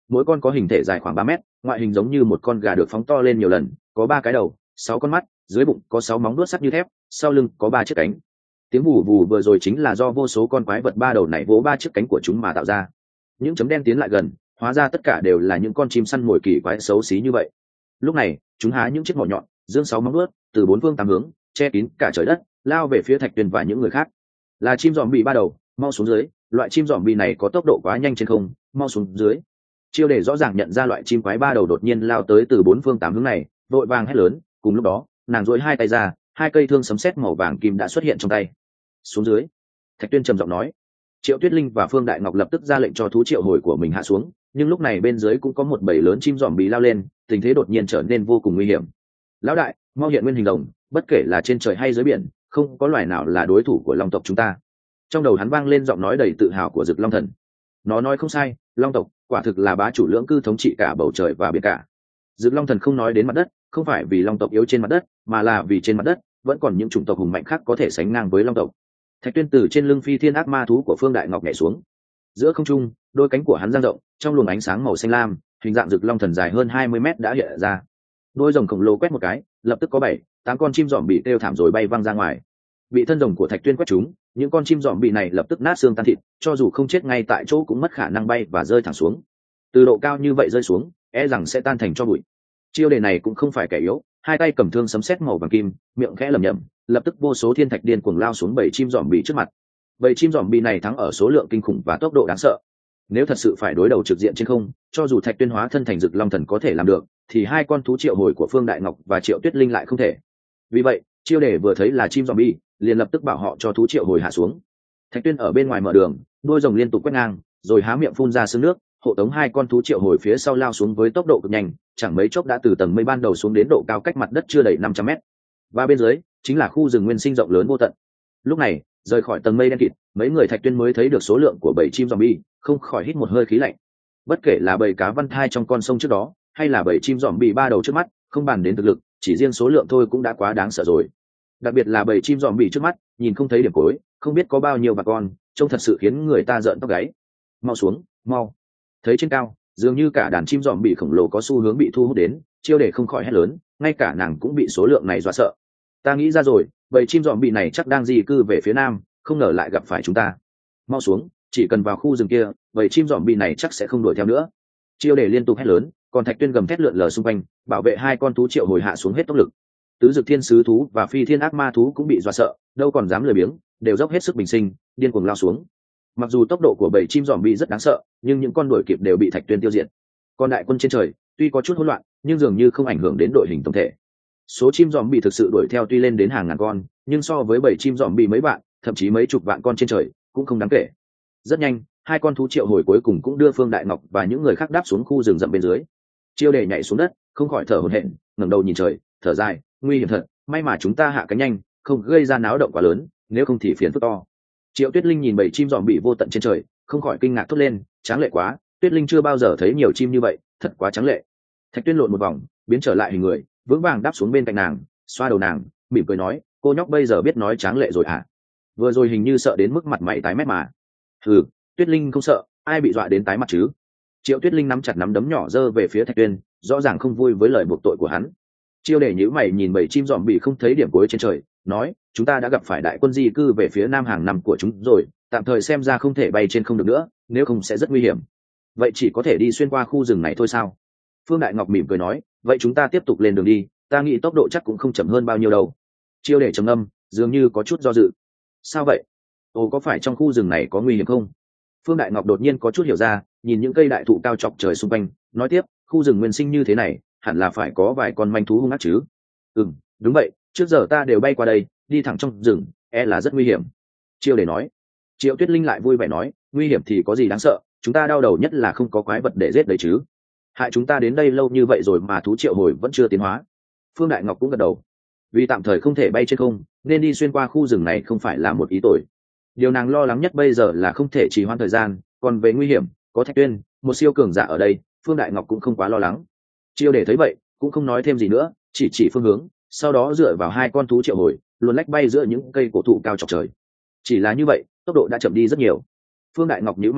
mỗi con có hình thể dài khoảng ba mét, ngoại hình giống như một con gà được phóng to lên nhiều lần, có ba cái đầu, sáu con mắt, dưới bụng có sáu móng đuốt sắc như thép, sau lưng có ba chiếc cánh. Tiếng vù vù vừa rồi chính là do vô số con quái vật ba đầu này vỗ ba chiếc cánh của chúng mà tạo ra. Những chấm đen tiến lại gần, hóa ra tất cả đều là những con chim săn mồi kỳ quái xấu xí như vậy. Lúc này chúng há những chiếc mỏ nhọn, dương sáu móng đuốt, từ bốn phương tám hướng che kín cả trời đất, lao về phía Thạch Tuyên và những người khác. Là chim dòm bị ba đầu, mau xuống dưới, loại chim dòm bị này có tốc độ quá nhanh trên không, mau xuống dưới. Chiêu Đề rõ ràng nhận ra loại chim quái ba đầu đột nhiên lao tới từ bốn phương tám hướng này, vội vàng hét lớn. Cùng lúc đó nàng duỗi hai tay ra, hai cây thương sấm sét màu vàng kim đã xuất hiện trong tay. Xuống dưới. Thạch Tuyên trầm giọng nói. Triệu Tuyết Linh và Phương Đại Ngọc lập tức ra lệnh cho thú triệu hồi của mình hạ xuống, nhưng lúc này bên dưới cũng có một bầy lớn chim dòm bị lao lên, tình thế đột nhiên trở nên vô cùng nguy hiểm. Lão đại, mau hiện nguyên hình rồng, bất kể là trên trời hay dưới biển, không có loài nào là đối thủ của long tộc chúng ta. Trong đầu hắn vang lên giọng nói đầy tự hào của Dực Long Thần. Nó nói không sai, long tộc quả thực là bá chủ lưỡng cư thống trị cả bầu trời và biển cả. Dực Long Thần không nói đến mặt đất, không phải vì long tộc yếu trên mặt đất, mà là vì trên mặt đất vẫn còn những chủng tộc hùng mạnh khác có thể sánh ngang với long tộc. Thạch Tuyên từ trên lưng phi thiên ác ma thú của Phương Đại Ngọc nhảy xuống. Giữa không trung, đôi cánh của hắn dang rộng, trong luồng ánh sáng màu xanh lam, hình dạng Dực Long Thần dài hơn hai mươi mét đã hiện ra. Đôi rồng khổng lồ quét một cái, lập tức có bảy, tám con chim dòm bị kêu thảm rồi bay văng ra ngoài. Bị thân rồng của Thạch Tuyên quét trúng, những con chim dòm bị này lập tức nát xương tan thịt, cho dù không chết ngay tại chỗ cũng mất khả năng bay và rơi thẳng xuống. Từ độ cao như vậy rơi xuống, e rằng sẽ tan thành tro bụi. Chiêu Đề này cũng không phải kẻ yếu, hai tay cầm thương sấm sét màu vàng kim, miệng khẽ lẩm nhẩm, lập tức vô số thiên thạch điên cuồng lao xuống bảy chim dòm bị trước mặt. Bảy chim dòm bị này thắng ở số lượng kinh khủng và tốc độ đáng sợ. Nếu thật sự phải đối đầu trực diện trên không, cho dù Thạch Tuyên hóa thân thành Dực Long Thần có thể làm được, thì hai con thú triệu hồi của Phương Đại Ngọc và Triệu Tuyết Linh lại không thể. Vì vậy, Chiêu Đề vừa thấy là chim dòm bi, liền lập tức bảo họ cho thú triệu hồi hạ xuống. Thạch Tuyên ở bên ngoài mở đường, đuôi rồng liên tục quét ngang, rồi há miệng phun ra sương nước, hộ tống hai con thú triệu hồi phía sau lao xuống với tốc độ cực nhanh, chẳng mấy chốc đã từ tầng mây ban đầu xuống đến độ cao cách mặt đất chưa đầy năm trăm mét. Và bên dưới chính là khu rừng nguyên sinh rộng lớn vô tận. Lúc này, rời khỏi tầng mây đen kịt, mấy người Thạch Tuyên mới thấy được số lượng của bảy chim zombie, không khỏi hít một hơi khí lạnh. Bất kể là bầy cá văn thai trong con sông trước đó, hay là bảy chim zombie ba đầu trước mắt, không bàn đến thực lực, chỉ riêng số lượng thôi cũng đã quá đáng sợ rồi. Đặc biệt là bầy chim zombie trước mắt, nhìn không thấy điểm cuối, không biết có bao nhiêu bà con, trông thật sự khiến người ta rợn tóc gáy. Mau xuống, mau! Thấy trên cao, dường như cả đàn chim dòm bị khổng lồ có xu hướng bị thu hút đến, Chiêu Đề không khỏi hét lớn, ngay cả nàng cũng bị số lượng này dọa sợ. Ta nghĩ ra rồi, bầy chim dòm bị này chắc đang di cư về phía nam, không ngờ lại gặp phải chúng ta. Mau xuống, chỉ cần vào khu rừng kia, bầy chim dòm bị này chắc sẽ không đuổi theo nữa. Chiêu Đề liên tục hét lớn, còn Thạch Tuyên gầm thét lượn lờ xung quanh, bảo vệ hai con thú triệu hồi hạ xuống hết tốc lực. Tứ Dực Thiên Sứ thú và Phi Thiên Ác Ma thú cũng bị dọa sợ, đâu còn dám lười biếng, đều dốc hết sức bình sinh, điên cuồng lao xuống. Mặc dù tốc độ của bầy chim dòm bị rất đáng sợ, nhưng những con đuổi kịp đều bị Thạch Tuyên tiêu diệt. Còn đại quân trên trời tuy có chút hỗn loạn, nhưng dường như không ảnh hưởng đến đội hình tổng thể. Số chim dòm bị thực sự đuổi theo tuy lên đến hàng ngàn con, nhưng so với bầy chim dòm bị mấy vạn, thậm chí mấy chục vạn con trên trời, cũng không đáng kể. Rất nhanh, hai con thú triệu hồi cuối cùng cũng đưa Phương Đại Ngọc và những người khác đáp xuống khu rừng rậm bên dưới. Chiêu Đề nhảy xuống đất, không khỏi thở hổn hển, ngẩng đầu nhìn trời, thở dài, nguy hiểm thật, may mà chúng ta hạ cánh nhanh, không gây ra náo động quá lớn, nếu không thì phiền phức to. Triệu Tuyết Linh nhìn bầy chim dòm bị vô tận trên trời, không khỏi kinh ngạc thốt lên, tráng lệ quá, Tuyết Linh chưa bao giờ thấy nhiều chim như vậy, thật quá tráng lệ. Thạch Tuyên lộn một vòng, biến trở lại hình người, vững vàng đáp xuống bên cạnh nàng, xoa đầu nàng, mỉm cười nói, cô nhóc bây giờ biết nói tráng lệ rồi hả? Vừa rồi hình như sợ đến mức mặt mày tái mét mà. Hừ, Tuyết Linh không sợ, ai bị dọa đến tái mặt chứ? Triệu Tuyết Linh nắm chặt nắm đấm nhỏ giơ về phía Thạch Tuyên, rõ ràng không vui với lời buộc tội của hắn. Chiêu Đề nhíu mày nhìn bầy chim dòm bị không thấy điểm cuối trên trời, nói, chúng ta đã gặp phải đại quân di cư về phía nam hàng năm của chúng rồi, tạm thời xem ra không thể bay trên không được nữa, nếu không sẽ rất nguy hiểm. Vậy chỉ có thể đi xuyên qua khu rừng này thôi sao? Phương Đại Ngọc mỉm cười nói, vậy chúng ta tiếp tục lên đường đi, ta nghĩ tốc độ chắc cũng không chậm hơn bao nhiêu đâu. Chiêu Đề trầm ngâm, dường như có chút do dự. Sao vậy? Ồ, có phải trong khu rừng này có nguy hiểm không? Phương Đại Ngọc đột nhiên có chút hiểu ra, nhìn những cây đại thụ cao chọc trời xung quanh, nói tiếp, khu rừng nguyên sinh như thế này, hẳn là phải có vài con manh thú hung ác chứ? Ừm, đúng vậy, trước giờ ta đều bay qua đây, đi thẳng trong rừng, e là rất nguy hiểm. Chiêu Đề nói. Triệu Tuyết Linh lại vui vẻ nói, nguy hiểm thì có gì đáng sợ, chúng ta đau đầu nhất là không có quái vật để giết đấy chứ. Hại chúng ta đến đây lâu như vậy rồi mà thú triệu hồi vẫn chưa tiến hóa. Phương Đại Ngọc cũng gật đầu. Vì tạm thời không thể bay trên không, nên đi xuyên qua khu rừng này không phải là một ý tội. Điều nàng lo lắng nhất bây giờ là không thể trì hoãn thời gian, còn về nguy hiểm, có Thạch Tuyên, một siêu cường giả ở đây, Phương Đại Ngọc cũng không quá lo lắng. Chiêu Đề thấy vậy, cũng không nói thêm gì nữa, chỉ chỉ phương hướng, sau đó dựa vào hai con thú triệu hồi, luồn lách bay giữa những cây cổ thụ cao chọc trời. Chỉ là như vậy, tốc độ đã chậm đi rất nhiều. Phương Đại Ngọc nhíu mày nói,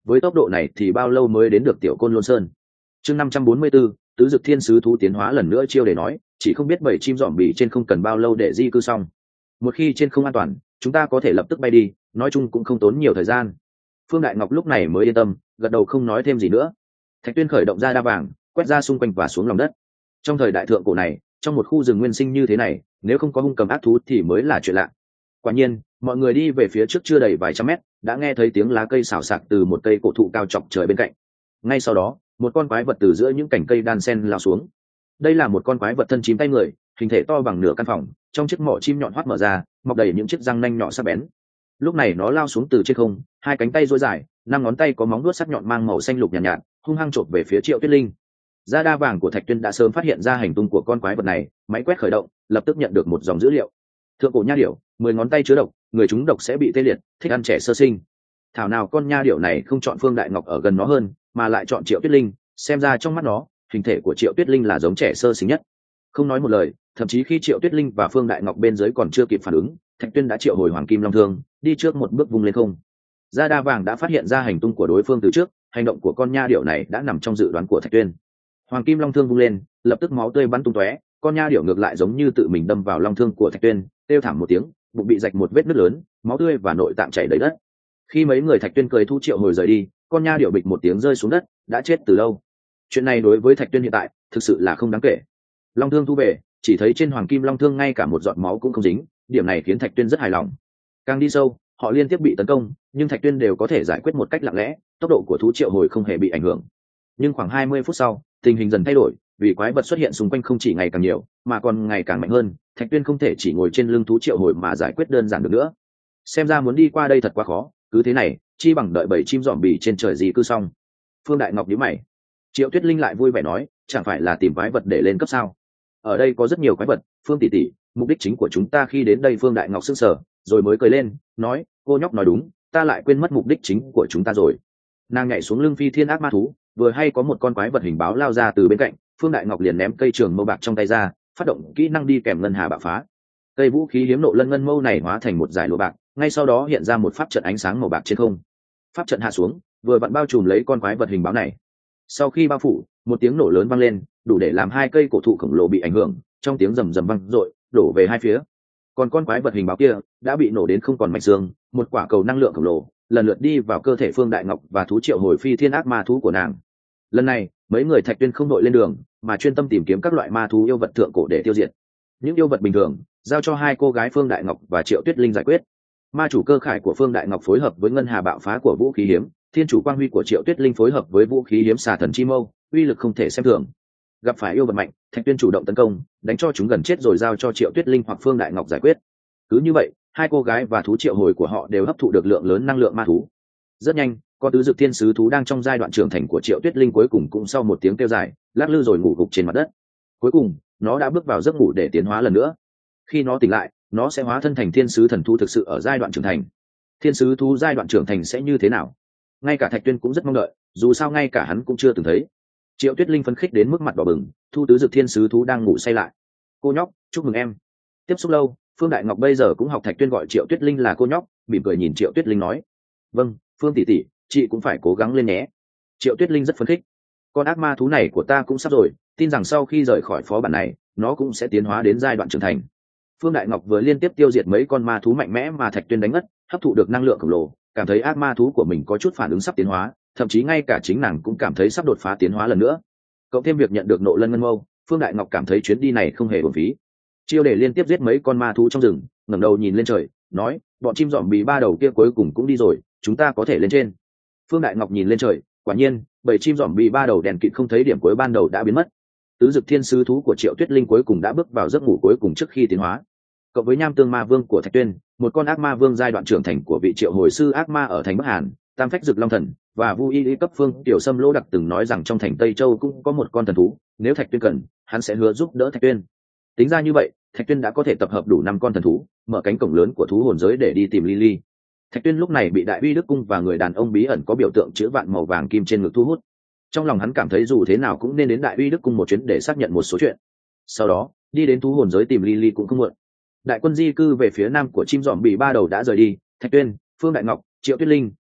với tốc độ này thì bao lâu mới đến được tiểu côn lôn sơn. Chương năm trăm bốn mươi 544, tứ dực thiên sứ thú tiến hóa lần nữa chiêu để nói, chỉ không biết bảy chim dòm bì trên không cần bao lâu để di cư xong. Một khi trên không an toàn, chúng ta có thể lập tức bay đi, nói chung cũng không tốn nhiều thời gian. Phương Đại Ngọc lúc này mới yên tâm, gật đầu không nói thêm gì nữa. Thạch Tuyên khởi động ra đa vàng, quét ra xung quanh và xuống lòng đất. Trong thời đại thượng cổ này, trong một khu rừng nguyên sinh như thế này, nếu không có hung cầm ác thú thì mới là chuyện lạ. Quả nhiên, mọi người đi về phía trước chưa đầy vài trăm mét, đã nghe thấy tiếng lá cây xào xạc từ một cây cổ thụ cao chọc trời bên cạnh. Ngay sau đó, một con quái vật từ giữa những cành cây đan sen lao xuống. Đây là một con quái vật thân chim tay người, hình thể to bằng nửa căn phòng, trong chiếc mỏ chim nhọn hoắt mở ra, mọc đầy những chiếc răng nanh nhỏ sắc bén. Lúc này nó lao xuống từ trên không, hai cánh tay duỗi dài, năm ngón tay có móng vuốt sắc nhọn mang màu xanh lục nhàn nhạt, nhạt, hung hăng chộp về phía Triệu Tuyết Linh. Ra đa vàng của Thạch Tuyên đã sớm phát hiện ra hành tung của con quái vật này, máy quét khởi động, lập tức nhận được một dòng dữ liệu. Thượng cổ nha điểu, mười ngón tay chứa độc, người chúng độc sẽ bị tê liệt, thích ăn trẻ sơ sinh. Thảo nào con nha điểu này không chọn Phương Đại Ngọc ở gần nó hơn, mà lại chọn Triệu Tuyết Linh, xem ra trong mắt nó, hình thể của Triệu Tuyết Linh là giống trẻ sơ sinh nhất. Không nói một lời, thậm chí khi Triệu Tuyết Linh và Phương Đại Ngọc bên dưới còn chưa kịp phản ứng, Thạch Tuyên đã triệu hồi Hoàng Kim Long Thương, đi trước một bước vung lên không. Gia Đa Vàng đã phát hiện ra hành tung của đối phương từ trước, hành động của con nha điểu này đã nằm trong dự đoán của Thạch Tuyên. Hoàng Kim Long Thương vung lên, lập tức máu tươi bắn tung tóe, con nha điểu ngược lại giống như tự mình đâm vào long thương của Thạch Tuyên, kêu thảm một tiếng, bụng bị rạch một vết nứt lớn, máu tươi và nội tạng chảy đầy đất. Khi mấy người Thạch Tuyên cười thu triệu hồi rời đi, con nha điểu bịch một tiếng rơi xuống đất, đã chết từ lâu. Chuyện này đối với Thạch Tuyên hiện tại, thực sự là không đáng kể. Long thương thu về, chỉ thấy trên Hoàng Kim Long Thương ngay cả một giọt máu cũng không dính, điểm này khiến Thạch Tuyên rất hài lòng. Càng đi sâu, họ liên tiếp bị tấn công, nhưng Thạch Tuyên đều có thể giải quyết một cách lặng lẽ, tốc độ của thú triệu hồi không hề bị ảnh hưởng. Nhưng khoảng hai mươi phút sau, tình hình dần thay đổi, vì quái vật xuất hiện xung quanh không chỉ ngày càng nhiều, mà còn ngày càng mạnh hơn. Thạch Tuyên không thể chỉ ngồi trên lưng thú triệu hồi mà giải quyết đơn giản được nữa. Xem ra muốn đi qua đây thật quá khó, cứ thế này, chi bằng đợi bảy chim dòm bì trên trời gì cư xong. Phương Đại Ngọc nhíu mày. Triệu Tuyết Linh lại vui vẻ nói, chẳng phải là tìm quái vật để lên cấp sao? Ở đây có rất nhiều quái vật, Phương tỷ tỷ, mục đích chính của chúng ta khi đến đây. Phương Đại Ngọc sững sờ, rồi mới cười lên, nói, cô nhóc nói đúng, ta lại quên mất mục đích chính của chúng ta rồi. Nàng nhảy xuống lưng phi thiên ác ma thú, vừa hay có một con quái vật hình báo lao ra từ bên cạnh, Phương Đại Ngọc liền ném cây trường mâu bạc trong tay ra, phát động kỹ năng đi kèm ngân hà bạo phá. Cây vũ khí hiếm nộ lân ngân mâu này hóa thành một dải lụa bạc, ngay sau đó hiện ra một pháp trận ánh sáng màu bạc trên không. Pháp trận hạ xuống, vừa vặn bao trùm lấy con quái vật hình báo này. Sau khi bao phủ, một tiếng nổ lớn vang lên, đủ để làm hai cây cổ thụ khổng lồ bị ảnh hưởng, trong tiếng rầm rầm vang dội, đổ về hai phía. Còn con quái vật hình báo kia đã bị nổ đến không còn mảnh xương, một quả cầu năng lượng khổng lồ lần lượt đi vào cơ thể Phương Đại Ngọc và thú triệu hồi phi thiên ác ma thú của nàng. Lần này, mấy người Thạch Tuyên không đội lên đường, mà chuyên tâm tìm kiếm các loại ma thú yêu vật thượng cổ để tiêu diệt. Những yêu vật bình thường, giao cho hai cô gái Phương Đại Ngọc và Triệu Tuyết Linh giải quyết. Ma chủ cơ khải của Phương Đại Ngọc phối hợp với ngân hà bạo phá của vũ khí hiếm, thiên chủ quang huy của Triệu Tuyết Linh phối hợp với vũ khí hiếm xà thần chi mâu, uy lực không thể xem thường. Gặp phải yêu vật mạnh, Thạch Tuyên chủ động tấn công, đánh cho chúng gần chết rồi giao cho Triệu Tuyết Linh hoặc Phương Đại Ngọc giải quyết. Cứ như vậy, hai cô gái và thú triệu hồi của họ đều hấp thụ được lượng lớn năng lượng ma thú. Rất nhanh, con tứ dực thiên sứ thú đang trong giai đoạn trưởng thành của Triệu Tuyết Linh cuối cùng cũng sau một tiếng kêu dài, lắc lư rồi ngủ gục trên mặt đất. Cuối cùng, nó đã bước vào giấc ngủ để tiến hóa lần nữa. Khi nó tỉnh lại, nó sẽ hóa thân thành thiên sứ thần thú thực sự ở giai đoạn trưởng thành. Thiên sứ thú giai đoạn trưởng thành sẽ như thế nào? Ngay cả Thạch Tuyên cũng rất mong đợi, dù sao ngay cả hắn cũng chưa từng thấy. Triệu Tuyết Linh phấn khích đến mức mặt đỏ bừng, thu tứ dực thiên sứ thú đang ngủ say lại. Cô nhóc, chúc mừng em. Tiếp xúc lâu, Phương Đại Ngọc bây giờ cũng học Thạch Tuyên gọi Triệu Tuyết Linh là cô nhóc, mỉm cười nhìn Triệu Tuyết Linh nói, vâng, Phương tỷ tỷ, chị cũng phải cố gắng lên nhé. Triệu Tuyết Linh rất phấn khích. Con ác ma thú này của ta cũng sắp rồi, tin rằng sau khi rời khỏi phó bản này, nó cũng sẽ tiến hóa đến giai đoạn trưởng thành. Phương Đại Ngọc vừa liên tiếp tiêu diệt mấy con ma thú mạnh mẽ mà Thạch Tuyên đánh ngất, hấp thụ được năng lượng khổng lồ, cảm thấy ác ma thú của mình có chút phản ứng sắp tiến hóa, thậm chí ngay cả chính nàng cũng cảm thấy sắp đột phá tiến hóa lần nữa. Cộng thêm việc nhận được nộ lân ngân mâu, Phương Đại Ngọc cảm thấy chuyến đi này không hề uổng phí. Chiêu để liên tiếp giết mấy con ma thú trong rừng, ngẩng đầu nhìn lên trời, nói, bọn chim dòm bì ba đầu kia cuối cùng cũng đi rồi, chúng ta có thể lên trên. Phương Đại Ngọc nhìn lên trời, quả nhiên, bảy chim dòm bì ba đầu đèn kịt không thấy điểm cuối ban đầu đã biến mất. Tứ dực thiên sứ thú của Triệu Tuyết Linh cuối cùng đã bước vào giấc ngủ cuối cùng trước khi tiến hóa. Cộng với nham tương ma vương của Thạch Tuyên, một con ác ma vương giai đoạn trưởng thành của vị triệu hồi sư ác ma ở thành Bắc Hàn, tam phách dực long thần và Vu Y Y cấp Phương Tiểu Sâm Lỗ Đặc từng nói rằng trong thành Tây Châu cũng có một con thần thú, nếu Thạch Tuyên cần, hắn sẽ hứa giúp đỡ Thạch Tuyên. Tính ra như vậy, Thạch Tuyên đã có thể tập hợp đủ năm con thần thú, mở cánh cổng lớn của thú hồn giới để đi tìm Lily. Thạch Tuyên lúc này bị Đại Uy Đức cung và người đàn ông bí ẩn có biểu tượng chữ vạn màu vàng kim trên ngực thu hút. Trong lòng hắn cảm thấy dù thế nào cũng nên đến Đại Uy Đức cung một chuyến để xác nhận một số chuyện. Sau đó, đi đến thú hồn giới tìm Lily cũng không muộn. Đại quân di cư về phía nam của chim dòm bị ba đầu đã rời đi, Thạch Tuyên, Phương Đại Ngọc, Triệu Tuyết Linh,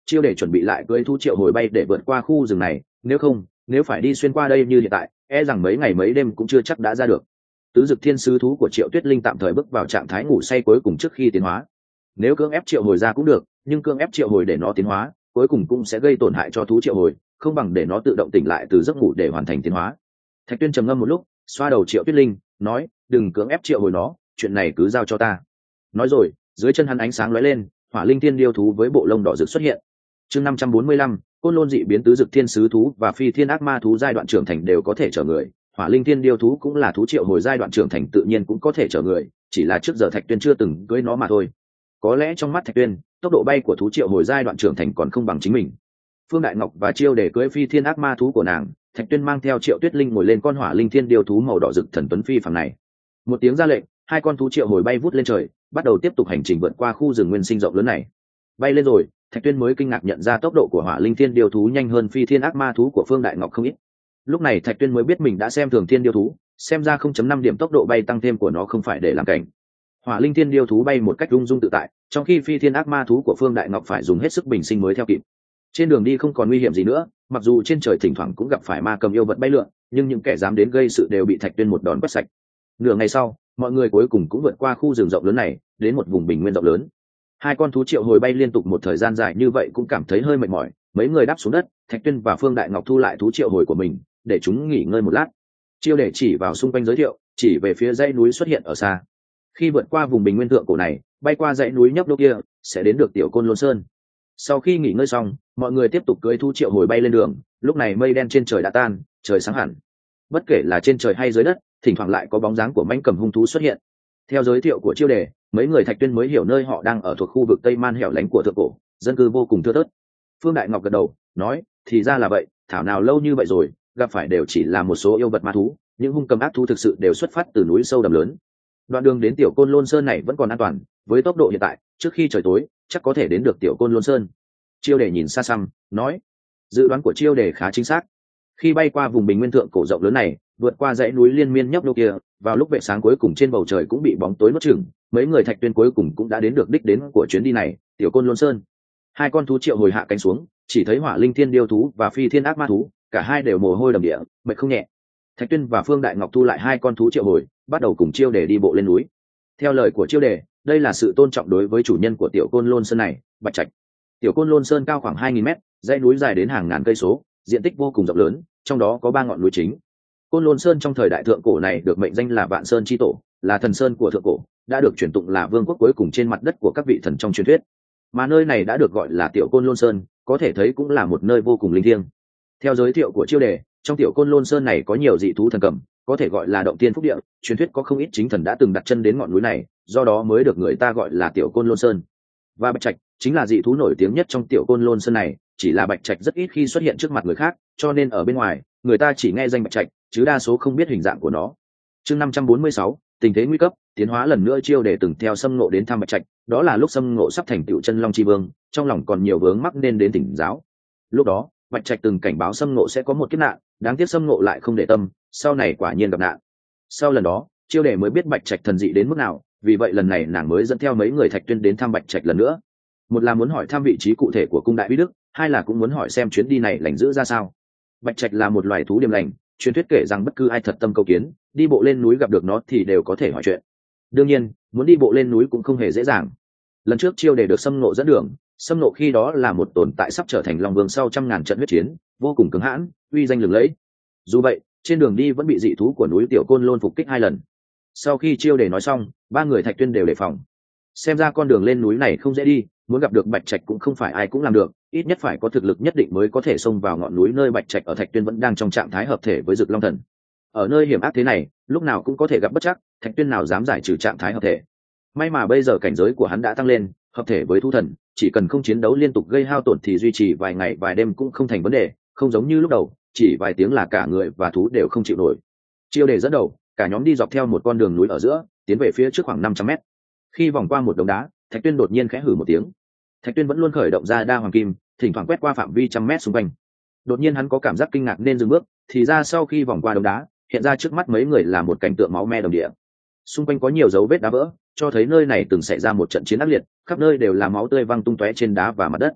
chiêu để chuẩn bị lại cưỡi thú triệu hồi bay để vượt qua khu rừng này, nếu không nếu phải đi xuyên qua đây như hiện tại e rằng mấy ngày mấy đêm cũng chưa chắc đã ra được. Tứ dực thiên sứ thú của Triệu Tuyết Linh tạm thời bước vào trạng thái ngủ say cuối cùng trước khi tiến hóa. Nếu cưỡng ép triệu hồi ra cũng được, nhưng cưỡng ép triệu hồi để nó tiến hóa cuối cùng cũng sẽ gây tổn hại cho thú triệu hồi, không bằng để nó tự động tỉnh lại từ giấc ngủ để hoàn thành tiến hóa. Thạch Tuyên trầm ngâm một lúc, xoa đầu Triệu Tuyết Linh nói, đừng cưỡng ép triệu hồi nó, chuyện này cứ giao cho ta. Nói rồi dưới chân hắn ánh sáng lóe lên, hỏa linh thiên điêu thú với bộ lông đỏ rực xuất hiện. Chương năm trăm bốn mươi lăm, côn lôn dị biến tứ dực thiên sứ thú và phi thiên ác ma thú giai đoạn trưởng thành đều có thể chở người, hỏa linh thiên điêu thú cũng là thú triệu hồi giai đoạn trưởng thành tự nhiên cũng có thể chở người, chỉ là trước giờ Thạch Tuyên chưa từng cưỡi nó mà thôi. Có lẽ trong mắt Thạch Tuyên, tốc độ bay của thú triệu hồi giai đoạn trưởng thành còn không bằng chính mình. Phương Đại Ngọc và Chiêu để cưỡi phi thiên ác ma thú của nàng, Thạch Tuyên mang theo Triệu Tuyết Linh ngồi lên con hỏa linh thiên điêu thú màu đỏ rực thần tuấn phi phàm này. Một tiếng ra lệnh, hai con thú triệu hồi bay vút lên trời, bắt đầu tiếp tục hành trình vượt qua khu rừng nguyên sinh rộng lớn này. Bay lên rồi, Thạch Tuyên mới kinh ngạc nhận ra tốc độ của hỏa linh thiên điêu thú nhanh hơn phi thiên ác ma thú của Phương Đại Ngọc không ít. Lúc này Thạch Tuyên mới biết mình đã xem thường thiên điêu thú, xem ra không chấm năm điểm tốc độ bay tăng thêm của nó không phải để làm cảnh. Hỏa linh thiên điêu thú bay một cách rung rung tự tại, trong khi phi thiên ác ma thú của Phương Đại Ngọc phải dùng hết sức bình sinh mới theo kịp. Trên đường đi không còn nguy hiểm gì nữa, mặc dù trên trời thỉnh thoảng cũng gặp phải ma cầm yêu vật bay lượn, nhưng những kẻ dám đến gây sự đều bị Thạch Tuyên một đòn quét sạch. Nửa ngày sau, mọi người cuối cùng cũng vượt qua khu rừng rộng lớn này, đến một vùng bình nguyên rộng lớn. Hai con thú triệu hồi bay liên tục một thời gian dài như vậy cũng cảm thấy hơi mệt mỏi, mấy người đáp xuống đất, Thạch Tuyên và Phương Đại Ngọc thu lại thú triệu hồi của mình, để chúng nghỉ ngơi một lát. Chiêu để chỉ vào xung quanh giới thiệu, chỉ về phía dãy núi xuất hiện ở xa. Khi vượt qua vùng bình nguyên thượng cổ này, bay qua dãy núi nhấp đô kia, sẽ đến được tiểu Côn Lôn Sơn. Sau khi nghỉ ngơi xong, mọi người tiếp tục cưỡi thú triệu hồi bay lên đường. Lúc này mây đen trên trời đã tan, trời sáng hẳn. Bất kể là trên trời hay dưới đất, thỉnh thoảng lại có bóng dáng của mãnh cầm hung thú xuất hiện. Theo giới thiệu của Chiêu đề, mấy người Thạch Tuyên mới hiểu nơi họ đang ở thuộc khu vực tây man hẻo lánh của thượng cổ, dân cư vô cùng thưa thớt. Phương Đại Ngọc gật đầu nói, thì ra là vậy, thảo nào lâu như vậy rồi, gặp phải đều chỉ là một số yêu vật ma thú, những hung cầm ác thú thực sự đều xuất phát từ núi sâu đầm lớn. Đoạn đường đến tiểu Côn Lôn Sơn này vẫn còn an toàn, với tốc độ hiện tại, trước khi trời tối chắc có thể đến được tiểu Côn Lôn Sơn. Chiêu đề nhìn xa xăm nói, dự đoán của Chiêu đề khá chính xác. Khi bay qua vùng bình nguyên thượng cổ rộng lớn này, vượt qua dãy núi liên miên nhấp nô kia, vào lúc vệ sáng cuối cùng trên bầu trời cũng bị bóng tối nuốt chửng, mấy người Thạch Tuyên cuối cùng cũng đã đến được đích đến của chuyến đi này, tiểu Côn Lôn Sơn. Hai con thú triệu hồi hạ cánh xuống, chỉ thấy hỏa linh thiên điêu thú và phi thiên ác ma thú, cả hai đều mồ hôi đầm địa, mệt không nhẹ. Thạch Tuyên và Phương Đại Ngọc thu lại hai con thú triệu hồi, bắt đầu cùng Chiêu đề đi bộ lên núi. Theo lời của Chiêu đề, đây là sự tôn trọng đối với chủ nhân của tiểu Côn Lôn Sơn này, Bạch Trạch. Tiểu Côn Lôn Sơn cao khoảng hai nghìn mét, dãy núi dài đến hàng ngàn cây số, diện tích vô cùng rộng lớn, trong đó có ba ngọn núi chính. Côn Lôn Sơn trong thời đại thượng cổ này được mệnh danh là Vạn Sơn chi tổ, là thần sơn của thượng cổ, đã được truyền tụng là vương quốc cuối cùng trên mặt đất của các vị thần trong truyền thuyết. Mà nơi này đã được gọi là tiểu Côn Lôn Sơn, có thể thấy cũng là một nơi vô cùng linh thiêng. Theo giới thiệu của Chiêu đề, trong tiểu Côn Lôn Sơn này có nhiều dị thú thần cầm, có thể gọi là động tiên phúc địa, truyền thuyết có không ít chính thần đã từng đặt chân đến ngọn núi này, do đó mới được người ta gọi là tiểu Côn Lôn Sơn. Và Bạch Trạch chính là dị thú nổi tiếng nhất trong tiểu Côn Lôn Sơn này, chỉ là Bạch Trạch rất ít khi xuất hiện trước mặt người khác, cho nên ở bên ngoài, người ta chỉ nghe danh Bạch Trạch, chứ đa số không biết hình dạng của nó. Chương năm trăm bốn mươi sáu, tình thế nguy cấp, tiến hóa lần nữa. Chiêu đề từng theo Sâm Ngộ đến thăm Bạch Trạch, đó là lúc Sâm Ngộ sắp thành tựu chân Long chi vương, trong lòng còn nhiều vướng mắc nên đến thỉnh giáo. Lúc đó, Bạch Trạch từng cảnh báo Sâm Ngộ sẽ có một kiếp nạn, đáng tiếc Sâm Ngộ lại không để tâm, sau này quả nhiên gặp nạn. Sau lần đó, Chiêu đề mới biết Bạch Trạch thần dị đến mức nào, vì vậy lần này nàng mới dẫn theo mấy người Thạch Tuyên đến thăm Bạch Trạch lần nữa. Một là muốn hỏi thăm vị trí cụ thể của cung đại bí đức, hai là cũng muốn hỏi xem chuyến đi này lành giữ ra sao. Bạch Trạch là một loài thú điềm lành, truyền thuyết kể rằng bất cứ ai thật tâm cầu kiến, đi bộ lên núi gặp được nó thì đều có thể hỏi chuyện. Đương nhiên, muốn đi bộ lên núi cũng không hề dễ dàng. Lần trước Chiêu đề được Sâm Ngộ dẫn đường, Sâm Ngộ khi đó là một tồn tại sắp trở thành Long Vương sau trăm ngàn trận huyết chiến, vô cùng cứng hãn, uy danh lừng lẫy. Dù vậy, trên đường đi vẫn bị dị thú của núi tiểu Côn Lôn phục kích hai lần. Sau khi Chiêu đề nói xong, ba người Thạch Tuyên đều đề phòng. Xem ra con đường lên núi này không dễ đi, muốn gặp được Bạch Trạch cũng không phải ai cũng làm được, ít nhất phải có thực lực nhất định mới có thể xông vào ngọn núi nơi Bạch Trạch ở. Thạch Tuyên vẫn đang trong trạng thái hợp thể với Dực Long Thần. Ở nơi hiểm ác thế này, lúc nào cũng có thể gặp bất trắc, Thạch Tuyên nào dám giải trừ trạng thái hợp thể. May mà bây giờ cảnh giới của hắn đã tăng lên, hợp thể với thú thần, chỉ cần không chiến đấu liên tục gây hao tổn thì duy trì vài ngày vài đêm cũng không thành vấn đề, không giống như lúc đầu, chỉ vài tiếng là cả người và thú đều không chịu nổi. Chiêu đề dẫn đầu, cả nhóm đi dọc theo một con đường núi ở giữa, tiến về phía trước khoảng năm trăm mét. Khi vòng qua một đống đá, Thạch Tuyên đột nhiên khẽ hử một tiếng. Thạch Tuyên vẫn luôn khởi động ra đa hoàng kim, thỉnh thoảng quét qua phạm vi trăm mét xung quanh. Đột nhiên hắn có cảm giác kinh ngạc nên dừng bước, thì ra sau khi vòng qua đống đá, hiện ra trước mắt mấy người là một cảnh tượng máu me đồng địa. Xung quanh có nhiều dấu vết đá vỡ, cho thấy nơi này từng xảy ra một trận chiến ác liệt, khắp nơi đều là máu tươi văng tung tóe trên đá và mặt đất.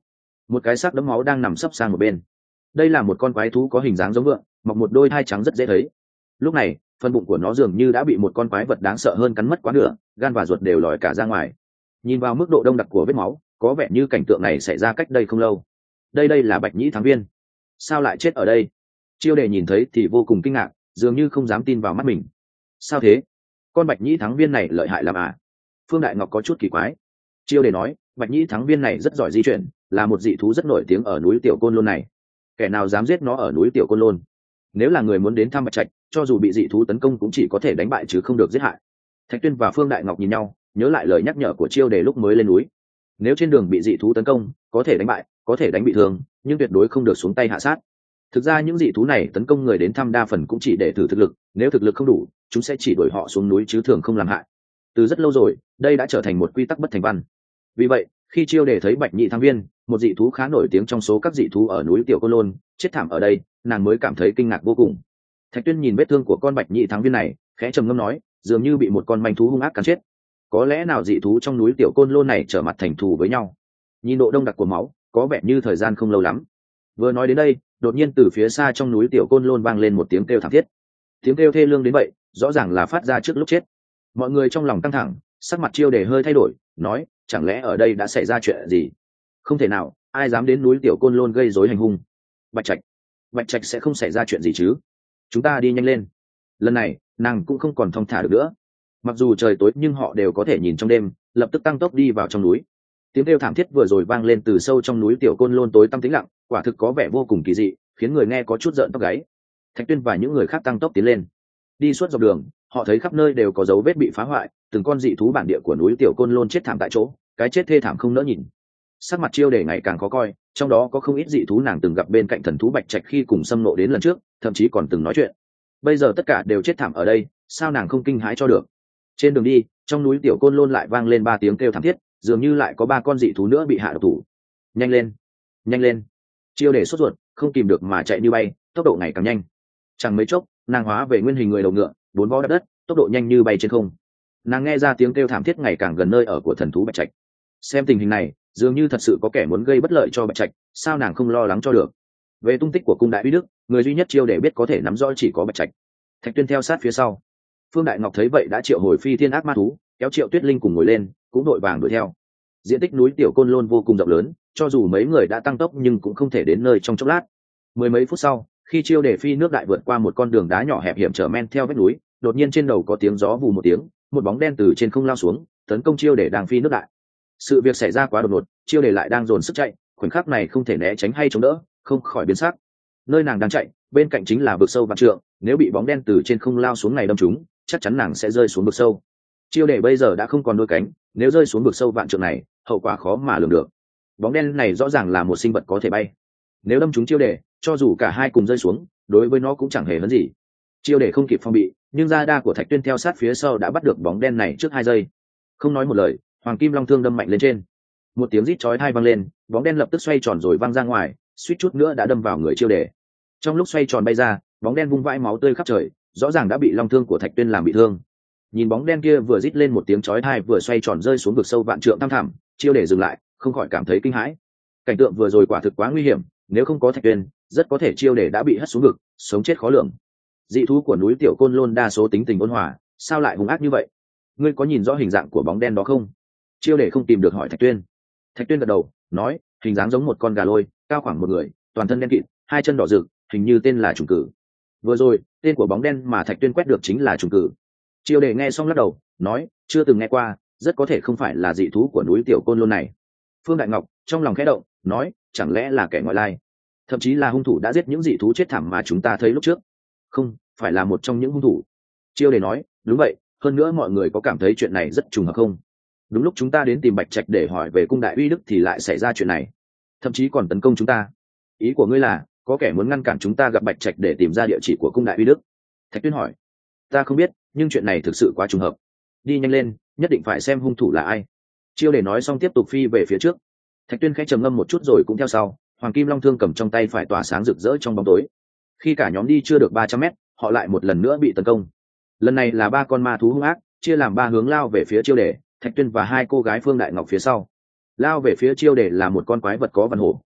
một cái xác đấm máu đang nằm sấp sang một bên. Đây là một con quái thú có hình dáng giống vượn, mọc một đôi thai trắng rất dễ thấy. Lúc này phần bụng của nó dường như đã bị một con quái vật đáng sợ hơn cắn mất quá nửa, gan và ruột đều lòi cả ra ngoài. Nhìn vào mức độ đông đặc của vết máu, có vẻ như cảnh tượng này xảy ra cách đây không lâu. Đây đây là Bạch Nhĩ Thắng Viên, sao lại chết ở đây? Chiêu Đề nhìn thấy thì vô cùng kinh ngạc, dường như không dám tin vào mắt mình. Sao thế? Con Bạch Nhĩ Thắng Viên này lợi hại lắm à? Phương Đại Ngọc có chút kỳ quái. Chiêu Đề nói, Bạch Nhĩ Thắng Viên này rất giỏi di chuyển, là một dị thú rất nổi tiếng ở núi Tiểu Côn Lôn này. Kẻ nào dám giết nó ở núi Tiểu Côn Lôn, nếu là người muốn đến thăm Bạch Trạch, cho dù bị dị thú tấn công cũng chỉ có thể đánh bại chứ không được giết hại. Thạch Tuyên và Phương Đại Ngọc nhìn nhau, nhớ lại lời nhắc nhở của Chiêu Đề lúc mới lên núi. Nếu trên đường bị dị thú tấn công, có thể đánh bại, có thể đánh bị thương, nhưng tuyệt đối không được xuống tay hạ sát. Thực ra những dị thú này tấn công người đến thăm đa phần cũng chỉ để thử thực lực, nếu thực lực không đủ, chúng sẽ chỉ đuổi họ xuống núi chứ thường không làm hại. Từ rất lâu rồi, đây đã trở thành một quy tắc bất thành văn. Vì vậy, khi Chiêu Đề thấy Bạch Nhĩ Thắng Viên, một dị thú khá nổi tiếng trong số các dị thú ở núi Tiểu Côn Lôn, chết thảm ở đây, nàng mới cảm thấy kinh ngạc vô cùng. Thạch Tuyên nhìn vết thương của con Bạch Nhĩ Thắng Viên này, khẽ trầm ngâm nói, dường như bị một con manh thú hung ác cắn chết. Có lẽ nào dị thú trong núi Tiểu Côn Lôn này trở mặt thành thù với nhau. Nhìn độ đông đặc của máu, có vẻ như thời gian không lâu lắm. Vừa nói đến đây, đột nhiên từ phía xa trong núi Tiểu Côn Lôn vang lên một tiếng kêu thảm thiết. Tiếng kêu thê lương đến vậy, rõ ràng là phát ra trước lúc chết. Mọi người trong lòng căng thẳng, sắc mặt Chiêu Đề hơi thay đổi, nói, chẳng lẽ ở đây đã xảy ra chuyện gì? Không thể nào, ai dám đến núi Tiểu Côn Lôn gây rối hành hung? Bạch Trạch, Bạch Trạch sẽ không xảy ra chuyện gì chứ? Chúng ta đi nhanh lên. Lần này, nàng cũng không còn thong thả được nữa. Mặc dù trời tối nhưng họ đều có thể nhìn trong đêm, lập tức tăng tốc đi vào trong núi. Tiếng kêu thảm thiết vừa rồi vang lên từ sâu trong núi Tiểu Côn Lôn tối tăm tĩnh lặng, quả thực có vẻ vô cùng kỳ dị, khiến người nghe có chút rợn tóc gáy. Thạch Tuyên và những người khác tăng tốc tiến lên. Đi suốt dọc đường, họ thấy khắp nơi đều có dấu vết bị phá hoại, từng con dị thú bản địa của núi Tiểu Côn Lôn chết thảm tại chỗ, cái chết thê thảm không nỡ nhìn. Sắc mặt Chiêu Đề ngày càng khó coi, trong đó có không ít dị thú nàng từng gặp bên cạnh thần thú Bạch Trạch khi cùng xâm nộ đến lần trước, thậm chí còn từng nói chuyện. Bây giờ tất cả đều chết thảm ở đây, sao nàng không kinh hãi cho được? Trên đường đi, trong núi Tiểu Côn Lôn lại vang lên ba tiếng kêu thảm thiết, dường như lại có ba con dị thú nữa bị hạ độc thủ. Nhanh lên, nhanh lên! Chiêu Đề sốt ruột, không kìm được mà chạy như bay, tốc độ ngày càng nhanh. Chẳng mấy chốc, nàng hóa về nguyên hình người đầu ngựa, bốn vó đạp đất, tốc độ nhanh như bay trên không. Nàng nghe ra tiếng kêu thảm thiết ngày càng gần nơi ở của thần thú Bạch Trạch. Xem tình hình này, dường như thật sự có kẻ muốn gây bất lợi cho Bạch Trạch, sao nàng không lo lắng cho được? Về tung tích của cung đại uy đức, người duy nhất Chiêu Đề biết có thể nắm rõ chỉ có Bạch Trạch. Thạch Tuyên theo sát phía sau. Phương Đại Ngọc thấy vậy đã triệu hồi phi thiên ác ma thú, kéo Triệu Tuyết Linh cùng ngồi lên, cũng đội vàng đuổi theo. Diện tích núi Tiểu Côn Lôn vô cùng rộng lớn, cho dù mấy người đã tăng tốc nhưng cũng không thể đến nơi trong chốc lát. Mười mấy phút sau, khi Chiêu Đề phi nước đại vượt qua một con đường đá nhỏ hẹp hiểm trở men theo vách núi, đột nhiên trên đầu có tiếng gió vù một tiếng, một bóng đen từ trên không lao xuống, tấn công Chiêu Đề đang phi nước đại. Sự việc xảy ra quá đột ngột, Chiêu Đề lại đang dồn sức chạy, khoảnh khắc này không thể né tránh hay chống đỡ, không khỏi biến sắc. Nơi nàng đang chạy, bên cạnh chính là vực sâu vạn trượng, nếu bị bóng đen từ trên không lao xuống này đâm trúng, chắc chắn nàng sẽ rơi xuống vực sâu. Chiêu Đề bây giờ đã không còn đôi cánh, nếu rơi xuống vực sâu vạn trượng này, hậu quả khó mà lường được. Bóng đen này rõ ràng là một sinh vật có thể bay, nếu đâm trúng Chiêu Đề, cho dù cả hai cùng rơi xuống, đối với nó cũng chẳng hề hấn gì. Chiêu Đề không kịp phòng bị, nhưng ra đa của Thạch Tuyên theo sát phía sau đã bắt được bóng đen này trước hai giây. Không nói một lời, Hoàng Kim Long Thương đâm mạnh lên trên. Một tiếng rít chói tai vang lên, bóng đen lập tức xoay tròn rồi văng ra ngoài, suýt chút nữa đã đâm vào người Chiêu Đề. Trong lúc xoay tròn bay ra, bóng đen vung vãi máu tươi khắp trời, rõ ràng đã bị long thương của Thạch Tuyên làm bị thương. Nhìn bóng đen kia vừa rít lên một tiếng chói tai vừa xoay tròn rơi xuống vực sâu vạn trượng thăm thẳm, Chiêu Đề dừng lại, không khỏi cảm thấy kinh hãi. Cảnh tượng vừa rồi quả thực quá nguy hiểm, nếu không có Thạch Tuyên, rất có thể Chiêu Đề đã bị hất xuống vực, sống chết khó lường. Dị thú của núi Tiểu Côn Lôn đa số tính tình ôn hòa, sao lại hung ác như vậy? Ngươi có nhìn rõ hình dạng của bóng đen đó không? Chiêu Đề không tìm được hỏi Thạch Tuyên. Thạch Tuyên gật đầu, nói, hình dáng giống một con gà lôi, cao khoảng một người, toàn thân đen kịt, hai chân đỏ rực, hình như tên là trùng cử. Vừa rồi, tên của bóng đen mà Thạch Tuyên quét được chính là trùng cử. Chiêu Đề nghe xong lắc đầu, nói, chưa từng nghe qua, rất có thể không phải là dị thú của núi Tiểu Côn Lôn này. Phương Đại Ngọc trong lòng khẽ động, nói, chẳng lẽ là kẻ ngoại lai, thậm chí là hung thủ đã giết những dị thú chết thảm mà chúng ta thấy lúc trước? Không, phải là một trong những hung thủ. Chiêu Đề nói, đúng vậy, hơn nữa mọi người có cảm thấy chuyện này rất trùng hợp không? Đúng lúc chúng ta đến tìm Bạch Trạch để hỏi về cung đại uy đức thì lại xảy ra chuyện này, thậm chí còn tấn công chúng ta. Ý của ngươi là có kẻ muốn ngăn cản chúng ta gặp Bạch Trạch để tìm ra địa chỉ của cung đại uy đức? Thạch Tuyên hỏi. Ta không biết, nhưng chuyện này thực sự quá trùng hợp. Đi nhanh lên, nhất định phải xem hung thủ là ai. Chiêu Đề nói xong tiếp tục phi về phía trước. Thạch Tuyên khẽ trầm ngâm một chút rồi cũng theo sau. Hoàng Kim Long Thương cầm trong tay phải tỏa sáng rực rỡ trong bóng tối. Khi cả nhóm đi chưa được ba trăm mét, họ lại một lần nữa bị tấn công. Lần này là ba con ma thú hung ác, chia làm ba hướng lao về phía Chiêu Đề, Thạch Tuyên và hai cô gái Phương Đại Ngọc phía sau. Lao về phía Chiêu Đề là một con quái vật có vằn hổ,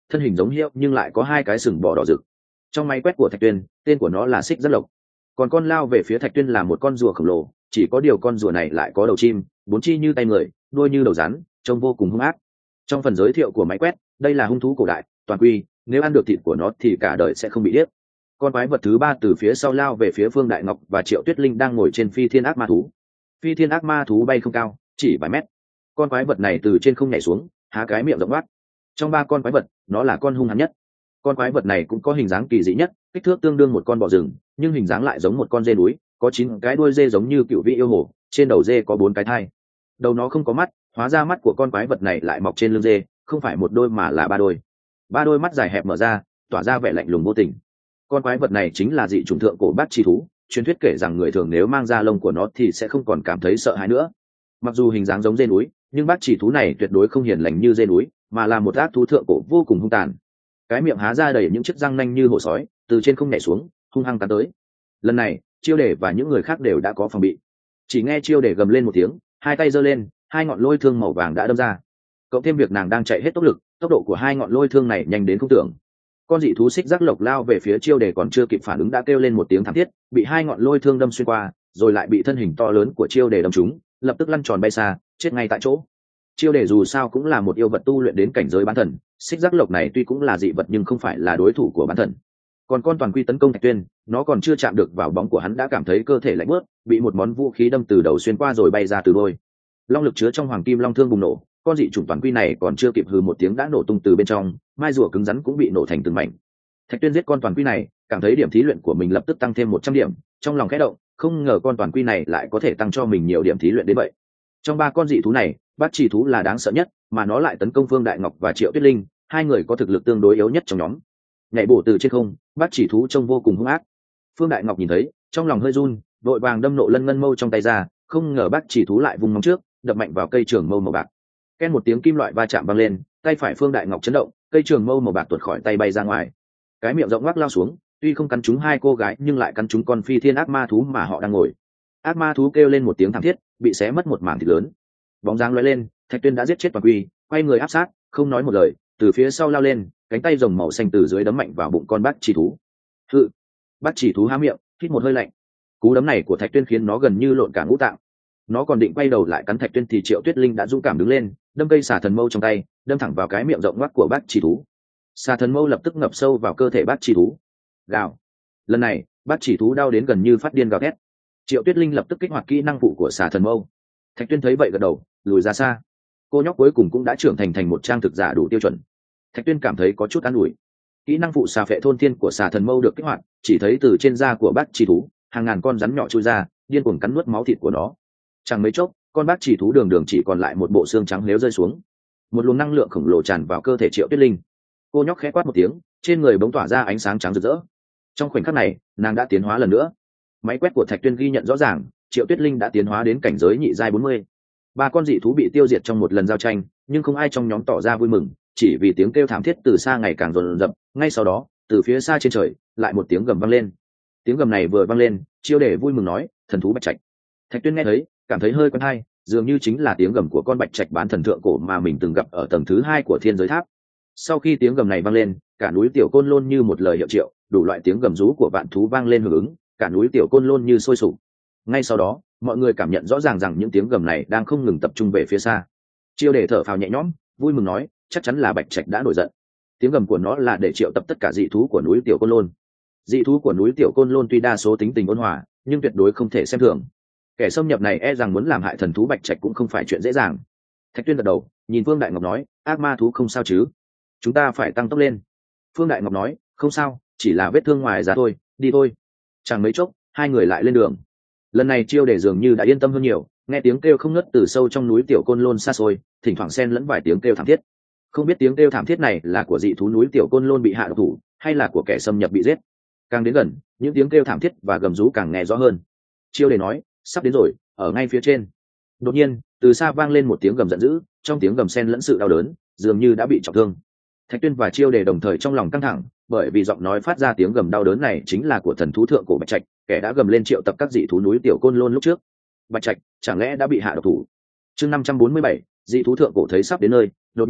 thân hình giống hiệu nhưng lại có hai cái sừng bò đỏ rực. Trong máy quét của Thạch Tuyên, tên của nó là Xích Giác Lộc. Còn con lao về phía Thạch Tuyên là một con rùa khổng lồ, chỉ có điều con rùa này lại có đầu chim, bốn chi như tay người, đuôi như đầu rắn, trông vô cùng hung ác. Trong phần giới thiệu của máy quét, đây là hung thú cổ đại, toàn quy, nếu ăn được thịt của nó thì cả đời sẽ không bị điếc. Con quái vật thứ ba từ phía sau lao về phía Phương Đại Ngọc và Triệu Tuyết Linh đang ngồi trên phi thiên ác ma thú. Phi thiên ác ma thú bay không cao, chỉ vài mét. Con quái vật này từ trên không nhảy xuống, há cái miệng rộng ngoác. Trong ba con quái vật, nó là con hung hãn nhất. Con quái vật này cũng có hình dáng kỳ dị nhất, kích thước tương đương một con bò rừng, nhưng hình dáng lại giống một con dê núi, có chín cái đuôi dê giống như cựu vị yêu hồ, trên đầu dê có bốn cái thai. Đầu nó không có mắt, hóa ra mắt của con quái vật này lại mọc trên lưng dê, không phải một đôi mà là ba đôi. Ba đôi mắt dài hẹp mở ra, tỏa ra vẻ lạnh lùng vô tình. Con quái vật này chính là dị chủng thượng cổ bát chi thú, truyền thuyết kể rằng người thường nếu mang ra lông của nó thì sẽ không còn cảm thấy sợ hãi nữa. Mặc dù hình dáng giống dê núi, nhưng bát chỉ thú này tuyệt đối không hiền lành như dê núi, mà là một ác thú thượng cổ vô cùng hung tàn. Cái miệng há ra đầy những chiếc răng nanh như hổ sói, từ trên không nhảy xuống, hung hăng cắn tới. Lần này, Chiêu Đề và những người khác đều đã có phòng bị. Chỉ nghe Chiêu Đề gầm lên một tiếng, hai tay giơ lên, hai ngọn lôi thương màu vàng đã đâm ra. Cộng thêm việc nàng đang chạy hết tốc lực, tốc độ của hai ngọn lôi thương này nhanh đến không tưởng. Con dị thú Xích Giác Lộc lao về phía Chiêu Đề còn chưa kịp phản ứng đã kêu lên một tiếng thảm thiết, bị hai ngọn lôi thương đâm xuyên qua, rồi lại bị thân hình to lớn của Chiêu Đề đâm trúng, lập tức lăn tròn bay xa, chết ngay tại chỗ. Chiêu Đề dù sao cũng là một yêu vật tu luyện đến cảnh giới bán thần, Xích Giác Lộc này tuy cũng là dị vật nhưng không phải là đối thủ của bán thần. Còn con toàn quy tấn công Thạch Tuyên, nó còn chưa chạm được vào bóng của hắn đã cảm thấy cơ thể lạnh bớt, bị một món vũ khí đâm từ đầu xuyên qua rồi bay ra từ đôi. Long lực chứa trong hoàng kim long thương bùng nổ, con dị chủng toàn quy này còn chưa kịp hừ một tiếng đã nổ tung từ bên trong, mai rùa cứng rắn cũng bị nổ thành từng mảnh. Thạch Tuyên giết con toàn quy này, cảm thấy điểm thí luyện của mình lập tức tăng thêm một trăm điểm, trong lòng khẽ động, không ngờ con toàn quy này lại có thể tăng cho mình nhiều điểm thí luyện đến vậy. Trong ba con dị thú này, bát chỉ thú là đáng sợ nhất, mà nó lại tấn công Phương Đại Ngọc và Triệu Tuyết Linh, hai người có thực lực tương đối yếu nhất trong nhóm. Nhảy bổ từ trên không, bát chỉ thú trông vô cùng hung ác. Phương Đại Ngọc nhìn thấy, trong lòng hơi run, vội vàng đâm nộ lân ngân mâu trong tay ra, không ngờ bát chỉ thú lại vung móng trước, đập mạnh vào cây trường mâu màu bạc. Ken một tiếng kim loại va chạm vang lên, tay phải Phương Đại Ngọc chấn động, cây trường mâu màu bạc tuột khỏi tay bay ra ngoài. Cái miệng rộng ngoác lao xuống, tuy không cắn trúng hai cô gái nhưng lại cắn trúng con phi thiên ác ma thú mà họ đang ngồi. Ác ma thú kêu lên một tiếng thảm thiết, bị xé mất một mảng thịt lớn. Bóng dáng lóe lên, Thạch Tuyên đã giết chết toàn quy, quay người áp sát, không nói một lời, từ phía sau lao lên, cánh tay rồng màu xanh từ dưới đấm mạnh vào bụng con bát chỉ thú. Hự! Bát chỉ thú há miệng, hít một hơi lạnh. Cú đấm này của Thạch Tuyên khiến nó gần như lộn cả ngũ tạng. Nó còn định quay đầu lại cắn Thạch Tuyên thì Triệu Tuyết Linh đã dũng cảm đứng lên, đâm cây xà thần mâu trong tay, đâm thẳng vào cái miệng rộng ngoác của bát chỉ thú. Xà thần mâu lập tức ngập sâu vào cơ thể bát chỉ thú. Gào! Lần này, bát chỉ thú đau đến gần như phát điên gào thét. Triệu Tuyết Linh lập tức kích hoạt kỹ năng phụ của xà thần mâu. Thạch Tuyên thấy vậy gật đầu, lùi ra xa. Cô nhóc cuối cùng cũng đã trưởng thành thành một trang thực giả đủ tiêu chuẩn. Thạch Tuyên cảm thấy có chút an ủi. Kỹ năng phụ xà phệ thôn thiên của xà thần mâu được kích hoạt, chỉ thấy từ trên da của bát chỉ thú, hàng ngàn con rắn nhỏ chui ra, điên cuồng cắn nuốt máu thịt của nó. Chẳng mấy chốc, con bát chỉ thú đường đường chỉ còn lại một bộ xương trắng nếu rơi xuống. Một luồng năng lượng khổng lồ tràn vào cơ thể Triệu Tuyết Linh. Cô nhóc khẽ quát một tiếng, trên người bỗng tỏa ra ánh sáng trắng rực rỡ. Trong khoảnh khắc này, nàng đã tiến hóa lần nữa. Máy quét của Thạch Tuyên ghi nhận rõ ràng, Triệu Tuyết Linh đã tiến hóa đến cảnh giới nhị giai bốn mươi. Ba con dị thú bị tiêu diệt trong một lần giao tranh, nhưng không ai trong nhóm tỏ ra vui mừng, chỉ vì tiếng kêu thảm thiết từ xa ngày càng dồn dập. Ngay sau đó, từ phía xa trên trời, lại một tiếng gầm vang lên. Tiếng gầm này vừa vang lên, Chiêu Đề vui mừng nói, thần thú bạch trạch. Thạch Tuyên nghe thấy, cảm thấy hơi quen tai, dường như chính là tiếng gầm của con bạch trạch bán thần thượng cổ mà mình từng gặp ở tầng thứ hai của Thiên Giới Tháp. Sau khi tiếng gầm này vang lên, cả núi Tiểu Côn Lôn như một lời hiệu triệu, đủ loại tiếng gầm rú của vạn thú vang lên hưởng ứng, cả núi Tiểu Côn Lôn như sôi sục. Ngay sau đó, mọi người cảm nhận rõ ràng rằng những tiếng gầm này đang không ngừng tập trung về phía xa. Chiêu Đề thở phào nhẹ nhõm, vui mừng nói, chắc chắn là bạch trạch đã nổi giận. Tiếng gầm của nó là để triệu tập tất cả dị thú của núi Tiểu Côn Lôn. Dị thú của núi Tiểu Côn Lôn tuy đa số tính tình ôn hòa, nhưng tuyệt đối không thể xem thường. Kẻ xâm nhập này e rằng muốn làm hại thần thú bạch trạch cũng không phải chuyện dễ dàng. Thạch Tuyên gật đầu, nhìn Phương Đại Ngọc nói, ác ma thú không sao chứ? Chúng ta phải tăng tốc lên. Phương Đại Ngọc nói, không sao, chỉ là vết thương ngoài da thôi, đi thôi. Chẳng mấy chốc, hai người lại lên đường. Lần này Chiêu Đề dường như đã yên tâm hơn nhiều, nghe tiếng kêu không ngớt từ sâu trong núi Tiểu Côn Lôn xa xôi, thỉnh thoảng xen lẫn vài tiếng kêu thảm thiết. Không biết tiếng kêu thảm thiết này là của dị thú núi Tiểu Côn Lôn bị hạ độc thủ, hay là của kẻ xâm nhập bị giết. Càng đến gần, những tiếng kêu thảm thiết và gầm rú càng nghe rõ hơn. Chiêu Đề nói, sắp đến rồi, ở ngay phía trên. Đột nhiên, từ xa vang lên một tiếng gầm giận dữ, trong tiếng gầm xen lẫn sự đau đớn, dường như đã bị trọng thương. Thạch Tuyên và Chiêu Đề đồng thời trong lòng căng thẳng, bởi vì giọng nói phát ra tiếng gầm đau đớn này chính là của thần thú thượng cổ bạch trạch, kẻ đã gầm lên triệu tập các dị thú núi Tiểu Côn Lôn lúc trước. Bạch trạch chẳng lẽ đã bị hạ độc thủ? Chương năm trăm bốn mươi bảy, dị thú thượng cổ thấy sắp đến nơi, đột nhiên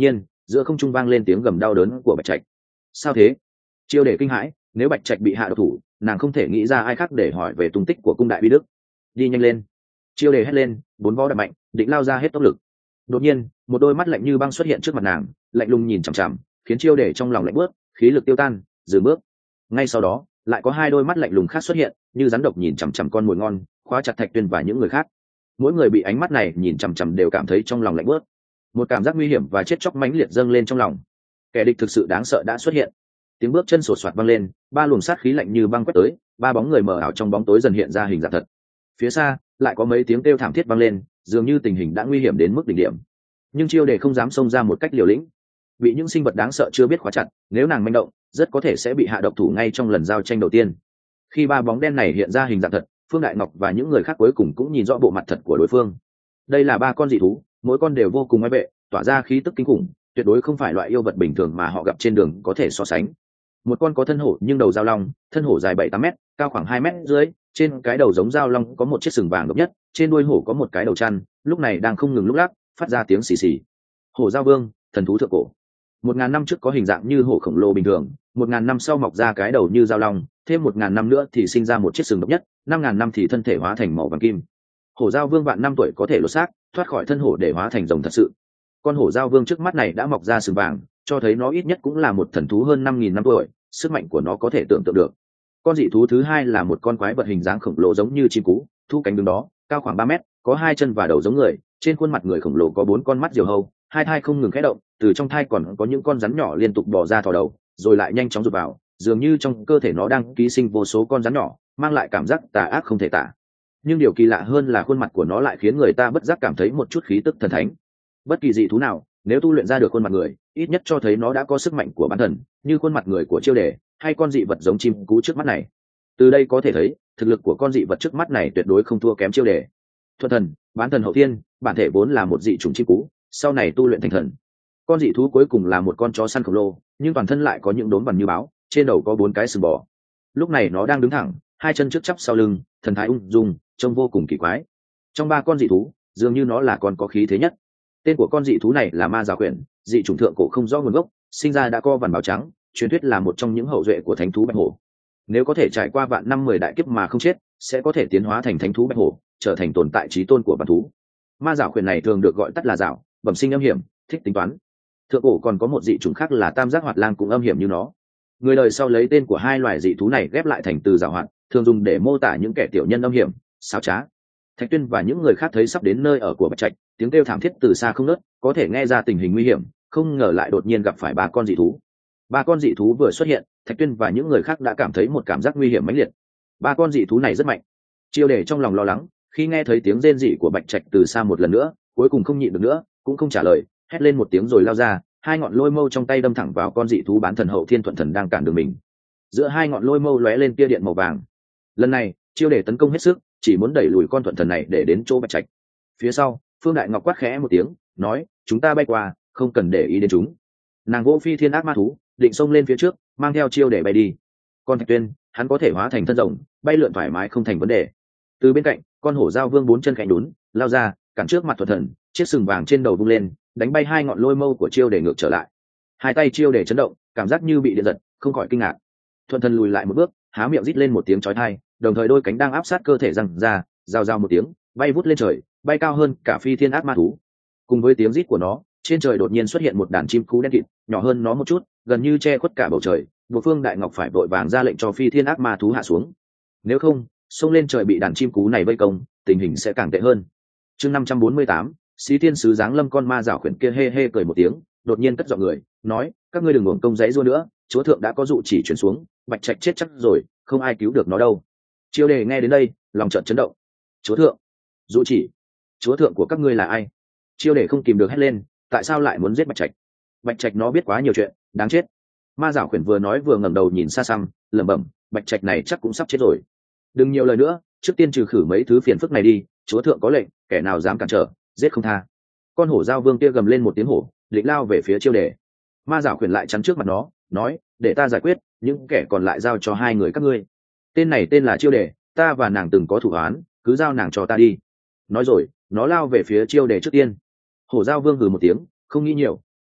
giữa không trung vang lên tiếng gầm đau đớn của bạch trạch. Sao thế? Chiêu đề kinh hãi, nếu bạch trạch bị hạ độc thủ, nàng không thể nghĩ ra ai khác để hỏi về tung tích của cung đại bi đức. Đi nhanh lên! Chiêu đề hét lên, bốn vó đập mạnh, định lao ra hết tốc lực. Đột nhiên, một đôi mắt lạnh như băng xuất hiện trước mặt nàng, lạnh lùng nhìn chằm chằm, khiến chiêu đề trong lòng lạnh bước, khí lực tiêu tan, dừng bước. Ngay sau đó, lại có hai đôi mắt lạnh lùng khác xuất hiện, như rắn độc nhìn chằm chằm con mồi ngon, khóa chặt Thạch Tuyên và những người khác. Mỗi người bị ánh mắt này nhìn chằm chằm đều cảm thấy trong lòng lạnh bước, một cảm giác nguy hiểm và chết chóc mãnh liệt dâng lên trong lòng. Kẻ địch thực sự đáng sợ đã xuất hiện. Tiếng bước chân sột soạt vang lên, ba luồng sát khí lạnh như băng quét tới, ba bóng người mờ ảo trong bóng tối dần hiện ra hình dạng thật. Phía xa lại có mấy tiếng kêu thảm thiết vang lên, dường như tình hình đã nguy hiểm đến mức đỉnh điểm. Nhưng chiêu đề không dám xông ra một cách liều lĩnh, bị những sinh vật đáng sợ chưa biết khóa chặt, nếu nàng manh động rất có thể sẽ bị hạ độc thủ ngay trong lần giao tranh đầu tiên. Khi ba bóng đen này hiện ra hình dạng thật, Phương Đại Ngọc và những người khác cuối cùng cũng nhìn rõ bộ mặt thật của đối phương. Đây là ba con dị thú, mỗi con đều vô cùng oai vệ, tỏa ra khí tức kinh khủng, tuyệt đối không phải loại yêu vật bình thường mà họ gặp trên đường có thể so sánh. Một con có thân hổ nhưng đầu dao long, thân hổ dài bảy tám mét, cao khoảng hai mét dưới, trên cái đầu giống dao long có một chiếc sừng vàng độc nhất, trên đuôi hổ có một cái đầu chăn, lúc này đang không ngừng lúc lắc, phát ra tiếng xì xì. Hổ giao vương, thần thú thượng cổ. Một ngàn năm trước có hình dạng như hổ khổng lồ bình thường, một ngàn năm sau mọc ra cái đầu như dao long, thêm một ngàn năm nữa thì sinh ra một chiếc sừng độc nhất, năm ngàn năm thì thân thể hóa thành màu vàng kim. Hổ giao vương vạn năm tuổi có thể lột xác, thoát khỏi thân hổ để hóa thành rồng thật sự. Con hổ giao vương trước mắt này đã mọc ra sừng vàng, cho thấy nó ít nhất cũng là một thần thú hơn năm nghìn năm tuổi, sức mạnh của nó có thể tưởng tượng được. Con dị thú thứ hai là một con quái vật hình dáng khổng lồ giống như chim cú, thu cánh đứng đó, cao khoảng ba mét, có hai chân và đầu giống người, trên khuôn mặt người khổng lồ có bốn con mắt diều hâu, hai thai không ngừng khẽ động, từ trong thai còn có những con rắn nhỏ liên tục bò ra thò đầu, rồi lại nhanh chóng rụt vào, dường như trong cơ thể nó đang ký sinh vô số con rắn nhỏ, mang lại cảm giác tà ác không thể tả. Nhưng điều kỳ lạ hơn là khuôn mặt của nó lại khiến người ta bất giác cảm thấy một chút khí tức thần thánh. Bất kỳ dị thú nào, nếu tu luyện ra được khuôn mặt người, ít nhất cho thấy nó đã có sức mạnh của bán thần, như khuôn mặt người của Chiêu Đề hay con dị vật giống chim cú trước mắt này. Từ đây có thể thấy, thực lực của con dị vật trước mắt này tuyệt đối không thua kém Chiêu Đề. Thuần thần, bán thần hậu thiên, bản thể vốn là một dị chủng chim cú, sau này tu luyện thành thần. Con dị thú cuối cùng là một con chó săn khổng lồ, nhưng toàn thân lại có những đốm vằn như báo, trên đầu có bốn cái sừng bò. Lúc này nó đang đứng thẳng, hai chân trước chắp sau lưng, thần thái ung dung, trông vô cùng kỳ quái. Trong ba con dị thú, dường như nó là con có khí thế nhất. Tên của con dị thú này là Ma Giảo Quyển, dị chủng thượng cổ không rõ nguồn gốc, sinh ra đã co vằn báo trắng, truyền thuyết là một trong những hậu duệ của thánh thú bạch hổ. Nếu có thể trải qua vạn năm mười đại kiếp mà không chết, sẽ có thể tiến hóa thành thánh thú bạch hổ, trở thành tồn tại chí tôn của vạn thú. Ma Giảo Quyển này thường được gọi tắt là Giảo, bẩm sinh âm hiểm, thích tính toán. Thượng cổ còn có một dị chủng khác là Tam Giác Hoạt Lang cũng âm hiểm như nó. Người đời sau lấy tên của hai loài dị thú này ghép lại thành từ giảo hoạt, thường dùng để mô tả những kẻ tiểu nhân âm hiểm, xáo trá. Thạch Tuyên và những người khác thấy sắp đến nơi ở của Bạch Trạch, tiếng kêu thảm thiết từ xa không ngớt, có thể nghe ra tình hình nguy hiểm, không ngờ lại đột nhiên gặp phải ba con dị thú. Ba con dị thú vừa xuất hiện, Thạch Tuyên và những người khác đã cảm thấy một cảm giác nguy hiểm mãnh liệt. Ba con dị thú này rất mạnh. Chiêu Đề trong lòng lo lắng, khi nghe thấy tiếng rên rỉ của Bạch Trạch từ xa một lần nữa, cuối cùng không nhịn được nữa, cũng không trả lời, hét lên một tiếng rồi lao ra, hai ngọn lôi mâu trong tay đâm thẳng vào con dị thú bán thần hậu thiên thuận thần đang cản đường mình. Giữa hai ngọn lôi mâu lóe lên tia điện màu vàng. Lần này, Chiêu Đề tấn công hết sức, chỉ muốn đẩy lùi con thuận thần này để đến chỗ Bạch Trạch. Phía sau, Phương Đại Ngọc quát khẽ một tiếng, nói: "Chúng ta bay qua, không cần để ý đến chúng." Nàng vỗ phi thiên ác ma thú, định xông lên phía trước, mang theo Chiêu Đề bay đi. Con Thạch Tuyên, hắn có thể hóa thành thân rồng, bay lượn thoải mái không thành vấn đề. Từ bên cạnh, con hổ giao vương bốn chân khẽ đún, lao ra, cản trước mặt thuận thần, chiếc sừng vàng trên đầu vung lên, đánh bay hai ngọn lôi mâu của Chiêu Đề ngược trở lại. Hai tay Chiêu Đề chấn động, cảm giác như bị điện giật, không khỏi kinh ngạc. Thuận thần lùi lại một bước, há miệng rít lên một tiếng chói tai, đồng thời đôi cánh đang áp sát cơ thể giằng ra, rào rào một tiếng, bay vút lên trời, bay cao hơn cả phi thiên ác ma thú. Cùng với tiếng rít của nó, trên trời đột nhiên xuất hiện một đàn chim cú đen kịt, nhỏ hơn nó một chút, gần như che khuất cả bầu trời. Buộc Phương Đại Ngọc phải vội vàng ra lệnh cho phi thiên ác ma thú hạ xuống. Nếu không, xông lên trời bị đàn chim cú này vây công, tình hình sẽ càng tệ hơn. Chương năm trăm bốn mươi tám, Xí Thiên sứ giáng lâm. Con ma giảo khuyển kia hê hê cười một tiếng, đột nhiên cất giọng người, nói: "Các ngươi đừng uổng công giãy giụa nữa, chúa thượng đã có dụ chỉ chuyển xuống, Bạch Trạch chết chắc rồi, không ai cứu được nó đâu." Chiêu Đề nghe đến đây, lòng chợt chấn động. Chúa thượng? Dụ chỉ? Chúa thượng của các ngươi là ai? Chiêu Đề không kìm được hét lên, tại sao lại muốn giết Bạch Trạch? Bạch Trạch nó biết quá nhiều chuyện, đáng chết. Ma giảo khuyển vừa nói vừa ngẩng đầu nhìn xa xăm, lẩm bẩm: Bạch Trạch này chắc cũng sắp chết rồi. Đừng nhiều lời nữa, trước tiên trừ khử mấy thứ phiền phức này đi, chúa thượng có lệnh, kẻ nào dám cản trở, giết không tha. Con hổ giao vương kia gầm lên một tiếng hổ, định lao về phía Chiêu Đề. Ma giảo khuyển lại chắn trước mặt nó, nói: để ta giải quyết, những kẻ còn lại giao cho hai người các ngươi. Tên này tên là Chiêu Đề, ta và nàng từng có thủ án, cứ giao nàng cho ta đi. Nói rồi, nó lao về phía Chiêu Đề trước tiên. Hổ giao vương hừ một tiếng, không nghĩ nhiều,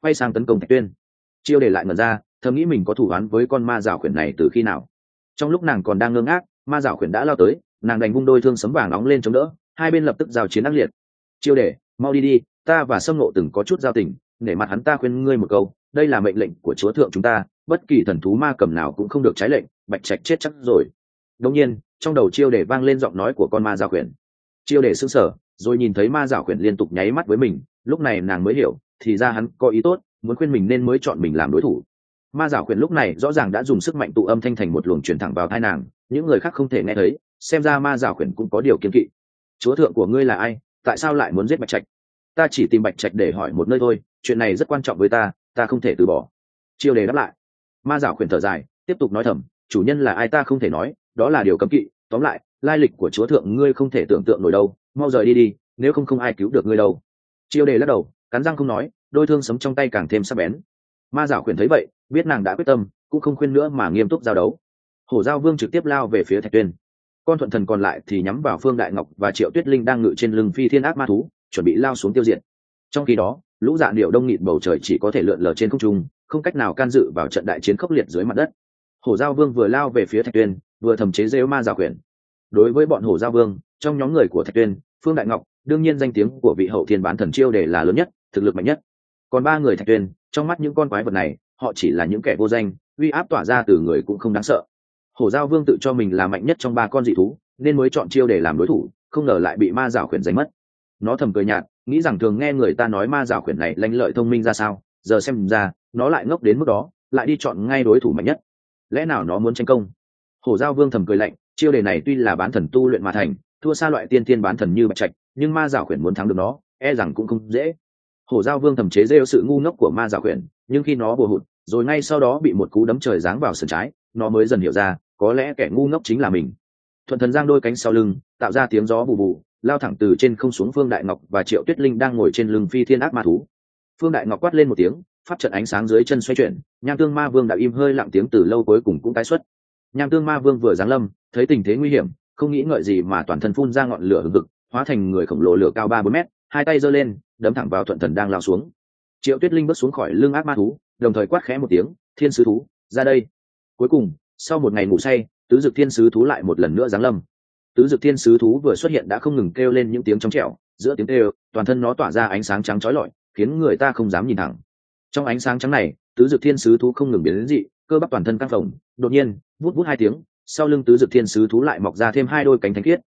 quay sang tấn công Thạch Tuyên. Chiêu Đề lại ngẩn ra, thầm nghĩ mình có thủ án với con ma giảo khuyển này từ khi nào. Trong lúc nàng còn đang ngơ ngác, ma giảo khuyển đã lao tới, nàng đành vung đôi thương sấm vàng nóng lên chống đỡ, hai bên lập tức giao chiến ác liệt. Chiêu Đề, mau đi đi, ta và Sâm Nộ từng có chút giao tình, để mặt hắn ta khuyên ngươi một câu, đây là mệnh lệnh của chúa thượng chúng ta, bất kỳ thần thú ma cầm nào cũng không được trái lệnh, Bạch Trạch chết chắc rồi. Đột nhiên, trong đầu Chiêu Đề vang lên giọng nói của con ma giảo khuyển. Chiêu Đề sững sờ, rồi nhìn thấy ma giảo khuyển liên tục nháy mắt với mình, lúc này nàng mới hiểu, thì ra hắn có ý tốt, muốn khuyên mình nên mới chọn mình làm đối thủ. Ma giảo khuyển lúc này rõ ràng đã dùng sức mạnh tụ âm thanh thành một luồng truyền thẳng vào tai nàng, những người khác không thể nghe thấy, xem ra ma giảo khuyển cũng có điều kiêng kỵ. Chúa thượng của ngươi là ai, tại sao lại muốn giết Bạch Trạch? Ta chỉ tìm Bạch Trạch để hỏi một nơi thôi, chuyện này rất quan trọng với ta, ta không thể từ bỏ. Chiêu Đề đáp lại. Ma giảo khuyển thở dài, tiếp tục nói thầm, chủ nhân là ai ta không thể nói, đó là điều cấm kỵ, tóm lại, lai lịch của chúa thượng ngươi không thể tưởng tượng nổi đâu, mau rời đi đi, nếu không không ai cứu được ngươi đâu. Chiêu Đề lắc đầu, cắn răng không nói, đôi thương sấm trong tay càng thêm sắc bén. Ma giảo khuyển thấy vậy, biết nàng đã quyết tâm, cũng không khuyên nữa mà nghiêm túc giao đấu. Hổ Giao Vương trực tiếp lao về phía Thạch Tuyên, con thuận thần còn lại thì nhắm vào Phương Đại Ngọc và Triệu Tuyết Linh đang ngự trên lưng phi thiên ác ma thú, chuẩn bị lao xuống tiêu diệt. Trong khi đó, lũ dạ điệu đông nghịt bầu trời chỉ có thể lượn lờ trên không trung, không cách nào can dự vào trận đại chiến khốc liệt dưới mặt đất. Hổ Giao Vương vừa lao về phía Thạch Tuyên, vừa thầm chế giễu ma giảo khuyển. Đối với bọn Hổ Giao Vương, trong nhóm người của Thạch Tuyên, Phương Đại Ngọc, đương nhiên danh tiếng của vị hậu thiên bán thần Chiêu Đề là lớn nhất, thực lực mạnh nhất. Còn ba người Thạch Tuyên, trong mắt những con quái vật này, họ chỉ là những kẻ vô danh, uy áp tỏa ra từ người cũng không đáng sợ. Hổ Giao Vương tự cho mình là mạnh nhất trong ba con dị thú, nên mới chọn Chiêu Đề làm đối thủ, không ngờ lại bị ma giảo khuyển giành mất. Nó thầm cười nhạt, nghĩ rằng thường nghe người ta nói ma giảo khuyển này lanh lợi thông minh ra sao, giờ xem ra nó lại ngốc đến mức đó, lại đi chọn ngay đối thủ mạnh nhất. Lẽ nào nó muốn tranh công? Hổ Giao Vương thầm cười lạnh, Chiêu Đề này tuy là bán thần tu luyện mà thành, thua xa loại tiên thiên bán thần như Bạch Trạch, nhưng ma giảo khuyển muốn thắng được nó, e rằng cũng không dễ. Hổ Giao Vương thầm chế giễu sự ngu ngốc của ma giảo khuyển, nhưng khi nó bùa hụt, rồi ngay sau đó bị một cú đấm trời giáng vào sườn trái, nó mới dần hiểu ra, có lẽ kẻ ngu ngốc chính là mình. Thuận thần giang đôi cánh sau lưng, tạo ra tiếng gió bù bù, lao thẳng từ trên không xuống Phương Đại Ngọc và Triệu Tuyết Linh đang ngồi trên lưng phi thiên ác ma thú. Phương Đại Ngọc quát lên một tiếng, pháp trận ánh sáng dưới chân xoay chuyển, Nham Tương Ma Vương đã im hơi lặng tiếng từ lâu cuối cùng cũng tái xuất. Nham Tương Ma Vương vừa giáng lâm, thấy tình thế nguy hiểm, không nghĩ ngợi gì mà toàn thân phun ra ngọn lửa hừng hực, hóa thành người khổng lồ lửa cao ba bốn mét, hai tay giơ lên, đấm thẳng vào Thuận thần đang lao xuống. Triệu Tuyết Linh bước xuống khỏi lưng ác ma thú, đồng thời quát khẽ một tiếng, thiên sứ thú, ra đây. Cuối cùng, sau một ngày ngủ say, tứ dực thiên sứ thú lại một lần nữa giáng lâm. Tứ dực thiên sứ thú vừa xuất hiện đã không ngừng kêu lên những tiếng trong trẻo, giữa tiếng kêu, toàn thân nó tỏa ra ánh sáng trắng chói lọi, khiến người ta không dám nhìn thẳng. Trong ánh sáng trắng này, tứ dực thiên sứ thú không ngừng biến đến dị, cơ bắp toàn thân căng phồng, đột nhiên, vút vút hai tiếng, sau lưng tứ dực thiên sứ thú lại mọc ra thêm hai đôi cánh thánh khiết.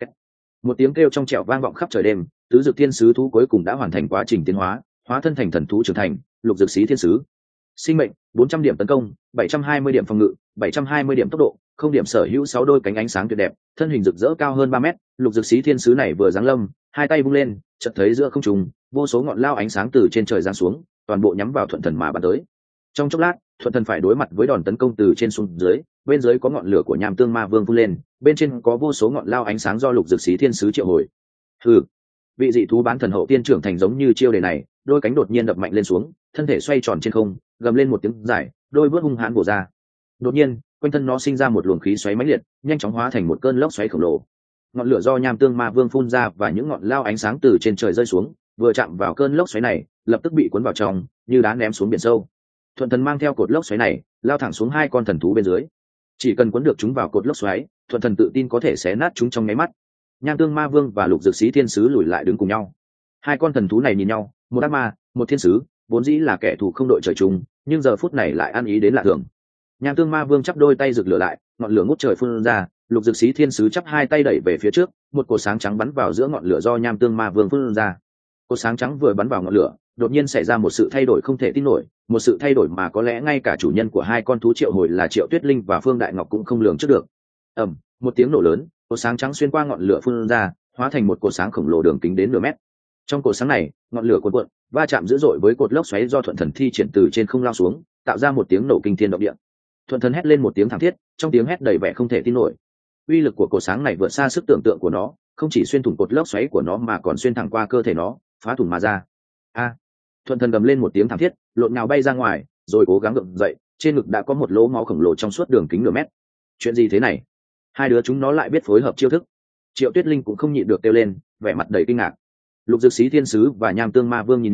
Một tiếng kêu trong trẻo vang vọng khắp trời đêm, tứ dực thiên sứ thú cuối cùng đã hoàn thành quá trình tiến hóa, hóa thân thành thần thú trưởng thành, lục dực xí thiên sứ. Sinh mệnh bốn trăm điểm tấn công, bảy trăm hai mươi điểm phòng ngự, bảy trăm hai mươi điểm tốc độ, không điểm sở hữu sáu đôi cánh ánh sáng tuyệt đẹp, thân hình rực rỡ cao hơn ba mét. Lục dực xí thiên sứ này vừa giáng lâm, hai tay vung lên, chợt thấy giữa không trung vô số ngọn lao ánh sáng từ trên trời giáng xuống, toàn bộ nhắm vào Thuận thần mà bắn tới. Trong chốc lát, Thuận thần phải đối mặt với đòn tấn công từ trên xuống dưới, bên dưới có ngọn lửa của Nham Tương Ma Vương phun lên, bên trên có vô số ngọn lao ánh sáng do lục dực xí thiên sứ triệu hồi. Hừ, vị dị thú bán thần hậu tiên trưởng thành giống như Chiêu Đề này, đôi cánh đột nhiên đập mạnh lên xuống, thân thể xoay tròn trên không, gầm lên một tiếng dài, đôi bước hung hãn bổ ra. Đột nhiên, quanh thân nó sinh ra một luồng khí xoáy mãnh liệt, nhanh chóng hóa thành một cơn lốc xoáy khổng lồ. Ngọn lửa do Nham Tương Ma Vương phun ra và những ngọn lao ánh sáng từ trên trời rơi xuống, vừa chạm vào cơn lốc xoáy này, lập tức bị cuốn vào trong, như đá ném xuống biển sâu. Thuận thần mang theo cột lốc xoáy này, lao thẳng xuống hai con thần thú bên dưới. Chỉ cần cuốn được chúng vào cột lốc xoáy, Thuận thần tự tin có thể xé nát chúng trong nháy mắt. Nham Tương Ma Vương và lục dực xí thiên sứ lùi lại đứng cùng nhau. Hai con thần thú này nhìn nhau, một ác ma, một thiên sứ, vốn dĩ là kẻ thù không đội trời chung, nhưng giờ phút này lại ăn ý đến lạ thường. Nham Tương Ma Vương chắp đôi tay rực lửa lại, ngọn lửa ngút trời phun ra, lục dực xí thiên sứ chắp hai tay đẩy về phía trước, một cột sáng trắng bắn vào giữa ngọn lửa do Nham Tương Ma Vương phun ra. Cột sáng trắng vừa bắn vào ngọn lửa, đột nhiên xảy ra một sự thay đổi không thể tin nổi, một sự thay đổi mà có lẽ ngay cả chủ nhân của hai con thú triệu hồi là Triệu Tuyết Linh và Phương Đại Ngọc cũng không lường trước được. Ầm, một tiếng nổ lớn, cột sáng trắng xuyên qua ngọn lửa phun ra, hóa thành một cột sáng khổng lồ đường kính đến nửa mét. Trong cột sáng này, ngọn lửa cuộn cuộn, va chạm dữ dội với cột lốc xoáy do Thuận thần thi triển từ trên không lao xuống, tạo ra một tiếng nổ kinh thiên động địa. Thuận thần hét lên một tiếng thảm thiết, trong tiếng hét đầy vẻ không thể tin nổi. Uy lực của cột sáng này vượt xa sức tưởng tượng của nó, không chỉ xuyên thủng cột lốc xoáy của nó mà còn xuyên thẳng qua cơ thể nó, phá thủng mà ra. A! Thuận thần gầm lên một tiếng thảm thiết, lộn nhào bay ra ngoài, rồi cố gắng gượng dậy, trên ngực đã có một lỗ máu khổng lồ trong suốt đường kính nửa mét. Chuyện gì thế này? Hai đứa chúng nó lại biết phối hợp chiêu thức. Triệu Tuyết Linh cũng không nhịn được kêu lên, vẻ mặt đầy kinh ngạc. Lục dực xí thiên sứ và Nham Tương Ma Vương nhìn nhau,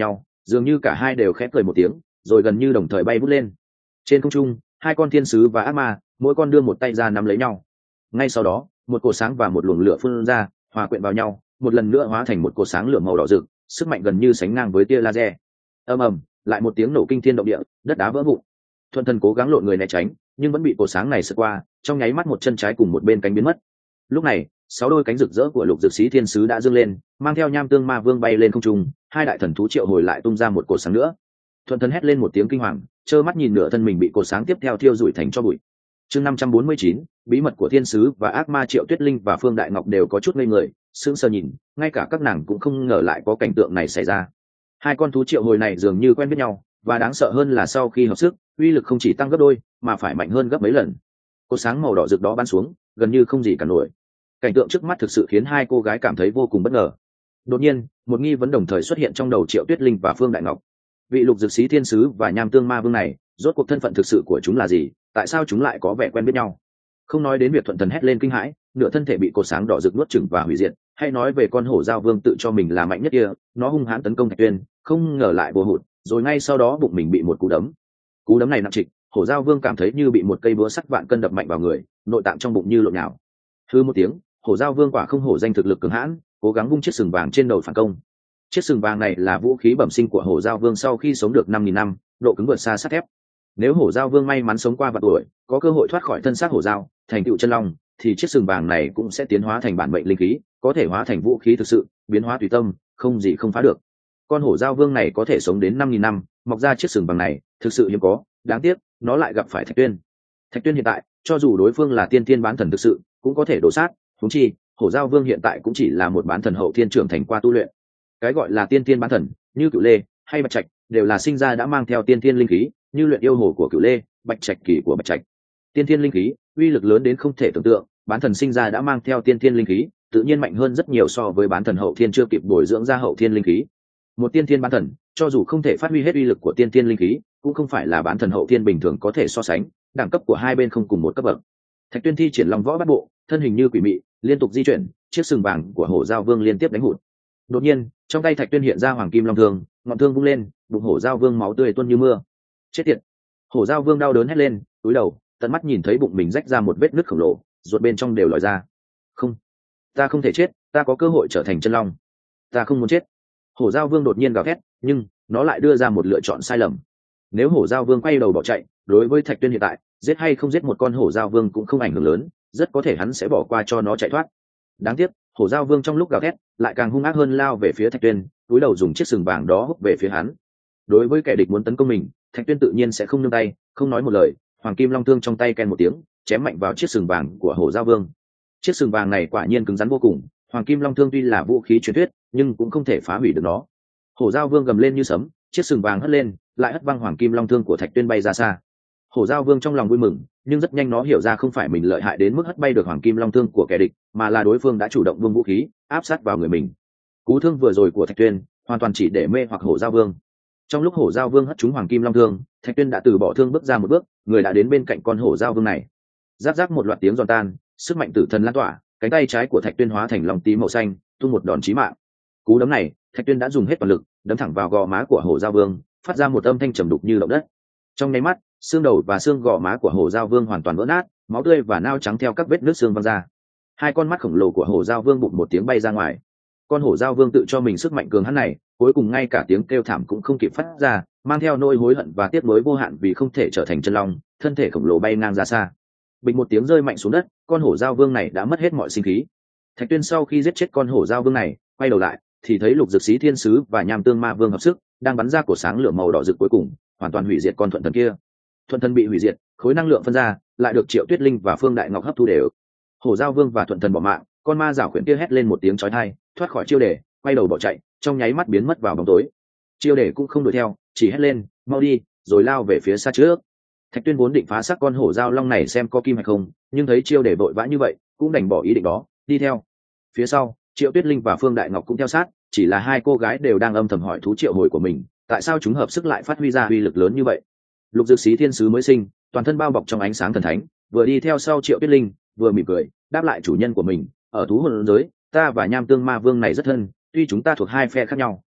dường như cả hai đều khẽ cười một tiếng, rồi gần như đồng thời bay vút lên. Trên không trung, hai con thiên sứ và ác ma mỗi con đưa một tay ra nắm lấy nhau. Ngay sau đó, một cột sáng và một luồng lửa phun ra, hòa quyện vào nhau, một lần nữa hóa thành một cột sáng lửa màu đỏ rực, sức mạnh gần như sánh ngang với tia laser. Ầm ầm, lại một tiếng nổ kinh thiên động địa, đất đá vỡ vụn. Thuần Thần cố gắng lộn người né tránh, nhưng vẫn bị cột sáng này sượt qua, trong nháy mắt một chân trái cùng một bên cánh biến mất. Lúc này, sáu đôi cánh rực rỡ của lục dược sĩ thiên sứ đã dương lên, mang theo nham tương ma vương bay lên không trung, hai đại thần thú triệu hồi lại tung ra một cột sáng nữa. Thuần Thần hét lên một tiếng kinh hoàng, trơ mắt nhìn nửa thân mình bị cột sáng tiếp theo thiêu rụi thành tro bụi. Chương năm trăm bốn mươi chín, bí mật của thiên sứ và ác ma Triệu Tuyết Linh và Phương Đại Ngọc đều có chút ngây người, sững sờ nhìn, ngay cả các nàng cũng không ngờ lại có cảnh tượng này xảy ra. Hai con thú triệu hồi này dường như quen biết nhau, và đáng sợ hơn là sau khi hợp sức, uy lực không chỉ tăng gấp đôi, mà phải mạnh hơn gấp mấy lần. Cột sáng màu đỏ rực đó bắn xuống, gần như không gì cản nổi. Cảnh tượng trước mắt thực sự khiến hai cô gái cảm thấy vô cùng bất ngờ. Đột nhiên, một nghi vấn đồng thời xuất hiện trong đầu Triệu Tuyết Linh và Phương Đại Ngọc. Vị lục dược sĩ thiên sứ và nham tương ma vương này, rốt cuộc thân phận thực sự của chúng là gì? Tại sao chúng lại có vẻ quen biết nhau? Không nói đến việc Thuận Thần hét lên kinh hãi, nửa thân thể bị cột sáng đỏ rực nuốt chửng và hủy diệt, hay nói về con hổ giao vương tự cho mình là mạnh nhất kia, nó hung hãn tấn công Thạch Tuyên, không ngờ lại vô hụt, rồi ngay sau đó bụng mình bị một cú đấm. Cú đấm này nặng trịch, hổ giao vương cảm thấy như bị một cây búa sắc vạn cân đập mạnh vào người, nội tạng trong bụng như lộn nhào. Hư một tiếng, hổ giao vương quả không hổ danh thực lực cường hãn, cố gắng vung chiếc sừng vàng trên đầu phản công. Chiếc sừng vàng này là vũ khí bẩm sinh của hổ giao vương sau khi sống được năm nghìn năm, độ cứng vượt xa sắt thép. Nếu hổ giao vương may mắn sống qua vạn tuổi, có cơ hội thoát khỏi thân xác hổ giao, thành tựu chân long, thì chiếc sừng vàng này cũng sẽ tiến hóa thành bản mệnh linh khí, có thể hóa thành vũ khí thực sự, biến hóa tùy tâm, không gì không phá được. Con hổ giao vương này có thể sống đến năm nghìn năm, mọc ra chiếc sừng vàng này, thực sự hiếm có, đáng tiếc, nó lại gặp phải Thạch Tuyên. Thạch Tuyên hiện tại, cho dù đối phương là tiên thiên bán thần thực sự, cũng có thể đổ sát, huống chi, hổ giao vương hiện tại cũng chỉ là một bán thần hậu thiên trưởng thành qua tu luyện. Cái gọi là tiên thiên bán thần, như Cửu Lê hay Bạch Trạch, đều là sinh ra đã mang theo tiên thiên linh khí, như luyện yêu hồ của Cửu Lê, Bạch Trạch kỳ của Bạch Trạch. Tiên thiên linh khí, uy lực lớn đến không thể tưởng tượng, bán thần sinh ra đã mang theo tiên thiên linh khí, tự nhiên mạnh hơn rất nhiều so với bán thần hậu thiên chưa kịp bồi dưỡng ra hậu thiên linh khí. Một tiên thiên bán thần, cho dù không thể phát huy hết uy lực của tiên thiên linh khí, cũng không phải là bán thần hậu thiên bình thường có thể so sánh, đẳng cấp của hai bên không cùng một cấp bậc. Thạch Tuyên thi triển Long Võ Bát Bộ, thân hình như quỷ mị, liên tục di chuyển, chiếc sừng vàng của hổ giao vương liên tiếp đánh hụt. Đột nhiên, trong tay Thạch Tuyên hiện ra hoàng kim long thương, ngọn thương vung lên, bụng hổ giao vương máu tươi tuôn như mưa. Chết tiệt! Hổ giao vương đau đớn hét lên, cúi đầu, tận mắt nhìn thấy bụng mình rách ra một vết nứt khổng lồ, ruột bên trong đều lòi ra. Không, ta không thể chết, ta có cơ hội trở thành chân long, ta không muốn chết. Hổ giao vương đột nhiên gào thét, nhưng nó lại đưa ra một lựa chọn sai lầm. Nếu hổ giao vương quay đầu bỏ chạy, đối với Thạch Tuyên hiện tại, giết hay không giết một con hổ giao vương cũng không ảnh hưởng lớn, rất có thể hắn sẽ bỏ qua cho nó chạy thoát. Đáng tiếc, hổ giao vương trong lúc gào thét lại càng hung ác hơn, lao về phía Thạch Tuyên, cúi đầu dùng chiếc sừng vàng đó húc về phía hắn. Đối với kẻ địch muốn tấn công mình, Thạch Tuyên tự nhiên sẽ không nương tay, không nói một lời, hoàng kim long thương trong tay ken một tiếng, chém mạnh vào chiếc sừng vàng của hổ giao vương. Chiếc sừng vàng này quả nhiên cứng rắn vô cùng, hoàng kim long thương tuy là vũ khí truyền thuyết, nhưng cũng không thể phá hủy được nó. Hổ giao vương gầm lên như sấm, chiếc sừng vàng hất lên, lại hất văng hoàng kim long thương của Thạch Tuyên bay ra xa. Hổ giao vương trong lòng vui mừng, nhưng rất nhanh nó hiểu ra không phải mình lợi hại đến mức hất bay được hoàng kim long thương của kẻ địch, mà là đối phương đã chủ động vung vũ khí áp sát vào người mình. Cú thương vừa rồi của Thạch Tuyên hoàn toàn chỉ để mê hoặc hổ giao vương. Trong lúc hổ giao vương hất trúng hoàng kim long thương, Thạch Tuyên đã từ bỏ thương bước ra một bước, người đã đến bên cạnh con hổ giao vương này. Giáp giáp một loạt tiếng giòn tan, sức mạnh tử thần lan tỏa, cánh tay trái của Thạch Tuyên hóa thành long tí màu xanh, tung một đòn chí mạng. Cú đấm này, Thạch Tuyên đã dùng hết toàn lực, đấm thẳng vào gò má của hổ giao vương, phát ra một âm thanh trầm đục như động đất. Trong nháy mắt, xương đầu và xương gò má của hổ giao vương hoàn toàn vỡ nát, máu tươi và nao trắng theo các vết nứt xương văng ra. Hai con mắt khổng lồ của hổ giao vương bụng một tiếng bay ra ngoài. Con hổ giao vương tự cho mình sức mạnh cường hãn này, cuối cùng ngay cả tiếng kêu thảm cũng không kịp phát ra, mang theo nỗi hối hận và tiếc nuối vô hạn vì không thể trở thành chân long, thân thể khổng lồ bay ngang ra xa. Bịch một tiếng rơi mạnh xuống đất, con hổ giao vương này đã mất hết mọi sinh khí. Thạch Tuyên sau khi giết chết con hổ giao vương này, quay đầu lại thì thấy lục dược sĩ thiên sứ và nham tương ma vương hợp sức, đang bắn ra cổ sáng lửa màu đỏ rực cuối cùng, hoàn toàn hủy diệt con thuận thần kia. Thuận thần bị hủy diệt, khối năng lượng phân ra lại được Triệu Tuyết Linh và Phương Đại Ngọc hấp thu đều. Hổ giao vương và thuận thần bỏ mạng, con ma giảo khuyển kia hét lên một tiếng chói tai, thoát khỏi chiêu đề, quay đầu bỏ chạy, trong nháy mắt biến mất vào bóng tối. Chiêu đề cũng không đuổi theo, chỉ hét lên, mau đi, rồi lao về phía xa trước. Thạch Tuyên vốn định phá xác con hổ giao long này xem có kim hay không, nhưng thấy chiêu đề vội vã như vậy, cũng đành bỏ ý định đó, đi theo. Phía sau, Triệu Tuyết Linh và Phương Đại Ngọc cũng theo sát, chỉ là hai cô gái đều đang âm thầm hỏi thú triệu hồi của mình, tại sao chúng hợp sức lại phát huy ra uy lực lớn như vậy. Lục dược sĩ thiên sứ mới sinh, toàn thân bao bọc trong ánh sáng thần thánh, vừa đi theo sau Triệu Tuyết Linh, vừa mỉm cười đáp lại chủ nhân của mình, ở thú hồn giới, ta và nham tương ma vương này rất thân, tuy chúng ta thuộc hai phe khác nhau.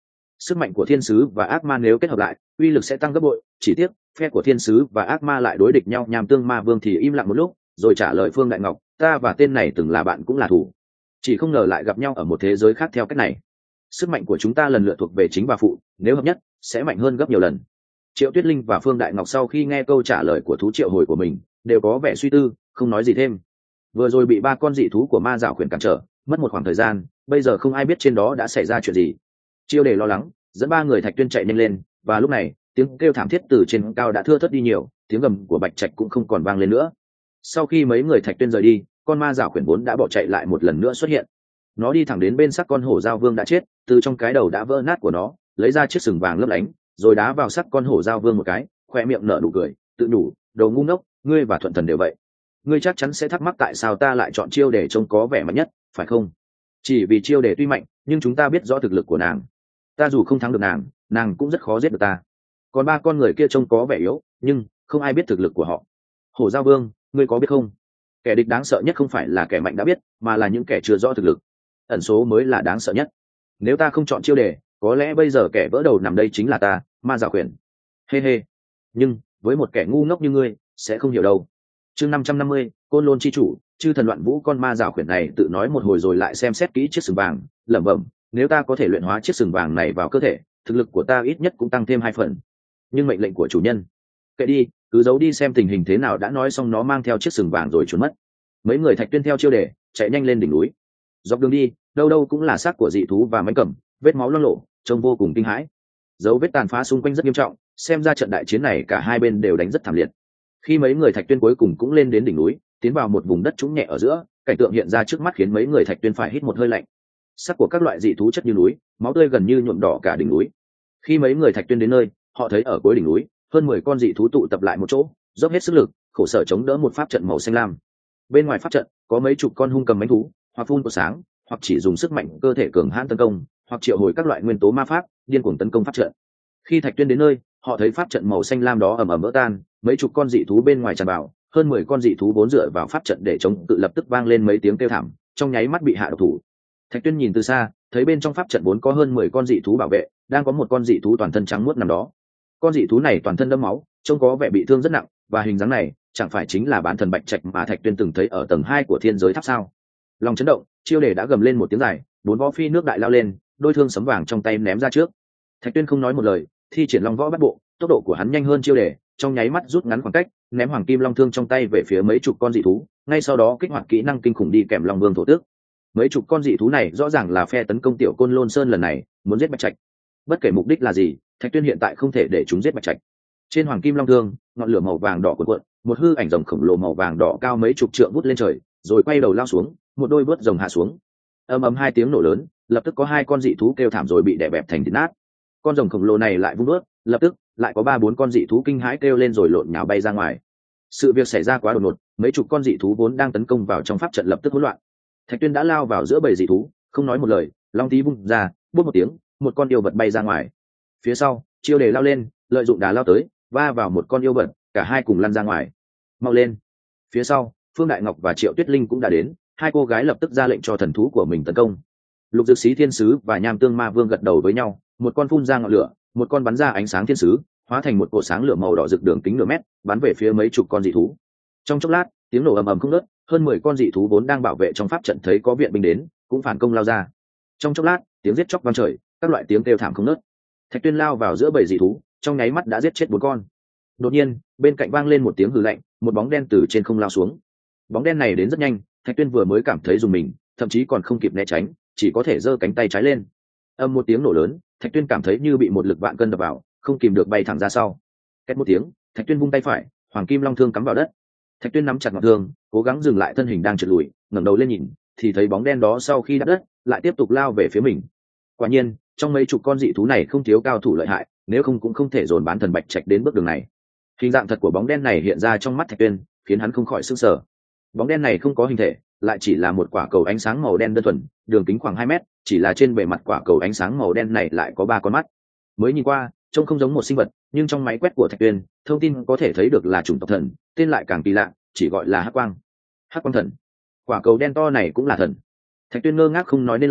sức mạnh của thiên sứ và ác ma nếu kết hợp lại uy lực sẽ tăng gấp bội. Chỉ tiếc phe của thiên sứ và ác ma lại đối địch nhau. Nham tương ma vương thì im lặng một lúc rồi trả lời Phương Đại Ngọc, ta và tên này từng là bạn cũng là thủ, chỉ không ngờ lại gặp nhau ở một thế giới khác theo cách này. Sức mạnh của chúng ta lần lượt thuộc về chính và phụ, nếu hợp nhất sẽ mạnh hơn gấp nhiều lần. Triệu Tuyết Linh và Phương Đại Ngọc sau khi nghe câu trả lời của thú triệu hồi của mình đều có vẻ suy tư, không nói gì thêm. Vừa rồi bị ba con dị thú của ma dạo khuyển cản trở, mất một khoảng thời gian, bây giờ không ai biết trên đó đã xảy ra chuyện gì. Chiêu Đề lo lắng dẫn ba người Thạch Tuyên chạy nhanh lên, và lúc này tiếng kêu thảm thiết từ trên cao đã thưa thớt đi nhiều, tiếng gầm của Bạch Trạch cũng không còn vang lên nữa. Sau khi mấy người Thạch Tuyên rời đi, con ma dạo khuyển vốn đã bỏ chạy lại một lần nữa xuất hiện. Nó đi thẳng đến bên xác con hổ giao vương đã chết, từ trong cái đầu đã vỡ nát của nó lấy ra chiếc sừng vàng lấp lánh, rồi đá vào xác con hổ giao vương một cái, khoe miệng nở nụ cười, tự đủ, đồ ngu ngốc, ngươi và Thuận Thần đều vậy. Ngươi chắc chắn sẽ thắc mắc tại sao ta lại chọn Chiêu Đề trông có vẻ mạnh nhất, phải không? Chỉ vì Chiêu Đề tuy mạnh, nhưng chúng ta biết rõ thực lực của nàng. Ta dù không thắng được nàng, nàng cũng rất khó giết được ta. Còn ba con người kia trông có vẻ yếu, nhưng không ai biết thực lực của họ. Hổ giao vương, ngươi có biết không? Kẻ địch đáng sợ nhất không phải là kẻ mạnh đã biết, mà là những kẻ chưa rõ thực lực. Ẩn số mới là đáng sợ nhất. Nếu ta không chọn Chiêu Đề, có lẽ bây giờ kẻ vỡ đầu nằm đây chính là ta, ma dạo khuyển. Hê hê. Nhưng với một kẻ ngu ngốc như ngươi sẽ không hiểu đâu. Chương năm trăm năm mươi, Côn Lôn chi chủ. Chư Thần Loạn Vũ. Con ma dạo khuyển này tự nói một hồi rồi lại xem xét kỹ chiếc sừng vàng, lẩm bẩm, nếu ta có thể luyện hóa chiếc sừng vàng này vào cơ thể, thực lực của ta ít nhất cũng tăng thêm hai phần. Nhưng mệnh lệnh của chủ nhân, kệ đi, cứ giấu đi xem tình hình thế nào đã. Nói xong nó mang theo chiếc sừng vàng rồi trốn mất. Mấy người Thạch Tuyên theo Chiêu Đề chạy nhanh lên đỉnh núi. Dọc đường đi đâu đâu cũng là xác của dị thú và mãnh cẩm, vết máu loang lổ, trông vô cùng kinh hãi. Dấu vết tàn phá xung quanh rất nghiêm trọng, xem ra trận đại chiến này cả hai bên đều đánh rất thảm liệt. Khi mấy người Thạch Tuyên cuối cùng cũng lên đến đỉnh núi, tiến vào một vùng đất trũng nhẹ ở giữa, cảnh tượng hiện ra trước mắt khiến mấy người Thạch Tuyên phải hít một hơi lạnh. Xác của các loại dị thú chất như núi, máu tươi gần như nhuộm đỏ cả đỉnh núi. Khi mấy người Thạch Tuyên đến nơi, họ thấy ở cuối đỉnh núi hơn mười con dị thú tụ tập lại một chỗ, dốc hết sức lực, khổ sở chống đỡ một pháp trận màu xanh lam. Bên ngoài pháp trận có mấy chục con hung cầm mãnh thú, hoặc phun của sáng, hoặc chỉ dùng sức mạnh cơ thể cường hãn tấn công, hoặc triệu hồi các loại nguyên tố ma pháp điên cuồng tấn công pháp trận. Khi Thạch Tuyên đến nơi, họ thấy pháp trận màu xanh lam đó ầm ầm vỡ tan, mấy chục con dị thú bên ngoài tràn vào, hơn mười con dị thú vốn dựa vào pháp trận để chống cự lập tức vang lên mấy tiếng kêu thảm, trong nháy mắt bị hạ độc thủ. Thạch Tuyên nhìn từ xa, thấy bên trong pháp trận vốn có hơn mười con dị thú bảo vệ, đang có một con dị thú toàn thân trắng muốt nằm đó. Con dị thú này toàn thân đẫm máu, trông có vẻ bị thương rất nặng, và hình dáng này chẳng phải chính là bán thần Bạch Trạch mà Thạch Tuyên từng thấy ở tầng hai của thiên giới tháp sao? Lòng chấn động, Chiêu Đề đã gầm lên một tiếng dài, bốn võ phi nước đại lao lên, đôi thương sấm vàng trong tay ném ra trước. Thạch Tuyên không nói một lời, thi triển long võ bắt bộ, tốc độ của hắn nhanh hơn Chiêu Đề, trong nháy mắt rút ngắn khoảng cách, ném hoàng kim long thương trong tay về phía mấy chục con dị thú, ngay sau đó kích hoạt kỹ năng kinh khủng đi kèm long vương thổ tước. Mấy chục con dị thú này rõ ràng là phe tấn công tiểu Côn Lôn Sơn lần này, muốn giết Bạch Trạch. Bất kể mục đích là gì, Thạch Tuyên hiện tại không thể để chúng giết Bạch Trạch. Trên hoàng kim long thương, ngọn lửa màu vàng đỏ cuộn cuộn, một hư ảnh rồng khổng lồ màu vàng đỏ cao mấy chục trượng vút lên trời, rồi quay đầu lao xuống, một đôi vớt rồng hạ xuống. Ầm ầm hai tiếng nổ lớn, lập tức có hai con dị thú kêu thảm rồi bị đè bẹp thành thịt nát. Con rồng khổng lồ này lại vung vớt, lập tức lại có ba bốn con dị thú kinh hãi kêu lên rồi lộn nhào bay ra ngoài. Sự việc xảy ra quá đột ngột, mấy chục con dị thú vốn đang tấn công vào trong pháp trận lập tức hỗn loạn. Thạch Tuyên đã lao vào giữa bầy dị thú, không nói một lời, long tí vung ra, bút một tiếng, một con yêu vật bay ra ngoài. Phía sau, Chiêu Đề lao lên, lợi dụng đà lao tới, va vào một con yêu vật, cả hai cùng lăn ra ngoài. Mau lên! Phía sau, Phương Đại Ngọc và Triệu Tuyết Linh cũng đã đến, hai cô gái lập tức ra lệnh cho thần thú của mình tấn công. Lục Dược Sĩ Thiên Sứ và Nham Tương Ma Vương gật đầu với nhau, một con phun ra ngọn lửa, một con bắn ra ánh sáng thiên sứ, hóa thành một cột sáng lửa màu đỏ rực đường kính nửa mét, bắn về phía mấy chục con dị thú. Trong chốc lát, tiếng nổ ầm ầm không ngớt, hơn mười con dị thú vốn đang bảo vệ trong pháp trận thấy có viện binh đến, cũng phản công lao ra. Trong chốc lát, tiếng giết chóc vang trời, các loại tiếng kêu thảm không ngớt. Thạch Tuyên lao vào giữa bầy dị thú, trong nháy mắt đã giết chết bốn con. Đột nhiên, bên cạnh vang lên một tiếng hừ lạnh, một bóng đen từ trên không lao xuống. Bóng đen này đến rất nhanh, Thạch Tuyên vừa mới cảm thấy dùng mình, thậm chí còn không kịp né tránh, chỉ có thể giơ cánh tay trái lên. Âm một tiếng nổ lớn, Thạch Tuyên cảm thấy như bị một lực vạn cân đập vào, không kìm được bay thẳng ra sau. Két một tiếng, Thạch Tuyên vung tay phải, hoàng kim long thương cắm vào đất. Thạch Tuyên nắm chặt ngọn thương, cố gắng dừng lại thân hình đang trượt lùi, ngẩng đầu lên nhìn, thì thấy bóng đen đó sau khi đáp đất, lại tiếp tục lao về phía mình. Quả nhiên, trong mấy chục con dị thú này không thiếu cao thủ lợi hại, nếu không cũng không thể dồn bán thần Bạch Trạch đến bước đường này. Hình dạng thật của bóng đen này hiện ra trong mắt Thạch Tuyên, khiến hắn không khỏi sửng sở. Bóng đen này không có hình thể, lại chỉ là một quả cầu ánh sáng màu đen đơn thuần, đường kính khoảng hai mét, chỉ là trên bề mặt quả cầu ánh sáng màu đen này lại có ba con mắt. Mới nhìn qua, trông không giống một sinh vật, nhưng trong máy quét của Thạch Tuyên, thông tin có thể thấy được là chủng tộc thần, tên lại càng kỳ lạ, chỉ gọi là Hắc Quang. Hắc Quang thần. Quả cầu đen to này cũng là thần. Thạch Tuyên ngơ ngác không nói nên lời,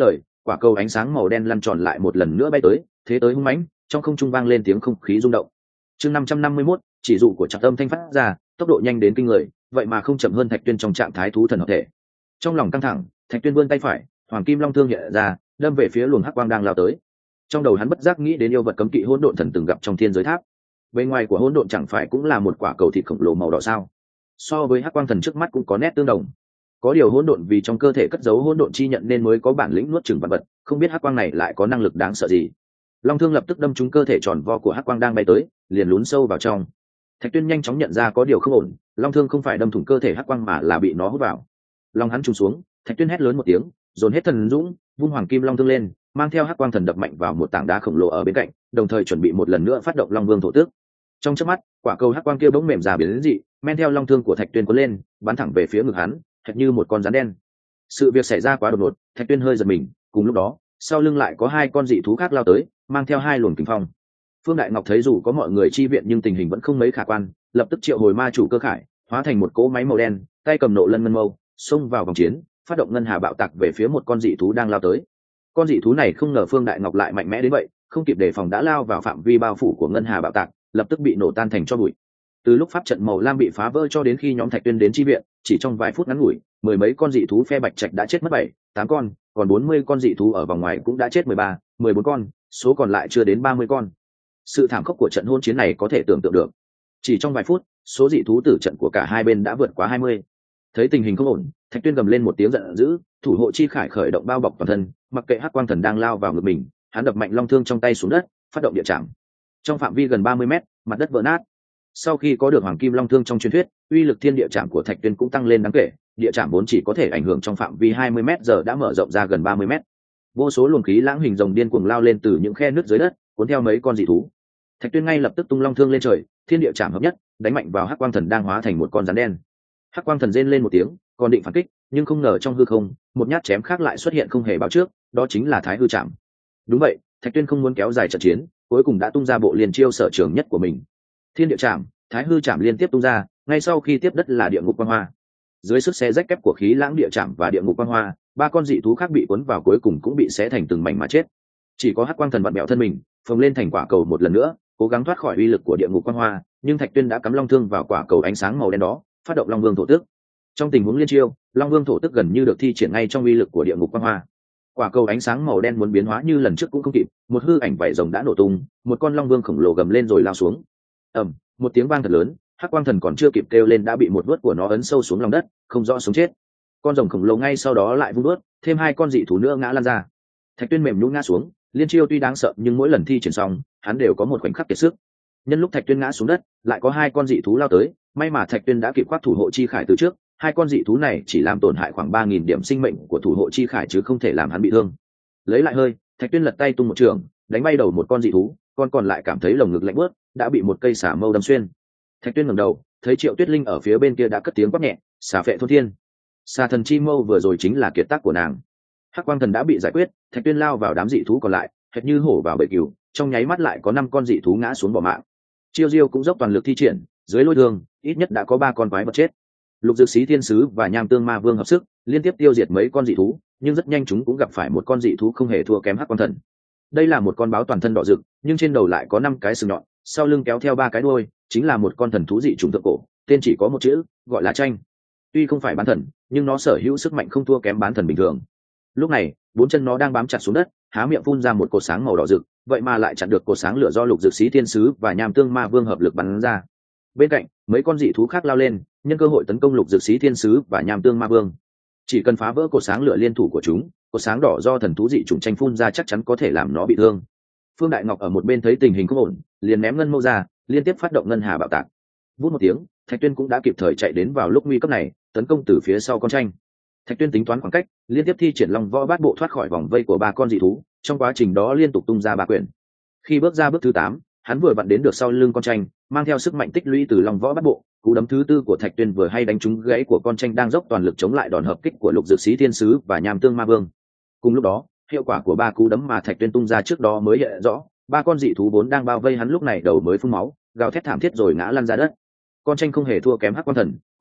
quả cầu ánh sáng màu đen lăn tròn lại một lần nữa bay tới, thế tới hung mãnh, trong không trung vang lên tiếng không khí rung động. Chương năm trăm năm mươi mốt, chỉ dụ của Trạc Âm thanh phát ra, tốc độ nhanh đến kinh người, vậy mà không chậm hơn Thạch Tuyên trong trạng thái thú thần hợp thể. Trong lòng căng thẳng, Thạch Tuyên vươn tay phải, hoàng kim long thương hiện ra, đâm về phía luồng hắc quang đang lao tới. Trong đầu hắn bất giác nghĩ đến yêu vật cấm kỵ hỗn độn thần từng gặp trong thiên giới tháp. Bên ngoài của hỗn độn chẳng phải cũng là một quả cầu thịt khổng lồ màu đỏ sao? So với hắc quang thần trước mắt cũng có nét tương đồng. Có điều hỗn độn vì trong cơ thể cất giấu hỗn độn chi nhận nên mới có bản lĩnh nuốt chửng vật vật, không biết hắc quang này lại có năng lực đáng sợ gì. Long thương lập tức đâm trúng cơ thể tròn vo của hắc quang đang bay tới, liền lún sâu vào trong. Thạch Tuyên nhanh chóng nhận ra có điều không ổn, long thương không phải đâm thủng cơ thể hắc quang mà là bị nó hút vào. Long hắn trùng xuống, Thạch Tuyên hét lớn một tiếng, dồn hết thần dũng, vung hoàng kim long thương lên, mang theo hắc quang thần đập mạnh vào một tảng đá khổng lồ ở bên cạnh, đồng thời chuẩn bị một lần nữa phát động long vương thổ tước. Trong chớp mắt, quả cầu hắc quang kia bỗng mềm ra biến đến dị, men theo long thương của Thạch Tuyên cuốn lên, bắn thẳng về phía ngực hắn, thật như một con rắn đen. Sự việc xảy ra quá đột ngột, Thạch Tuyên hơi giật mình, cùng lúc đó, sau lưng lại có hai con dị thú khác lao tới, mang theo hai luồng kình phong. Phương Đại Ngọc thấy dù có mọi người chi viện nhưng tình hình vẫn không mấy khả quan, lập tức triệu hồi ma chủ cơ khải, hóa thành một cỗ máy màu đen, tay cầm nộ lân ngân mâu, xông vào vòng chiến, phát động ngân hà bạo tạc về phía một con dị thú đang lao tới. Con dị thú này không ngờ Phương Đại Ngọc lại mạnh mẽ đến vậy, không kịp đề phòng đã lao vào phạm vi bao phủ của ngân hà bạo tạc, lập tức bị nổ tan thành tro bụi. Từ lúc pháp trận màu lam bị phá vỡ cho đến khi nhóm Thạch Tuyên đến chi viện, chỉ trong vài phút ngắn ngủi, mười mấy con dị thú phe bạch trạch đã chết mất bảy, tám con, còn bốn mươi con dị thú ở vòng ngoài cũng đã chết mười ba, mười bốn con, số còn lại chưa đến ba mươi con. Sự thảm khốc của trận hôn chiến này có thể tưởng tượng được. Chỉ trong vài phút, số dị thú tử trận của cả hai bên đã vượt quá hai mươi. Thấy tình hình không ổn, Thạch Tuyên gầm lên một tiếng giận dữ, thủ hộ chi khải khởi động bao bọc toàn thân, mặc kệ hắc quang thần đang lao vào ngực mình, hắn đập mạnh long thương trong tay xuống đất, phát động địa chạm. Trong phạm vi gần ba mươi mét, mặt đất vỡ nát. Sau khi có được hoàng kim long thương trong truyền thuyết, uy lực thiên địa chạm của Thạch Tuyên cũng tăng lên đáng kể, địa chạm vốn chỉ có thể ảnh hưởng trong phạm vi hai mươi mét giờ đã mở rộng ra gần ba mươi mét. Vô số luồng khí lãng hình rồng điên cuồng lao lên từ những khe nứt dưới đất, cuốn theo mấy con dị thú. Thạch Tuyên ngay lập tức tung long thương lên trời, thiên địa chạm hợp nhất, đánh mạnh vào hắc quang thần đang hóa thành một con rắn đen. Hắc quang thần rên lên một tiếng, còn định phản kích, nhưng không ngờ trong hư không, một nhát chém khác lại xuất hiện không hề báo trước, đó chính là Thái hư chạm. Đúng vậy, Thạch Tuyên không muốn kéo dài trận chiến, cuối cùng đã tung ra bộ liền chiêu sở trường nhất của mình. Thiên địa chạm, Thái hư chạm liên tiếp tung ra, ngay sau khi tiếp đất là địa ngục quang hoa. Dưới sức xé rách kép của khí lãng địa chạm và địa ngục quang hoa, ba con dị thú khác bị cuốn vào cuối cùng cũng bị xé thành từng mảnh mà chết. Chỉ có hắc quang thần vặn bẹo thân mình, phồng lên thành quả cầu một lần nữa, cố gắng thoát khỏi uy lực của địa ngục quang hoa, nhưng Thạch Tuyên đã cắm long thương vào quả cầu ánh sáng màu đen đó, phát động long vương thổ tức. Trong tình huống liên chiêu, long vương thổ tức gần như được thi triển ngay trong uy lực của địa ngục quang hoa. Quả cầu ánh sáng màu đen muốn biến hóa như lần trước cũng không kịp, một hư ảnh vảy rồng đã nổ tung, một con long vương khổng lồ gầm lên rồi lao xuống. Ầm, một tiếng vang thật lớn, hắc quang thần còn chưa kịp kêu lên đã bị một vuốt của nó ấn sâu xuống lòng đất, không rõ sống chết. Con rồng khổng lồ ngay sau đó lại vung vuốt, thêm hai con dị thú nữa ngã lăn ra. Thạch Tuyên mềm nhũn ngã xuống, liên chiêu tuy đáng sợ nhưng mỗi lần thi triển xong, hắn đều có một khoảnh khắc kiệt sức. Nhân lúc Thạch Tuyên ngã xuống đất, lại có hai con dị thú lao tới, may mà Thạch Tuyên đã kịp khoác thủ hộ chi khải từ trước, hai con dị thú này chỉ làm tổn hại khoảng ba nghìn điểm sinh mệnh của thủ hộ chi khải chứ không thể làm hắn bị thương. Lấy lại hơi, Thạch Tuyên lật tay tung một trường, đánh bay đầu một con dị thú, con còn lại cảm thấy lồng ngực lạnh buốt, đã bị một cây xả mâu đâm xuyên. Thạch Tuyên ngẩng đầu, thấy Triệu Tuyết Linh ở phía bên kia đã cất tiếng quát nhẹ, "Xả phệ thôn thiên." Xà thần chi mâu vừa rồi chính là kiệt tác của nàng. Hắc quang thần đã bị giải quyết, Thạch Tuyên lao vào đám dị thú còn lại, hệt như hổ vào bầy cừu, trong nháy mắt lại có năm con dị thú ngã xuống bỏ mạng. Chiêu Diêu cũng dốc toàn lực thi triển, dưới lôi thương, ít nhất đã có ba con quái vật chết. Lục Dược Sĩ Thiên Sứ và Nham Tương Ma Vương hợp sức, liên tiếp tiêu diệt mấy con dị thú, nhưng rất nhanh chúng cũng gặp phải một con dị thú không hề thua kém Hắc quang thần. Đây là một con báo toàn thân đỏ rực, nhưng trên đầu lại có năm cái sừng nhọn, sau lưng kéo theo ba cái đuôi, chính là một con thần thú dị chủng thượng cổ, tên chỉ có một chữ, gọi là Tranh. Tuy không phải bán thần, nhưng nó sở hữu sức mạnh không thua kém bán thần bình thường. Lúc này, bốn chân nó đang bám chặt xuống đất, há miệng phun ra một cột sáng màu đỏ rực, vậy mà lại chặn được cột sáng lửa do Lục Dược Sĩ Thiên Sứ và Nham Tương Ma Vương hợp lực bắn ra. Bên cạnh, mấy con dị thú khác lao lên, nhân cơ hội tấn công Lục Dược Sĩ Thiên Sứ và Nham Tương Ma Vương. Chỉ cần phá vỡ cột sáng lửa liên thủ của chúng, cột sáng đỏ do thần thú dị chủng Tranh phun ra chắc chắn có thể làm nó bị thương. Phương Đại Ngọc ở một bên thấy tình hình không ổn, liền ném ngân mâu ra, liên tiếp phát động ngân hà bạo tạc. Vút một tiếng, Thạch Tuyên cũng đã kịp thời chạy đến vào lúc nguy cấp này, tấn công từ phía sau con Tranh. Thạch Tuyên tính toán khoảng cách, liên tiếp thi triển Long Võ Bát Bộ thoát khỏi vòng vây của ba con dị thú, trong quá trình đó liên tục tung ra ba quyền. Khi bước ra bước thứ tám, hắn vừa vặn đến được sau lưng con Tranh, mang theo sức mạnh tích lũy từ Long Võ Bát Bộ, cú đấm thứ tư của Thạch Tuyên vừa hay đánh trúng gãy của con Tranh đang dốc toàn lực chống lại đòn hợp kích của Lục Dược Sĩ Thiên Sứ và Nham Tương Ma Vương. Cùng lúc đó, hiệu quả của ba cú đấm mà Thạch Tuyên tung ra trước đó mới hiện rõ, ba con dị thú vốn đang bao vây hắn lúc này đầu mới phun máu, gào thét thảm thiết rồi ngã lăn ra đất. Con Tranh không hề thua kém Hắc Quang Thần,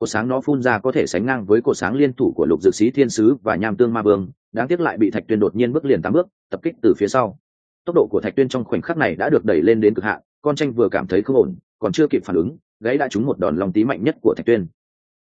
cột sáng nó phun ra có thể sánh ngang với cột sáng liên thủ của lục dược sĩ thiên sứ và nham tương ma vương, đáng tiếc lại bị Thạch Tuyên đột nhiên bước liền tám bước tập kích từ phía sau. Tốc độ của Thạch Tuyên trong khoảnh khắc này đã được đẩy lên đến cực hạn, con tranh vừa cảm thấy không ổn, còn chưa kịp phản ứng, gáy đã trúng một đòn long tí mạnh nhất của Thạch Tuyên.